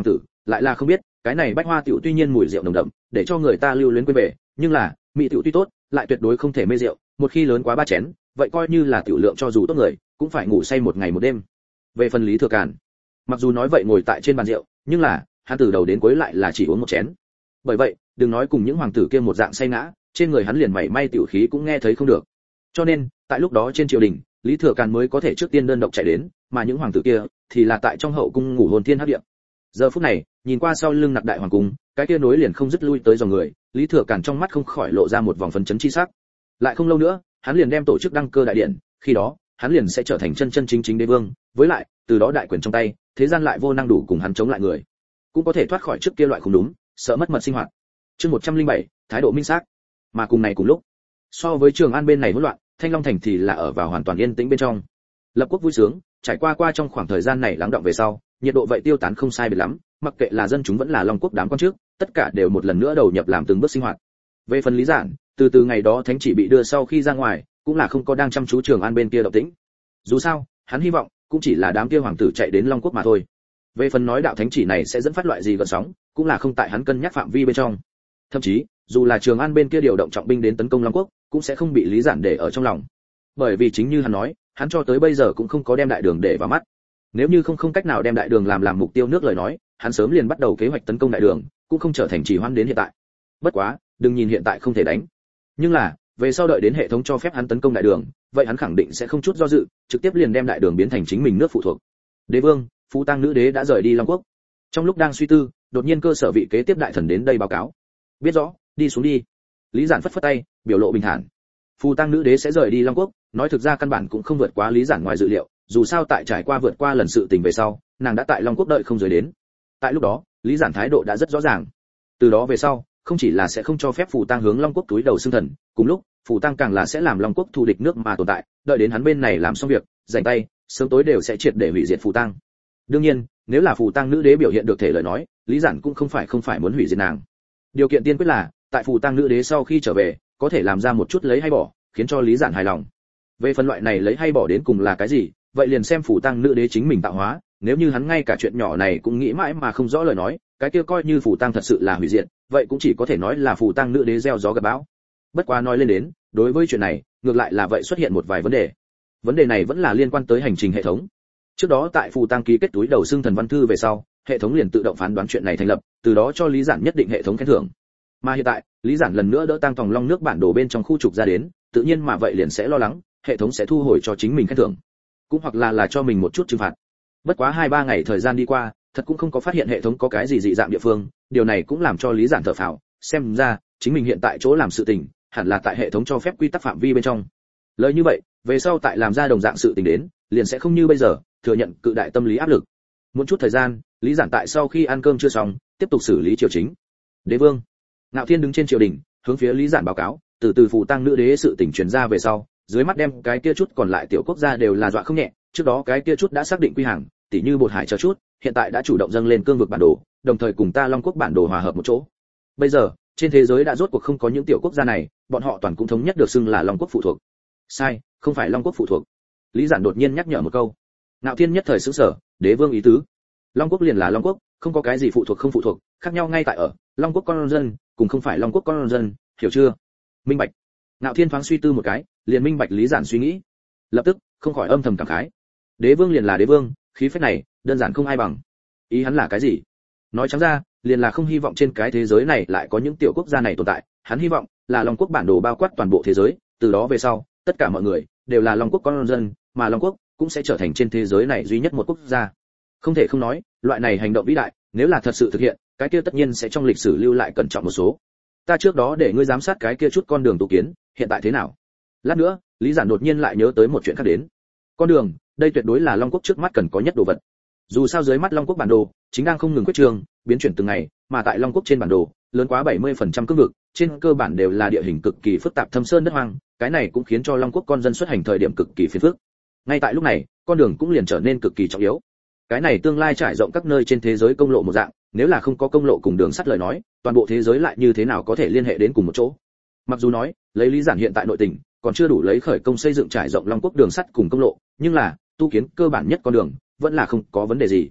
lại là không biết cái này bách hoa tiểu tuy nhiên mùi rượu nồng đậm để cho người ta lưu luyến quên về, nhưng là mỹ tiểu tuy tốt lại tuyệt đối không thể mê rượu, một khi lớn quá 3 chén vậy coi như là tiểu lượng cho dù tốt người cũng phải ngủ say một ngày một đêm. Về phần Lý Thừa Càn, mặc dù nói vậy ngồi tại trên bàn rượu, nhưng là hắn từ đầu đến cuối lại là chỉ uống một chén. Bởi vậy đừng nói cùng những hoàng tử kia một dạng say ngã, trên người hắn liền mảy may tiểu khí cũng nghe thấy không được. Cho nên tại lúc đó trên triều đình, Lý Thừa Càn mới có thể trước tiên đơn độc chạy đến, mà những hoàng tử kia thì là tại trong hậu cung ngủ hồn thiên hấp địa. Giờ phút này nhìn qua sau lưng Nặc Đại hoàng cung, cái kia nối liền không dứt lui tới dòng người, Lý Thừa Càn trong mắt không khỏi lộ ra một vòng phấn chấn chi sắc. Lại không lâu nữa hắn liền đem tổ chức đăng cơ đại điện, khi đó hắn liền sẽ trở thành chân chân chính chính đế vương, với lại từ đó đại quyền trong tay, thế gian lại vô năng đủ cùng hắn chống lại người, cũng có thể thoát khỏi trước kia loại không đúng sợ mất mật sinh hoạt. Chương 107, thái độ minh xác. Mà cùng này cùng lúc, so với Trường An bên này hỗn loạn, Thanh Long thành thì là ở vào hoàn toàn yên tĩnh bên trong. Lập quốc vui sướng, trải qua trong khoảng thời gian này lắng đọng về sau, nhiệt độ vậy tiêu tán không sai biệt lắm, mặc kệ là dân chúng vẫn là Long quốc đám quan trước, tất cả đều một lần nữa đầu nhập làm từng bước sinh hoạt. Về phần Lý Giản, từ ngày đó thánh chỉ bị đưa sau khi ra ngoài, cũng là không có đang chăm chú Trường An bên kia động tĩnh. Dù sao, hắn hy vọng cũng chỉ là đám kia hoàng tử chạy đến Long quốc mà thôi. Về phần nói đạo thánh chỉ này sẽ dẫn phát loại gì gợn sóng, cũng là không tại hắn cân nhắc phạm vi bên trong. Thậm chí, dù là Trường An bên kia điều động trọng binh đến tấn công Long quốc, cũng sẽ không bị Lý Giản để ở trong lòng. Bởi vì chính như hắn nói, hắn cho tới bây giờ cũng không có đem đại đường để vào mắt. Nếu như không cách nào đem đại đường làm mục tiêu nước lời nói, hắn sớm liền bắt đầu kế hoạch tấn công đại đường, cũng không trở thành trì hoãn đến hiện tại. Bất quá, đừng nhìn hiện tại không thể đánh, nhưng là về sau đợi đến hệ thống cho phép hắn tấn công đại đường, vậy hắn khẳng định sẽ không chút do dự, trực tiếp liền đem đại đường biến thành chính mình nước phụ thuộc. Đế vương, Phú Tăng nữ đế đã rời đi Long quốc. Trong lúc đang suy tư, đột nhiên cơ sở vị kế tiếp đại thần đến đây báo cáo. Biết rõ, đi xuống đi. Lý Giản phất phất tay, biểu lộ bình thản. Phù Tăng nữ đế sẽ rời đi Long quốc, nói thực ra căn bản cũng không vượt quá Lý Giản ngoài dự liệu, dù sao tại trải qua vượt qua lần sự tình về sau, nàng đã tại Long quốc đợi không rời đến. Tại lúc đó, Lý Giản thái độ đã rất rõ ràng. Từ đó về sau, không chỉ là sẽ không cho phép Phù Tăng hướng Long quốc túi đầu xưng thần, cùng lúc, Phù Tăng càng là sẽ làm Long quốc thù địch nước mà tồn tại, đợi đến hắn bên này làm xong việc, rảnh tay, sớm tối đều sẽ triệt để hủy diệt Phù Tăng. Đương nhiên, nếu là Phù Tăng nữ đế biểu hiện được thể lời nói, Lý Giản cũng không phải muốn hủy diệt nàng. Điều kiện tiên quyết là, tại Phù Tăng nữ đế sau khi trở về, có thể làm ra một chút lấy hay bỏ, khiến cho Lý Giản hài lòng. Về phần loại này lấy hay bỏ đến cùng là cái gì, vậy liền xem Phù Tăng nữ đế chính mình tạo hóa, nếu như hắn ngay cả chuyện nhỏ này cũng nghĩ mãi mà không rõ lời nói, cái kia coi như Phù Tăng thật sự là hủy diệt, vậy cũng chỉ có thể nói là Phù Tăng nữ đế gieo gió gặt bão. Bất quá nói lên đến, đối với chuyện này, ngược lại là vậy xuất hiện một vài vấn đề. Vấn đề này vẫn là liên quan tới hành trình hệ thống. Trước đó tại Phù Tăng ký kết túi đầu xưng thần văn thư về sau, hệ thống liền tự động phán đoán chuyện này thành lập, từ đó cho Lý Giản nhất định hệ thống khen thưởng. Mà hiện tại, Lý Giản lần nữa đỡ Tăng Tòng Long nước bản đồ bên trong khu trục ra đến, tự nhiên mà vậy liền sẽ lo lắng, hệ thống sẽ thu hồi cho chính mình khen thưởng, cũng hoặc là cho mình một chút trừng phạt. Bất quá 2-3 ngày thời gian đi qua, thật cũng không có phát hiện hệ thống có cái gì dị dạng địa phương, điều này cũng làm cho Lý Giản thở phào, xem ra chính mình hiện tại chỗ làm sự tình, hẳn là tại hệ thống cho phép quy tắc phạm vi bên trong. Lời như vậy, về sau tại làm ra đồng dạng sự tình đến, liền sẽ không như bây giờ, thừa nhận cự đại tâm lý áp lực. Một chút thời gian, Lý Giản tại sau khi ăn cơm chưa xong, tiếp tục xử lý triều chính. Đế vương Ngạo Thiên đứng trên triều đình, hướng phía Lý Giản báo cáo, từ Phù Tăng nữ đế sự tình truyền ra về sau, dưới mắt đem cái kia chút còn lại tiểu quốc gia đều là dọa không nhẹ, trước đó cái kia chút đã xác định quy hàng, tỉ như Bột Hải chờ chút, hiện tại đã chủ động dâng lên cương vực bản đồ, đồng thời cùng ta Long quốc bản đồ hòa hợp một chỗ. Bây giờ, trên thế giới đã rốt cuộc không có những tiểu quốc gia này, bọn họ toàn cũng thống nhất được xưng là Long quốc phụ thuộc. Sai, không phải Long quốc phụ thuộc. Lý Giản đột nhiên nhắc nhở một câu. Ngạo Thiên nhất thời sửng sở, đế vương ý tứ. Long quốc liền là Long quốc, không có cái gì phụ thuộc không phụ thuộc, khác nhau ngay tại ở Long quốc con dân cùng không phải Long quốc con dân, hiểu chưa? Minh bạch. Ngạo Thiên thoáng suy tư một cái, liền minh bạch Lý Giản suy nghĩ. Lập tức, không khỏi âm thầm cảm khái. Đế vương liền là đế vương, khí phách này, đơn giản không ai bằng. Ý hắn là cái gì? Nói trắng ra, liền là không hy vọng trên cái thế giới này lại có những tiểu quốc gia này tồn tại, hắn hy vọng là Long quốc bản đồ bao quát toàn bộ thế giới, từ đó về sau, tất cả mọi người đều là Long quốc con dân, mà Long quốc cũng sẽ trở thành trên thế giới này duy nhất một quốc gia. Không thể không nói, loại này hành động vĩ đại, nếu là thật sự thực hiện, cái kia tất nhiên sẽ trong lịch sử lưu lại cẩn trọng một số. Ta trước đó để ngươi giám sát cái kia chút con đường tu kiến, hiện tại thế nào? Lát nữa, Lý Giản đột nhiên lại nhớ tới một chuyện khác đến. Con đường, đây tuyệt đối là Long quốc trước mắt cần có nhất đồ vật. Dù sao dưới mắt Long quốc bản đồ chính đang không ngừng quyết trường, biến chuyển từng ngày, mà tại Long quốc trên bản đồ, lớn quá 70% cương vực, trên cơ bản đều là địa hình cực kỳ phức tạp thâm sơn đất hoang, cái này cũng khiến cho Long quốc con dân xuất hành thời điểm cực kỳ phiền phức. Ngay tại lúc này, con đường cũng liền trở nên cực kỳ trọng yếu. Cái này tương lai trải rộng các nơi trên thế giới công lộ một dạng, nếu là không có công lộ cùng đường sắt lời nói, toàn bộ thế giới lại như thế nào có thể liên hệ đến cùng một chỗ? Mặc dù nói, lấy Lý Giản hiện tại nội tình, còn chưa đủ lấy khởi công xây dựng trải rộng Long quốc đường sắt cùng công lộ, nhưng là tu kiến cơ bản nhất con đường, vẫn là không có vấn đề gì.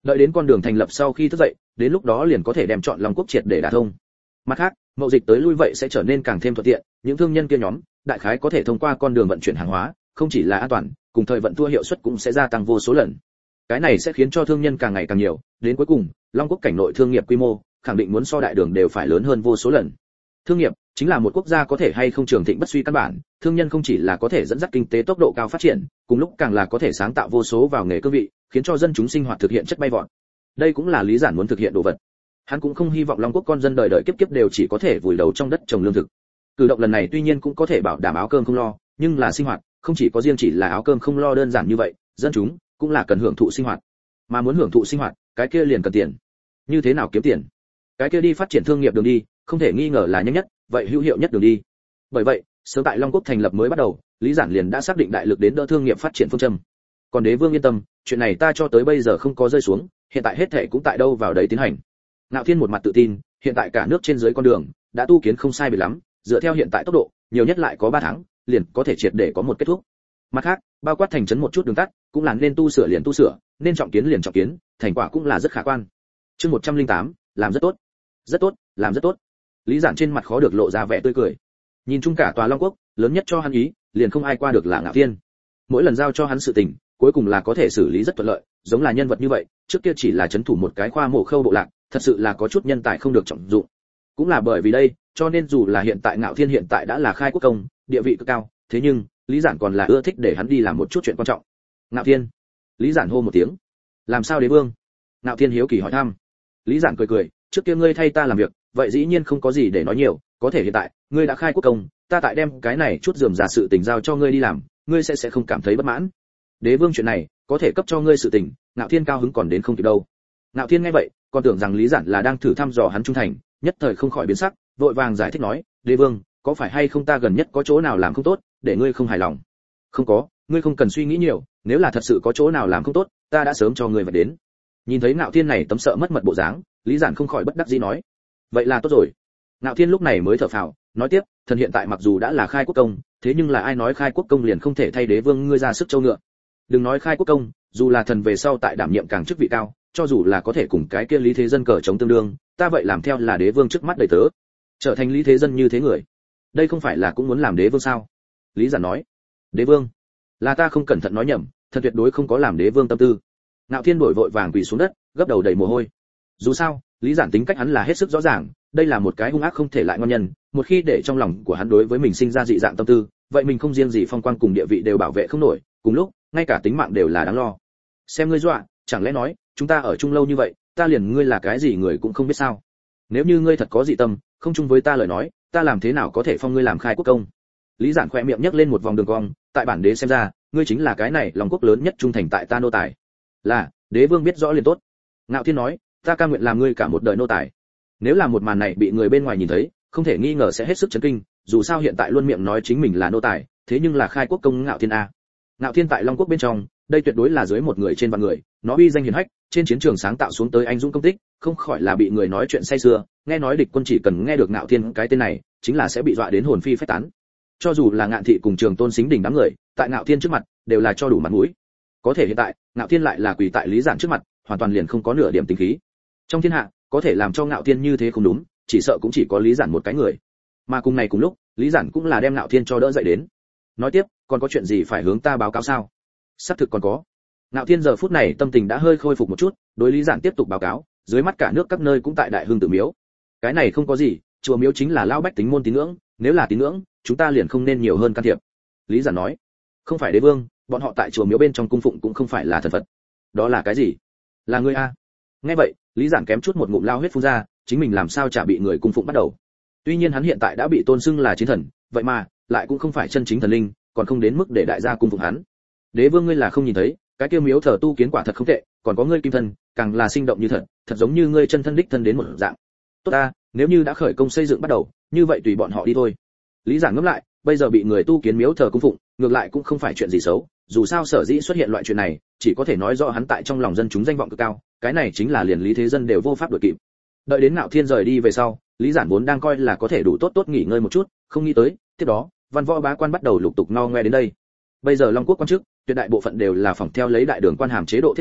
Đợi đến con đường thành lập sau khi thức dậy, đến lúc đó liền có thể đem chọn Long Quốc triệt để đả thông. Mặt khác, mậu dịch tới lui vậy sẽ trở nên càng thêm thuận tiện, những thương nhân kia nhóm, đại khái có thể thông qua con đường vận chuyển hàng hóa, không chỉ là an toàn, cùng thời vận thua hiệu suất cũng sẽ gia tăng vô số lần. Cái này sẽ khiến cho thương nhân càng ngày càng nhiều, đến cuối cùng, Long Quốc cảnh nội thương nghiệp quy mô, khẳng định muốn so đại đường đều phải lớn hơn vô số lần. Thương nghiệp chính là một quốc gia có thể hay không trường thịnh bất suy căn bản, thương nhân không chỉ là có thể dẫn dắt kinh tế tốc độ cao phát triển, cùng lúc càng là có thể sáng tạo vô số vào nghề cương vị, khiến cho dân chúng sinh hoạt thực hiện chất bay vọt. Đây cũng là Lý Giản muốn thực hiện đồ vật. Hắn cũng không hy vọng Long Quốc con dân đời đời kiếp kiếp đều chỉ có thể vùi đầu trong đất trồng lương thực. Cử động lần này tuy nhiên cũng có thể bảo đảm áo cơm không lo, nhưng là sinh hoạt, không chỉ có riêng chỉ là áo cơm không lo đơn giản như vậy, dân chúng cũng là cần hưởng thụ sinh hoạt. Mà muốn hưởng thụ sinh hoạt, cái kia liền cần tiền. Như thế nào kiếm tiền? Cái kia đi phát triển thương nghiệp đường đi, không thể nghi ngờ là nhanh nhất, vậy hữu hiệu nhất đường đi. Bởi vậy, sớm tại Long Quốc thành lập mới bắt đầu, Lý Giản liền đã xác định đại lực đến đỡ thương nghiệp phát triển phương châm. Còn đế vương yên tâm, chuyện này ta cho tới bây giờ không có rơi xuống, hiện tại hết thảy cũng tại đâu vào đấy tiến hành. Ngạo Thiên một mặt tự tin, hiện tại cả nước trên dưới con đường đã tu kiến không sai biệt lắm, dựa theo hiện tại tốc độ, nhiều nhất lại có 3 tháng, liền có thể triệt để có một kết thúc. Mặt khác, bao quát thành trấn một chút đường tắt, cũng là nên tu sửa liền tu sửa, nên trọng kiến liền trọng kiến, thành quả cũng là rất khả quan. Chương 108, làm rất tốt. Rất tốt, làm rất tốt. Lý Giản trên mặt khó được lộ ra vẻ tươi cười. Nhìn chung cả tòa Long Quốc, lớn nhất cho hắn ý, liền không ai qua được là Ngạo Thiên. Mỗi lần giao cho hắn sự tình, cuối cùng là có thể xử lý rất thuận lợi, giống là nhân vật như vậy, trước kia chỉ là trấn thủ một cái khoa mộ khâu bộ lạc, thật sự là có chút nhân tài không được trọng dụng. Cũng là bởi vì đây, cho nên dù là hiện tại Ngạo Thiên hiện tại đã là khai quốc công, địa vị cực cao, thế nhưng, Lý Giản còn là ưa thích để hắn đi làm một chút chuyện quan trọng. Ngạo Thiên. Lý Giản hô một tiếng. Làm sao đế vương? Ngạo Thiên hiếu kỳ hỏi thăm. Lý Giản cười cười, trước kia ngươi thay ta làm việc, vậy dĩ nhiên không có gì để nói nhiều, có thể hiện tại, ngươi đã khai quốc công, ta tại đem cái này chút rườm rà sự tình giao cho ngươi đi làm, ngươi sẽ không cảm thấy bất mãn. Đế vương chuyện này, có thể cấp cho ngươi sự tình, Ngạo Thiên cao hứng còn đến không kịp đâu. Ngạo Thiên nghe vậy, còn tưởng rằng Lý Giản là đang thử thăm dò hắn trung thành, nhất thời không khỏi biến sắc, vội vàng giải thích nói, đế vương, có phải hay không ta gần nhất có chỗ nào làm không tốt, để ngươi không hài lòng? Không có, ngươi không cần suy nghĩ nhiều, nếu là thật sự có chỗ nào làm không tốt, ta đã sớm cho ngươi vật đến. Nhìn thấy Ngạo Thiên này tấm sợ mất mật bộ dáng, Lý Giản không khỏi bất đắc dĩ nói, vậy là tốt rồi. Ngạo Thiên lúc này mới thở phào, nói tiếp, thần hiện tại mặc dù đã là khai quốc công, thế nhưng là ai nói khai quốc công liền không thể thay đế vương ngươi ra sức châu ngựa. Đừng nói khai quốc công, dù là thần về sau tại đảm nhiệm càng chức vị cao, cho dù là có thể cùng cái kia Lý Thế Dân cờ chống tương đương, ta vậy làm theo là đế vương trước mắt đầy tớ, trở thành Lý Thế Dân như thế người. Đây không phải là cũng muốn làm đế vương sao? Lý Giản nói. Đế vương? Là ta không cẩn thận nói nhầm, thật tuyệt đối không có làm đế vương tâm tư. Ngạo Thiên đổi vội vàng quỳ xuống đất, gấp đầu đầy mồ hôi. Dù sao, Lý Giản tính cách hắn là hết sức rõ ràng, đây là một cái hung ác không thể lại ngon nhân, một khi để trong lòng của hắn đối với mình sinh ra dị dạng tâm tư, vậy mình không riêng gì phong quang cùng địa vị đều bảo vệ không nổi, cùng lúc, ngay cả tính mạng đều là đáng lo. Xem ngươi dọa, chẳng lẽ nói, chúng ta ở chung lâu như vậy, ta liền ngươi là cái gì người cũng không biết sao? Nếu như ngươi thật có dị tâm, không chung với ta lời nói, ta làm thế nào có thể phong ngươi làm khai quốc công? Lý Giản khẽ miệng nhấc lên một vòng đường cong, tại bản đế xem ra, ngươi chính là cái này Long Quốc lớn nhất trung thành tại ta nô tài. Là, đế vương biết rõ liền tốt. Ngạo Thiên nói, ta cam nguyện làm ngươi cả một đời nô tài. Nếu là một màn này bị người bên ngoài nhìn thấy, không thể nghi ngờ sẽ hết sức chấn kinh, dù sao hiện tại luôn miệng nói chính mình là nô tài, thế nhưng là khai quốc công Ngạo Thiên a. Ngạo Thiên tại Long Quốc bên trong, đây tuyệt đối là dưới một người trên vạn người, nó uy danh hiển hách, trên chiến trường sáng tạo xuống tới anh dũng công tích, không khỏi là bị người nói chuyện say sưa, nghe nói địch quân chỉ cần nghe được Ngạo Thiên cái tên này, chính là sẽ bị dọa đến hồn phi phách tán. Cho dù là Ngạn Thị cùng Trường Tôn Sính Đình đám người, tại Ngạo Thiên trước mặt, đều là cho đủ mặt mũi. Có thể hiện tại, Ngạo Thiên lại là quỳ tại Lý Giản trước mặt, hoàn toàn liền không có nửa điểm tính khí. Trong thiên hạ, có thể làm cho Ngạo Thiên như thế không đúng, chỉ sợ cũng chỉ có Lý Giản một cái người. Mà cùng này cùng lúc, Lý Giản cũng là đem Ngạo Thiên cho đỡ dậy đến. Nói tiếp, còn có chuyện gì phải hướng ta báo cáo sao? Xác thực còn có. Ngạo Thiên giờ phút này tâm tình đã hơi khôi phục một chút, đối Lý Giản tiếp tục báo cáo, dưới mắt cả nước các nơi cũng tại đại hưng tự miếu. Cái này không có gì, chùa miếu chính là lao bách tính môn tín ngưỡng, nếu là tín ngưỡng, chúng ta liền không nên nhiều hơn can thiệp. Lý Giản nói, không phải đế vương, bọn họ tại chùa miếu bên trong cung phụng cũng không phải là thần Phật. Đó là cái gì? Là ngươi a. Nghe vậy, Lý Giản kém chút một ngụm lao huyết phun ra, chính mình làm sao chả bị người cung phụng bắt đầu. Tuy nhiên hắn hiện tại đã bị tôn xưng là chiến thần, vậy mà lại cũng không phải chân chính thần linh, còn không đến mức để đại gia cung phụng hắn. Đế vương ngươi là không nhìn thấy, cái kia miếu thờ tu kiến quả thật không tệ, còn có ngươi kim thân, càng là sinh động như thật, thật giống như ngươi chân thân đích thân đến một dạng. Tốt ta, nếu như đã khởi công xây dựng bắt đầu, như vậy tùy bọn họ đi thôi. Lý Giản ngẫm lại, bây giờ bị người tu kiến miếu thờ cung phụng, ngược lại cũng không phải chuyện gì xấu, dù sao sở dĩ xuất hiện loại chuyện này, chỉ có thể nói rõ hắn tại trong lòng dân chúng danh vọng cực cao, cái này chính là liền Lý Thế Dân đều vô pháp đuổi kịp. Đợi đến Ngạo Thiên rời đi về sau, Lý Giản vốn đang coi là có thể đủ tốt tốt nghỉ ngơi một chút, không nghĩ tới, tiếp đó, văn võ bá quan bắt đầu lục tục no ngoe đến đây. Bây giờ Long Quốc quan chức, tuyệt đại bộ phận đều là phỏng theo lấy đại đường quan hàm chế độ thiết kế,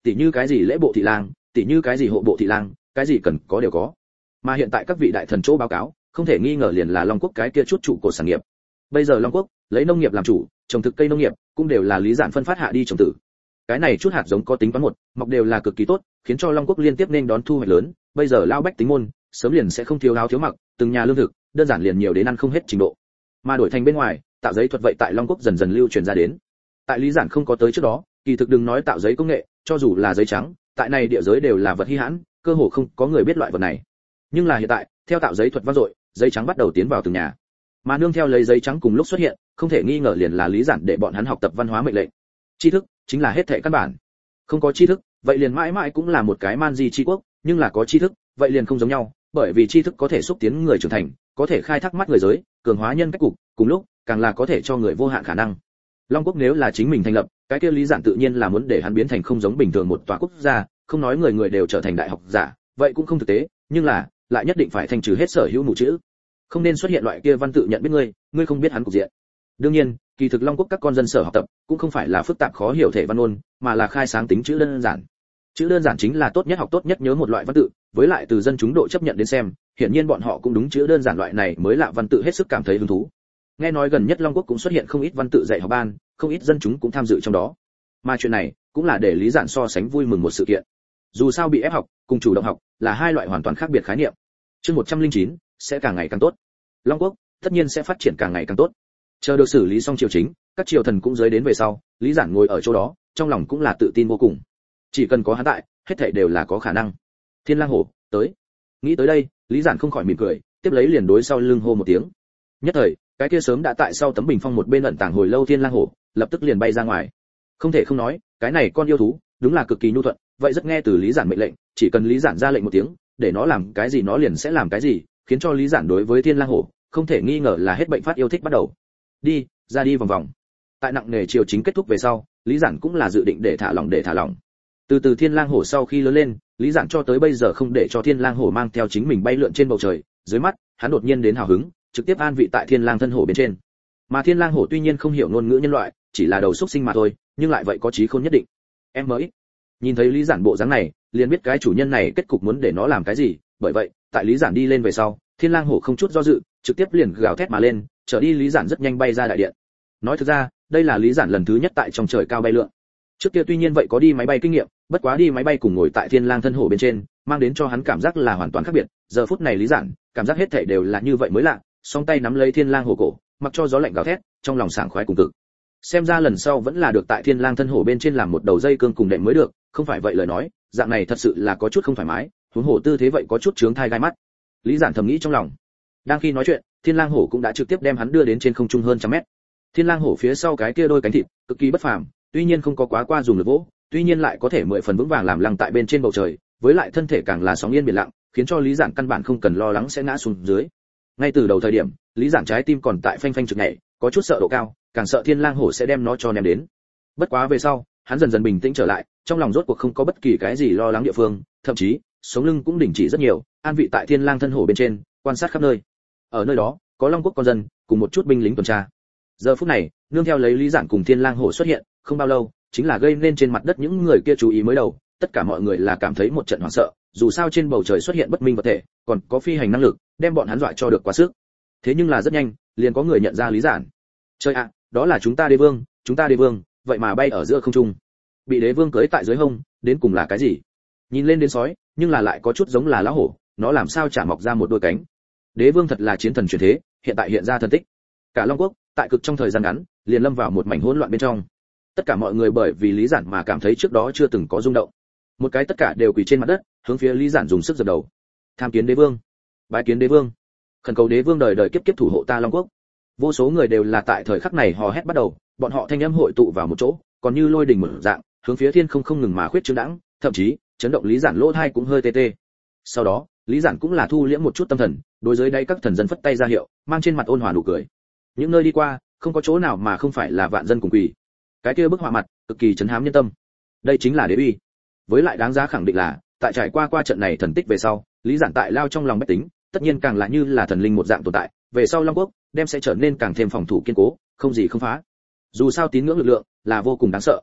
tỉ như cái gì lễ bộ thị lang, tỉ như cái gì hộ bộ thị lang, cái gì cần có đều có. Mà hiện tại các vị đại thần chỗ báo cáo, không thể nghi ngờ liền là Long Quốc cái kia chút trụ cột sản nghiệp. Bây giờ Long Quốc lấy nông nghiệp làm chủ, trồng thực cây nông nghiệp cũng đều là Lý Giản phân phát hạ đi trồng tử. Cái này chút hạt giống có tính toán một, mọc đều là cực kỳ tốt, khiến cho Long Quốc liên tiếp nên đón thu hoạch lớn. Bây giờ lao bách tính môn, sớm liền sẽ không thiếu áo thiếu mặc, từng nhà lương thực, đơn giản liền nhiều đến ăn không hết trình độ. Mà đổi thành bên ngoài, tạo giấy thuật vậy tại Long Quốc dần dần lưu truyền ra đến. Tại Lý Giản không có tới trước đó, kỳ thực đừng nói tạo giấy công nghệ, cho dù là giấy trắng, tại này địa giới đều là vật hi hãn, cơ hồ không có người biết loại vật này. Nhưng là hiện tại, theo tạo giấy thuật vang dội, giấy trắng bắt đầu tiến vào từng nhà. Mà nương theo lấy giấy trắng cùng lúc xuất hiện, không thể nghi ngờ liền là Lý Giản để bọn hắn học tập văn hóa mệnh lệnh. Tri thức chính là hết thảy căn bản. Không có tri thức, vậy liền mãi mãi cũng là một cái man di tri quốc, nhưng là có tri thức, vậy liền không giống nhau, bởi vì tri thức có thể xúc tiến người trưởng thành, có thể khai thác mắt người giới, cường hóa nhân cách cục, cùng lúc, càng là có thể cho người vô hạn khả năng. Long Quốc nếu là chính mình thành lập, cái kia Lý Giản tự nhiên là muốn để hắn biến thành không giống bình thường một tòa quốc gia, không nói người người đều trở thành đại học giả, vậy cũng không thực tế, nhưng là lại nhất định phải thanh trừ hết sở hữu mù chữ. Không nên xuất hiện loại kia văn tự nhận biết ngươi không biết hắn cục diện. Đương nhiên, kỳ thực Long Quốc các con dân sở học tập cũng không phải là phức tạp khó hiểu thể văn ngôn, mà là khai sáng tính chữ đơn giản. Chữ đơn giản chính là tốt nhất học tốt nhất nhớ một loại văn tự, với lại từ dân chúng độ chấp nhận đến xem, hiển nhiên bọn họ cũng đúng chữ đơn giản loại này mới lạ văn tự hết sức cảm thấy hứng thú. Nghe nói gần nhất Long Quốc cũng xuất hiện không ít văn tự dạy học ban, không ít dân chúng cũng tham dự trong đó. Mà chuyện này cũng là để Lý Giản so sánh vui mừng một sự kiện. Dù sao bị ép học cùng chủ động học là hai loại hoàn toàn khác biệt khái niệm. Chương 109 sẽ càng ngày càng tốt. Long Quốc tất nhiên sẽ phát triển càng ngày càng tốt. Chờ được xử lý xong triều chính, các triều thần cũng dưới đến về sau, Lý Giản ngồi ở chỗ đó, trong lòng cũng là tự tin vô cùng. Chỉ cần có hắn tại, hết thảy đều là có khả năng. Thiên Lang Hổ, tới. Nghĩ tới đây, Lý Giản không khỏi mỉm cười, tiếp lấy liền đối sau lưng hô một tiếng. Nhất thời, cái kia sớm đã tại sau tấm bình phong một bên ẩn tàng hồi lâu Thiên Lang Hổ, lập tức liền bay ra ngoài. Không thể không nói, cái này con yêu thú, đúng là cực kỳ nhu thuận, vậy rất nghe từ Lý Giản mệnh lệnh, chỉ cần Lý Giản ra lệnh một tiếng, để nó làm cái gì nó liền sẽ làm cái gì, khiến cho Lý Giản đối với Thiên Lang Hổ, không thể nghi ngờ là hết bệnh phát yêu thích bắt đầu. Đi, ra đi vòng vòng. Tại nặng nề triều chính kết thúc về sau, Lý Giản cũng là dự định để thả lỏng. Từ từ Thiên Lang Hổ sau khi lớn lên, Lý Giản cho tới bây giờ không để cho Thiên Lang Hổ mang theo chính mình bay lượn trên bầu trời, dưới mắt, hắn đột nhiên đến hào hứng, trực tiếp an vị tại Thiên Lang thân hổ bên trên. Mà Thiên Lang Hổ tuy nhiên không hiểu ngôn ngữ nhân loại, chỉ là đầu xúc sinh mà thôi, nhưng lại vậy có trí khôn nhất định. Em mới nhìn thấy Lý Giản bộ dáng này, liền biết cái chủ nhân này kết cục muốn để nó làm cái gì, bởi vậy, tại Lý Giản đi lên về sau, Thiên Lang Hổ không chút do dự, trực tiếp liền gào thét mà lên, trở đi Lý Giản rất nhanh bay ra đại điện. Nói thực ra, đây là Lý Giản lần thứ nhất tại trong trời cao bay lượn. Trước kia tuy nhiên vậy có đi máy bay kinh nghiệm, bất quá đi máy bay cùng ngồi tại Thiên Lang thân hổ bên trên, mang đến cho hắn cảm giác là hoàn toàn khác biệt. Giờ phút này Lý Giản, cảm giác hết thảy đều là như vậy mới lạ, song tay nắm lấy Thiên Lang hổ cổ, mặc cho gió lạnh gào thét, trong lòng sảng khoái cùng cực. Xem ra lần sau vẫn là được tại Thiên Lang thân hổ bên trên làm một đầu dây cương cùng đệm mới được, không phải vậy lời nói, dạng này thật sự là có chút không thoải mái, huống hồ tư thế vậy có chút chướng thai gai mắt. Lý Giản thầm nghĩ trong lòng. Đang khi nói chuyện, Thiên Lang hổ cũng đã trực tiếp đem hắn đưa đến trên không trung hơn trăm mét. Thiên Lang hổ phía sau cái kia đôi cánh thịt, cực kỳ bất phàm, tuy nhiên không có quá qua dùng lực vỗ, tuy nhiên lại có thể 10 phần vững vàng làm lăng tại bên trên bầu trời, với lại thân thể càng là sóng yên biển lặng, khiến cho Lý Giản căn bản không cần lo lắng sẽ ngã xuống dưới. Ngay từ đầu thời điểm, Lý Giản trái tim còn tại phanh phanh trực nhảy, có chút sợ độ cao, càng sợ Thiên Lang hổ sẽ đem nó cho ném đến. Bất quá về sau, hắn dần dần bình tĩnh trở lại, trong lòng rốt cuộc không có bất kỳ cái gì lo lắng địa phương, thậm chí, sống lưng cũng đình chỉ rất nhiều, an vị tại Thiên Lang thân hổ bên trên, quan sát khắp nơi. Ở nơi đó, có Long Quốc con dân, cùng một chút binh lính tuần tra. Giờ phút này, nương theo lấy Lý Giản cùng Thiên Lang hổ xuất hiện, không bao lâu, chính là gây nên trên mặt đất những người kia chú ý mới đầu, tất cả mọi người là cảm thấy một trận hoảng sợ, dù sao trên bầu trời xuất hiện bất minh vật thể, còn có phi hành năng lực, đem bọn hắn dọa cho được quá sức. Thế nhưng là rất nhanh, liền có người nhận ra Lý Giản. Trời ạ, đó là chúng ta đế vương, vậy mà bay ở giữa không trung. Bị đế vương cưỡi tại dưới hông, đến cùng là cái gì? Nhìn lên đến sói, nhưng là lại có chút giống là lão hổ, nó làm sao chả mọc ra một đôi cánh. Đế vương thật là chiến thần truyền thế, hiện tại hiện ra thân tích. Cả Long Quốc, tại cực trong thời gian ngắn, liền lâm vào một mảnh hỗn loạn bên trong. Tất cả mọi người bởi vì Lý Giản mà cảm thấy trước đó chưa từng có rung động. Một cái tất cả đều quỳ trên mặt đất, hướng phía Lý Giản dùng sức dập đầu. Tham kiến đế vương, bái kiến đế vương, khẩn cầu đế vương đời đời kiếp kiếp thủ hộ ta Long Quốc. Vô số người đều là tại thời khắc này hò hét bắt đầu, bọn họ thanh âm hội tụ vào một chỗ, còn như lôi đình mở dạng, hướng phía thiên không ngừng mà khuyết trương đãng, thậm chí chấn động Lý Giản lỗ tai cũng hơi tê tê. Sau đó, Lý Giản cũng là thu liễm một chút tâm thần, đối với đây các thần dân phất tay ra hiệu, mang trên mặt ôn hòa nụ cười. Những nơi đi qua, không có chỗ nào mà không phải là vạn dân cùng quỳ. Cái kia bức họa mặt, cực kỳ chấn hám nhân tâm. Đây chính là đế uy. Với lại đáng giá khẳng định là, tại trải qua trận này thần tích về sau, Lý Giản tại lao trong lòng bách tính, tất nhiên càng là như là thần linh một dạng tồn tại, về sau Long Quốc đem sẽ trở nên càng thêm phòng thủ kiên cố, không gì không phá. Dù sao tín ngưỡng lực lượng là vô cùng đáng sợ.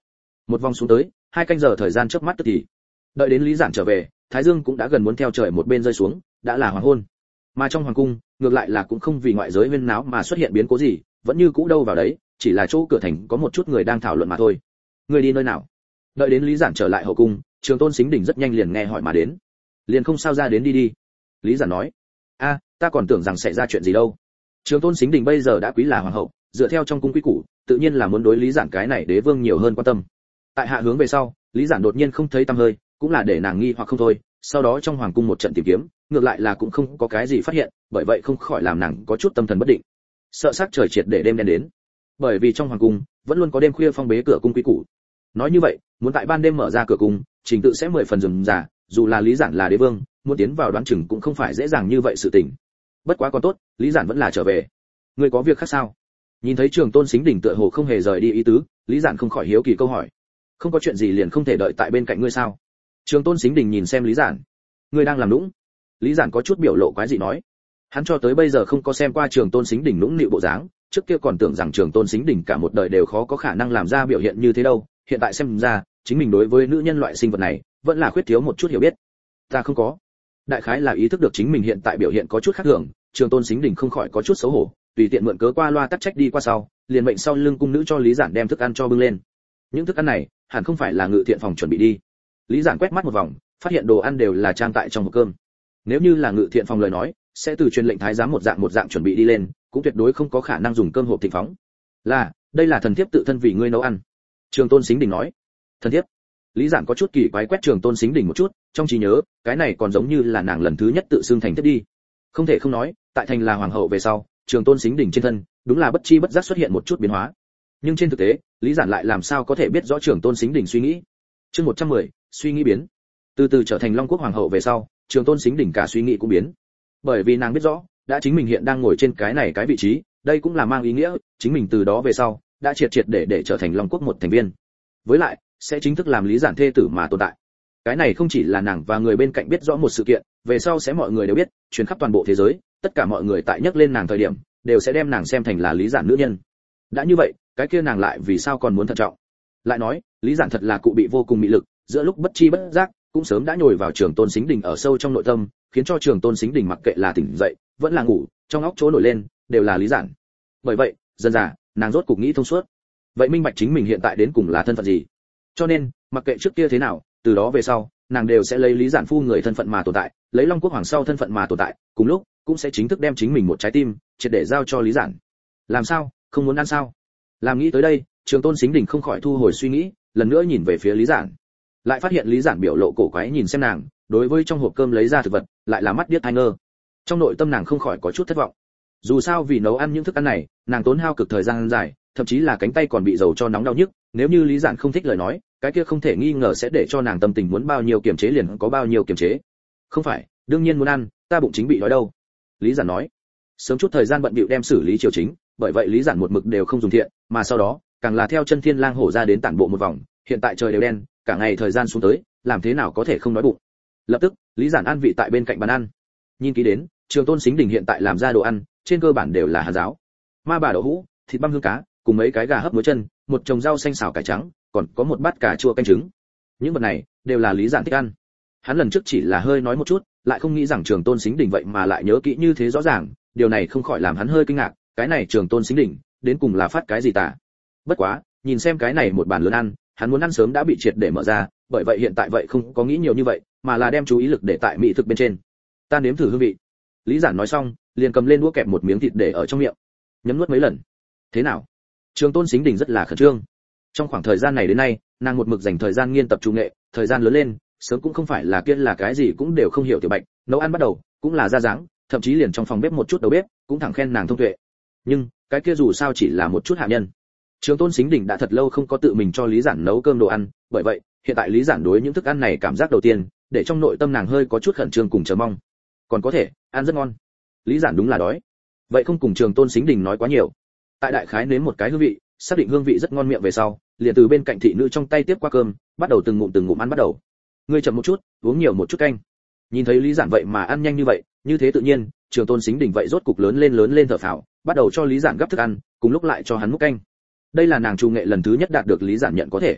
Một vòng xuống tới, 2 canh giờ thời gian chớp mắt tức thì. Đợi đến Lý Giản trở về, thái dương cũng đã gần muốn theo trời một bên rơi xuống, đã là hoàng hôn. Mà trong hoàng cung, ngược lại là cũng không vì ngoại giới huyên náo mà xuất hiện biến cố gì, vẫn như cũ đâu vào đấy, chỉ là chỗ cửa thành có một chút người đang thảo luận mà thôi. Người đi nơi nào? Đợi đến Lý Giản trở lại hậu cung, Trường Tôn Sính Đỉnh rất nhanh liền nghe hỏi mà đến. Liền không sao, ra đến đi đi. Lý Giản nói. A, ta còn tưởng rằng sẽ ra chuyện gì đâu. Trường Tôn Sính Đỉnh bây giờ đã quý là hoàng hậu, dựa theo trong cung quy củ, tự nhiên là muốn đối Lý Giản cái này đế vương nhiều hơn quan tâm. Tại hạ hướng về sau, Lý Giản đột nhiên không thấy tăm hơi, cũng là để nàng nghi hoặc không thôi. Sau đó trong hoàng cung một trận tìm kiếm, ngược lại là cũng không có cái gì phát hiện, bởi vậy không khỏi làm nàng có chút tâm thần bất định. Sợ sắc trời triệt để đêm đen đến. Bởi vì trong hoàng cung vẫn luôn có đêm khuya phong bế cửa cung quy củ. Nói như vậy, muốn tại ban đêm mở ra cửa cung, trình tự sẽ 10 phần rườm rà, dù là Lý Giản là đế vương, muốn tiến vào đoán chừng cũng không phải dễ dàng như vậy sự tình. Bất quá còn tốt, Lý Giản vẫn là trở về. Ngươi có việc khác sao? Nhìn thấy Trường Tôn Sính Đỉnh tựa hồ không hề rời đi ý tứ, Lý Giản không khỏi hiếu kỳ câu hỏi. Không có chuyện gì liền không thể đợi tại bên cạnh ngươi sao? Trường Tôn Sính Đỉnh nhìn xem Lý Giản. Ngươi đang làm nũng? Lý Giản có chút biểu lộ quái dị nói. Hắn cho tới bây giờ không có xem qua Trường Tôn Sính Đỉnh nũng nịu bộ dáng, trước kia còn tưởng rằng Trường Tôn Sính Đỉnh cả một đời đều khó có khả năng làm ra biểu hiện như thế đâu, hiện tại xem ra, chính mình đối với nữ nhân loại sinh vật này, vẫn là khuyết thiếu một chút hiểu biết. Ta không có. Đại khái là ý thức được chính mình hiện tại biểu hiện có chút khác thường, Trường Tôn Sính Đỉnh không khỏi có chút xấu hổ, tùy tiện mượn cớ qua loa tắc trách đi qua sau, liền mệnh sau lưng cung nữ cho Lý Giản đem thức ăn cho bưng lên. Những thức ăn này, hẳn không phải là Ngự Thiện phòng chuẩn bị đi. Lý Giản quét mắt một vòng, phát hiện đồ ăn đều là trang tại trong hộp cơm. Nếu như là Ngự Thiện phòng lời nói, sẽ từ truyền lệnh thái giám một dạng chuẩn bị đi lên, cũng tuyệt đối không có khả năng dùng cơm hộp thịnh phóng. Đây là thần thiếp tự thân vì ngươi nấu ăn. Trường Tôn Sính Đỉnh nói. Thần thiếp? Lý Giản có chút kỳ quái quét Trường Tôn Sính Đỉnh một chút, trong trí nhớ, cái này còn giống như là nàng lần thứ nhất tự xưng thành thiếp đi. Không thể không nói, tại thành là hoàng hậu về sau, Trường Tôn Sính Đỉnh trên thân, đúng là bất chi bất giác xuất hiện một chút biến hóa. Nhưng trên thực tế, Lý Giản lại làm sao có thể biết rõ Trường Tôn Sính Đỉnh suy nghĩ. Chương 110, suy nghĩ biến. Từ từ trở thành Long Quốc hoàng hậu về sau, Trường Tôn Sính Đỉnh cả suy nghĩ cũng biến. Bởi vì nàng biết rõ, đã chính mình hiện đang ngồi trên cái vị trí, đây cũng là mang ý nghĩa, chính mình từ đó về sau, đã triệt để trở thành Long Quốc một thành viên. Với lại, sẽ chính thức làm Lý Giản thê tử mà tồn tại. Cái này không chỉ là nàng và người bên cạnh biết rõ một sự kiện, về sau sẽ mọi người đều biết, truyền khắp toàn bộ thế giới, tất cả mọi người tại nhắc lên nàng thời điểm, đều sẽ đem nàng xem thành là Lý Giản nữ nhân. Đã như vậy, cái kia nàng lại vì sao còn muốn thận trọng? Lại nói, Lý Giản thật là cụ bị vô cùng mị lực, giữa lúc bất chi bất giác, cũng sớm đã nhồi vào Trường Tôn Sính Đỉnh ở sâu trong nội tâm, khiến cho Trường Tôn Sính Đỉnh mặc kệ là tỉnh dậy, vẫn là ngủ, trong óc chỗ nổi lên, đều là Lý Giản. Bởi vậy, dần dà, nàng rốt cục nghĩ thông suốt. Vậy minh bạch chính mình hiện tại đến cùng là thân phận gì? Cho nên, mặc kệ trước kia thế nào, từ đó về sau, nàng đều sẽ lấy Lý Giản phu người thân phận mà tồn tại, lấy Long Quốc hoàng sau thân phận mà tồn tại, cùng lúc cũng sẽ chính thức đem chính mình một trái tim triệt để giao cho Lý Giản. Làm sao, không muốn ăn sao? Làm nghĩ tới đây, Trường Tôn Sính Đỉnh không khỏi thu hồi suy nghĩ, lần nữa nhìn về phía Lý Giản. Lại phát hiện Lý Giản biểu lộ cổ quái nhìn xem nàng, đối với trong hộp cơm lấy ra thực vật, lại là mắt điếc tai ngơ. Trong nội tâm nàng không khỏi có chút thất vọng. Dù sao vì nấu ăn những thức ăn này, nàng tốn hao cực thời gian dài, thậm chí là cánh tay còn bị dầu cho nóng đau nhức, nếu như Lý Giản không thích lời nói, cái kia không thể nghi ngờ sẽ để cho nàng tâm tình muốn bao nhiêu kiềm chế liền có bao nhiêu kiềm chế. Không phải, đương nhiên muốn ăn, ta bụng chính bị đói đâu. Lý Giản nói. Sớm chút thời gian bận bịu đem xử lý triều chính, bởi vậy Lý Giản một mực đều không dùng thiện, mà sau đó, càng là theo chân Thiên Lang hổ ra đến tản bộ một vòng, hiện tại trời đều đen, cả ngày thời gian xuống tới, làm thế nào có thể không đói bụng. Lập tức, Lý Giản an vị tại bên cạnh bàn ăn. Nhìn kỹ đến, Trường Tôn Sính Đỉnh hiện tại làm ra đồ ăn, trên cơ bản đều là Hàn giáo. Ma bà đậu hũ, thịt băm hương cá, cùng mấy cái gà hấp muối chân, một chồng rau xanh xào cải trắng, còn có một bát cà chua canh trứng. Những vật này đều là Lý Giản thích ăn. Hắn lần trước chỉ là hơi nói một chút, lại không nghĩ rằng Trường Tôn Sính Đỉnh vậy mà lại nhớ kỹ như thế rõ ràng, điều này không khỏi làm hắn hơi kinh ngạc, cái này Trường Tôn Sính Đỉnh, đến cùng là phát cái gì tả. Bất quá, nhìn xem cái này một bàn lớn ăn, hắn muốn ăn sớm đã bị triệt để mở ra, bởi vậy hiện tại vậy không có nghĩ nhiều như vậy, mà là đem chú ý lực để tại mỹ thực bên trên. Ta nếm thử hương vị. Lý Giản nói xong, liền cầm lên đũa kẹp một miếng thịt để ở trong miệng, nhấm nuốt mấy lần. Thế nào? Trường Tôn Sính Đỉnh rất là khẩn trương. Trong khoảng thời gian này đến nay, nàng một mực dành thời gian nghiên tập chủ nghệ, thời gian lớn lên, sớm cũng không phải là kia là cái gì cũng đều không hiểu tiểu bạch, nấu ăn bắt đầu, cũng là ra dáng, thậm chí liền trong phòng bếp một chút đầu bếp, cũng thẳng khen nàng thông tuệ. Nhưng, cái kia dù sao chỉ là một chút hạ nhân. Trường Tôn Sính Đỉnh đã thật lâu không có tự mình cho Lý Giản nấu cơm đồ ăn, bởi vậy, hiện tại Lý Giản đối những thức ăn này cảm giác đầu tiên, để trong nội tâm nàng hơi có chút khẩn trương cùng chờ mong. Còn có thể, ăn rất ngon. Lý Giản đúng là đói. Vậy không cùng Trường Tôn Sính Đỉnh nói quá nhiều. Tại đại khái nếm một cái hương vị, xác định hương vị rất ngon miệng về sau, liền từ bên cạnh thị nữ trong tay tiếp qua cơm, bắt đầu từng ngụm ăn bắt đầu. Ngươi chậm một chút, uống nhiều một chút canh. Nhìn thấy Lý Giản vậy mà ăn nhanh như vậy, như thế tự nhiên, Trường Tôn Sính Đỉnh vậy rốt cục lớn lên thở phào, bắt đầu cho Lý Giản gấp thức ăn, cùng lúc lại cho hắn múc canh. Đây là nàng chủ nghệ lần thứ nhất đạt được Lý Giản nhận có thể.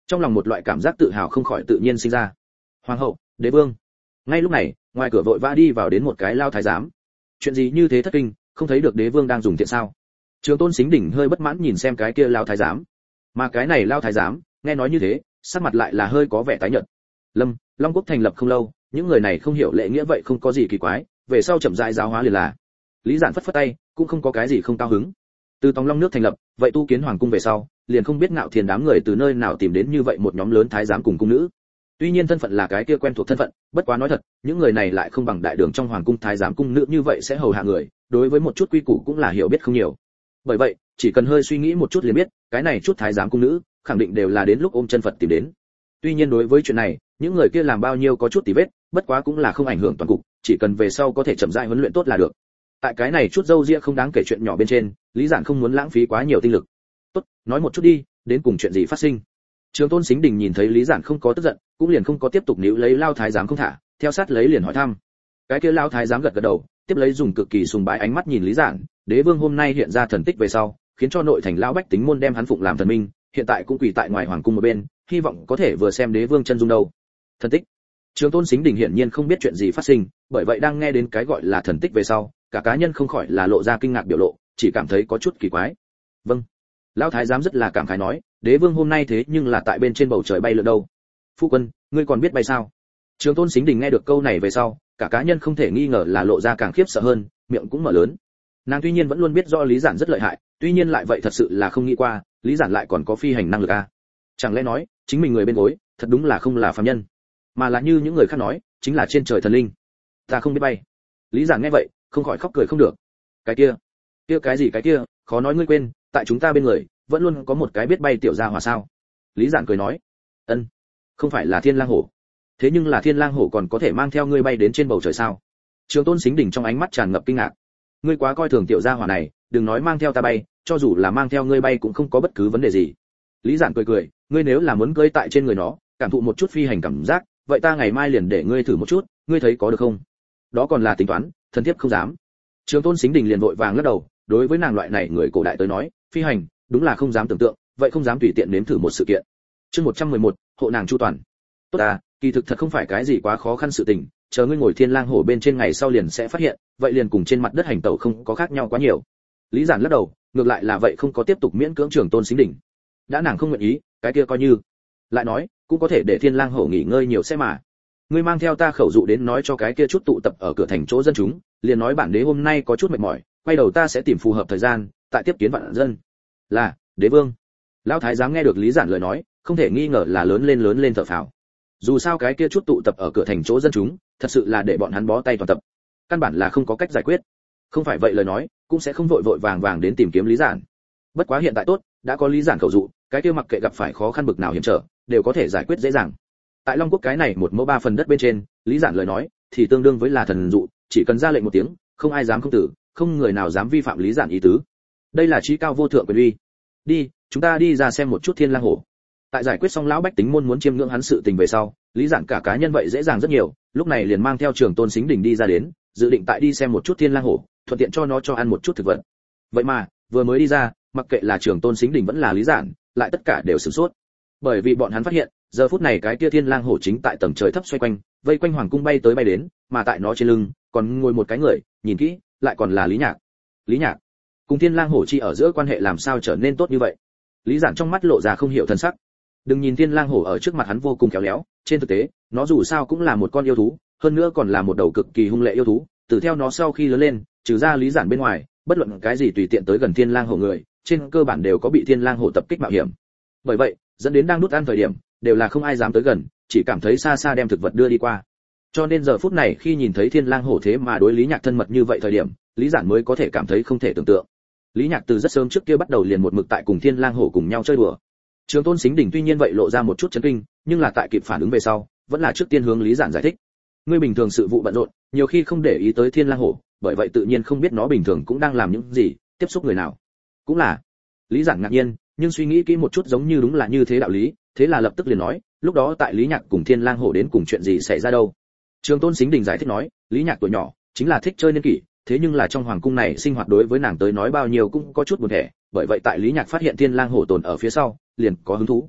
trong lòng một loại cảm giác tự hào không khỏi tự nhiên sinh ra. Hoàng hậu, đế vương. Ngay lúc này, ngoài cửa vội vã đi vào đến một cái lao thái giám. Chuyện gì như thế thất kinh, không thấy được đế vương đang dùng tiện sao? Trường Tôn Sính Đỉnh hơi bất mãn nhìn xem cái kia lao thái giám. Mà cái này lao thái giám, nghe nói như thế, sắc mặt lại là hơi có vẻ tái nhợt. Lâm, Long Quốc thành lập không lâu, những người này không hiểu lễ nghĩa vậy không có gì kỳ quái, về sau chậm rãi giáo hóa liền là. Lý Giản phất phất tay, cũng không có cái gì không cao hứng. Từ Tòng Long nước thành lập, vậy tu kiến hoàng cung về sau, liền không biết Ngạo Thiên đám người từ nơi nào tìm đến như vậy một nhóm lớn thái giám cùng cung nữ. Tuy nhiên thân phận là cái kia quen thuộc thân phận, bất quá nói thật, những người này lại không bằng đại đường trong hoàng cung thái giám cung nữ như vậy sẽ hầu hạ người, đối với một chút quy củ cũng là hiểu biết không nhiều. Bởi vậy, chỉ cần hơi suy nghĩ một chút liền biết, cái này chút thái giám cung nữ, khẳng định đều là đến lúc ôm chân Phật tìm đến. Tuy nhiên đối với chuyện này, những người kia làm bao nhiêu có chút tì vết, bất quá cũng là không ảnh hưởng toàn cục, chỉ cần về sau có thể chậm rãi huấn luyện tốt là được. Tại cái này chút dâu ria không đáng kể chuyện nhỏ bên trên, Lý Giản không muốn lãng phí quá nhiều tinh lực. Tốt, nói một chút đi, đến cùng chuyện gì phát sinh? Trường Tôn Sính Đình nhìn thấy Lý Giản không có tức giận, cũng liền không có tiếp tục níu lấy lao thái giám không thả, theo sát lấy liền hỏi thăm. Cái kia lao thái giám gật gật đầu, tiếp lấy dùng cực kỳ sùng bái ánh mắt nhìn Lý Giản, đế vương hôm nay hiện ra thần tích về sau, khiến cho nội thành lão bách tính môn đem hắn phụng làm thần minh, hiện tại cũng quỳ tại ngoài hoàng cung một bên, hy vọng có thể vừa xem đế vương chân dung đâu. Thần tích. Trường Tôn Sính Đình hiển nhiên không biết chuyện gì phát sinh, bởi vậy đang nghe đến cái gọi là thần tích về sau, cả cá nhân không khỏi là lộ ra kinh ngạc biểu lộ, chỉ cảm thấy có chút kỳ quái. Vâng. Lão thái giám rất là cảm khái nói, đế vương hôm nay thế nhưng là tại bên trên bầu trời bay lượn đâu. Phu quân, ngươi còn biết bay sao? Trường Tôn Sính Đình nghe được câu này về sau, cả cá nhân không thể nghi ngờ là lộ ra càng khiếp sợ hơn, miệng cũng mở lớn. Nàng tuy nhiên vẫn luôn biết rõ Lý Giản rất lợi hại, tuy nhiên lại vậy thật sự là không nghĩ qua, Lý Giản lại còn có phi hành năng lực a. Chẳng lẽ nói, chính mình người bên gối, thật đúng là không là phàm nhân, mà là như những người khác nói, chính là trên trời thần linh. Ta không biết bay. Lý Giản nghe vậy, không khỏi khóc cười không được. Cái kia cái gì cái kia, khó nói ngươi quên, tại chúng ta bên người, vẫn luôn có một cái biết bay tiểu gia hỏa sao? Lý Giản cười nói, ân, không phải là Thiên Lang Hổ. Thế nhưng là Thiên Lang Hổ còn có thể mang theo ngươi bay đến trên bầu trời sao? Trường Tôn Sính Đình trong ánh mắt tràn ngập kinh ngạc. Ngươi quá coi thường tiểu gia hỏa này, đừng nói mang theo ta bay, cho dù là mang theo ngươi bay cũng không có bất cứ vấn đề gì. Lý Giản cười cười, ngươi nếu là muốn cưỡi tại trên người nó, cảm thụ một chút phi hành cảm giác, vậy ta ngày mai liền để ngươi thử một chút, ngươi thấy có được không? Đó còn là tính toán, thần thiếp không dám. Trường Tôn Sính Đình liền vội vàng lắc đầu, đối với nàng loại này người cổ đại tới nói, phi hành, đúng là không dám tưởng tượng, vậy không dám tùy tiện nếm thử một sự kiện. Chương 111, hộ nàng chu toàn. Tốt à, kỳ thực thật không phải cái gì quá khó khăn sự tình, chờ ngươi ngồi Thiên Lang Hổ bên trên ngày sau liền sẽ phát hiện, vậy liền cùng trên mặt đất hành tẩu không có khác nhau quá nhiều. Lý Giản lắc đầu, ngược lại là vậy không có tiếp tục miễn cưỡng Trường Tôn Sính Đình. Đã nàng không nguyện ý, cái kia coi như. Lại nói, cũng có thể để Thiên Lang Hổ nghỉ ngơi nhiều sẽ mà. Ngươi mang theo ta khẩu dụ đến nói cho cái kia chút tụ tập ở cửa thành chỗ dân chúng, liền nói bản đế hôm nay có chút mệt mỏi, quay đầu ta sẽ tìm phù hợp thời gian, tại tiếp kiến vạn dân. Là, đế vương. Lão thái giám nghe được Lý Giản lời nói, không thể nghi ngờ là lớn lên thở phào. Dù sao cái kia chút tụ tập ở cửa thành chỗ dân chúng, thật sự là để bọn hắn bó tay toàn tập. Căn bản là không có cách giải quyết. Không phải vậy lời nói, cũng sẽ không vội vàng đến tìm kiếm Lý Giản. Bất quá hiện tại tốt, đã có Lý Giản khẩu dụ, cái kia mặc kệ gặp phải khó khăn bực nào hiểm trở, đều có thể giải quyết dễ dàng. Tại Long Quốc cái này một mẫu ba phần đất bên trên, Lý Giản lời nói thì tương đương với là thần dụ, chỉ cần ra lệnh một tiếng, không ai dám không tử, không người nào dám vi phạm Lý Giản ý tứ. Đây là chí cao vô thượng quyền uy. Đi, chúng ta đi ra xem một chút Thiên Lang Hổ. Tại giải quyết xong lão bách tính môn muốn chiêm ngưỡng hắn sự tình về sau, Lý Giản cả cá nhân vậy dễ dàng rất nhiều, lúc này liền mang theo Trường Tôn Sính Đình đi ra đến, dự định tại đi xem một chút Thiên Lang Hổ, thuận tiện cho nó cho ăn một chút thực vật. Vậy mà, vừa mới đi ra, mặc kệ là Trường Tôn Sính Đình vẫn là Lý Giản, lại tất cả đều sửng sốt. Bởi vì bọn hắn phát hiện, giờ phút này cái kia Thiên Lang Hổ chính tại tầng trời thấp xoay quanh, vây quanh hoàng cung bay tới bay đến, mà tại nó trên lưng còn ngồi một cái người, nhìn kỹ, lại còn là Lý Nhạc. Lý Nhạc cùng Thiên Lang Hổ chi ở giữa quan hệ làm sao trở nên tốt như vậy? Lý Giản trong mắt lộ ra không hiểu thân sắc. Đừng nhìn Thiên Lang Hổ ở trước mặt hắn vô cùng khéo léo, trên thực tế, nó dù sao cũng là một con yêu thú, hơn nữa còn là một đầu cực kỳ hung lệ yêu thú, từ theo nó sau khi lớn lên, trừ ra Lý Giản bên ngoài, bất luận cái gì tùy tiện tới gần Thiên Lang Hổ người, trên cơ bản đều có bị Thiên Lang Hổ tập kích mạo hiểm. Bởi vậy, dẫn đến đang đút ăn thời điểm, đều là không ai dám tới gần, chỉ cảm thấy xa xa đem thực vật đưa đi qua. Cho nên giờ phút này khi nhìn thấy Thiên Lang Hổ thế mà đối Lý Nhạc thân mật như vậy thời điểm, Lý Giản mới có thể cảm thấy không thể tưởng tượng. Lý Nhạc từ rất sớm trước kia bắt đầu liền một mực tại cùng Thiên Lang Hổ cùng nhau chơi đùa. Trường Tôn Sính Đình tuy nhiên vậy lộ ra một chút chấn kinh, nhưng là tại kịp phản ứng về sau, vẫn là trước tiên hướng Lý Giản giải thích. Ngươi bình thường sự vụ bận rộn, nhiều khi không để ý tới Thiên Lang Hổ, bởi vậy tự nhiên không biết nó bình thường cũng đang làm những gì, tiếp xúc người nào. Cũng là. Lý Giản ngạc nhiên, nhưng suy nghĩ kỹ một chút giống như đúng là như thế đạo lý, thế là lập tức liền nói, lúc đó tại Lý Nhạc cùng Thiên Lang Hổ đến cùng chuyện gì xảy ra đâu? Trường Tôn Sính Đình giải thích nói, Lý Nhạc tuổi nhỏ, chính là thích chơi niên kỷ, thế nhưng là trong hoàng cung này sinh hoạt đối với nàng tới nói bao nhiêu cũng có chút buồn thẻ, bởi vậy tại Lý Nhạc phát hiện Thiên Lang Hổ tồn ở phía sau, liền có hứng thú.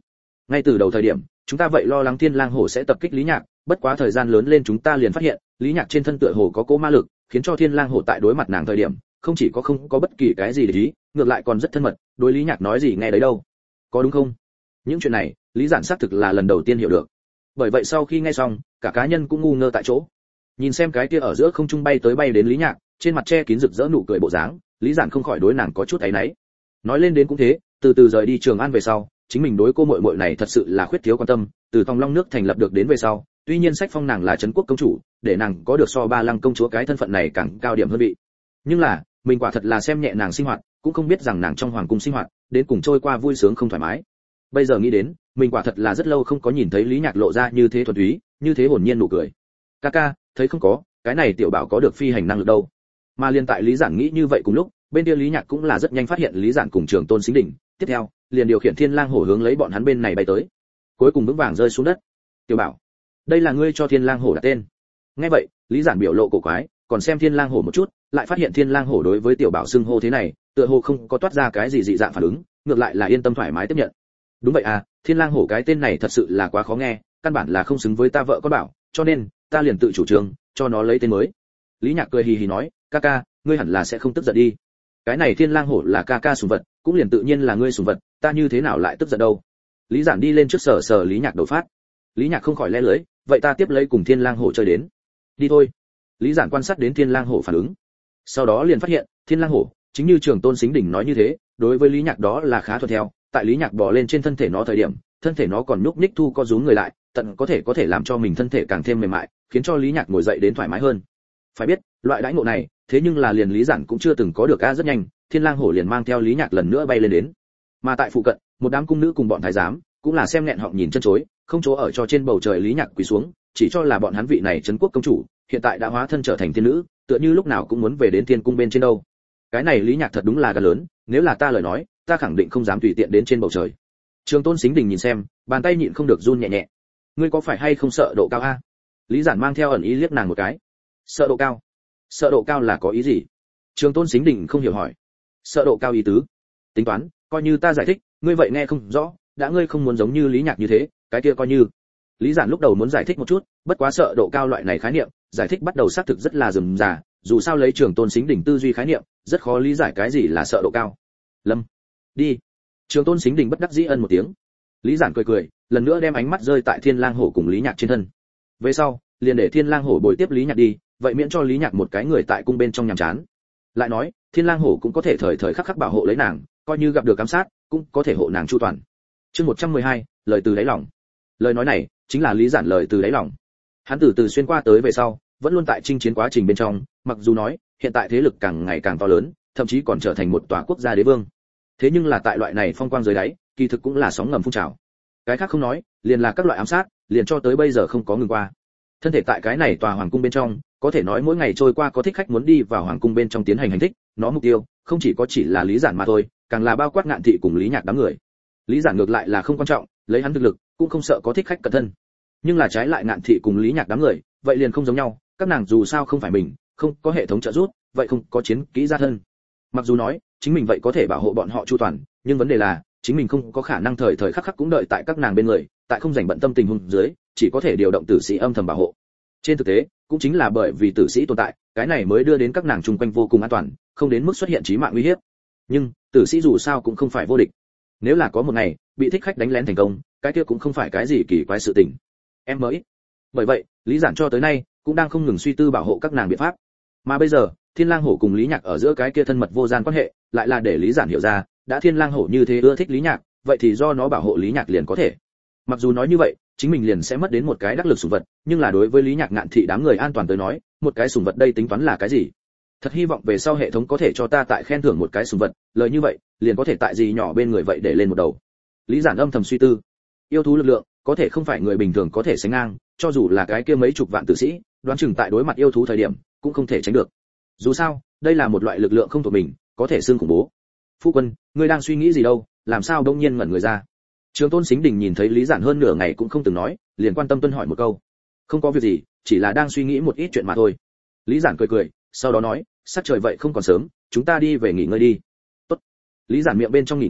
Ngay từ đầu thời điểm, chúng ta vậy lo lắng Thiên Lang Hổ sẽ tập kích Lý Nhạc, bất quá thời gian lớn lên chúng ta liền phát hiện, Lý Nhạc trên thân tựa hồ có cỗ ma lực, khiến cho Thiên Lang Hổ tại đối mặt nàng thời điểm, không chỉ có không có bất kỳ cái gì để ý, ngược lại còn rất thân mật, đối Lý Nhạc nói gì nghe đấy đâu. Có đúng không? Những chuyện này, Lý Giản xác thực là lần đầu tiên hiểu được. Bởi vậy sau khi nghe xong, cả cá nhân cũng ngu ngơ tại chỗ. Nhìn xem cái kia ở giữa không trung bay tới bay đến Lý Nhạc, trên mặt che kín rực rỡ nụ cười bộ dáng, Lý Giản không khỏi đối nàng có chút áy náy. Nói lên đến cũng thế, từ từ rời đi Trường An về sau, chính mình đối cô muội muội này thật sự là khuyết thiếu quan tâm, từ Tòng Long nước thành lập được đến về sau, tuy nhiên sách phong nàng là trấn quốc công chủ, để nàng có được so Ba Lăng công chúa cái thân phận này càng cao điểm hơn vị. Nhưng là, mình quả thật là xem nhẹ nàng sinh hoạt, cũng không biết rằng nàng trong hoàng cung sinh hoạt, đến cùng trôi qua vui sướng không thoải mái. Bây giờ nghĩ đến, mình quả thật là rất lâu không có nhìn thấy Lý Nhạc lộ ra như thế thuần túy, như thế hồn nhiên nụ cười. Ca, thấy không có, cái này tiểu bảo có được phi hành năng lực đâu. Mà liên tại Lý Giản nghĩ như vậy cùng lúc, bên kia Lý Nhạc cũng là rất nhanh phát hiện Lý Giản cùng Trường Tôn Sính Đỉnh, tiếp theo, liền điều khiển Thiên Lang Hổ hướng lấy bọn hắn bên này bay tới. Cuối cùng vững vàng rơi xuống đất. Tiểu bảo, đây là ngươi cho Thiên Lang Hổ đặt tên. Nghe vậy, Lý Giản biểu lộ cổ quái, còn xem Thiên Lang Hổ một chút, lại phát hiện Thiên Lang Hổ đối với tiểu bảo xưng hô thế này, tựa hồ không có toát ra cái gì dị dạng phản ứng, ngược lại là yên tâm thoải mái tiếp nhận. Đúng vậy à, Thiên Lang Hổ cái tên này thật sự là quá khó nghe, căn bản là không xứng với ta vợ con bảo, cho nên ta liền tự chủ trương cho nó lấy tên mới. Lý Nhạc cười hì hì nói, ca, ngươi hẳn là sẽ không tức giận đi. Cái này Thiên Lang Hổ là ca sủng vật, cũng liền tự nhiên là ngươi sủng vật, ta như thế nào lại tức giận đâu. Lý Giản đi lên trước sờ Lý Nhạc đầu phát. Lý Nhạc không khỏi lẽ lưỡi, vậy ta tiếp lấy cùng Thiên Lang Hổ chơi đến. Đi thôi. Lý Giản quan sát đến Thiên Lang Hổ phản ứng. Sau đó liền phát hiện, Thiên Lang Hổ, chính như Trường Tôn Sính Đỉnh nói như thế, đối với Lý Nhạc đó là khá thuận theo, tại Lý Nhạc bò lên trên thân thể nó thời điểm, thân thể nó còn nhúc nhích thu co rúm người lại, tận có thể làm cho mình thân thể càng thêm mềm mại, khiến cho Lý Nhạc ngồi dậy đến thoải mái hơn. Phải biết, loại đãi ngộ này, thế nhưng là liền Lý Giản cũng chưa từng có được rất nhanh, Thiên Lang Hổ liền mang theo Lý Nhạc lần nữa bay lên đến. Mà tại phụ cận, một đám cung nữ cùng bọn thái giám, cũng là xem nghẹn họng nhìn chân chối, không chỗ ở cho trên bầu trời Lý Nhạc quỳ xuống, chỉ cho là bọn hắn vị này trấn quốc công chủ, hiện tại đã hóa thân trở thành thiên nữ, tựa như lúc nào cũng muốn về đến thiên cung bên trên đâu. Cái này Lý Nhạc thật đúng là gan lớn, nếu là ta lời nói, ta khẳng định không dám tùy tiện đến trên bầu trời. Trường Tôn Sính Đỉnh nhìn xem, bàn tay nhịn không được run nhẹ nhẹ. Ngươi có phải hay không sợ độ cao a? Lý Giản mang theo ẩn ý liếc nàng một cái. Sợ độ cao? Sợ độ cao là có ý gì? Trường Tôn Sính Đỉnh không hiểu hỏi. Sợ độ cao ý tứ? Tính toán, coi như ta giải thích, ngươi vậy nghe không rõ, đã ngươi không muốn giống như Lý Nhạc như thế, cái kia coi như. Lý Giản lúc đầu muốn giải thích một chút, bất quá sợ độ cao loại này khái niệm, giải thích bắt đầu xác thực rất là rườm rà, dù sao lấy Trường Tôn Sính Đỉnh tư duy khái niệm, rất khó lý giải cái gì là sợ độ cao. Lâm, đi. Trường Tôn Sính Đỉnh bất đắc dĩ ân một tiếng. Lý Giản cười, lần nữa đem ánh mắt rơi tại Thiên Lang Hổ cùng Lý Nhạc trên thân. Về sau, liền để Thiên Lang Hổ bồi tiếp Lý Nhạc đi, vậy miễn cho Lý Nhạc một cái người tại cung bên trong nhàm chán. Lại nói, Thiên Lang Hổ cũng có thể thời thời khắc khắc bảo hộ lấy nàng, coi như gặp được ám sát, cũng có thể hộ nàng chu toàn. Chương 112, lời từ đáy lòng. Lời nói này chính là Lý Giản lời từ đáy lòng. Hắn từ từ xuyên qua tới về sau, vẫn luôn tại chinh chiến quá trình bên trong, mặc dù nói, hiện tại thế lực càng ngày càng to lớn, thậm chí còn trở thành một tòa quốc gia đế vương. Thế nhưng là tại loại này phong quang dưới đáy, kỳ thực cũng là sóng ngầm phun trào. Cái khác không nói, liền là các loại ám sát, liền cho tới bây giờ không có ngừng qua. Thân thể tại cái này tòa hoàng cung bên trong, có thể nói mỗi ngày trôi qua có thích khách muốn đi vào hoàng cung bên trong tiến hành hành thích, nó mục tiêu không chỉ có chỉ là Lý Giản mà thôi, càng là bao quát Ngạn Thị cùng Lý Nhạc đám người. Lý Giản ngược lại là không quan trọng, lấy hắn thực lực, cũng không sợ có thích khách cận thân. Nhưng là trái lại Ngạn Thị cùng Lý Nhạc đám người, vậy liền không giống nhau, các nàng dù sao không phải mình, không có hệ thống trợ giúp, vậy không có chiến kỹ gia thân. Mặc dù nói, chính mình vậy có thể bảo hộ bọn họ chu toàn, nhưng vấn đề là, chính mình không có khả năng thời thời khắc khắc cũng đợi tại các nàng bên người, tại không rảnh bận tâm tình huống dưới, chỉ có thể điều động tử sĩ âm thầm bảo hộ. Trên thực tế, cũng chính là bởi vì tử sĩ tồn tại, cái này mới đưa đến các nàng chung quanh vô cùng an toàn, không đến mức xuất hiện chí mạng nguy hiểm. Nhưng, tử sĩ dù sao cũng không phải vô địch. Nếu là có một ngày bị thích khách đánh lén thành công, cái kia cũng không phải cái gì kỳ quái sự tình. Em mới. Bởi vậy, Lý Giản cho tới nay cũng đang không ngừng suy tư bảo hộ các nàng biện pháp. Mà bây giờ, Thiên Lang Hổ cùng Lý Nhạc ở giữa cái kia thân mật vô gian quan hệ, lại là để Lý Giản hiểu ra, đã Thiên Lang Hổ như thế ưa thích Lý Nhạc, vậy thì do nó bảo hộ Lý Nhạc liền có thể. Mặc dù nói như vậy, chính mình liền sẽ mất đến một cái đắc lực sủng vật, nhưng là đối với Lý Nhạc Ngạn Thị đám người an toàn tới nói, một cái sủng vật đây tính toán là cái gì? Thật hy vọng về sau hệ thống có thể cho ta tại khen thưởng một cái sủng vật, lời như vậy, liền có thể tại gì nhỏ bên người vậy để lên một đầu. Lý Giản âm thầm suy tư, yêu thú lực lượng, có thể không phải người bình thường có thể sánh ngang, cho dù là cái kia mấy chục vạn tử sĩ, đoán chừng tại đối mặt yêu thú thời điểm, cũng không thể tránh được. Dù sao, đây là một loại lực lượng không thuộc mình, có thể xương khủng bố. Phu quân, ngươi đang suy nghĩ gì đâu, làm sao đông nhiên ngẩn người ra? Trường Tôn Sính Đình nhìn thấy Lý Giản hơn nửa ngày cũng không từng nói, liền quan tâm tuân hỏi một câu. Không có việc gì, chỉ là đang suy nghĩ một ít chuyện mà thôi. Lý Giản cười, sau đó nói, sắc trời vậy không còn sớm, chúng ta đi về nghỉ ngơi đi. Tốt. Lý Giản miệng bên trong nghỉ ngơi,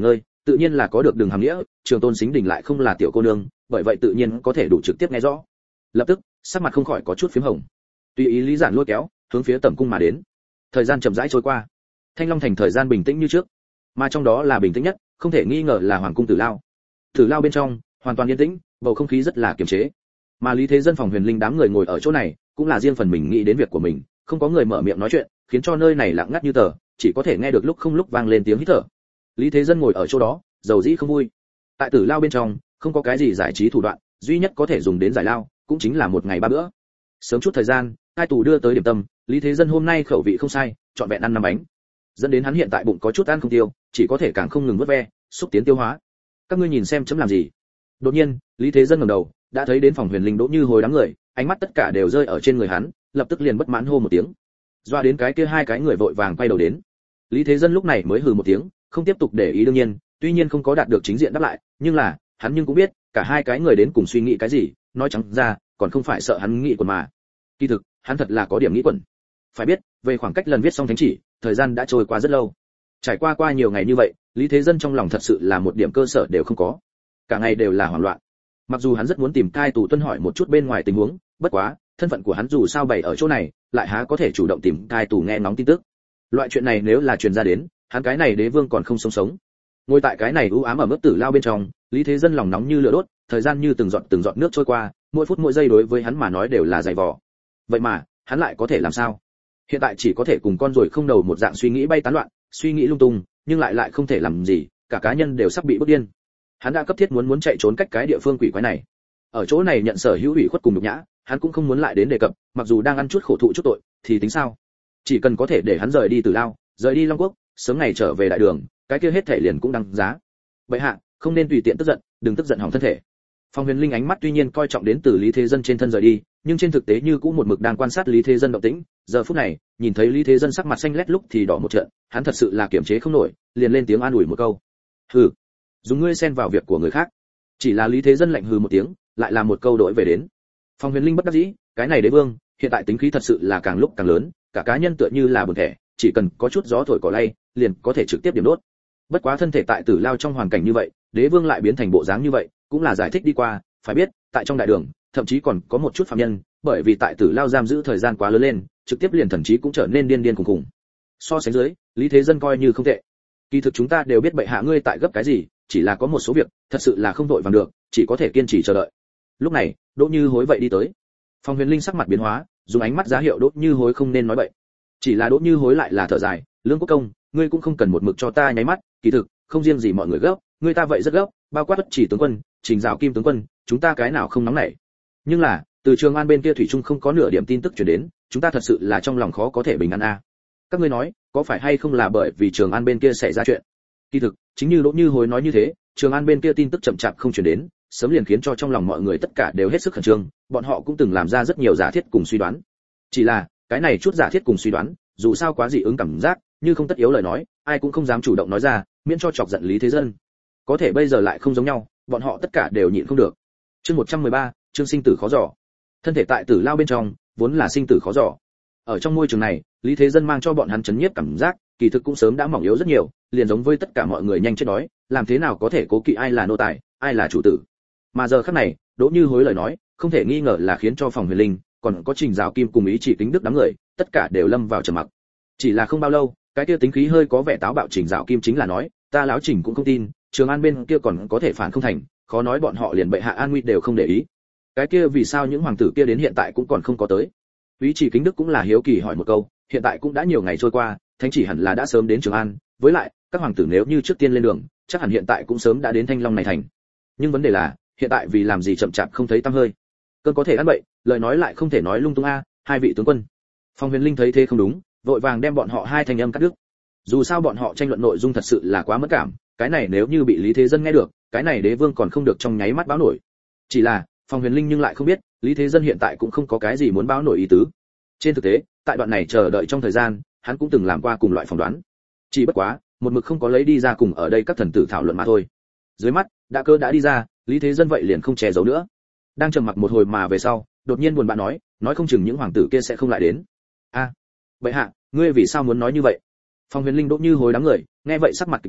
tự nhiên là có được đường hàm nghĩa, Trường Tôn Sính Đình lại không là tiểu cô nương, bởi vậy tự nhiên có thể đủ trực tiếp nghe rõ. Lập tức, sắc mặt không khỏi có chút phím hồng. Tùy ý Lý Giản lôi kéo, hướng phía tẩm cung mà đến. Thời gian chậm rãi trôi qua. Thanh Long thành thời gian bình tĩnh như trước, mà trong đó là bình tĩnh nhất, không thể nghi ngờ là hoàng cung Tử Lao. Tử Lao bên trong, hoàn toàn yên tĩnh, bầu không khí rất là kiềm chế. Mà Lý Thế Dân Phòng Huyền Linh đám người ngồi ở chỗ này, cũng là riêng phần mình nghĩ đến việc của mình, không có người mở miệng nói chuyện, khiến cho nơi này lặng ngắt như tờ, chỉ có thể nghe được lúc không lúc vang lên tiếng hít thở. Lý Thế Dân ngồi ở chỗ đó, dầu dĩ không vui. Tại Tử Lao bên trong, không có cái gì giải trí thủ đoạn, duy nhất có thể dùng đến giải lao, cũng chính là một ngày 3 bữa. Sớm chút thời gian, hai tù đưa tới điểm tâm, Lý Thế Dân hôm nay khẩu vị không sai, chọn vẹn ăn 5 bánh. Dẫn đến hắn hiện tại bụng có chút ăn không tiêu, chỉ có thể càng không ngừng vớt ve, xúc tiến tiêu hóa. Các ngươi nhìn xem chấm làm gì? Đột nhiên, Lý Thế Dân ngẩng đầu, đã thấy đến Phòng Huyền Linh Đỗ Như Hối đám người, ánh mắt tất cả đều rơi ở trên người hắn, lập tức liền bất mãn hô một tiếng. Doa đến cái kia hai cái người vội vàng quay đầu đến. Lý Thế Dân lúc này mới hừ một tiếng, không tiếp tục để ý đương nhiên, tuy nhiên không có đạt được chính diện đáp lại, nhưng là, hắn nhưng cũng biết, cả hai cái người đến cùng suy nghĩ cái gì, nói trắng ra, còn không phải sợ hắn nghĩ quần mà. Kỳ thực, hắn thật là có điểm nghĩ quần. Phải biết, về khoảng cách lần viết xong thánh chỉ, thời gian đã trôi qua rất lâu. Trải qua nhiều ngày như vậy, Lý Thế Dân trong lòng thật sự là một điểm cơ sở đều không có. Cả ngày đều là hoảng loạn. Mặc dù hắn rất muốn tìm cai tù tuân hỏi một chút bên ngoài tình huống, bất quá, thân phận của hắn dù sao bày ở chỗ này, lại há có thể chủ động tìm cai tù nghe ngóng tin tức. Loại chuyện này nếu là truyền ra đến, hắn cái này đế vương còn không sống sống. Ngồi tại cái này u ám ở mức Tử Lao bên trong, Lý Thế Dân lòng nóng như lửa đốt, thời gian như từng giọt nước trôi qua, mỗi phút mỗi giây đối với hắn mà nói đều là dày vò. Vậy mà, hắn lại có thể làm sao? Hiện tại chỉ có thể cùng con rồi không đầu một dạng suy nghĩ bay tán loạn, suy nghĩ lung tung, nhưng lại không thể làm gì, cả cá nhân đều sắp bị bức điên. Hắn đã cấp thiết muốn chạy trốn cách cái địa phương quỷ quái này. Ở chỗ này nhận sở hữu ủy khuất cùng nhục nhã, hắn cũng không muốn lại đến đề cập, mặc dù đang ăn chút khổ thụ chút tội, thì tính sao? Chỉ cần có thể để hắn rời đi Tử Lao, rời đi Long Quốc, sớm ngày trở về đại đường, cái kia hết thể liền cũng đăng giá. Bệ hạ, không nên tùy tiện tức giận, đừng tức giận hỏng thân thể. Phong Huyền Linh ánh mắt tuy nhiên coi trọng đến từ Lý Thế Dân trên thân rời đi, nhưng trên thực tế như cũng một mực đang quan sát Lý Thế Dân động tĩnh. Giờ phút này, nhìn thấy Lý Thế Dân sắc mặt xanh lét lúc thì đỏ một trận, hắn thật sự là kiềm chế không nổi, liền lên tiếng an ủi một câu. Hừ, dùng ngươi xen vào việc của người khác. Chỉ là Lý Thế Dân lạnh hừ một tiếng, lại là một câu đổi về đến. Phong Huyền Linh bất đắc dĩ, cái này đế vương, hiện tại tính khí thật sự là càng lúc càng lớn, cả cá nhân tựa như là buồn thẻ, chỉ cần có chút gió thổi cỏ lay, liền có thể trực tiếp điểm đốt. Bất quá thân thể tại Tử Lao trong hoàn cảnh như vậy, đế vương lại biến thành bộ dáng như vậy, cũng là giải thích đi qua, phải biết, tại trong đại đường, thậm chí còn có một chút phạm nhân, bởi vì tại Tử Lao giam giữ thời gian quá lớn lên, trực tiếp liền thần trí cũng trở nên điên khùng. So sánh dưới, Lý Thế Dân coi như không tệ. Kỳ thực chúng ta đều biết bệ hạ ngươi tại gấp cái gì, chỉ là có một số việc, thật sự là không đội vàng được, chỉ có thể kiên trì chờ đợi. Lúc này, Đỗ Như Hối vậy đi tới. Phong Huyền Linh sắc mặt biến hóa, dùng ánh mắt giá hiệu Đỗ Như Hối không nên nói bậy. Chỉ là Đỗ Như Hối lại là thở dài, Lương Quốc Công, ngươi cũng không cần một mực cho ta nháy mắt, kỳ thực, không riêng gì mọi người gấp, ngươi ta vậy rất gấp, bao quát Bất Chỉ tướng quân, Trình Dạo Kim tướng quân, chúng ta cái nào không nóng nảy. Nhưng là, từ Trường An bên kia thủy chung không có nửa điểm tin tức truyền đến, chúng ta thật sự là trong lòng khó có thể bình an a. Các ngươi nói, có phải hay không là bởi vì Trường An bên kia xảy ra chuyện? Kỳ thực, chính như Đỗ Như Hối nói như thế, Trường An bên kia tin tức chậm chạp không truyền đến, sớm liền khiến cho trong lòng mọi người tất cả đều hết sức khẩn trương, bọn họ cũng từng làm ra rất nhiều giả thiết cùng suy đoán. Chỉ là, cái này chút giả thiết cùng suy đoán, dù sao quá dị ứng cảm giác, như không tất yếu lời nói, ai cũng không dám chủ động nói ra, miễn cho chọc giận Lý Thế Dân. Có thể bây giờ lại không giống nhau, bọn họ tất cả đều nhịn không được. Chương 113, chương sinh tử khó dò. Thân thể tại Tử Lao bên trong, vốn là sinh tử khó dò. Ở trong môi trường này, Lý Thế Dân mang cho bọn hắn chấn nhiếp cảm giác, kỳ thực cũng sớm đã mỏng yếu rất nhiều, liền giống với tất cả mọi người nhanh chết đói, làm thế nào có thể cố kỵ ai là nô tài, ai là chủ tử. Mà giờ khắc này, Đỗ Như Hối lời nói, không thể nghi ngờ là khiến cho Phòng Huyền Linh, còn có Trình Dạo Kim cùng Ý Chỉ Kính Đức đám người, tất cả đều lâm vào trầm mặc. Chỉ là không bao lâu, cái kia tính khí hơi có vẻ táo bạo Trình Dạo Kim chính là nói, ta lão Trình cũng không tin, Trường An bên kia còn có thể phản không thành, khó nói bọn họ liền bệ hạ an nguy đều không để ý. Cái kia vì sao những hoàng tử kia đến hiện tại cũng còn không có tới? Ý Chỉ Kính Đức cũng là hiếu kỳ hỏi một câu, hiện tại cũng đã nhiều ngày trôi qua, thánh chỉ hẳn là đã sớm đến Trường An, với lại, các hoàng tử nếu như trước tiên lên đường, chắc hẳn hiện tại cũng sớm đã đến Thanh Long này thành. Nhưng vấn đề là, hiện tại vì làm gì chậm chạp không thấy tăm hơi. Cơn có thể ăn bậy, lời nói lại không thể nói lung tung a, hai vị tướng quân. Phong Huyền Linh thấy thế không đúng, vội vàng đem bọn họ hai thanh âm cắt đứt. Dù sao bọn họ tranh luận nội dung thật sự là quá mất cảm, cái này nếu như bị Lý Thế Dân nghe được, cái này đế vương còn không được trong nháy mắt báo nổi. Chỉ là, Phong Huyền Linh nhưng lại không biết, Lý Thế Dân hiện tại cũng không có cái gì muốn báo nổi ý tứ. Trên thực tế, tại đoạn này chờ đợi trong thời gian, hắn cũng từng làm qua cùng loại phỏng đoán. Chỉ bất quá, một mực không có lấy đi ra cùng ở đây các thần tử thảo luận mà thôi. Dưới mắt, đã đi ra, Lý Thế Dân vậy liền không che giấu nữa. Đang trầm mặc một hồi mà về sau, đột nhiên buồn bã nói không chừng những hoàng tử kia sẽ không lại đến. A, bệ hạ, ngươi vì sao muốn nói như vậy? Phong Huyền Linh Đỗ Như Hối đám người, nghe vậy sắc mặt kỳ biến,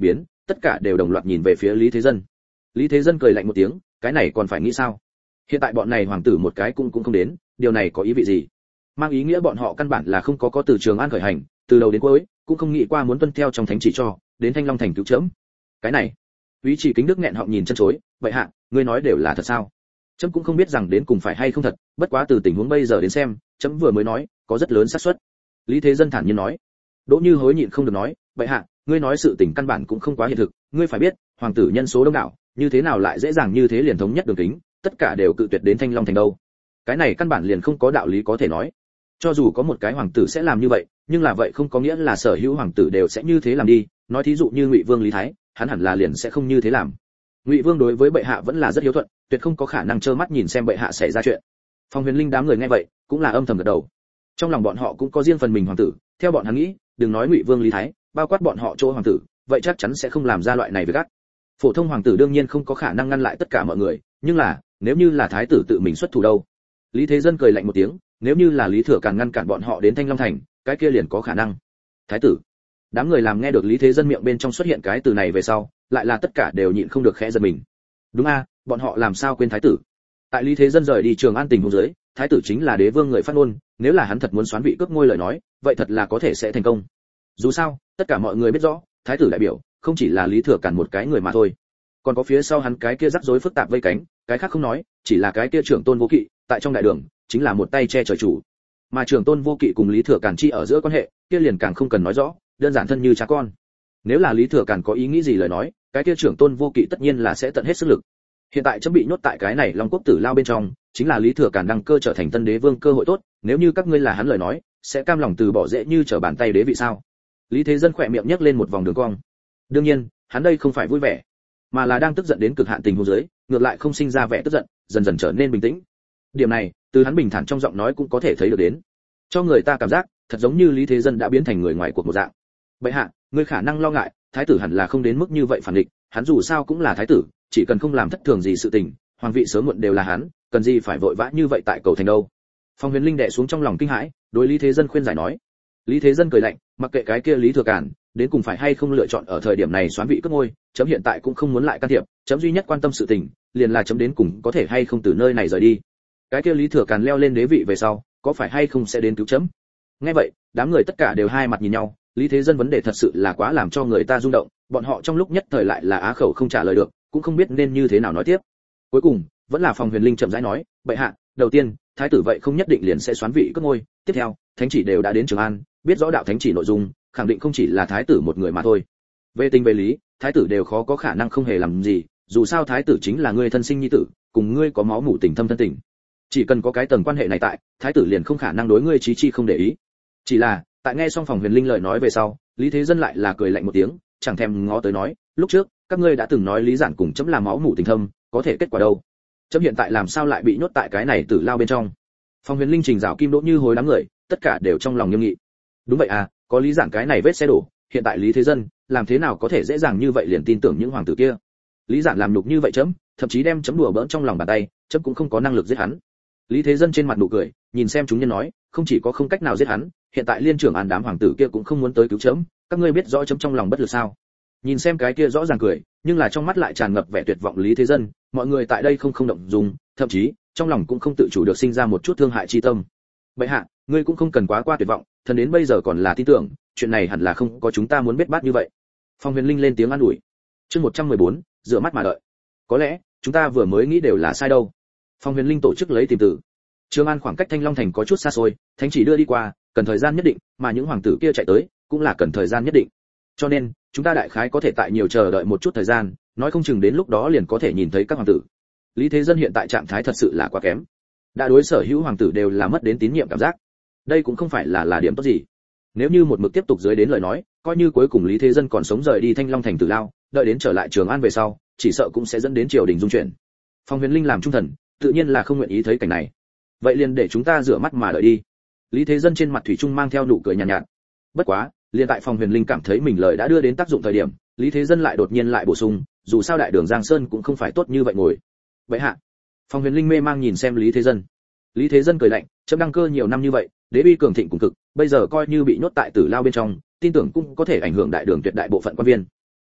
tất cả đều đồng loạt nhìn về phía Lý Thế Dân. Lý Thế Dân cười lạnh một tiếng, cái này còn phải nghĩ sao? Hiện tại bọn này hoàng tử một cái cũng không đến, điều này có ý vị gì? Mang ý nghĩa bọn họ căn bản là không có từ Trường An khởi hành, từ đầu đến cuối cũng không nghĩ qua muốn tuân theo trong thánh chỉ cho, đến Thanh Long thành cứu chớm. Cái này, Úy Chỉ Kính Đức nghẹn họng nhìn chân chối, vậy hạ, ngươi nói đều là thật sao? Chấm cũng không biết rằng đến cùng phải hay không thật, bất quá từ tình huống bây giờ đến xem, chấm vừa mới nói, có rất lớn xác suất. Lý Thế Dân thản nhiên nói. Đỗ Như Hối nhịn không được nói, vậy hạ, ngươi nói sự tình căn bản cũng không quá hiện thực, ngươi phải biết, hoàng tử nhân số đông đảo, như thế nào lại dễ dàng như thế liền thống nhất đường kính, tất cả đều cự tuyệt đến Thanh Long thành đâu? Cái này căn bản liền không có đạo lý có thể nói. Cho dù có một cái hoàng tử sẽ làm như vậy, nhưng là vậy không có nghĩa là sở hữu hoàng tử đều sẽ như thế làm đi, nói thí dụ như Ngụy Vương Lý Thái, hắn hẳn là liền sẽ không như thế làm. Ngụy Vương đối với bệ hạ vẫn là rất hiếu thuận, tuyệt không có khả năng trơ mắt nhìn xem bệ hạ xảy ra chuyện. Phong Huyền Linh đám người nghe vậy, cũng là âm thầm gật đầu. Trong lòng bọn họ cũng có riêng phần mình hoàng tử, theo bọn hắn nghĩ, đừng nói Ngụy Vương Lý Thái, bao quát bọn họ chỗ hoàng tử, vậy chắc chắn sẽ không làm ra loại này việc gắt. Phổ thông hoàng tử đương nhiên không có khả năng ngăn lại tất cả mọi người, nhưng là, nếu như là thái tử tự mình xuất thủ đâu? Lý Thế Dân cười lạnh một tiếng, nếu như là Lý Thừa Càn ngăn cản bọn họ đến Thanh Long thành, cái kia liền có khả năng. Thái tử. Đám người làm nghe được Lý Thế Dân miệng bên trong xuất hiện cái từ này về sau, lại là tất cả đều nhịn không được khẽ giật mình. Đúng a, bọn họ làm sao quên thái tử? Tại Lý Thế Dân rời đi Trường An tình huống dưới, thái tử chính là đế vương người phát ngôn, nếu là hắn thật muốn xoán vị cướp ngôi lời nói, vậy thật là có thể sẽ thành công. Dù sao, tất cả mọi người biết rõ, thái tử đại biểu không chỉ là Lý Thừa Càn một cái người mà thôi, còn có phía sau hắn cái kia rắc rối phức tạp vây cánh, cái khác không nói, chỉ là cái kia trưởng tôn vô kỵ, tại trong đại đường chính là một tay che trời chủ. Mà trưởng tôn vô kỵ cùng Lý Thừa Càn chi ở giữa quan hệ, kia liền càng không cần nói rõ, đơn giản thân như cha con. Nếu là Lý Thừa Càn có ý nghĩ gì lời nói, cái kia trưởng tôn vô kỵ tất nhiên là sẽ tận hết sức lực. Hiện tại chấm bị nhốt tại cái này Long Quốc Tử Lao bên trong, chính là Lý Thừa Càn đăng cơ trở thành tân đế vương cơ hội tốt, nếu như các ngươi là hắn lời nói, sẽ cam lòng từ bỏ dễ như trở bàn tay đế vị sao? Lý Thế Dân khỏe miệng nhếch lên một vòng đường cong. Đương nhiên, hắn đây không phải vui vẻ, mà là đang tức giận đến cực hạn tình huống dưới, ngược lại không sinh ra vẻ tức giận, dần dần trở nên bình tĩnh. Điểm này, từ hắn bình thản trong giọng nói cũng có thể thấy được đến. Cho người ta cảm giác, thật giống như Lý Thế Dân đã biến thành người ngoài cuộc một dạng. Bệ hạ, ngươi khả năng lo ngại, thái tử hẳn là không đến mức như vậy phản địch, hắn dù sao cũng là thái tử, chỉ cần không làm thất thường gì sự tình, hoàng vị sớm muộn đều là hắn, cần gì phải vội vã như vậy tại cầu thành đâu. Phong Huyền Linh đè xuống trong lòng kinh hãi, đối Lý Thế Dân khuyên giải nói. Lý Thế Dân cười lạnh, mặc kệ cái kia Lý Thừa Càn, đến cùng phải hay không lựa chọn ở thời điểm này xoán vị cướp ngôi, chấm hiện tại cũng không muốn lại can thiệp, chấm duy nhất quan tâm sự tình, liền là chấm đến cùng có thể hay không từ nơi này rời đi. Cái kia Lý Thừa Càn leo lên đế vị về sau, có phải hay không sẽ đến cứu chấm? Nghe vậy, đám người tất cả đều hai mặt nhìn nhau, Lý Thế Dân vấn đề thật sự là quá làm cho người ta rung động, bọn họ trong lúc nhất thời lại là á khẩu không trả lời được, cũng không biết nên như thế nào nói tiếp. Cuối cùng, vẫn là Phong Huyền Linh chậm rãi nói, bệ hạ, đầu tiên, thái tử vậy không nhất định liền sẽ xoán vị cướp ngôi, tiếp theo, thánh chỉ đều đã đến Trường An, biết rõ đạo thánh chỉ nội dung, khẳng định không chỉ là thái tử một người mà thôi. Về tình về lý, thái tử đều khó có khả năng không hề làm gì, dù sao thái tử chính là ngươi thân sinh nhi tử, cùng ngươi có máu mủ tình thâm thân tình. Chỉ cần có cái tầng quan hệ này tại, thái tử liền không khả năng đối ngươi chí chi không để ý. Chỉ là, tại nghe xong Phong Huyền Linh lời nói về sau, Lý Thế Dân lại là cười lạnh một tiếng, chẳng thèm ngó tới nói, lúc trước, các ngươi đã từng nói Lý Giản cùng chấm là máu mủ tình thâm, có thể kết quả đâu? Chấm hiện tại làm sao lại bị nhốt tại cái này tử lao bên trong? Phong Huyền Linh trình rào kim đỗ như hối đám người, tất cả đều trong lòng nghiêm nghị. Đúng vậy à, có Lý Giản cái này vết xe đổ, hiện tại Lý Thế Dân, làm thế nào có thể dễ dàng như vậy liền tin tưởng những hoàng tử kia? Lý Giản làm nhục như vậy chấm, thậm chí đem chấm đùa bỡn trong lòng bàn tay, chấm cũng không có năng lực giết hắn. Lý Thế Dân trên mặt nụ cười, nhìn xem chúng nhân nói, không chỉ có không cách nào giết hắn, hiện tại liên trưởng An đám hoàng tử kia cũng không muốn tới cứu chấm, các ngươi biết rõ chấm trong lòng bất lực sao? Nhìn xem cái kia rõ ràng cười, nhưng là trong mắt lại tràn ngập vẻ tuyệt vọng Lý Thế Dân, mọi người tại đây không động dung, thậm chí trong lòng cũng không tự chủ được sinh ra một chút thương hại chi tâm. Bệ hạ, ngươi cũng không cần quá qua tuyệt vọng, thần đến bây giờ còn là tin tưởng, chuyện này hẳn là không có chúng ta muốn biết bát như vậy. Phong Huyền Linh lên tiếng an ủi. Chương 114, dựa mắt mà đợi. Có lẽ chúng ta vừa mới nghĩ đều là sai đâu. Phong Huyền Linh tổ chức lấy tìm tử. Trường An khoảng cách Thanh Long thành có chút xa xôi, thánh chỉ đưa đi qua, cần thời gian nhất định, mà những hoàng tử kia chạy tới, cũng là cần thời gian nhất định. Cho nên, chúng ta đại khái có thể tại nhiều chờ đợi một chút thời gian, nói không chừng đến lúc đó liền có thể nhìn thấy các hoàng tử. Lý Thế Dân hiện tại trạng thái thật sự là quá kém. Đã đối sở hữu hoàng tử đều là mất đến tín nhiệm cảm giác. Đây cũng không phải là điểm tốt gì. Nếu như một mực tiếp tục dưới đến lời nói, coi như cuối cùng Lý Thế Dân còn sống rời đi Thanh Long thành Tử Lao, đợi đến trở lại Trường An về sau, chỉ sợ cũng sẽ dẫn đến triều đình dung chuyển. Phong Huyền Linh làm trung thần, tự nhiên là không nguyện ý thấy cảnh này. Vậy liền để chúng ta rửa mắt mà đợi đi. Lý Thế Dân trên mặt thủy chung mang theo nụ cười nhàn nhạt. Bất quá, liền tại Phong Huyền Linh cảm thấy mình lời đã đưa đến tác dụng thời điểm, Lý Thế Dân lại đột nhiên lại bổ sung, dù sao đại đường Giang Sơn cũng không phải tốt như vậy ngồi. Vậy hạ. Phong Huyền Linh mê mang nhìn xem Lý Thế Dân. Lý Thế Dân cười lạnh, chấm đăng cơ nhiều năm như vậy, đế uy cường thịnh cùng cực, bây giờ coi như bị nhốt tại Tử Lao bên trong, tin tưởng cũng có thể ảnh hưởng đại đường tuyệt đại bộ phận quan viên.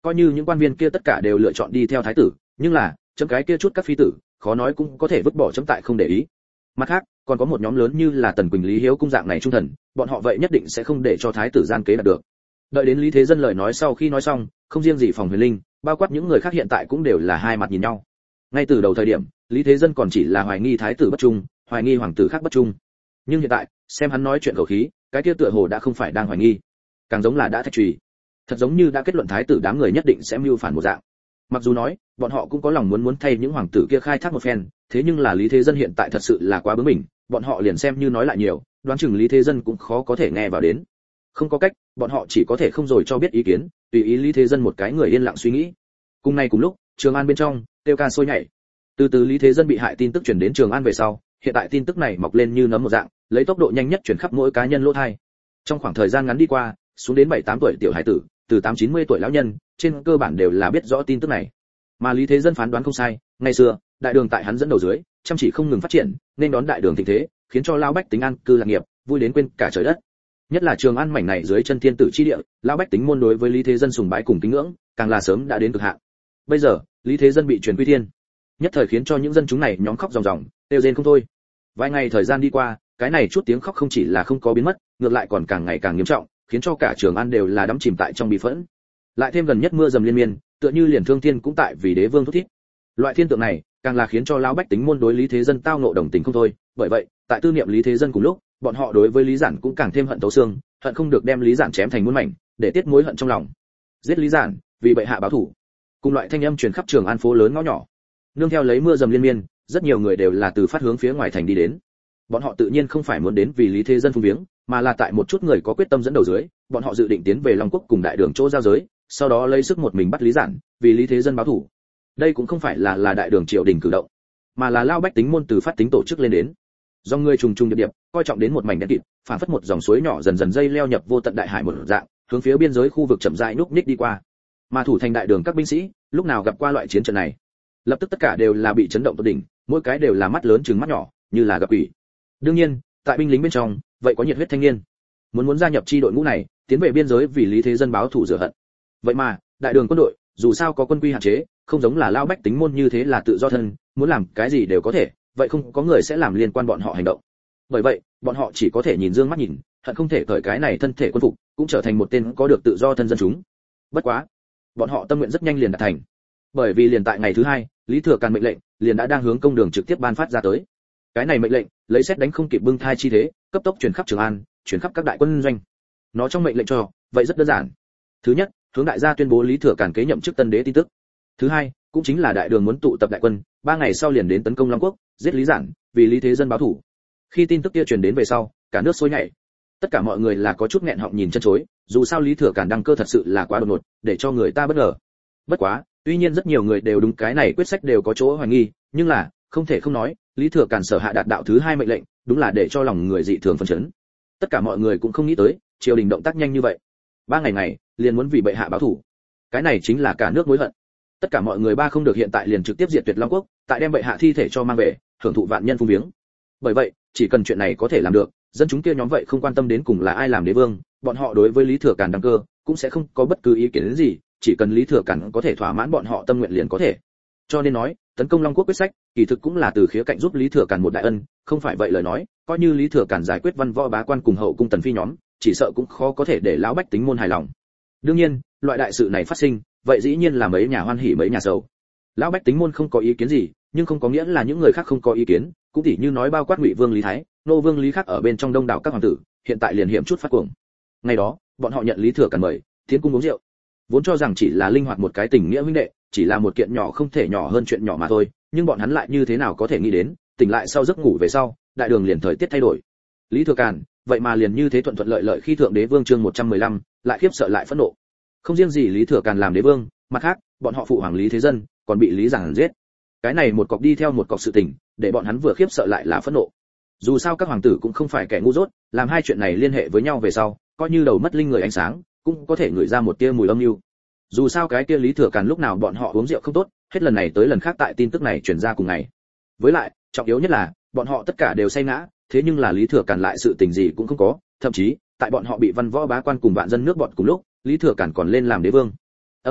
coi như những quan viên kia tất cả đều lựa chọn đi theo thái tử, nhưng là chấm cái kia chút các phi tử khó nói cũng có thể vứt bỏ chấm tại không để ý. Mặt khác còn có một nhóm lớn như là Tần Quỳnh, Lý Hiếu cung dạng này trung thần, bọn họ vậy nhất định sẽ không để cho thái tử gian kế đạt được. Đợi đến Lý Thế Dân lời nói sau khi nói xong, không riêng gì Phòng Huyền Linh, bao quát những người khác hiện tại cũng đều là hai mặt nhìn nhau. Ngay từ đầu thời điểm, Lý Thế Dân còn chỉ là hoài nghi thái tử bất trung, hoài nghi hoàng tử khác bất trung. Nhưng hiện tại, xem hắn nói chuyện khẩu khí, cái kia tựa hồ đã không phải đang hoài nghi, càng giống là đã thạch trùy. Thật giống như đã kết luận thái tử đám người nhất định sẽ mưu phản một dạng. Mặc dù nói, bọn họ cũng có lòng muốn thay những hoàng tử kia khai thác một phen, thế nhưng là Lý Thế Dân hiện tại thật sự là quá bướng bỉnh, bọn họ liền xem như nói lại nhiều, đoán chừng Lý Thế Dân cũng khó có thể nghe vào đến. Không có cách, bọn họ chỉ có thể không rồi cho biết ý kiến, tùy ý Lý Thế Dân một cái người yên lặng suy nghĩ. Cùng này cùng lúc, Trường An bên trong, tiêu ca sôi nhảy. Từ từ Lý Thế Dân bị hại tin tức truyền đến Trường An về sau, hiện tại tin tức này mọc lên như nấm một dạng, lấy tốc độ nhanh nhất truyền khắp mỗi cá nhân lỗ tai. Trong khoảng thời gian ngắn đi qua, xuống đến 7-8 tuổi tiểu hải tử, từ 8-90 tuổi lão nhân, trên cơ bản đều là biết rõ tin tức này. Mà Lý Thế Dân phán đoán không sai, ngày xưa, đại đường tại hắn dẫn đầu dưới, chăm chỉ không ngừng phát triển, nên đón đại đường thịnh thế, khiến cho lão bách tính an cư lạc nghiệp, vui đến quên cả trời đất. Nhất là Trường An mảnh này dưới chân thiên tử chi địa, lão bách tính môn đối với Lý Thế Dân sùng bái cùng kính ngưỡng, càng là sớm đã đến cực hạn. Bây giờ, Lý Thế Dân bị truyền quy thiên, nhất thời khiến cho những dân chúng này nhóm khóc ròng ròng, kêu rên không thôi. Vài ngày thời gian đi qua, cái này chút tiếng khóc không chỉ là không có biến mất, ngược lại còn càng ngày càng nghiêm trọng, khiến cho cả Trường An đều là đắm chìm tại trong bi phẫn. Lại thêm gần nhất mưa dầm liên miên, tựa như liền thương thiên cũng tại vì đế vương thúc thiết. Loại thiên tượng này, càng là khiến cho lão bách tính môn đối Lý Thế Dân tao nộ đồng tình không thôi, bởi vậy, tại tư niệm Lý Thế Dân cùng lúc, bọn họ đối với Lý Giản cũng càng thêm hận thấu xương, hận không được đem Lý Giản chém thành muôn mảnh, để tiết mối hận trong lòng. Giết Lý Giản, vì bệ hạ báo thù. Cùng loại thanh âm truyền khắp Trường An phố lớn ngõ nhỏ. Nương theo lấy mưa dầm liên miên, rất nhiều người đều là từ phát hướng phía ngoài thành đi đến. Bọn họ tự nhiên không phải muốn đến vì Lý Thế Dân phung viếng, mà là tại một chút người có quyết tâm dẫn đầu dưới, bọn họ dự định tiến về Long Quốc cùng đại đường chỗ giao giới, sau đó lấy sức một mình bắt Lý Giản, vì Lý Thế Dân báo thù. Đây cũng không phải là đại đường triều đình cử động, mà là lao bách tính môn từ phát tính tổ chức lên đến. Do người trùng trùng điệp điệp, coi trọng đến một mảnh đen kịt, phản phất một dòng suối nhỏ dần dần dây leo nhập vô tận đại hải một dạng, hướng phía biên giới khu vực chậm rãi núp ních đi qua. Mà thủ thành đại đường các binh sĩ, lúc nào gặp qua loại chiến trận này, lập tức tất cả đều là bị chấn động tột đỉnh, mỗi cái đều là mắt lớn trừng mắt nhỏ, như là gặp quỷ. Đương nhiên, tại binh lính bên trong, vậy có nhiệt huyết thanh niên, muốn gia nhập chi đội ngũ này, tiến về biên giới vì Lý Thế Dân báo thù rửa hận. Vậy mà, đại đường quân đội, dù sao có quân quy hạn chế, không giống là lao bách tính môn như thế là tự do thân, muốn làm cái gì đều có thể, vậy không có người sẽ làm liên quan bọn họ hành động. Bởi vậy, bọn họ chỉ có thể nhìn dương mắt nhìn, hận không thể cởi cái này thân thể quân phục, cũng trở thành một tên có được tự do thân dân chúng. Bất quá, bọn họ tâm nguyện rất nhanh liền đạt thành. Bởi vì liền tại ngày thứ hai, Lý Thừa Càn mệnh lệnh liền đã đang hướng công đường trực tiếp ban phát ra tới. Cái này mệnh lệnh, lấy xét đánh không kịp bưng thai chi thế, cấp tốc truyền khắp Trường An, truyền khắp các đại quân doanh. Nó trong mệnh lệnh cho, vậy rất đơn giản. Thứ nhất, hướng đại gia tuyên bố Lý Thừa Càn kế nhậm chức tân đế tin tức. Thứ hai, cũng chính là đại đường muốn tụ tập đại quân, 3 ngày sau liền đến tấn công Long Quốc, giết Lý Giản, vì Lý Thế Dân báo thù. Khi tin tức kia truyền đến về sau, cả nước sôi nhảy. Tất cả mọi người là có chút nghẹn họng nhìn chân chối, dù sao Lý Thừa Càn đăng cơ thật sự là quá đột ngột, để cho người ta bất ngờ. Bất quá, tuy nhiên rất nhiều người đều đúng cái này quyết sách đều có chỗ hoài nghi, nhưng là, không thể không nói, Lý Thừa Càn sở hạ đạt đạo thứ 2 mệnh lệnh, đúng là để cho lòng người dị thường phấn chấn. Tất cả mọi người cũng không nghĩ tới, triều đình động tác nhanh như vậy. 3 ngày này, liền muốn vì bệ hạ báo thù. Cái này chính là cả nước mối hận. Tất cả mọi người không được hiện tại liền trực tiếp diệt tuyệt Long Quốc, tại đem bệ hạ thi thể cho mang về, hưởng thụ vạn nhân phung viếng. Bởi vậy, chỉ cần chuyện này có thể làm được, dân chúng kia nhóm vậy không quan tâm đến cùng là ai làm đế vương, bọn họ đối với Lý Thừa Càn đăng cơ cũng sẽ không có bất cứ ý kiến gì, chỉ cần Lý Thừa Càn có thể thỏa mãn bọn họ tâm nguyện liền có thể. Cho nên nói, tấn công Long Quốc quyết sách, kỳ thực cũng là từ khía cạnh giúp Lý Thừa Càn một đại ân, không phải vậy lời nói, coi như Lý Thừa Càn giải quyết văn võ bá quan cùng hậu cung tần phi nhóm, chỉ sợ cũng khó có thể để lão bách tính môn hài lòng. Đương nhiên, loại đại sự này phát sinh, vậy dĩ nhiên là mấy nhà hoan hỉ mấy nhà sầu. Lão bách tính môn không có ý kiến gì, nhưng không có nghĩa là những người khác không có ý kiến, cũng tỉ như nói bao quát Ngụy Vương Lý Thái, Nô Vương Lý khác ở bên trong đông đảo các hoàng tử, hiện tại liền hiểm chút phát cuồng. Ngày đó, bọn họ nhận Lý Thừa Càn mời, tiến cung uống rượu. Vốn cho rằng chỉ là linh hoạt một cái tình nghĩa huynh đệ, chỉ là một kiện nhỏ không thể nhỏ hơn chuyện nhỏ mà thôi, nhưng bọn hắn lại như thế nào có thể nghĩ đến, tỉnh lại sau giấc ngủ về sau, đại đường liền thời tiết thay đổi. Lý Thừa Càn, vậy mà liền như thế thuận thuận lợi lợi khi thượng đế vương chương 115, lại khiếp sợ lại phẫn nộ. Không riêng gì Lý Thừa Càn làm đế vương, mặt khác, bọn họ phụ hoàng Lý Thế Dân còn bị Lý Giản giết. Cái này một cọc đi theo một cọc sự tình, để bọn hắn vừa khiếp sợ lại là phẫn nộ. Dù sao các hoàng tử cũng không phải kẻ ngu dốt, làm hai chuyện này liên hệ với nhau về sau, coi như đầu mất linh người ánh sáng, cũng có thể ngửi ra một tia mùi âm mưu. Dù sao cái kia Lý Thừa Càn lúc nào bọn họ uống rượu không tốt, hết lần này tới lần khác tại tin tức này truyền ra cùng ngày. Với lại, trọng yếu nhất là, bọn họ tất cả đều say ngã, thế nhưng là Lý Thừa Càn lại sự tình gì cũng không có, thậm chí, tại bọn họ bị văn võ bá quan cùng vạn dân nước bọn cùng lúc, Lý Thừa Càn còn lên làm đế vương. Âm mưu,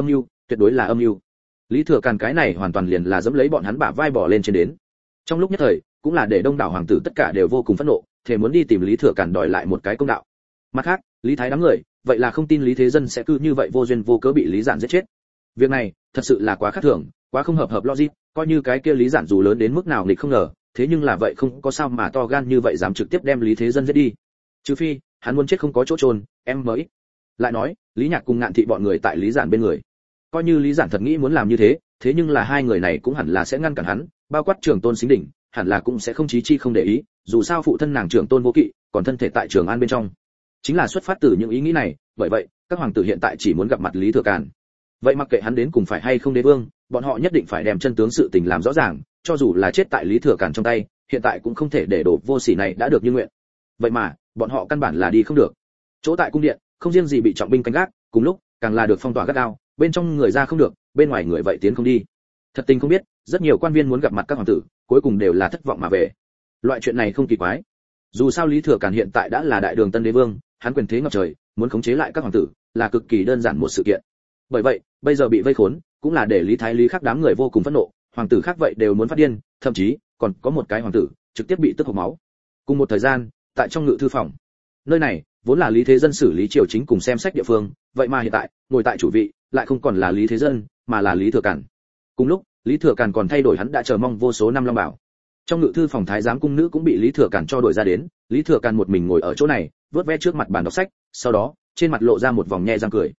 tuyệt đối là âm mưu. Lý Thừa Càn cái này hoàn toàn liền là dẫm lấy bọn hắn bả vai bỏ lên trên đến. Trong lúc nhất thời, cũng là để đông đảo hoàng tử tất cả đều vô cùng phẫn nộ, thề muốn đi tìm Lý Thừa Càn đòi lại một cái công đạo. Mặt khác, Lý Thái đám người, vậy là không tin Lý Thế Dân sẽ cứ như vậy vô duyên vô cớ bị Lý Giản giết chết. Việc này, thật sự là quá khác thường, quá không hợp logic, coi như cái kia Lý Giản dù lớn đến mức nào nghịch không ngờ, thế nhưng là vậy không có sao mà to gan như vậy dám trực tiếp đem Lý Thế Dân giết đi. Trừ phi, hắn muốn chết không có chỗ chôn, em mới. Lại nói, Lý Nhạc cùng Ngạn Thị bọn người tại Lý Giản bên người. Coi như Lý Giản thật nghĩ muốn làm như thế, thế nhưng là hai người này cũng hẳn là sẽ ngăn cản hắn, bao quát Trường Tôn Sính Đỉnh, hẳn là cũng sẽ không chí chi không để ý, dù sao phụ thân nàng Trường Tôn Vô Kỵ, còn thân thể tại Trường An bên trong. Chính là xuất phát từ những ý nghĩ này, bởi vậy, các hoàng tử hiện tại chỉ muốn gặp mặt Lý Thừa Càn. Vậy mặc kệ hắn đến cùng phải hay không đế vương, bọn họ nhất định phải đem chân tướng sự tình làm rõ ràng, cho dù là chết tại Lý Thừa Càn trong tay, hiện tại cũng không thể để đổ vô sỉ này đã được như nguyện. Vậy mà, bọn họ căn bản là đi không được. Chỗ tại cung điện, không riêng gì bị trọng binh canh gác, cùng lúc, càng là được phong tỏa gắt gao, bên trong người ra không được, bên ngoài người vậy tiến không đi. Thật tình không biết, rất nhiều quan viên muốn gặp mặt các hoàng tử, cuối cùng đều là thất vọng mà về. Loại chuyện này không kỳ quái. Dù sao Lý Thừa Càn hiện tại đã là đại đường tân đế vương, hắn quyền thế ngập trời, muốn khống chế lại các hoàng tử, là cực kỳ đơn giản một sự kiện. Bởi vậy, bây giờ bị vây khốn, cũng là để Lý Thái Lý khác đám người vô cùng phẫn nộ, hoàng tử khác vậy đều muốn phát điên, thậm chí còn có một cái hoàng tử trực tiếp bị tức hộc máu. Cùng một thời gian, tại trong ngự thư phòng, nơi này vốn là Lý Thế Dân xử lý triều chính cùng xem sách địa phương, vậy mà hiện tại ngồi tại chủ vị lại không còn là Lý Thế Dân, mà là Lý Thừa Càn. Cùng lúc, Lý Thừa Càn còn thay đổi hắn đã chờ mong vô số năm long bảo. Trong ngự thư phòng thái giám cung nữ cũng bị Lý Thừa Càn cho đuổi ra đến, Lý Thừa Càn một mình ngồi ở chỗ này, vớt ve trước mặt bàn đọc sách, sau đó trên mặt lộ ra một vòng nhẹ răng cười.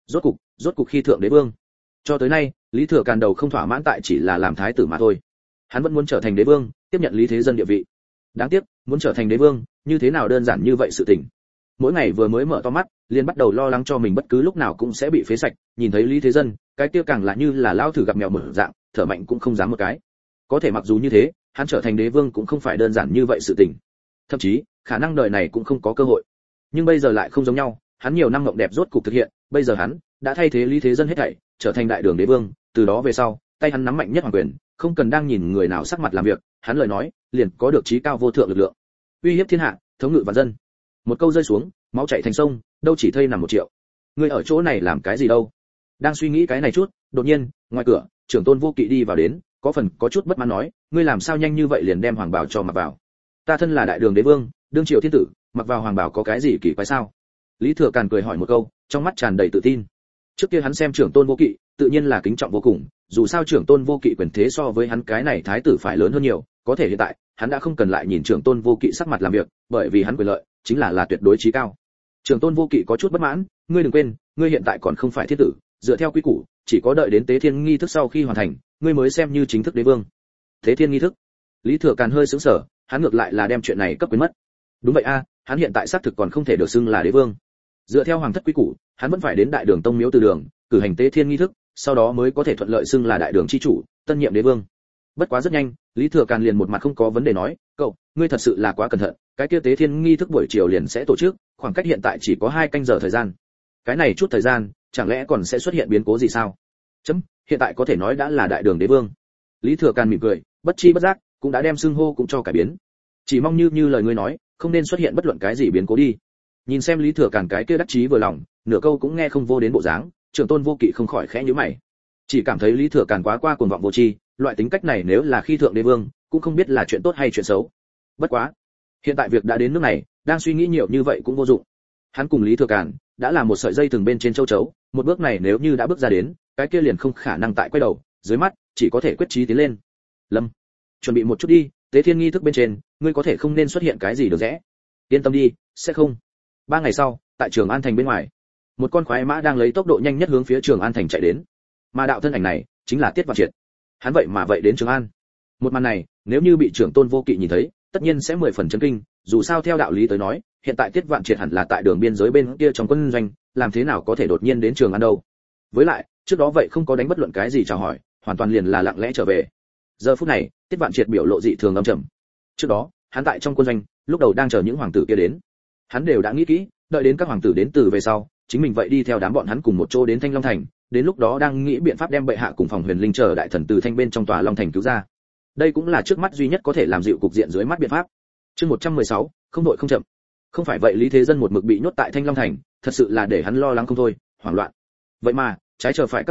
Rốt cục khi thượng đế vương. Cho tới nay, Lý Thừa Càn đầu không thỏa mãn tại chỉ là làm thái tử mà thôi. Hắn vẫn muốn trở thành đế vương, tiếp nhận Lý Thế Dân địa vị. Đáng tiếc, muốn trở thành đế vương, như thế nào đơn giản như vậy sự tình. Mỗi ngày vừa mới mở to mắt, liền bắt đầu lo lắng cho mình bất cứ lúc nào cũng sẽ bị phế sạch, nhìn thấy Lý Thế Dân, cái kia càng là như là lao thử gặp mèo mở dạng, thở mạnh cũng không dám một cái. Có thể mặc dù như thế, hắn trở thành đế vương cũng không phải đơn giản như vậy sự tình. Thậm chí, khả năng đời này cũng không có cơ hội. Nhưng bây giờ lại không giống nhau, hắn nhiều năm mộng đẹp rốt cục thực hiện, bây giờ hắn đã thay thế Lý Thế Dân hết thảy, trở thành đại đường đế vương, từ đó về sau, tay hắn nắm mạnh nhất hoàng quyền, không cần đang nhìn người nào sắc mặt làm việc, hắn lời nói, liền có được chí cao vô thượng lực lượng. Uy hiếp thiên hạ, thống ngự vạn dân. Một câu rơi xuống, máu chảy thành sông, đâu chỉ thây nằm 1 triệu. Ngươi ở chỗ này làm cái gì đâu? Đang suy nghĩ cái này chút, đột nhiên, ngoài cửa, Trưởng Tôn Vô Kỵ đi vào đến, có chút bất mãn nói, ngươi làm sao nhanh như vậy liền đem hoàng bào cho mặc vào? Ta thân là đại đường đế vương, đương triều thiên tử, mặc vào hoàng bào có cái gì kỳ quái sao? Lý Thừa Càn cười hỏi một câu, trong mắt tràn đầy tự tin. Trước kia hắn xem Trưởng Tôn Vô Kỵ, tự nhiên là kính trọng vô cùng, dù sao Trưởng Tôn Vô Kỵ quyền thế so với hắn cái này thái tử phải lớn hơn nhiều, có thể hiện tại, hắn đã không cần lại nhìn Trưởng Tôn Vô Kỵ sắc mặt làm việc, bởi vì hắn quyền lợi chính là tuyệt đối chí cao. Trưởng Tôn Vô Kỵ có chút bất mãn, ngươi đừng quên, ngươi hiện tại còn không phải thiên tử, dựa theo quy củ, chỉ có đợi đến tế thiên nghi thức sau khi hoàn thành, ngươi mới xem như chính thức đế vương. Tế thiên nghi thức? Lý Thừa Càn hơi sững sờ, hắn ngược lại là đem chuyện này cấp quên mất. Đúng vậy a, hắn hiện tại xác thực còn không thể được xưng là đế vương. Dựa theo hoàng thất quy củ, hắn vẫn phải đến đại đường tông miếu từ đường, cử hành tế thiên nghi thức, sau đó mới có thể thuận lợi xưng là đại đường chi chủ, tân nhiệm đế vương. Bất quá rất nhanh, Lý Thừa Càn liền một mặt không có vấn đề nói, cậu, ngươi thật sự là quá cẩn thận, cái kia tế thiên nghi thức buổi chiều liền sẽ tổ chức, khoảng cách hiện tại chỉ có 2 canh giờ thời gian. Cái này chút thời gian, chẳng lẽ còn sẽ xuất hiện biến cố gì sao? Hiện tại có thể nói đã là đại đường đế vương. Lý Thừa Càn mỉm cười, bất chi bất giác cũng đã đem xưng hô cũng cho cải biến. Chỉ mong như lời ngươi nói, không nên xuất hiện bất luận cái gì biến cố đi. Nhìn xem Lý Thừa Càn cái kia đắc chí vừa lòng, nửa câu cũng nghe không vô đến bộ dáng, Trưởng Tôn Vô Kỵ không khỏi khẽ nhíu mày. Chỉ cảm thấy Lý Thừa Càn quá qua cuồng vọng vô tri, loại tính cách này nếu là khi thượng đế vương, cũng không biết là chuyện tốt hay chuyện xấu. Bất quá, hiện tại việc đã đến nước này, đang suy nghĩ nhiều như vậy cũng vô dụng. Hắn cùng Lý Thừa Càn đã là một sợi dây thừng bên trên châu chấu, một bước này nếu như đã bước ra đến, cái kia liền không khả năng tại quay đầu, dưới mắt chỉ có thể quyết chí tiến lên. Lâm, chuẩn bị một chút đi, tế thiên nghi thức bên trên, ngươi có thể không nên xuất hiện cái gì được rẽ. Yên tâm đi, sẽ không. 3 ngày sau, tại Trường An thành bên ngoài, một con khoái mã đang lấy tốc độ nhanh nhất hướng phía Trường An thành chạy đến. Mà đạo thân ảnh này chính là Tiết Vạn Triệt. Hắn vậy đến Trường An. Một màn này, nếu như bị Trưởng Tôn Vô Kỵ nhìn thấy, tất nhiên sẽ 10 phần chấn kinh, dù sao theo đạo lý tới nói, hiện tại Tiết Vạn Triệt hẳn là tại đường biên giới bên kia trong quân doanh, làm thế nào có thể đột nhiên đến Trường An đâu? Với lại, trước đó vậy không có đánh bất luận cái gì chào hỏi, hoàn toàn liền là lặng lẽ trở về. Giờ phút này, Tiết Vạn Triệt biểu lộ dị thường âm trầm. Trước đó, hắn tại trong quân doanh, lúc đầu đang chờ những hoàng tử kia đến. Hắn đều đã nghĩ kỹ, đợi đến các hoàng tử đến từ về sau, chính mình vậy đi theo đám bọn hắn cùng một chỗ đến Thanh Long thành, đến lúc đó đang nghĩ biện pháp đem bệ hạ cùng phòng Huyền Linh chờ đại thần từ thanh bên trong tòa Long thành cứu ra. Đây cũng là trước mắt duy nhất có thể làm dịu cục diện dưới mắt biện pháp. Chương 116, không đội không chậm. Không phải vậy Lý Thế Dân một mực bị nhốt tại Thanh Long thành, thật sự là để hắn lo lắng không thôi, hoảng loạn. Vậy mà, trái chờ phải các loại,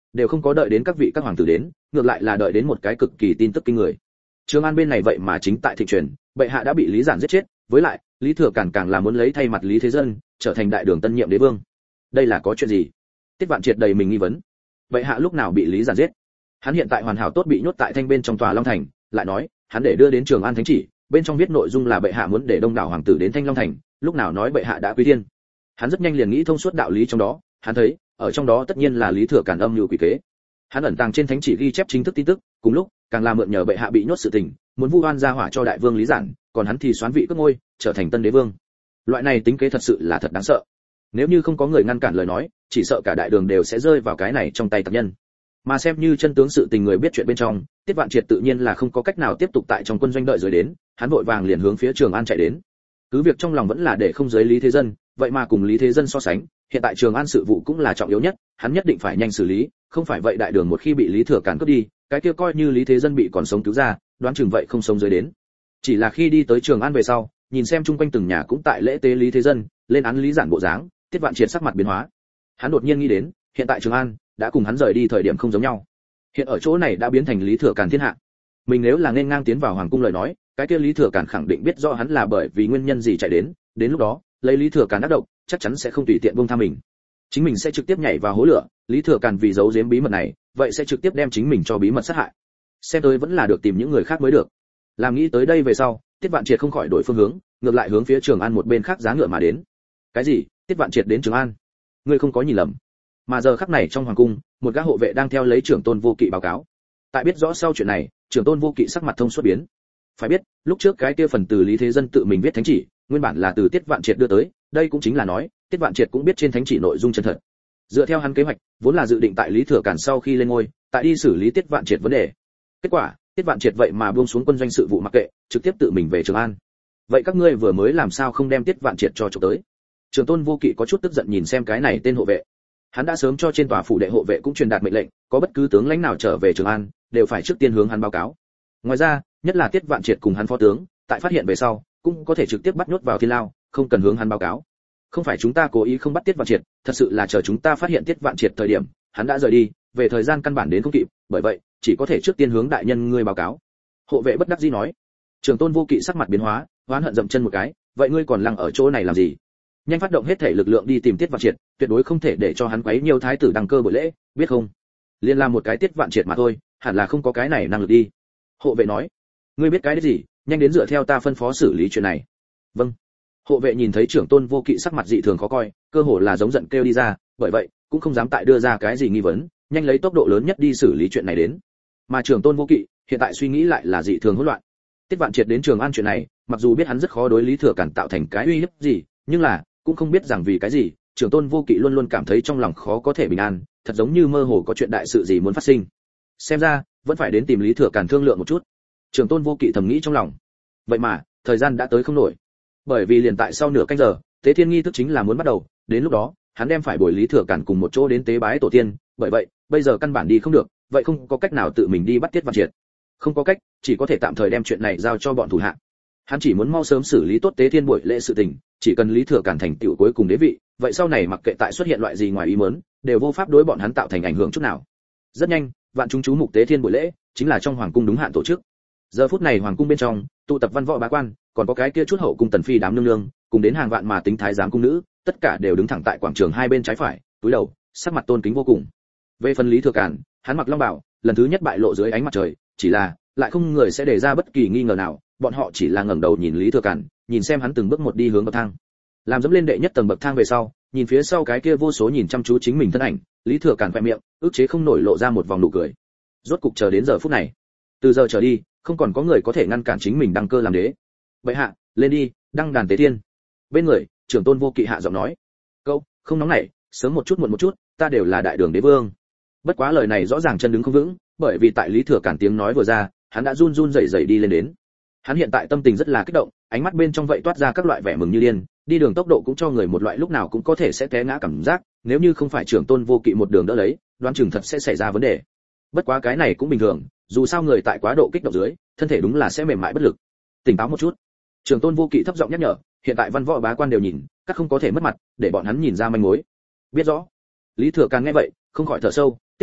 đều không có đợi đến các vị các hoàng tử đến, ngược lại là đợi đến một cái cực kỳ tin tức kinh người. Trường An bên này vậy mà chính tại thịnh truyền, bệ hạ đã bị Lý Giản giết chết, với lại Lý Thừa Càn càng là muốn lấy thay mặt Lý Thế Dân trở thành đại đường tân nhiệm đế vương. Đây là có chuyện gì? Tiết Vạn Triệt đầy mình nghi vấn. Bệ hạ lúc nào bị Lý Giản giết? Hắn hiện tại hoàn hảo tốt bị nhốt tại Thanh bên trong tòa Long Thành, lại nói, hắn để đưa đến Trường An thánh chỉ, bên trong viết nội dung là bệ hạ muốn để đông đảo hoàng tử đến Thanh Long Thành, lúc nào nói bệ hạ đã quy thiên. Hắn rất nhanh liền nghĩ thông suốt đạo lý trong đó, hắn thấy, ở trong đó tất nhiên là Lý Thừa Càn âm mưu quỷ kế. Hắn ẩn tàng trên thánh chỉ ghi chép chính thức tin tức, cùng lúc, càng là mượn nhờ bệ hạ bị nhốt sự tình, muốn vu oan ra hỏa cho đại vương Lý Giản, còn hắn thì xoán vị cướp ngôi, trở thành tân đế vương. Loại này tính kế thật sự là thật đáng sợ. Nếu như không có người ngăn cản lời nói, chỉ sợ cả đại đường đều sẽ rơi vào cái này trong tay tặc nhân. Mà xem như chân tướng sự tình người biết chuyện bên trong, Tiết Vạn Triệt tự nhiên là không có cách nào tiếp tục tại trong quân doanh đợi rồi đến, hắn vội vàng liền hướng phía Trường An chạy đến. Cứ việc trong lòng vẫn là để không giới Lý Thế Dân, vậy mà cùng Lý Thế Dân so sánh, hiện tại Trường An sự vụ cũng là trọng yếu nhất, hắn nhất định phải nhanh xử lý, không phải vậy đại đường một khi bị Lý Thừa Càn cướp đi, cái kia coi như Lý Thế Dân bị còn sống cứu ra, đoán chừng vậy không sống dưới đến. Chỉ là khi đi tới Trường An về sau, nhìn xem chung quanh từng nhà cũng tại lễ tế Lý Thế Dân, lên án Lý Giản bộ dáng, Tiết Vạn Triệt sắc mặt biến hóa. Hắn đột nhiên nghĩ đến, hiện tại Trường An đã cùng hắn rời đi thời điểm không giống nhau. Hiện ở chỗ này đã biến thành Lý Thừa Càn thiên hạ. Mình nếu là nên ngang tiến vào hoàng cung lời nói, cái kia Lý Thừa Càn khẳng định biết rõ hắn là bởi vì nguyên nhân gì chạy đến lúc đó, lấy Lý Thừa Càn ác độc, chắc chắn sẽ không tùy tiện buông tha mình. Chính mình sẽ trực tiếp nhảy vào hố lửa, Lý Thừa Càn vì giấu giếm bí mật này, vậy sẽ trực tiếp đem chính mình cho bí mật sát hại. Xem tới vẫn là được tìm những người khác mới được. Làm nghĩ tới đây về sau, Tiết Vạn Triệt không khỏi đổi phương hướng, ngược lại hướng phía Trường An một bên khác giá ngựa mà đến. Cái gì? Tiết Vạn Triệt đến Trường An? Ngươi không có nhìn lầm. Mà giờ khắc này trong hoàng cung, một gã hộ vệ đang theo lấy trưởng tôn Vô Kỵ báo cáo. Tại biết rõ sau chuyện này, trưởng tôn Vô Kỵ sắc mặt thông suốt biến. Phải biết, lúc trước cái kia phần từ Lý Thế Dân tự mình viết thánh chỉ, nguyên bản là từ Tiết Vạn Triệt đưa tới, đây cũng chính là nói, Tiết Vạn Triệt cũng biết trên thánh chỉ nội dung chân thật. Dựa theo hắn kế hoạch, vốn là dự định tại Lý Thừa Càn sau khi lên ngôi, tại đi xử lý Tiết Vạn Triệt vấn đề. Kết quả, Tiết Vạn Triệt vậy mà buông xuống quân doanh sự vụ mặc kệ, trực tiếp tự mình về Trường An. Vậy các ngươi vừa mới làm sao không đem Tiết Vạn Triệt cho chụp tới? Trường tôn Vô Kỵ có chút tức giận nhìn xem cái này tên hộ vệ. Hắn đã sớm cho trên tòa phủ đệ hộ vệ cũng truyền đạt mệnh lệnh, có bất cứ tướng lãnh nào trở về Trường An, đều phải trước tiên hướng hắn báo cáo. Ngoài ra, nhất là Tiết Vạn Triệt cùng hắn phó tướng, tại phát hiện về sau, cũng có thể trực tiếp bắt nhốt vào thiên lao, không cần hướng hắn báo cáo. Không phải chúng ta cố ý không bắt Tiết Vạn Triệt, thật sự là chờ chúng ta phát hiện Tiết Vạn Triệt thời điểm, hắn đã rời đi, về thời gian căn bản đến không kịp, bởi vậy, chỉ có thể trước tiên hướng đại nhân ngươi báo cáo. Hộ vệ bất đắc dĩ nói. Trường tôn Vô Kỵ sắc mặt biến hóa, oán hận dậm chân một cái, vậy ngươi còn lăng ở chỗ này làm gì? Nhanh phát động hết thể lực lượng đi tìm Tiết Vạn Triệt, tuyệt đối không thể để cho hắn quấy nhiều thái tử đăng cơ buổi lễ, biết không? Liên làm một cái Tiết Vạn Triệt mà thôi, hẳn là không có cái này năng lực đi. Hộ vệ nói. Ngươi biết cái đấy gì, nhanh đến dựa theo ta phân phó xử lý chuyện này. Vâng. Hộ vệ nhìn thấy trưởng tôn Vô Kỵ sắc mặt dị thường khó coi, cơ hồ là giống giận kêu đi ra, bởi vậy cũng không dám tại đưa ra cái gì nghi vấn, nhanh lấy tốc độ lớn nhất đi xử lý chuyện này đến. Mà trưởng tôn Vô Kỵ hiện tại suy nghĩ lại là dị thường hỗn loạn. Tiết Vạn Triệt đến Trường An chuyện này, mặc dù biết hắn rất khó đối Lý Thừa Càn tạo thành cái uy hiếp gì, nhưng là cũng không biết rằng vì cái gì, trưởng tôn Vô Kỵ luôn luôn cảm thấy trong lòng khó có thể bình an, thật giống như mơ hồ có chuyện đại sự gì muốn phát sinh. Xem ra vẫn phải đến tìm Lý Thừa Càn thương lượng một chút. Trưởng tôn Vô Kỵ thầm nghĩ trong lòng. Vậy mà thời gian đã tới không nổi, bởi vì liền tại sau nửa canh giờ, tế thiên nghi thức chính là muốn bắt đầu, đến lúc đó hắn đem phải bồi Lý Thừa Càn cùng một chỗ đến tế bái tổ tiên, bởi vậy bây giờ căn bản đi không được, vậy không có cách nào tự mình đi bắt Tiết Vạn Triệt. Không có cách, chỉ có thể tạm thời đem chuyện này giao cho bọn thủ hạ. Hắn chỉ muốn mau sớm xử lý tốt tế thiên buổi lễ sự tình, chỉ cần Lý Thừa Càn thành tựu cuối cùng đế vị, vậy sau này mặc kệ tại xuất hiện loại gì ngoài ý muốn, đều vô pháp đối bọn hắn tạo thành ảnh hưởng chút nào. Rất nhanh, vạn chúng chú mục tế thiên buổi lễ, chính là trong hoàng cung đúng hạn tổ chức. Giờ phút này hoàng cung bên trong, tụ tập văn võ bá quan, còn có cái kia chút hậu cung tần phi đám nương nương, cùng đến hàng vạn mà tính thái giám cung nữ, tất cả đều đứng thẳng tại quảng trường hai bên trái phải, cúi đầu, sắc mặt tôn kính vô cùng. Về phần Lý Thừa Càn, hắn mặc long bào, lần thứ nhất bại lộ dưới ánh mặt trời, chỉ là lại không người sẽ đề ra bất kỳ nghi ngờ nào, bọn họ chỉ là ngẩng đầu nhìn Lý Thừa Càn, nhìn xem hắn từng bước một đi hướng bậc thang. Làm dẫm lên đệ nhất tầng bậc thang về sau, nhìn phía sau cái kia vô số nhìn chăm chú chính mình thân ảnh, Lý Thừa Càn khẽ miệng, ức chế không nổi lộ ra một vòng nụ cười. Rốt cục chờ đến giờ phút này, từ giờ trở đi, không còn có người có thể ngăn cản chính mình đăng cơ làm đế. Bệ hạ, lên đi, đăng đàn tế thiên. Bên người, trưởng tôn Vô Kỵ hạ giọng nói. Câu, không nóng nảy, sớm một chút muộn một chút, ta đều là đại đường đế vương. Bất quá lời này rõ ràng chân đứng không vững, bởi vì tại Lý Thừa Càn tiếng nói vừa ra, hắn đã run run rẩy rẩy đi lên đến. Hắn hiện tại tâm tình rất là kích động, ánh mắt bên trong vậy toát ra các loại vẻ mừng như điên, đi đường tốc độ cũng cho người một loại lúc nào cũng có thể sẽ té ngã cảm giác, nếu như không phải trưởng tôn Vô Kỵ một đường đỡ lấy, đoán chừng thật sẽ xảy ra vấn đề. Bất quá cái này cũng bình thường, dù sao người tại quá độ kích động dưới, thân thể đúng là sẽ mềm mại bất lực. Tỉnh táo một chút. Trưởng tôn Vô Kỵ thấp giọng nhắc nhở, hiện tại văn võ bá quan đều nhìn, các không có thể mất mặt, để bọn hắn nhìn ra manh mối. Biết rõ. Lý Thừa Càn nghe vậy, không khỏi thở sâu, tiếp theo,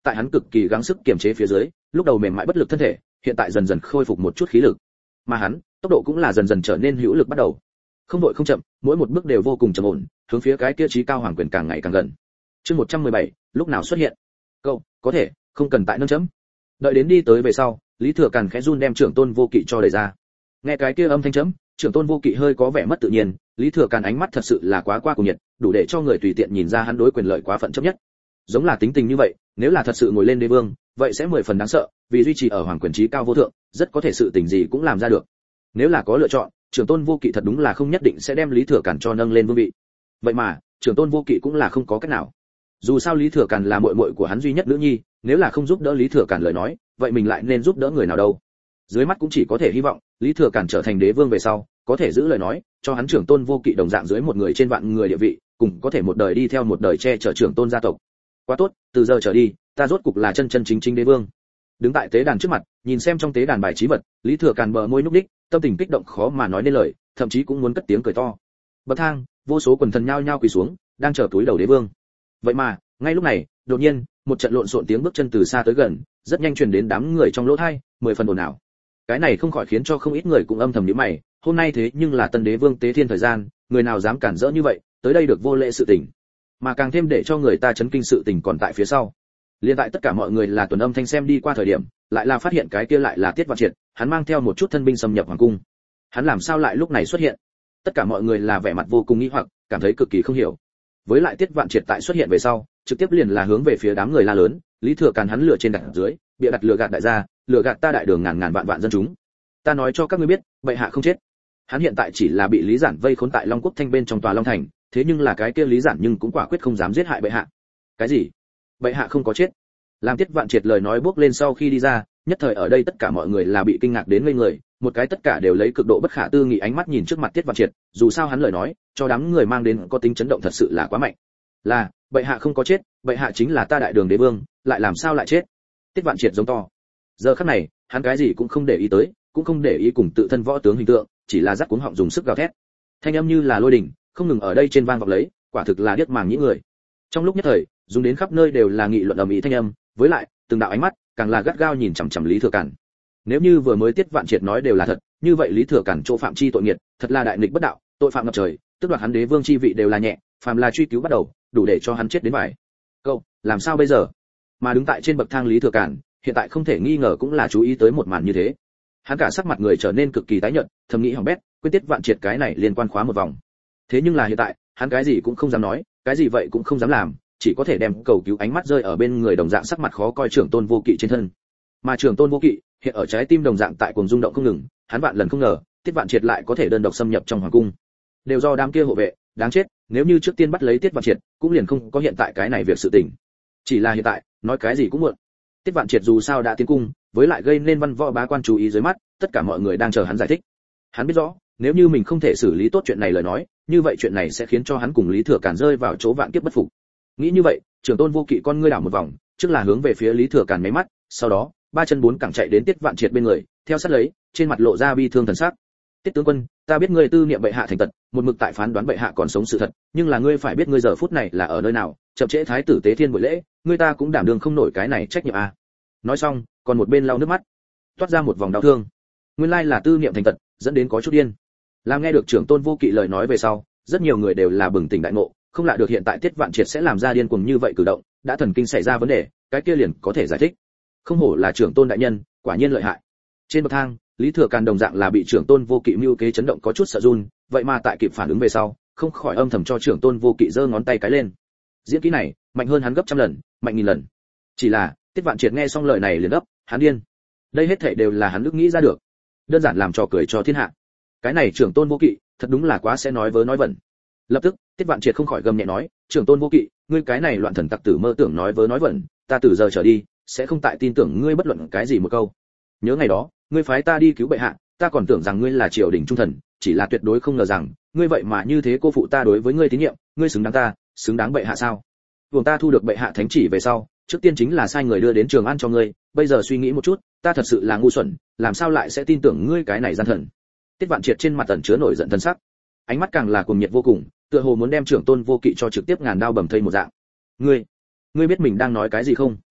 tại hắn cực kỳ gắng sức kiềm chế phía dưới, lúc đầu mềm mại bất lực thân thể, hiện tại dần dần khôi phục một chút khí lực. Mà hắn, tốc độ cũng là dần dần trở nên hữu lực bắt đầu. Không đội không chậm, mỗi một bước đều vô cùng trầm ổn, hướng phía cái kia chí cao hoàng quyền càng ngày càng gần. Chương 117, lúc nào xuất hiện? Cậu, có thể, không cần tại nâng chấm. Đợi đến đi tới về sau, Lý Thừa Càn khẽ run đem Trưởng Tôn Vô Kỵ cho đẩy ra. Nghe cái kia âm thanh chấm, Trưởng Tôn Vô Kỵ hơi có vẻ mất tự nhiên, Lý Thừa Càn ánh mắt thật sự là quá cuồng nhiệt, đủ để cho người tùy tiện nhìn ra hắn đối quyền lợi quá phận chấp nhất. Giống là tính tình như vậy, nếu là thật sự ngồi lên đế vương, vậy sẽ 10 phần đáng sợ, vì duy trì ở hoàng quyền trí cao vô thượng, rất có thể sự tình gì cũng làm ra được. Nếu là có lựa chọn, Trưởng Tôn Vô Kỵ thật đúng là không nhất định sẽ đem Lý Thừa Càn cho nâng lên vương vị. Vậy mà, Trưởng Tôn Vô Kỵ cũng là không có cách nào. Dù sao Lý Thừa Càn là muội muội của hắn duy nhất nữ nhi, nếu là không giúp đỡ Lý Thừa Càn lời nói, vậy mình lại nên giúp đỡ người nào đâu? Dưới mắt cũng chỉ có thể hy vọng, Lý Thừa Càn trở thành đế vương về sau, có thể giữ lời nói, cho hắn Trưởng Tôn Vô Kỵ đồng dạng dưới một người trên vạn người địa vị, cùng có thể một đời đi theo một đời che chở Trưởng Tôn gia tộc. Quá tốt, từ giờ trở đi, ta rốt cục là chân chân chính chính đế vương. Đứng tại tế đàn trước mặt, nhìn xem trong tế đàn bài trí vật, Lý Thừa Càn bờ môi nhúc nhích, tâm tình kích động khó mà nói nên lời, thậm chí cũng muốn cất tiếng cười to. Bậc thang, vô số quần thần nhao nhao quỳ xuống, đang chờ túi đầu đế vương. Vậy mà, ngay lúc này, đột nhiên, một trận lộn xộn tiếng bước chân từ xa tới gần, rất nhanh truyền đến đám người trong lỗ tai, 10 phần ồn ào. Cái này không khỏi khiến cho không ít người cũng âm thầm nhíu mày, hôm nay thế nhưng là tân đế vương tế thiên thời gian, người nào dám cản rỡ như vậy, tới đây được vô lễ sự tình. Mà càng thêm để cho người ta chấn kinh sự tình còn tại phía sau. Liên tại tất cả mọi người là tuần âm thanh xem đi qua thời điểm, lại là phát hiện cái kia lại là Tiết Vạn Triệt, hắn mang theo một chút thân binh xâm nhập hoàng cung. Hắn làm sao lại lúc này xuất hiện? Tất cả mọi người là vẻ mặt vô cùng nghi hoặc, cảm thấy cực kỳ không hiểu. Với lại Tiết Vạn Triệt tại xuất hiện về sau, trực tiếp liền là hướng về phía đám người la lớn, Lý Thừa Càn hắn lừa trên đặt dưới, bịa đặt lừa gạt đại gia, lừa gạt ta đại đường ngàn ngàn vạn vạn dân chúng. Ta nói cho các ngươi biết, bệ hạ không chết. Hắn hiện tại chỉ là bị Lý Giản vây khốn tại Long Quốc Thanh bên trong tòa Long Thành, thế nhưng là cái kia Lý Giản nhưng cũng quả quyết không dám giết hại bệ hạ. Cái gì? Bệ hạ không có chết? Làm Tiết Vạn Triệt lời nói bước lên sau khi đi ra, nhất thời ở đây tất cả mọi người là bị kinh ngạc đến ngây người, một cái tất cả đều lấy cực độ bất khả tư nghị ánh mắt nhìn trước mặt Tiết Vạn Triệt, dù sao hắn lời nói, cho đám người mang đến có tính chấn động thật sự là quá mạnh. Là, bệ hạ không có chết, bệ hạ chính là ta đại đường đế vương, lại làm sao lại chết? Tiết Vạn Triệt giống to. Giờ khắc này, hắn cái gì cũng không để ý tới, cũng không để ý cùng tự thân võ tướng hình tượng, chỉ là rắc cuống họng dùng sức gào thét. Thanh âm như là lôi đình, không ngừng ở đây trên vang vọng lấy, quả thực là điếc màng nhĩ người. Trong lúc nhất thời, dùng đến khắp nơi đều là nghị luận ầm ĩ thanh âm, với lại, từng đạo ánh mắt, càng là gắt gao nhìn chằm chằm Lý Thừa Càn. Nếu như vừa mới Tiết Vạn Triệt nói đều là thật, như vậy Lý Thừa Càn chỗ phạm chi tội nghiệt, thật là đại nghịch bất đạo, tội phạm ngập trời, tức đoạt hắn đế vương chi vị đều là nhẹ, phàm là truy cứu bắt đầu, đủ để cho hắn chết đến vài câu, làm sao bây giờ? Mà đứng tại trên bậc thang Lý Thừa Càn, hiện tại không thể nghi ngờ cũng là chú ý tới một màn như thế. Hắn cả sắc mặt người trở nên cực kỳ tái nhợt, thầm nghĩ hỏng bét, quên Tiết Vạn Triệt cái này liên quan khóa một vòng. Thế nhưng là hiện tại, hắn cái gì cũng không dám nói, cái gì vậy cũng không dám làm, chỉ có thể đem cầu cứu ánh mắt rơi ở bên người đồng dạng sắc mặt khó coi Trưởng Tôn Vô Kỵ trên thân. Mà Trưởng Tôn Vô Kỵ, hiện ở trái tim đồng dạng tại cuồng rung động không ngừng, hắn vạn lần không ngờ, Tiết Vạn Triệt lại có thể đơn độc xâm nhập trong hoàng cung. Đều do đám kia hộ vệ, đáng chết, nếu như trước tiên bắt lấy Tiết Vạn Triệt, cũng liền không có hiện tại cái này việc sự tình. Chỉ là hiện tại, nói cái gì cũng muộn. Tiết Vạn Triệt dù sao đã tiến cung, với lại gây nên văn võ bá quan chú ý dưới mắt, tất cả mọi người đang chờ hắn giải thích. Hắn biết rõ, nếu như mình không thể xử lý tốt chuyện này lời nói, như vậy chuyện này sẽ khiến cho hắn cùng Lý Thừa Càn rơi vào chỗ vạn kiếp bất phục. Nghĩ như vậy, Trưởng Tôn Vô Kỵ con ngươi đảo một vòng, trước là hướng về phía Lý Thừa Càn mấy mắt, sau đó, ba chân bốn cẳng chạy đến Tiết Vạn Triệt bên người, theo sát lấy, trên mặt lộ ra bi thương thần sắc. Tiết tướng quân, ta biết ngươi tư niệm bệ hạ thành tật, một mực tại phán đoán bệ hạ còn sống sự thật, nhưng là ngươi phải biết ngươi giờ phút này là ở nơi nào, chậm trễ thái tử tế thiên buổi lễ, ngươi ta cũng đảm đương không nổi cái này trách nhiệm a. Nói xong, còn một bên lau nước mắt, toát ra một vòng đau thương. Nguyên lai là tư niệm thành tật, dẫn đến có chút điên. Làm nghe được Trưởng Tôn Vô Kỵ lời nói về sau, rất nhiều người đều là bừng tỉnh đại ngộ, không lạ được hiện tại Tiết Vạn Triệt sẽ làm ra điên cuồng như vậy cử động, đã thần kinh xảy ra vấn đề, cái kia liền có thể giải thích. Không hổ là Trưởng Tôn đại nhân, quả nhiên lợi hại. Trên bậc thang, Lý Thừa Càn đồng dạng là bị Trưởng Tôn Vô Kỵ mưu kế chấn động có chút sợ run, vậy mà tại kịp phản ứng về sau, không khỏi âm thầm cho Trưởng Tôn Vô Kỵ giơ ngón tay cái lên. Diễn kỹ này, mạnh hơn hắn gấp trăm lần, mạnh nghìn lần. Chỉ là, Tiết Vạn Triệt nghe xong lời này liền gấp, hắn điên. Đây hết thảy đều là hắn ước nghĩ ra được, đơn giản làm trò cười cho thiên hạ. Cái này Trưởng Tôn Vô Kỵ, thật đúng là quá sẽ nói vớ nói vẩn. Lập tức, Tiết Vạn Triệt không khỏi gầm nhẹ nói, Trưởng Tôn Vô Kỵ, ngươi cái này loạn thần tặc tử mơ tưởng nói vớ nói vẩn, ta từ giờ trở đi sẽ không tại tin tưởng ngươi bất luận cái gì một câu. Nhớ ngày đó, ngươi phái ta đi cứu bệ hạ, ta còn tưởng rằng ngươi là triều đình trung thần, chỉ là tuyệt đối không ngờ rằng, ngươi vậy mà như thế cô phụ ta đối với ngươi tín nhiệm, ngươi xứng đáng ta, xứng đáng bệ hạ sao? Vùng ta thu được bệ hạ thánh chỉ về sau, trước tiên chính là sai người đưa đến Trường An cho ngươi, bây giờ suy nghĩ một chút, ta thật sự là ngu xuẩn, làm sao lại sẽ tin tưởng ngươi cái này gian thần. Tiết Vạn Triệt trên mặt tẩn chứa nổi giận thân sắc, ánh mắt càng là cuồng nhiệt vô cùng, tựa hồ muốn đem Trưởng Tôn Vô Kỵ cho trực tiếp ngàn đao bầm thây một dạng. Ngươi biết mình đang nói cái gì không?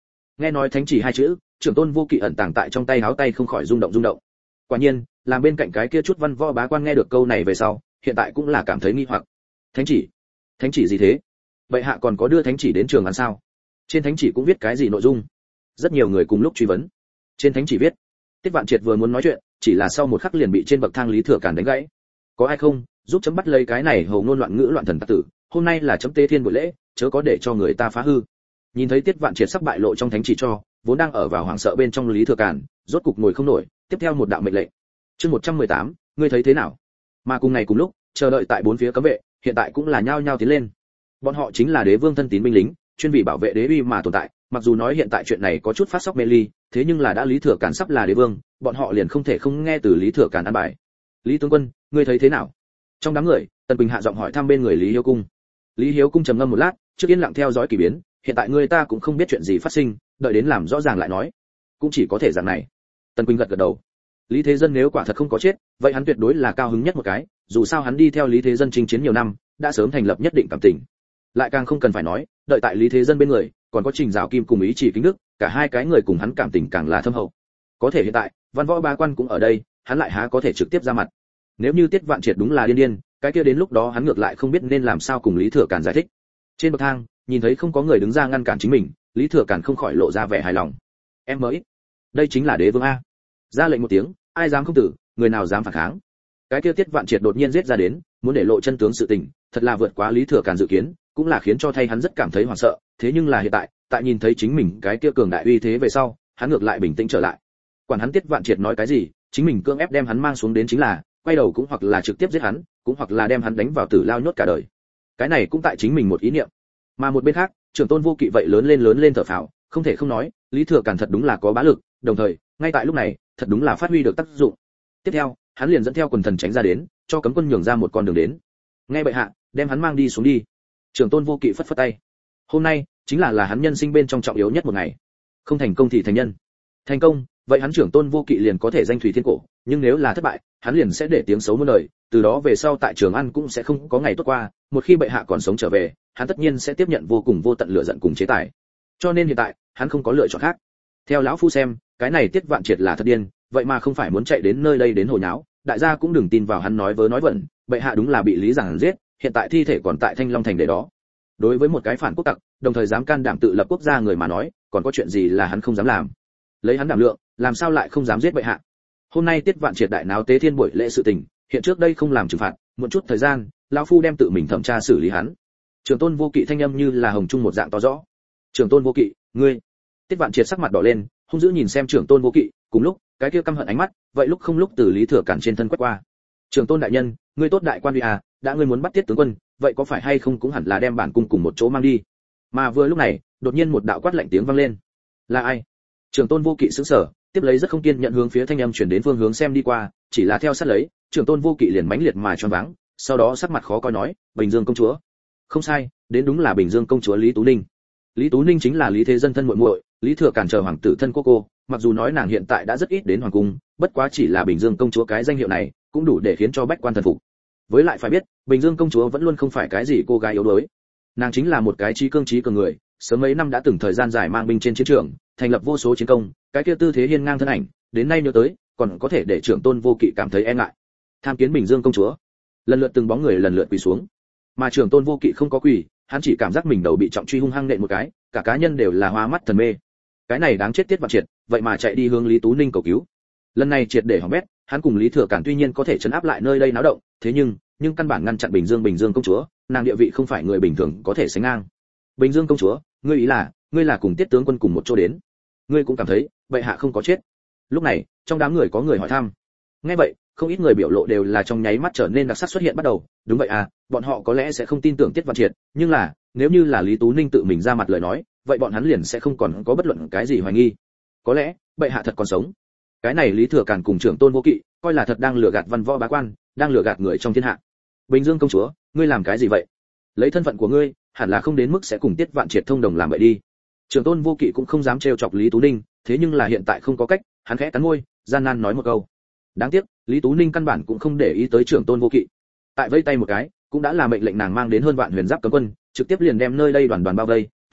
Nghe nói thánh chỉ hai chữ, trưởng tôn vô kỵ ẩn tàng tại trong tay áo tay không khỏi rung động. Quả nhiên, làm bên cạnh cái kia chút văn võ bá quan nghe được câu này về sau, hiện tại cũng là cảm thấy nghi hoặc. Thánh chỉ gì thế? Bệ hạ còn có đưa thánh chỉ đến Trường An sao? Trên thánh chỉ cũng viết cái gì nội dung? Rất nhiều người cùng lúc truy vấn. Trên thánh chỉ viết, Tiết Vạn Triệt vừa muốn nói chuyện, chỉ là sau một khắc liền bị trên bậc thang Lý Thừa Càn đánh gãy. Có ai không, giúp chấm bắt lấy cái này hầu ngôn loạn ngữ loạn thần tặc tử, hôm nay là chấm tế thiên buổi lễ, chớ có để cho người ta phá hư. Nhìn thấy Tiết Vạn Triệt sắp bại lộ trong thánh chỉ cho, vốn đang ở vào hoảng sợ bên trong Lý Thừa Càn, rốt cục ngồi không nổi, tiếp theo một đạo mệnh lệnh. Chương 118, ngươi thấy thế nào? Mà cùng ngày cùng lúc, chờ đợi tại bốn phía cấm vệ, hiện tại cũng là nhao nhao tiến lên. Bọn họ chính là đế vương thân tín binh lính, chuyên vì bảo vệ đế uy mà tồn tại, mặc dù nói hiện tại chuyện này có chút phát sóc mê ly, thế nhưng là đã Lý Thừa Càn sắp là đế vương, bọn họ liền không thể không nghe từ Lý Thừa Càn an bài. Lý tướng quân, ngươi thấy thế nào? Trong đám người, Tần Bình hạ giọng hỏi thăm bên người Lý Hiếu Cung. Lý Hiếu Cung trầm ngâm một lát, trước yên lặng theo dõi kỳ biến, hiện tại người ta cũng không biết chuyện gì phát sinh, đợi đến làm rõ ràng lại nói. Cũng chỉ có thể dạng này. Tần Bình gật đầu. Lý Thế Dân nếu quả thật không có chết, vậy hắn tuyệt đối là cao hứng nhất một cái, dù sao hắn đi theo Lý Thế Dân chinh chiến nhiều năm, đã sớm thành lập nhất định cảm tình. Lại càng không cần phải nói, đợi tại Lý Thế Dân bên người, còn có Trình Giảo Kim cùng Ý Chỉ Kính Đức, cả hai cái người cùng hắn cảm tình càng là thâm hậu. Có thể hiện tại, văn võ bá quan cũng ở đây, hắn lại há có thể trực tiếp ra mặt. Nếu như Tiết Vạn Triệt đúng là điên, cái kia đến lúc đó hắn ngược lại không biết nên làm sao cùng Lý Thừa Càn giải thích. Trên bậc thang, nhìn thấy không có người đứng ra ngăn cản chính mình, Lý Thừa Càn không khỏi lộ ra vẻ hài lòng. Em mới, đây chính là đế vương a. Ra lệnh một tiếng, ai dám không tử, người nào dám phản kháng. Cái kia Tiết Vạn Triệt đột nhiên giết ra đến, muốn để lộ chân tướng sự tình, thật là vượt quá Lý Thừa Càn dự kiến, cũng là khiến cho thay hắn rất cảm thấy hoảng sợ. Thế nhưng là hiện tại nhìn thấy chính mình cái kia cường đại uy thế về sau, hắn ngược lại bình tĩnh trở lại. Quản hắn Tiết Vạn Triệt nói cái gì, chính mình cưỡng ép đem hắn mang xuống đến chính là, quay đầu cũng hoặc là trực tiếp giết hắn, cũng hoặc là đem hắn đánh vào tử lao nhốt cả đời. Cái này cũng tại chính mình một ý niệm. Mà một bên khác, Trưởng Tôn Vô Kỵ vậy lớn lên thở phào, không thể không nói, Lý Thừa Càn thật đúng là có bá lực, đồng thời, ngay tại lúc này, thật đúng là phát huy được tác dụng. Tiếp theo, hắn liền dẫn theo quần thần tránh ra đến, cho cấm quân nhường ra một con đường đến. Nghe bệ hạ, đem hắn mang đi xuống đi. Trưởng Tôn Vô Kỵ phất phất tay. Hôm nay chính là hắn nhân sinh bên trong trọng yếu nhất một ngày. Không thành công thì thành nhân. Thành công, vậy hắn Trưởng Tôn Vô Kỵ liền có thể danh thủy thiên cổ, nhưng nếu là thất bại, hắn liền sẽ để tiếng xấu muôn đời, từ đó về sau tại Trường An cũng sẽ không có ngày tốt qua, một khi bệ hạ còn sống trở về, hắn tất nhiên sẽ tiếp nhận vô cùng vô tận lửa giận cùng chế tài. Cho nên hiện tại, hắn không có lựa chọn khác. Theo lão phu xem, cái này Tiết Vạn Triệt là thật điên, vậy mà không phải muốn chạy đến nơi đây đến hồ nháo, đại gia cũng đừng tin vào hắn nói vớ nói vẩn, bệ hạ đúng là bị Lý Giảng giết, hiện tại thi thể còn tại Thanh Long thành để đó. Đối với một cái phản quốc tặc, đồng thời dám can đảm tự lập quốc gia người mà nói, còn có chuyện gì là hắn không dám làm? Lấy hắn đảm lượng, làm sao lại không dám giết bệ hạ? Hôm nay Tiết Vạn Triệt đại náo tế thiên buổi lễ sự tình, hiện trước đây không làm trừng phạt, một chút thời gian, lão phu đem tự mình thẩm tra xử lý hắn. Trưởng Tôn Vô Kỵ thanh âm như là hồng trung một dạng to rõ. Trưởng Tôn Vô Kỵ, ngươi. Tiết Vạn Triệt sắc mặt đỏ lên, hung dữ nhìn xem Trưởng Tôn Vô Kỵ, cùng lúc, cái kia căm hận ánh mắt, vậy lúc không lúc từ Lý Thừa Càn trên thân quét qua. Trưởng Tôn đại nhân, ngươi tốt đại quan uy à, đã ngươi muốn bắt Tiết tướng quân, vậy có phải hay không cũng hẳn là đem bản cung cùng một chỗ mang đi. Mà vừa lúc này, đột nhiên một đạo quát lạnh tiếng vang lên. Là ai? Trưởng Tôn Vô Kỵ sững sờ, tiếp lấy rất không kiên nhận hướng phía thanh âm chuyển đến phương hướng xem đi qua, chỉ là theo sát lấy, Trưởng Tôn Vô Kỵ liền mãnh liệt mà choáng váng, sau đó sắc mặt khó coi nói, Bình Dương công chúa. Không sai, đến đúng là Bình Dương công chúa Lý Tú Ninh. Lý Tú Ninh chính là Lý Thế Dân thân muội muội, Lý Thừa Càn chờ hoàng tử thân cô, mặc dù nói nàng hiện tại đã rất ít đến hoàng cung, bất quá chỉ là Bình Dương công chúa cái danh hiệu này, cũng đủ để khiến cho bách quan thần phục. Với lại phải biết, Bình Dương công chúa vẫn luôn không phải cái gì cô gái yếu đuối. Nàng chính là một cái trí cương người, sớm mấy năm đã từng thời gian dài mang binh trên chiến trường, thành lập vô số chiến công, cái kia tư thế hiên ngang thân ảnh, đến nay nhớ tới, còn có thể để Trưởng Tôn Vô Kỵ cảm thấy e ngại. Tham kiến Bình Dương công chúa. Lần lượt từng bóng người lần lượt quỳ xuống. Mà Trưởng Tôn Vô Kỵ không có quỳ, hắn chỉ cảm giác mình đầu bị trọng truy hung hăng nện một cái, cả cá nhân đều là hoa mắt thần mê. Cái này đáng chết Tiết Vạn Triệt, vậy mà chạy đi hướng Lý Tú Ninh cầu cứu. Lần này triệt để hỏng bét, hắn cùng Lý Thừa Càn tuy nhiên có thể trấn áp lại nơi đây náo động, thế nhưng căn bản ngăn chặn Bình Dương công chúa, nàng địa vị không phải người bình thường có thể sánh ngang. Bình Dương công chúa, ngươi ý là, ngươi là cùng Tiết tướng quân cùng một chỗ đến? Ngươi cũng cảm thấy, bệ hạ không có chết? Lúc này, trong đám người có người hỏi thăm. Nghe vậy, không ít người biểu lộ đều là trong nháy mắt trở nên đặc sắc xuất hiện bắt đầu. Đúng vậy à, bọn họ có lẽ sẽ không tin tưởng Tiết Vạn Triệt, nhưng là, nếu như là Lý Tú Ninh tự mình ra mặt lời nói, vậy bọn hắn liền sẽ không còn có bất luận cái gì hoài nghi. Có lẽ, bệ hạ thật còn sống. Cái này Lý Thừa Càn cùng Trưởng Tôn Vô Kỵ, coi là thật đang lừa gạt văn võ bá quan, đang lừa gạt người trong thiên hạ. Bình Dương công chúa, ngươi làm cái gì vậy? Lấy thân phận của ngươi, hẳn là không đến mức sẽ cùng Tiết Vạn Triệt thông đồng làm vậy đi. Trưởng Tôn Vô Kỵ cũng không dám trêu chọc Lý Tú Ninh, thế nhưng là hiện tại không có cách, hắn khẽ cắn môi, gian nan nói một câu. Đáng tiếc, Lý Tú Ninh căn bản cũng không để ý tới Trưởng Tôn Vô Kỵ. Tại vây tay một cái, cũng đã là mệnh lệnh nàng mang đến hơn vạn huyền giáp cấm quân, trực tiếp liền đem nơi đây đoàn bao vây. Tiếp theo,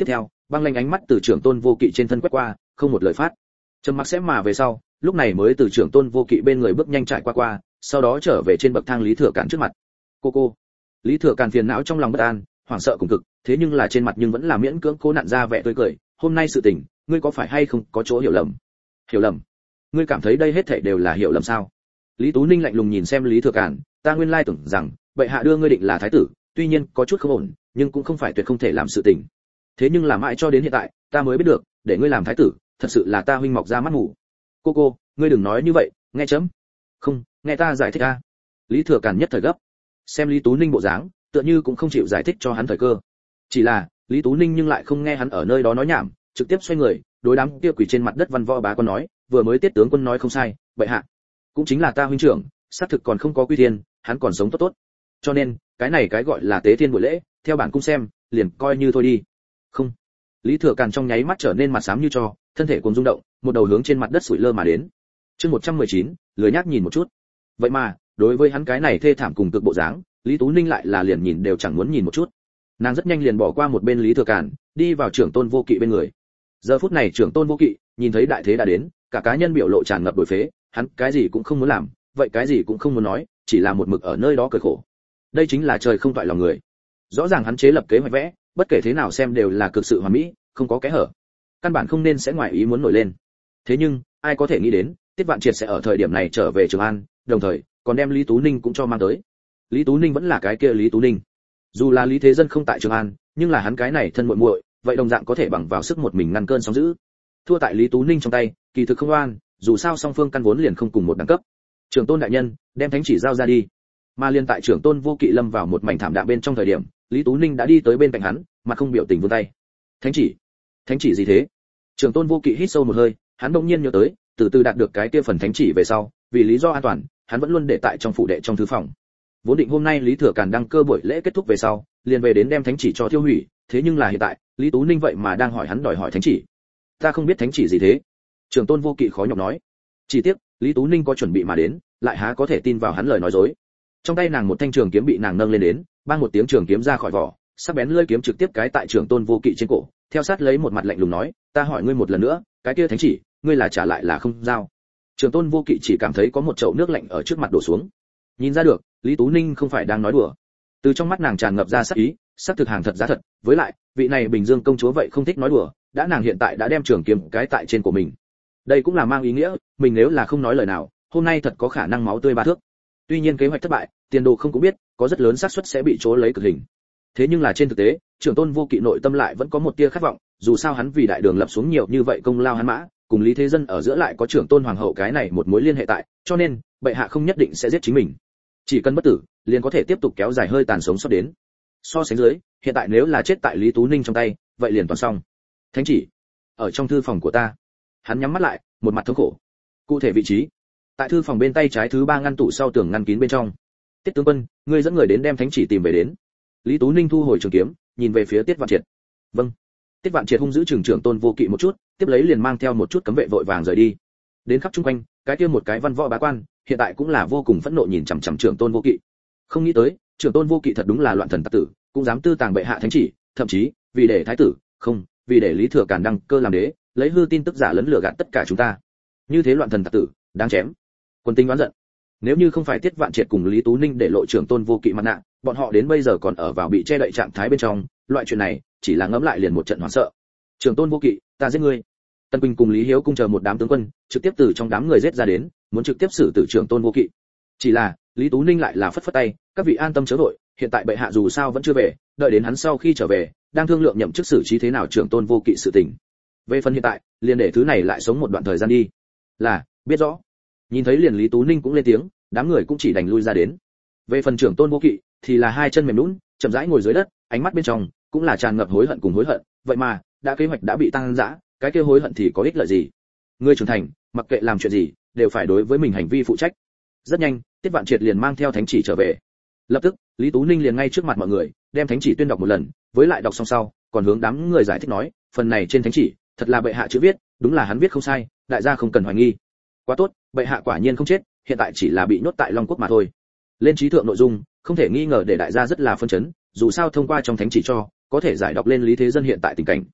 băng lanh ánh mắt từ trưởng tôn vô kỵ trên thân quét qua, không một lời phát. Trầm mặc sẽ mà về sau, lúc này mới từ trưởng tôn vô kỵ bên người bước nhanh trải qua, sau đó trở về trên bậc thang Lý Thừa Càn trước mặt. Cô. Lý Thừa Càn phiền não trong lòng bất an, hoảng sợ cùng cực, thế nhưng là trên mặt nhưng vẫn là miễn cưỡng cố nặn ra vẻ tươi cười. Hôm nay sự tình, ngươi có phải hay không có chỗ hiểu lầm? Hiểu lầm? Ngươi cảm thấy đây hết thảy đều là hiểu lầm sao? Lý Tú Ninh lạnh lùng nhìn xem Lý Thừa Càn, ta nguyên lai tưởng rằng bệ hạ đưa ngươi định là thái tử, tuy nhiên có chút không ổn, nhưng cũng không phải tuyệt không thể làm sự tình. Thế nhưng là mãi cho đến hiện tại, ta mới biết được, để ngươi làm thái tử, thật sự là ta huynh mọc ra mắt mù. Cô, ngươi đừng nói như vậy, nghe chấm. Không, nghe ta giải thích a. Lý Thừa Càn nhất thời gấp. Xem Lý Tú Ninh bộ dáng, tựa như cũng không chịu giải thích cho hắn thời cơ. Chỉ là, Lý Tú Ninh nhưng lại không nghe hắn ở nơi đó nói nhảm, trực tiếp xoay người, đối đám kia quỳ trên mặt đất văn võ bá quan nói, vừa mới tiết tướng quân nói không sai, bệ hạ, cũng chính là ta huynh trưởng, xác thực còn không có quy thiên, hắn còn sống tốt tốt. Cho nên, cái này cái gọi là tế thiên buổi lễ, theo bản cung xem, liền coi như thôi đi. Không. Lý Thừa Càn trong nháy mắt trở nên mặt xám như tro, thân thể cuồng rung động, một đầu hướng trên mặt đất sủi lơ mà đến. Chương 119, lười nhác nhìn một chút. Vậy mà, đối với hắn cái này thê thảm cùng cực bộ dáng, Lý Tú Ninh lại là liền nhìn đều chẳng muốn nhìn một chút. Nàng rất nhanh liền bỏ qua một bên Lý Thừa Càn, đi vào trưởng tôn vô kỵ bên người. Giờ phút này trưởng tôn vô kỵ nhìn thấy đại thế đã đến, cả cá nhân biểu lộ tràn ngập đổi phế, hắn cái gì cũng không muốn làm, vậy cái gì cũng không muốn nói, chỉ là một mực ở nơi đó cười khổ. Đây chính là trời không toại lòng người. Rõ ràng hắn chế lập kế hoạch vẽ, bất kể thế nào xem đều là cực sự hoàn mỹ, không có kẽ hở. Căn bản không nên sẽ ngoài ý muốn nổi lên. Thế nhưng, ai có thể nghĩ đến, Tiết Vạn Triệt sẽ ở thời điểm này trở về Trường An, đồng thời còn đem Lý Tú Ninh cũng cho mang tới. Lý Tú Ninh vẫn là cái kia Lý Tú Ninh. Dù là Lý Thế Dân không tại Trường An, nhưng là hắn cái này thân muội muội, vậy đồng dạng có thể bằng vào sức một mình ngăn cơn sóng dữ. Thua tại Lý Tú Ninh trong tay, kỳ thực không oan, dù sao song phương căn vốn liền không cùng một đẳng cấp. Trưởng tôn đại nhân, đem thánh chỉ giao ra đi. Mà liên tại trưởng tôn vô kỵ lâm vào một mảnh thảm đạm bên trong thời điểm, Lý Tú Ninh đã đi tới bên cạnh hắn, mặt không biểu tình vươn tay. Thánh chỉ gì thế? Trưởng tôn vô kỵ hít sâu một hơi, hắn bỗng nhiên nhớ tới, từ từ đạt được cái kia phần thánh chỉ về sau, vì lý do an toàn, hắn vẫn luôn để tại trong phủ đệ trong thư phòng. Vốn định hôm nay Lý Thừa Càn đăng cơ buổi lễ kết thúc về sau, liền về đến đem thánh chỉ cho tiêu hủy, thế nhưng là hiện tại, Lý Tú Ninh vậy mà đang hỏi hắn đòi hỏi thánh chỉ. Ta không biết thánh chỉ gì thế. Trưởng tôn vô kỵ khó nhọc nói. Chỉ tiếc, Lý Tú Ninh có chuẩn bị mà đến, lại há có thể tin vào hắn lời nói dối. Trong tay nàng một thanh trường kiếm bị nàng nâng lên đến, bang một tiếng trường kiếm ra khỏi vỏ, sắc bén lưỡi kiếm trực tiếp cái tại trưởng tôn vô kỵ trên cổ, theo sát lấy một mặt lạnh lùng nói, ta hỏi ngươi một lần nữa, cái kia thánh chỉ, ngươi là trả lại là không giao. Trưởng tôn vô kỵ chỉ cảm thấy có một chậu nước lạnh ở trước mặt đổ xuống. Nhìn ra được, Lý Tú Ninh không phải đang nói đùa. Từ trong mắt nàng tràn ngập ra sắc ý, sắc thực hàng thật giá thật, với lại, vị này Bình Dương công chúa vậy không thích nói đùa, đã nàng hiện tại đã đem trường kiếm cái tại trên của mình. Đây cũng là mang ý nghĩa, mình nếu là không nói lời nào, hôm nay thật có khả năng máu tươi ba thước. Tuy nhiên kế hoạch thất bại, tiền đồ không cũng biết, có rất lớn xác suất sẽ bị trố lấy cực hình. Thế nhưng là trên thực tế, trưởng tôn vô kỵ nội tâm lại vẫn có một tia khát vọng, dù sao hắn vì đại đường lập xuống nhiều như vậy công lao hắn mã, cùng Lý Thế Dân ở giữa lại có trưởng tôn hoàng hậu cái này một mối liên hệ tại, cho nên, bệ hạ không nhất định sẽ giết chính mình. Chỉ cần bất tử, liền có thể tiếp tục kéo dài hơi tàn sống sót đến. So sánh dưới, hiện tại nếu là chết tại Lý Tú Ninh trong tay, vậy liền toàn xong. Thánh chỉ ở trong thư phòng của ta. Hắn nhắm mắt lại, một mặt thống khổ. Cụ thể vị trí, tại thư phòng bên tay trái thứ 3 ngăn tủ sau tường ngăn kín bên trong. Tiết tướng quân, ngươi dẫn người đến đem thánh chỉ tìm về đến. Lý Tú Ninh thu hồi trường kiếm, nhìn về phía Tiết Vạn Triệt. Vâng. Tiết Vạn Triệt hung dữ trưởng tôn vô kỵ một chút, tiếp lấy liền mang theo một chút cấm vệ vội vàng rời đi. Đến khắp chung quanh, cái kia một cái văn võ bá quan, hiện tại cũng là vô cùng phẫn nộ nhìn chằm chằm trưởng tôn vô kỵ. Không nghĩ tới, trưởng tôn vô kỵ thật đúng là loạn thần tặc tử, cũng dám tư tàng bệ hạ thánh chỉ, thậm chí vì để thái tử, không, vì để Lý Thừa Càn đăng cơ làm đế, lấy hư tin tức giả lấn lừa gạt tất cả chúng ta. Như thế loạn thần tặc tử, đáng chém. Quân tinh đoán giận. Nếu như không phải Tiết Vạn Triệt cùng Lý Tú Ninh để lộ trưởng tôn vô kỵ mặt nạ, bọn họ đến bây giờ còn ở vào bị che đậy trạng thái bên trong, loại chuyện này chỉ là ngẫm lại liền một trận hoảng sợ. Trưởng tôn vô kỵ, ta giết ngươi. Tân Quỳnh cùng Lý Hiếu cung chờ một đám tướng quân, trực tiếp từ trong đám người giết ra đến, muốn trực tiếp xử tử trưởng tôn vô kỵ. Chỉ là, Lý Tú Ninh lại là phất phất tay, các vị an tâm chớ vội, hiện tại bệ hạ dù sao vẫn chưa về, đợi đến hắn sau khi trở về, đang thương lượng nhậm chức xử trí thế nào trưởng tôn vô kỵ sự tình. Về phần hiện tại, liền để thứ này lại sống một đoạn thời gian đi. Là, biết rõ. Nhìn thấy liền Lý Tú Ninh cũng lên tiếng, đám người cũng chỉ đành lui ra đến. Về phần trưởng tôn vô kỵ, thì là hai chân mềm nhũn, chậm rãi ngồi dưới đất, ánh mắt bên trong cũng là tràn ngập hối hận cùng hối hận, vậy mà, đã kế hoạch đã bị tăng dã, cái kia hối hận thì có ích lợi gì? Ngươi trưởng thành, mặc kệ làm chuyện gì, đều phải đối với mình hành vi phụ trách. Rất nhanh, Tiết Vạn Triệt liền mang theo thánh chỉ trở về. Lập tức, Lý Tú Ninh liền ngay trước mặt mọi người, đem thánh chỉ tuyên đọc một lần, với lại đọc xong sau, còn hướng đám người giải thích nói, phần này trên thánh chỉ, thật là bệ hạ chữ viết, đúng là hắn viết không sai, đại gia không cần hoài nghi. Quá tốt, bệ hạ quả nhiên không chết, hiện tại chỉ là bị nhốt tại Long Quốc mà thôi. Lên trí thượng nội dung, không thể nghi ngờ để đại gia rất là phân chấn, dù sao thông qua trong thánh chỉ cho, có thể giải đọc lên Lý Thế Dân hiện tại tình cảnh.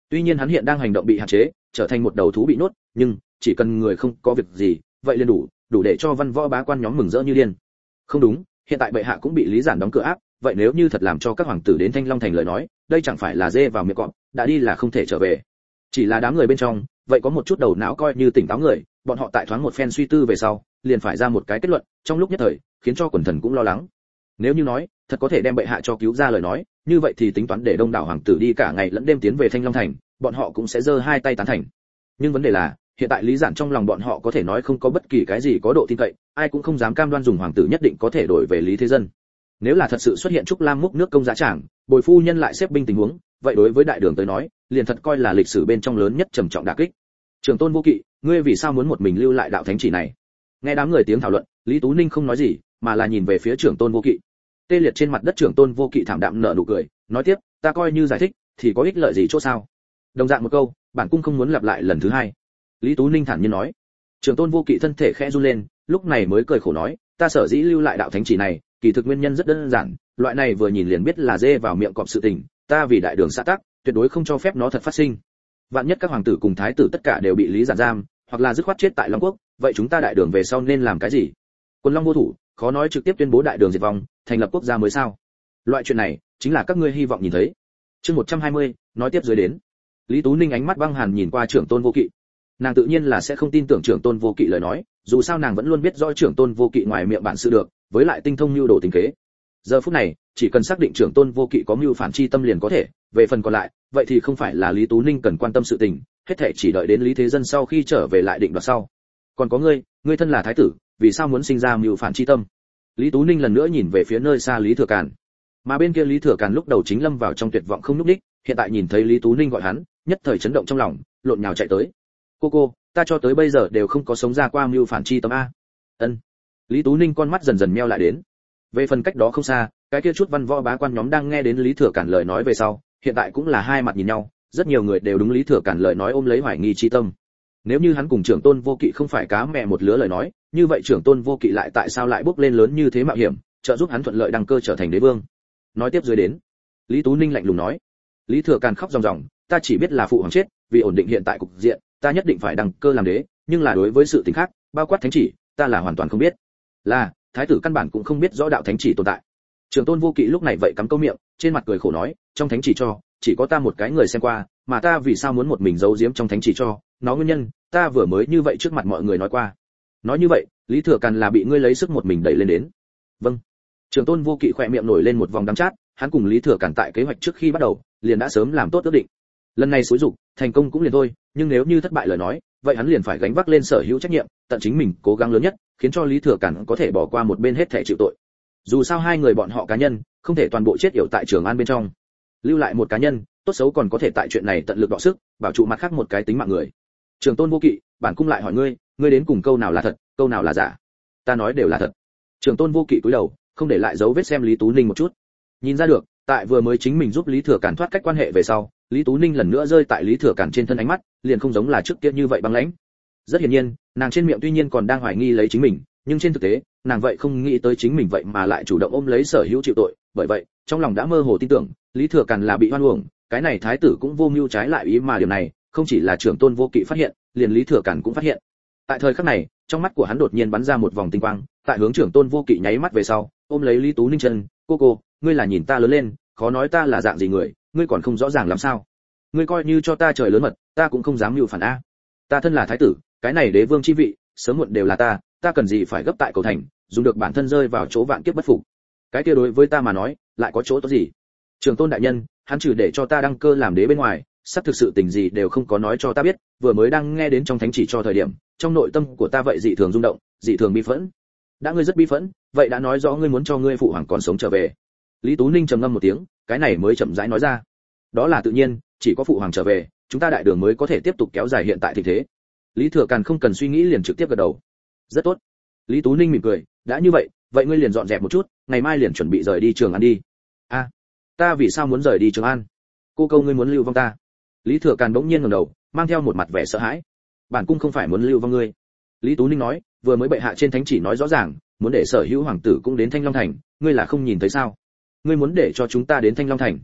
Tuy nhiên hắn hiện đang hành động bị hạn chế, trở thành một đầu thú bị nhốt, nhưng chỉ cần người không có việc gì, vậy liền đủ để cho văn võ bá quan nhóm mừng rỡ như điên. Không đúng, hiện tại bệ hạ cũng bị Lý Giản đóng cửa áp, vậy nếu như thật làm cho các hoàng tử đến Thanh Long thành lời nói, đây chẳng phải là dê vào miệng cọp, đã đi là không thể trở về. Chỉ là đám người bên trong, vậy có một chút đầu não coi như tỉnh táo người, bọn họ tại thoáng một phen suy tư về sau, liền phải ra một cái kết luận, trong lúc nhất thời, khiến cho quần thần cũng lo lắng. Nếu như nói, thật có thể đem bệ hạ cho cứu ra lời nói, như vậy thì tính toán để đông đảo hoàng tử đi cả ngày lẫn đêm tiến về Thanh Long thành, bọn họ cũng sẽ giơ hai tay tán thành. Nhưng vấn đề là, hiện tại Lý Giản trong lòng bọn họ có thể nói không có bất kỳ cái gì có độ tin cậy, ai cũng không dám cam đoan dùng hoàng tử nhất định có thể đổi về Lý Thế Dân. Nếu là thật sự xuất hiện Trúc Lam múc nước công giá trảng, bồi phu nhân lại xếp binh tình huống, vậy đối với đại đường tới nói, liền thật coi là lịch sử bên trong lớn nhất trầm trọng đả kích. Trường Tôn Vô Kỵ, ngươi vì sao muốn một mình lưu lại đạo thánh chỉ này? Nghe đám người tiếng thảo luận, Lý Tú Ninh không nói gì, mà là nhìn về phía Trường Tôn Vô Kỵ. Tê liệt trên mặt đất Trường Tôn Vô Kỵ thảm đạm nở nụ cười, nói tiếp, ta coi như giải thích, thì có ích lợi gì chỗ sao? Đồng dạng một câu, bản cung không muốn lặp lại lần thứ hai. Lý Tú Ninh thản nhiên nói. Trường Tôn Vô Kỵ thân thể khẽ run lên, lúc này mới cười khổ nói, ta sở dĩ lưu lại đạo thánh chỉ này, kỳ thực nguyên nhân rất đơn giản, loại này vừa nhìn liền biết là dê vào miệng cọp sự tình, ta vì đại đường xã tắc, tuyệt đối không cho phép nó thật phát sinh. Vạn nhất các hoàng tử cùng thái tử tất cả đều bị Lý Giản giam, hoặc là dứt khoát chết tại Long Quốc, vậy chúng ta đại đường về sau nên làm cái gì? Quân Long vô thủ, khó nói trực tiếp tuyên bố đại đường diệt vong, thành lập quốc gia mới sao? Loại chuyện này, chính là các ngươi hy vọng nhìn thấy. Chương 120, nói tiếp dưới đến. Lý Tú Ninh ánh mắt băng hàn nhìn qua Trưởng Tôn Vô Kỵ. Nàng tự nhiên là sẽ không tin tưởng Trưởng Tôn Vô Kỵ lời nói, dù sao nàng vẫn luôn biết rõ Trưởng Tôn Vô Kỵ ngoài miệng bản sự được, với lại tinh thông nhu đồ tình kế. Giờ phút này, chỉ cần xác định Trưởng Tôn Vô Kỵ có mưu phản chi tâm liền có thể, về phần còn lại, vậy thì không phải là Lý Tú Ninh cần quan tâm sự tình, hết thảy chỉ đợi đến Lý Thế Dân sau khi trở về lại định đoạt sau. Còn có ngươi thân là thái tử, vì sao muốn sinh ra mưu phản chi tâm? Lý Tú Ninh lần nữa nhìn về phía nơi xa Lý Thừa Càn. Mà bên kia Lý Thừa Càn lúc đầu chính lâm vào trong tuyệt vọng không lúc đích, hiện tại nhìn thấy Lý Tú Ninh gọi hắn, nhất thời chấn động trong lòng, lộn nhào chạy tới. Cô, ta cho tới bây giờ đều không có sống ra qua mưu phản chi tâm a. Ân. Lý Tú Ninh con mắt dần dần meo lại đến. Về phần cách đó không xa, cái kia chút văn võ bá quan nhóm đang nghe đến Lý Thừa Càn lời nói về sau, hiện tại cũng là hai mặt nhìn nhau, rất nhiều người đều đúng Lý Thừa Càn lời nói ôm lấy hoài nghi chi tâm. Nếu như hắn cùng Trưởng Tôn Vô Kỵ không phải cá mẹ một lứa lời nói, như vậy Trưởng Tôn Vô Kỵ lại tại sao lại bước lên lớn như thế mạo hiểm, trợ giúp hắn thuận lợi đăng cơ trở thành đế vương? Nói tiếp dưới đến. Lý Tú Ninh lạnh lùng nói. Lý Thừa Càn khóc ròng ròng, ta chỉ biết là phụ hoàng chết, vì ổn định hiện tại cục diện, ta nhất định phải đăng cơ làm đế, nhưng là đối với sự tình khác, bao quát thánh chỉ, ta là hoàn toàn không biết. Là, thái tử căn bản cũng không biết rõ đạo thánh chỉ tồn tại. Trưởng Tôn Vô Kỵ lúc này vậy cắm câu miệng, trên mặt cười khổ nói, trong thánh chỉ cho, chỉ có ta một cái người xem qua, mà ta vì sao muốn một mình giấu giếm trong thánh chỉ cho, nó nguyên nhân, ta vừa mới như vậy trước mặt mọi người nói qua. Nói như vậy, Lý Thừa Càn là bị ngươi lấy sức một mình đẩy lên đến. Vâng. Trưởng Tôn Vô Kỵ khỏe miệng nổi lên một vòng đắng chát, hắn cùng Lý Thừa Càn tại kế hoạch trước khi bắt đầu, liền đã sớm làm tốt ước định. Lần này xúi dục, thành công cũng liền thôi, nhưng nếu như thất bại lời nói, vậy hắn liền phải gánh vác lên sở hữu trách nhiệm, tận chính mình cố gắng lớn nhất, khiến cho Lý Thừa Càn có thể bỏ qua một bên hết thảy chịu tội. Dù sao hai người bọn họ cá nhân, không thể toàn bộ chết yểu tại Trường An bên trong. Lưu lại một cá nhân, tốt xấu còn có thể tại chuyện này tận lực đọ sức, bảo trụ mặt khác một cái tính mạng người. Trường Tôn Vô Kỵ, bản cung lại hỏi ngươi đến cùng câu nào là thật, câu nào là giả? Ta nói đều là thật. Trường Tôn Vô Kỵ cúi đầu, không để lại dấu vết xem Lý Tú Ninh một chút. Nhìn ra được, tại vừa mới chính mình giúp Lý Thừa Càn thoát cách quan hệ về sau, Lý Tú Ninh lần nữa rơi tại Lý Thừa Càn trên thân ánh mắt, liền không giống là trước kia như vậy băng lãnh. Rất hiển nhiên, nàng trên miệng tuy nhiên còn đang hoài nghi lấy chính mình, nhưng trên thực tế, nàng vậy không nghĩ tới chính mình vậy mà lại chủ động ôm lấy sở hữu chịu tội, bởi vậy, trong lòng đã mơ hồ tin tưởng, Lý Thừa Càn là bị oan uổng, cái này thái tử cũng vô mưu trái lại ý mà điều này, không chỉ là Trưởng Tôn Vô Kỵ phát hiện, liền Lý Thừa Càn cũng phát hiện. Tại thời khắc này, trong mắt của hắn đột nhiên bắn ra một vòng tinh quang, tại hướng Trưởng Tôn Vô Kỵ nháy mắt về sau, ôm lấy Lý Tú Ninh chân, cô, ngươi là nhìn ta lớn lên, khó nói ta là dạng gì người, ngươi còn không rõ ràng làm sao? Ngươi coi như cho ta trời lớn mật, ta cũng không dám mưu phản a. Ta thân là thái tử, cái này đế vương chi vị, sớm muộn đều là ta cần gì phải gấp tại cầu thành, dùng được bản thân rơi vào chỗ vạn kiếp bất phục. Cái kia đối với ta mà nói, lại có chỗ tốt gì? Trường Tôn đại nhân, hắn trừ để cho ta đăng cơ làm đế bên ngoài, sắp thực sự tình gì đều không có nói cho ta biết, vừa mới đang nghe đến trong thánh chỉ cho thời điểm, trong nội tâm của ta vậy dị thường rung động, dị thường bi phẫn. Đã ngươi rất bi phẫn, vậy đã nói rõ ngươi muốn cho ngươi phụ hoàng còn sống trở về. Lý Tú Ninh trầm ngâm một tiếng, cái này mới chậm rãi nói ra. Đó là tự nhiên, chỉ có phụ hoàng trở về, chúng ta đại đường mới có thể tiếp tục kéo dài hiện tại tình thế. Lý Thừa Càn không cần suy nghĩ liền trực tiếp gật đầu. Rất tốt. Lý Tú Ninh mỉm cười, đã như vậy ngươi liền dọn dẹp một chút, ngày mai liền chuẩn bị rời đi Trường An đi. A, ta vì sao muốn rời đi Trường An? Cô câu ngươi muốn lưu vong ta? Lý Thừa Càn bỗng nhiên ngẩng đầu, mang theo một mặt vẻ sợ hãi. Bản cung không phải muốn lưu vong ngươi. Lý Tú Ninh nói, vừa mới bệ hạ trên thánh chỉ nói rõ ràng, muốn để sở hữu hoàng tử cũng đến Thanh Long thành, ngươi là không nhìn thấy sao? Ngươi muốn để cho chúng ta đến Thanh Long thành?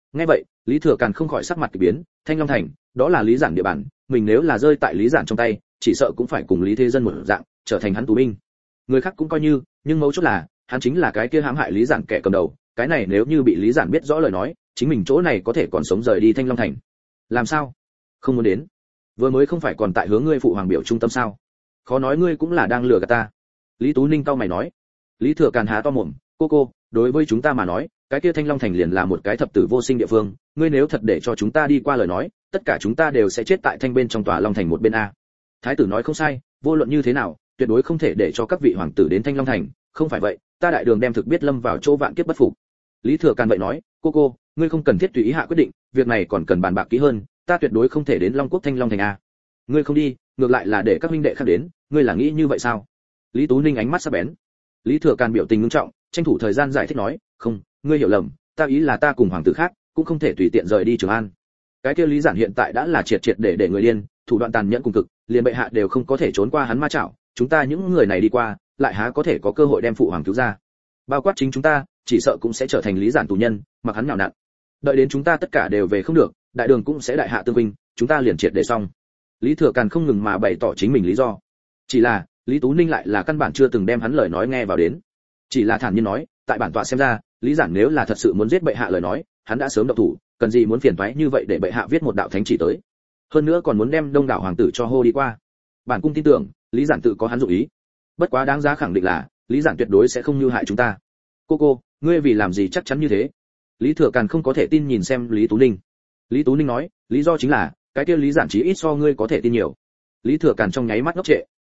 Nghe vậy, Lý Thừa Càn không khỏi sắc mặt kỳ biến, Thanh Long Thành, đó là Lý Giản địa bàn, mình nếu là rơi tại Lý Giản trong tay, chỉ sợ cũng phải cùng Lý Thế Dân một dạng, trở thành hắn tù binh. Người khác cũng coi như, nhưng mấu chốt là, hắn chính là cái kia hãm hại Lý Giản kẻ cầm đầu, cái này nếu như bị Lý Giản biết rõ lời nói, chính mình chỗ này có thể còn sống rời đi Thanh Long Thành. Làm sao? Không muốn đến. Vừa mới không phải còn tại hướng ngươi phụ hoàng biểu trung tâm sao? Khó nói ngươi cũng là đang lừa gạt ta. Lý Tú Ninh cau mày nói. Lý Thừa Càn há to mồm, cô, đối với chúng ta mà nói, cái kia Thanh Long Thành liền là một cái thập tử vô sinh địa phương, ngươi nếu thật để cho chúng ta đi qua lời nói, tất cả chúng ta đều sẽ chết tại thanh bên trong tòa Long Thành một bên a. Thái tử nói không sai, vô luận như thế nào, tuyệt đối không thể để cho các vị hoàng tử đến Thanh Long Thành, không phải vậy, ta đại đường đem thực biết lâm vào chỗ vạn kiếp bất phục. Lý Thừa Càn vậy nói, cô, ngươi không cần thiết tùy ý hạ quyết định, việc này còn cần bàn bạc kỹ hơn, ta tuyệt đối không thể đến Long Quốc Thanh Long Thành a. Ngươi không đi, ngược lại là để các huynh đệ khác đến, ngươi là nghĩ như vậy sao? Lý Tú Ninh ánh mắt sắc bén. Lý Thừa Càn biểu tình nghiêm trọng, tranh thủ thời gian giải thích nói, không, ngươi hiểu lầm, ta ý là ta cùng hoàng tử khác, cũng không thể tùy tiện rời đi Trường An. Cái kia Lý Giản hiện tại đã là triệt để người điên, thủ đoạn tàn nhẫn cùng cực, liền bệ hạ đều không có thể trốn qua hắn ma chảo, chúng ta những người này đi qua, lại há có thể có cơ hội đem phụ hoàng cứu ra. Bao quát chính chúng ta, chỉ sợ cũng sẽ trở thành Lý Giản tù nhân, mặc hắn nhào nặn. Đợi đến chúng ta tất cả đều về không được, đại đường cũng sẽ đại hạ tương vinh, chúng ta liền triệt để xong. Lý Thừa Càn không ngừng mà bày tỏ chính mình lý do. Chỉ là, Lý Tú Ninh lại là căn bản chưa từng đem hắn lời nói nghe vào đến. Chỉ là thản nhiên nói, tại bản tọa xem ra, Lý Giản nếu là thật sự muốn giết bệ hạ lời nói, hắn đã sớm động thủ, cần gì muốn phiền toái như vậy để bệ hạ viết một đạo thánh chỉ tới. Hơn nữa còn muốn đem đông đảo hoàng tử cho hô đi qua. Bản cung tin tưởng, Lý Giản tự có hắn dụng ý. Bất quá đáng giá khẳng định là, Lý Giản tuyệt đối sẽ không như hại chúng ta. Cô, ngươi vì làm gì chắc chắn như thế? Lý Thừa Càn không có thể tin nhìn xem Lý Tú Ninh. Lý Tú Ninh nói, lý do chính là, cái kia Lý Giản chí ít so ngươi có thể tin nhiều. Lý Thừa Càn trong nháy mắt ngốc trệ,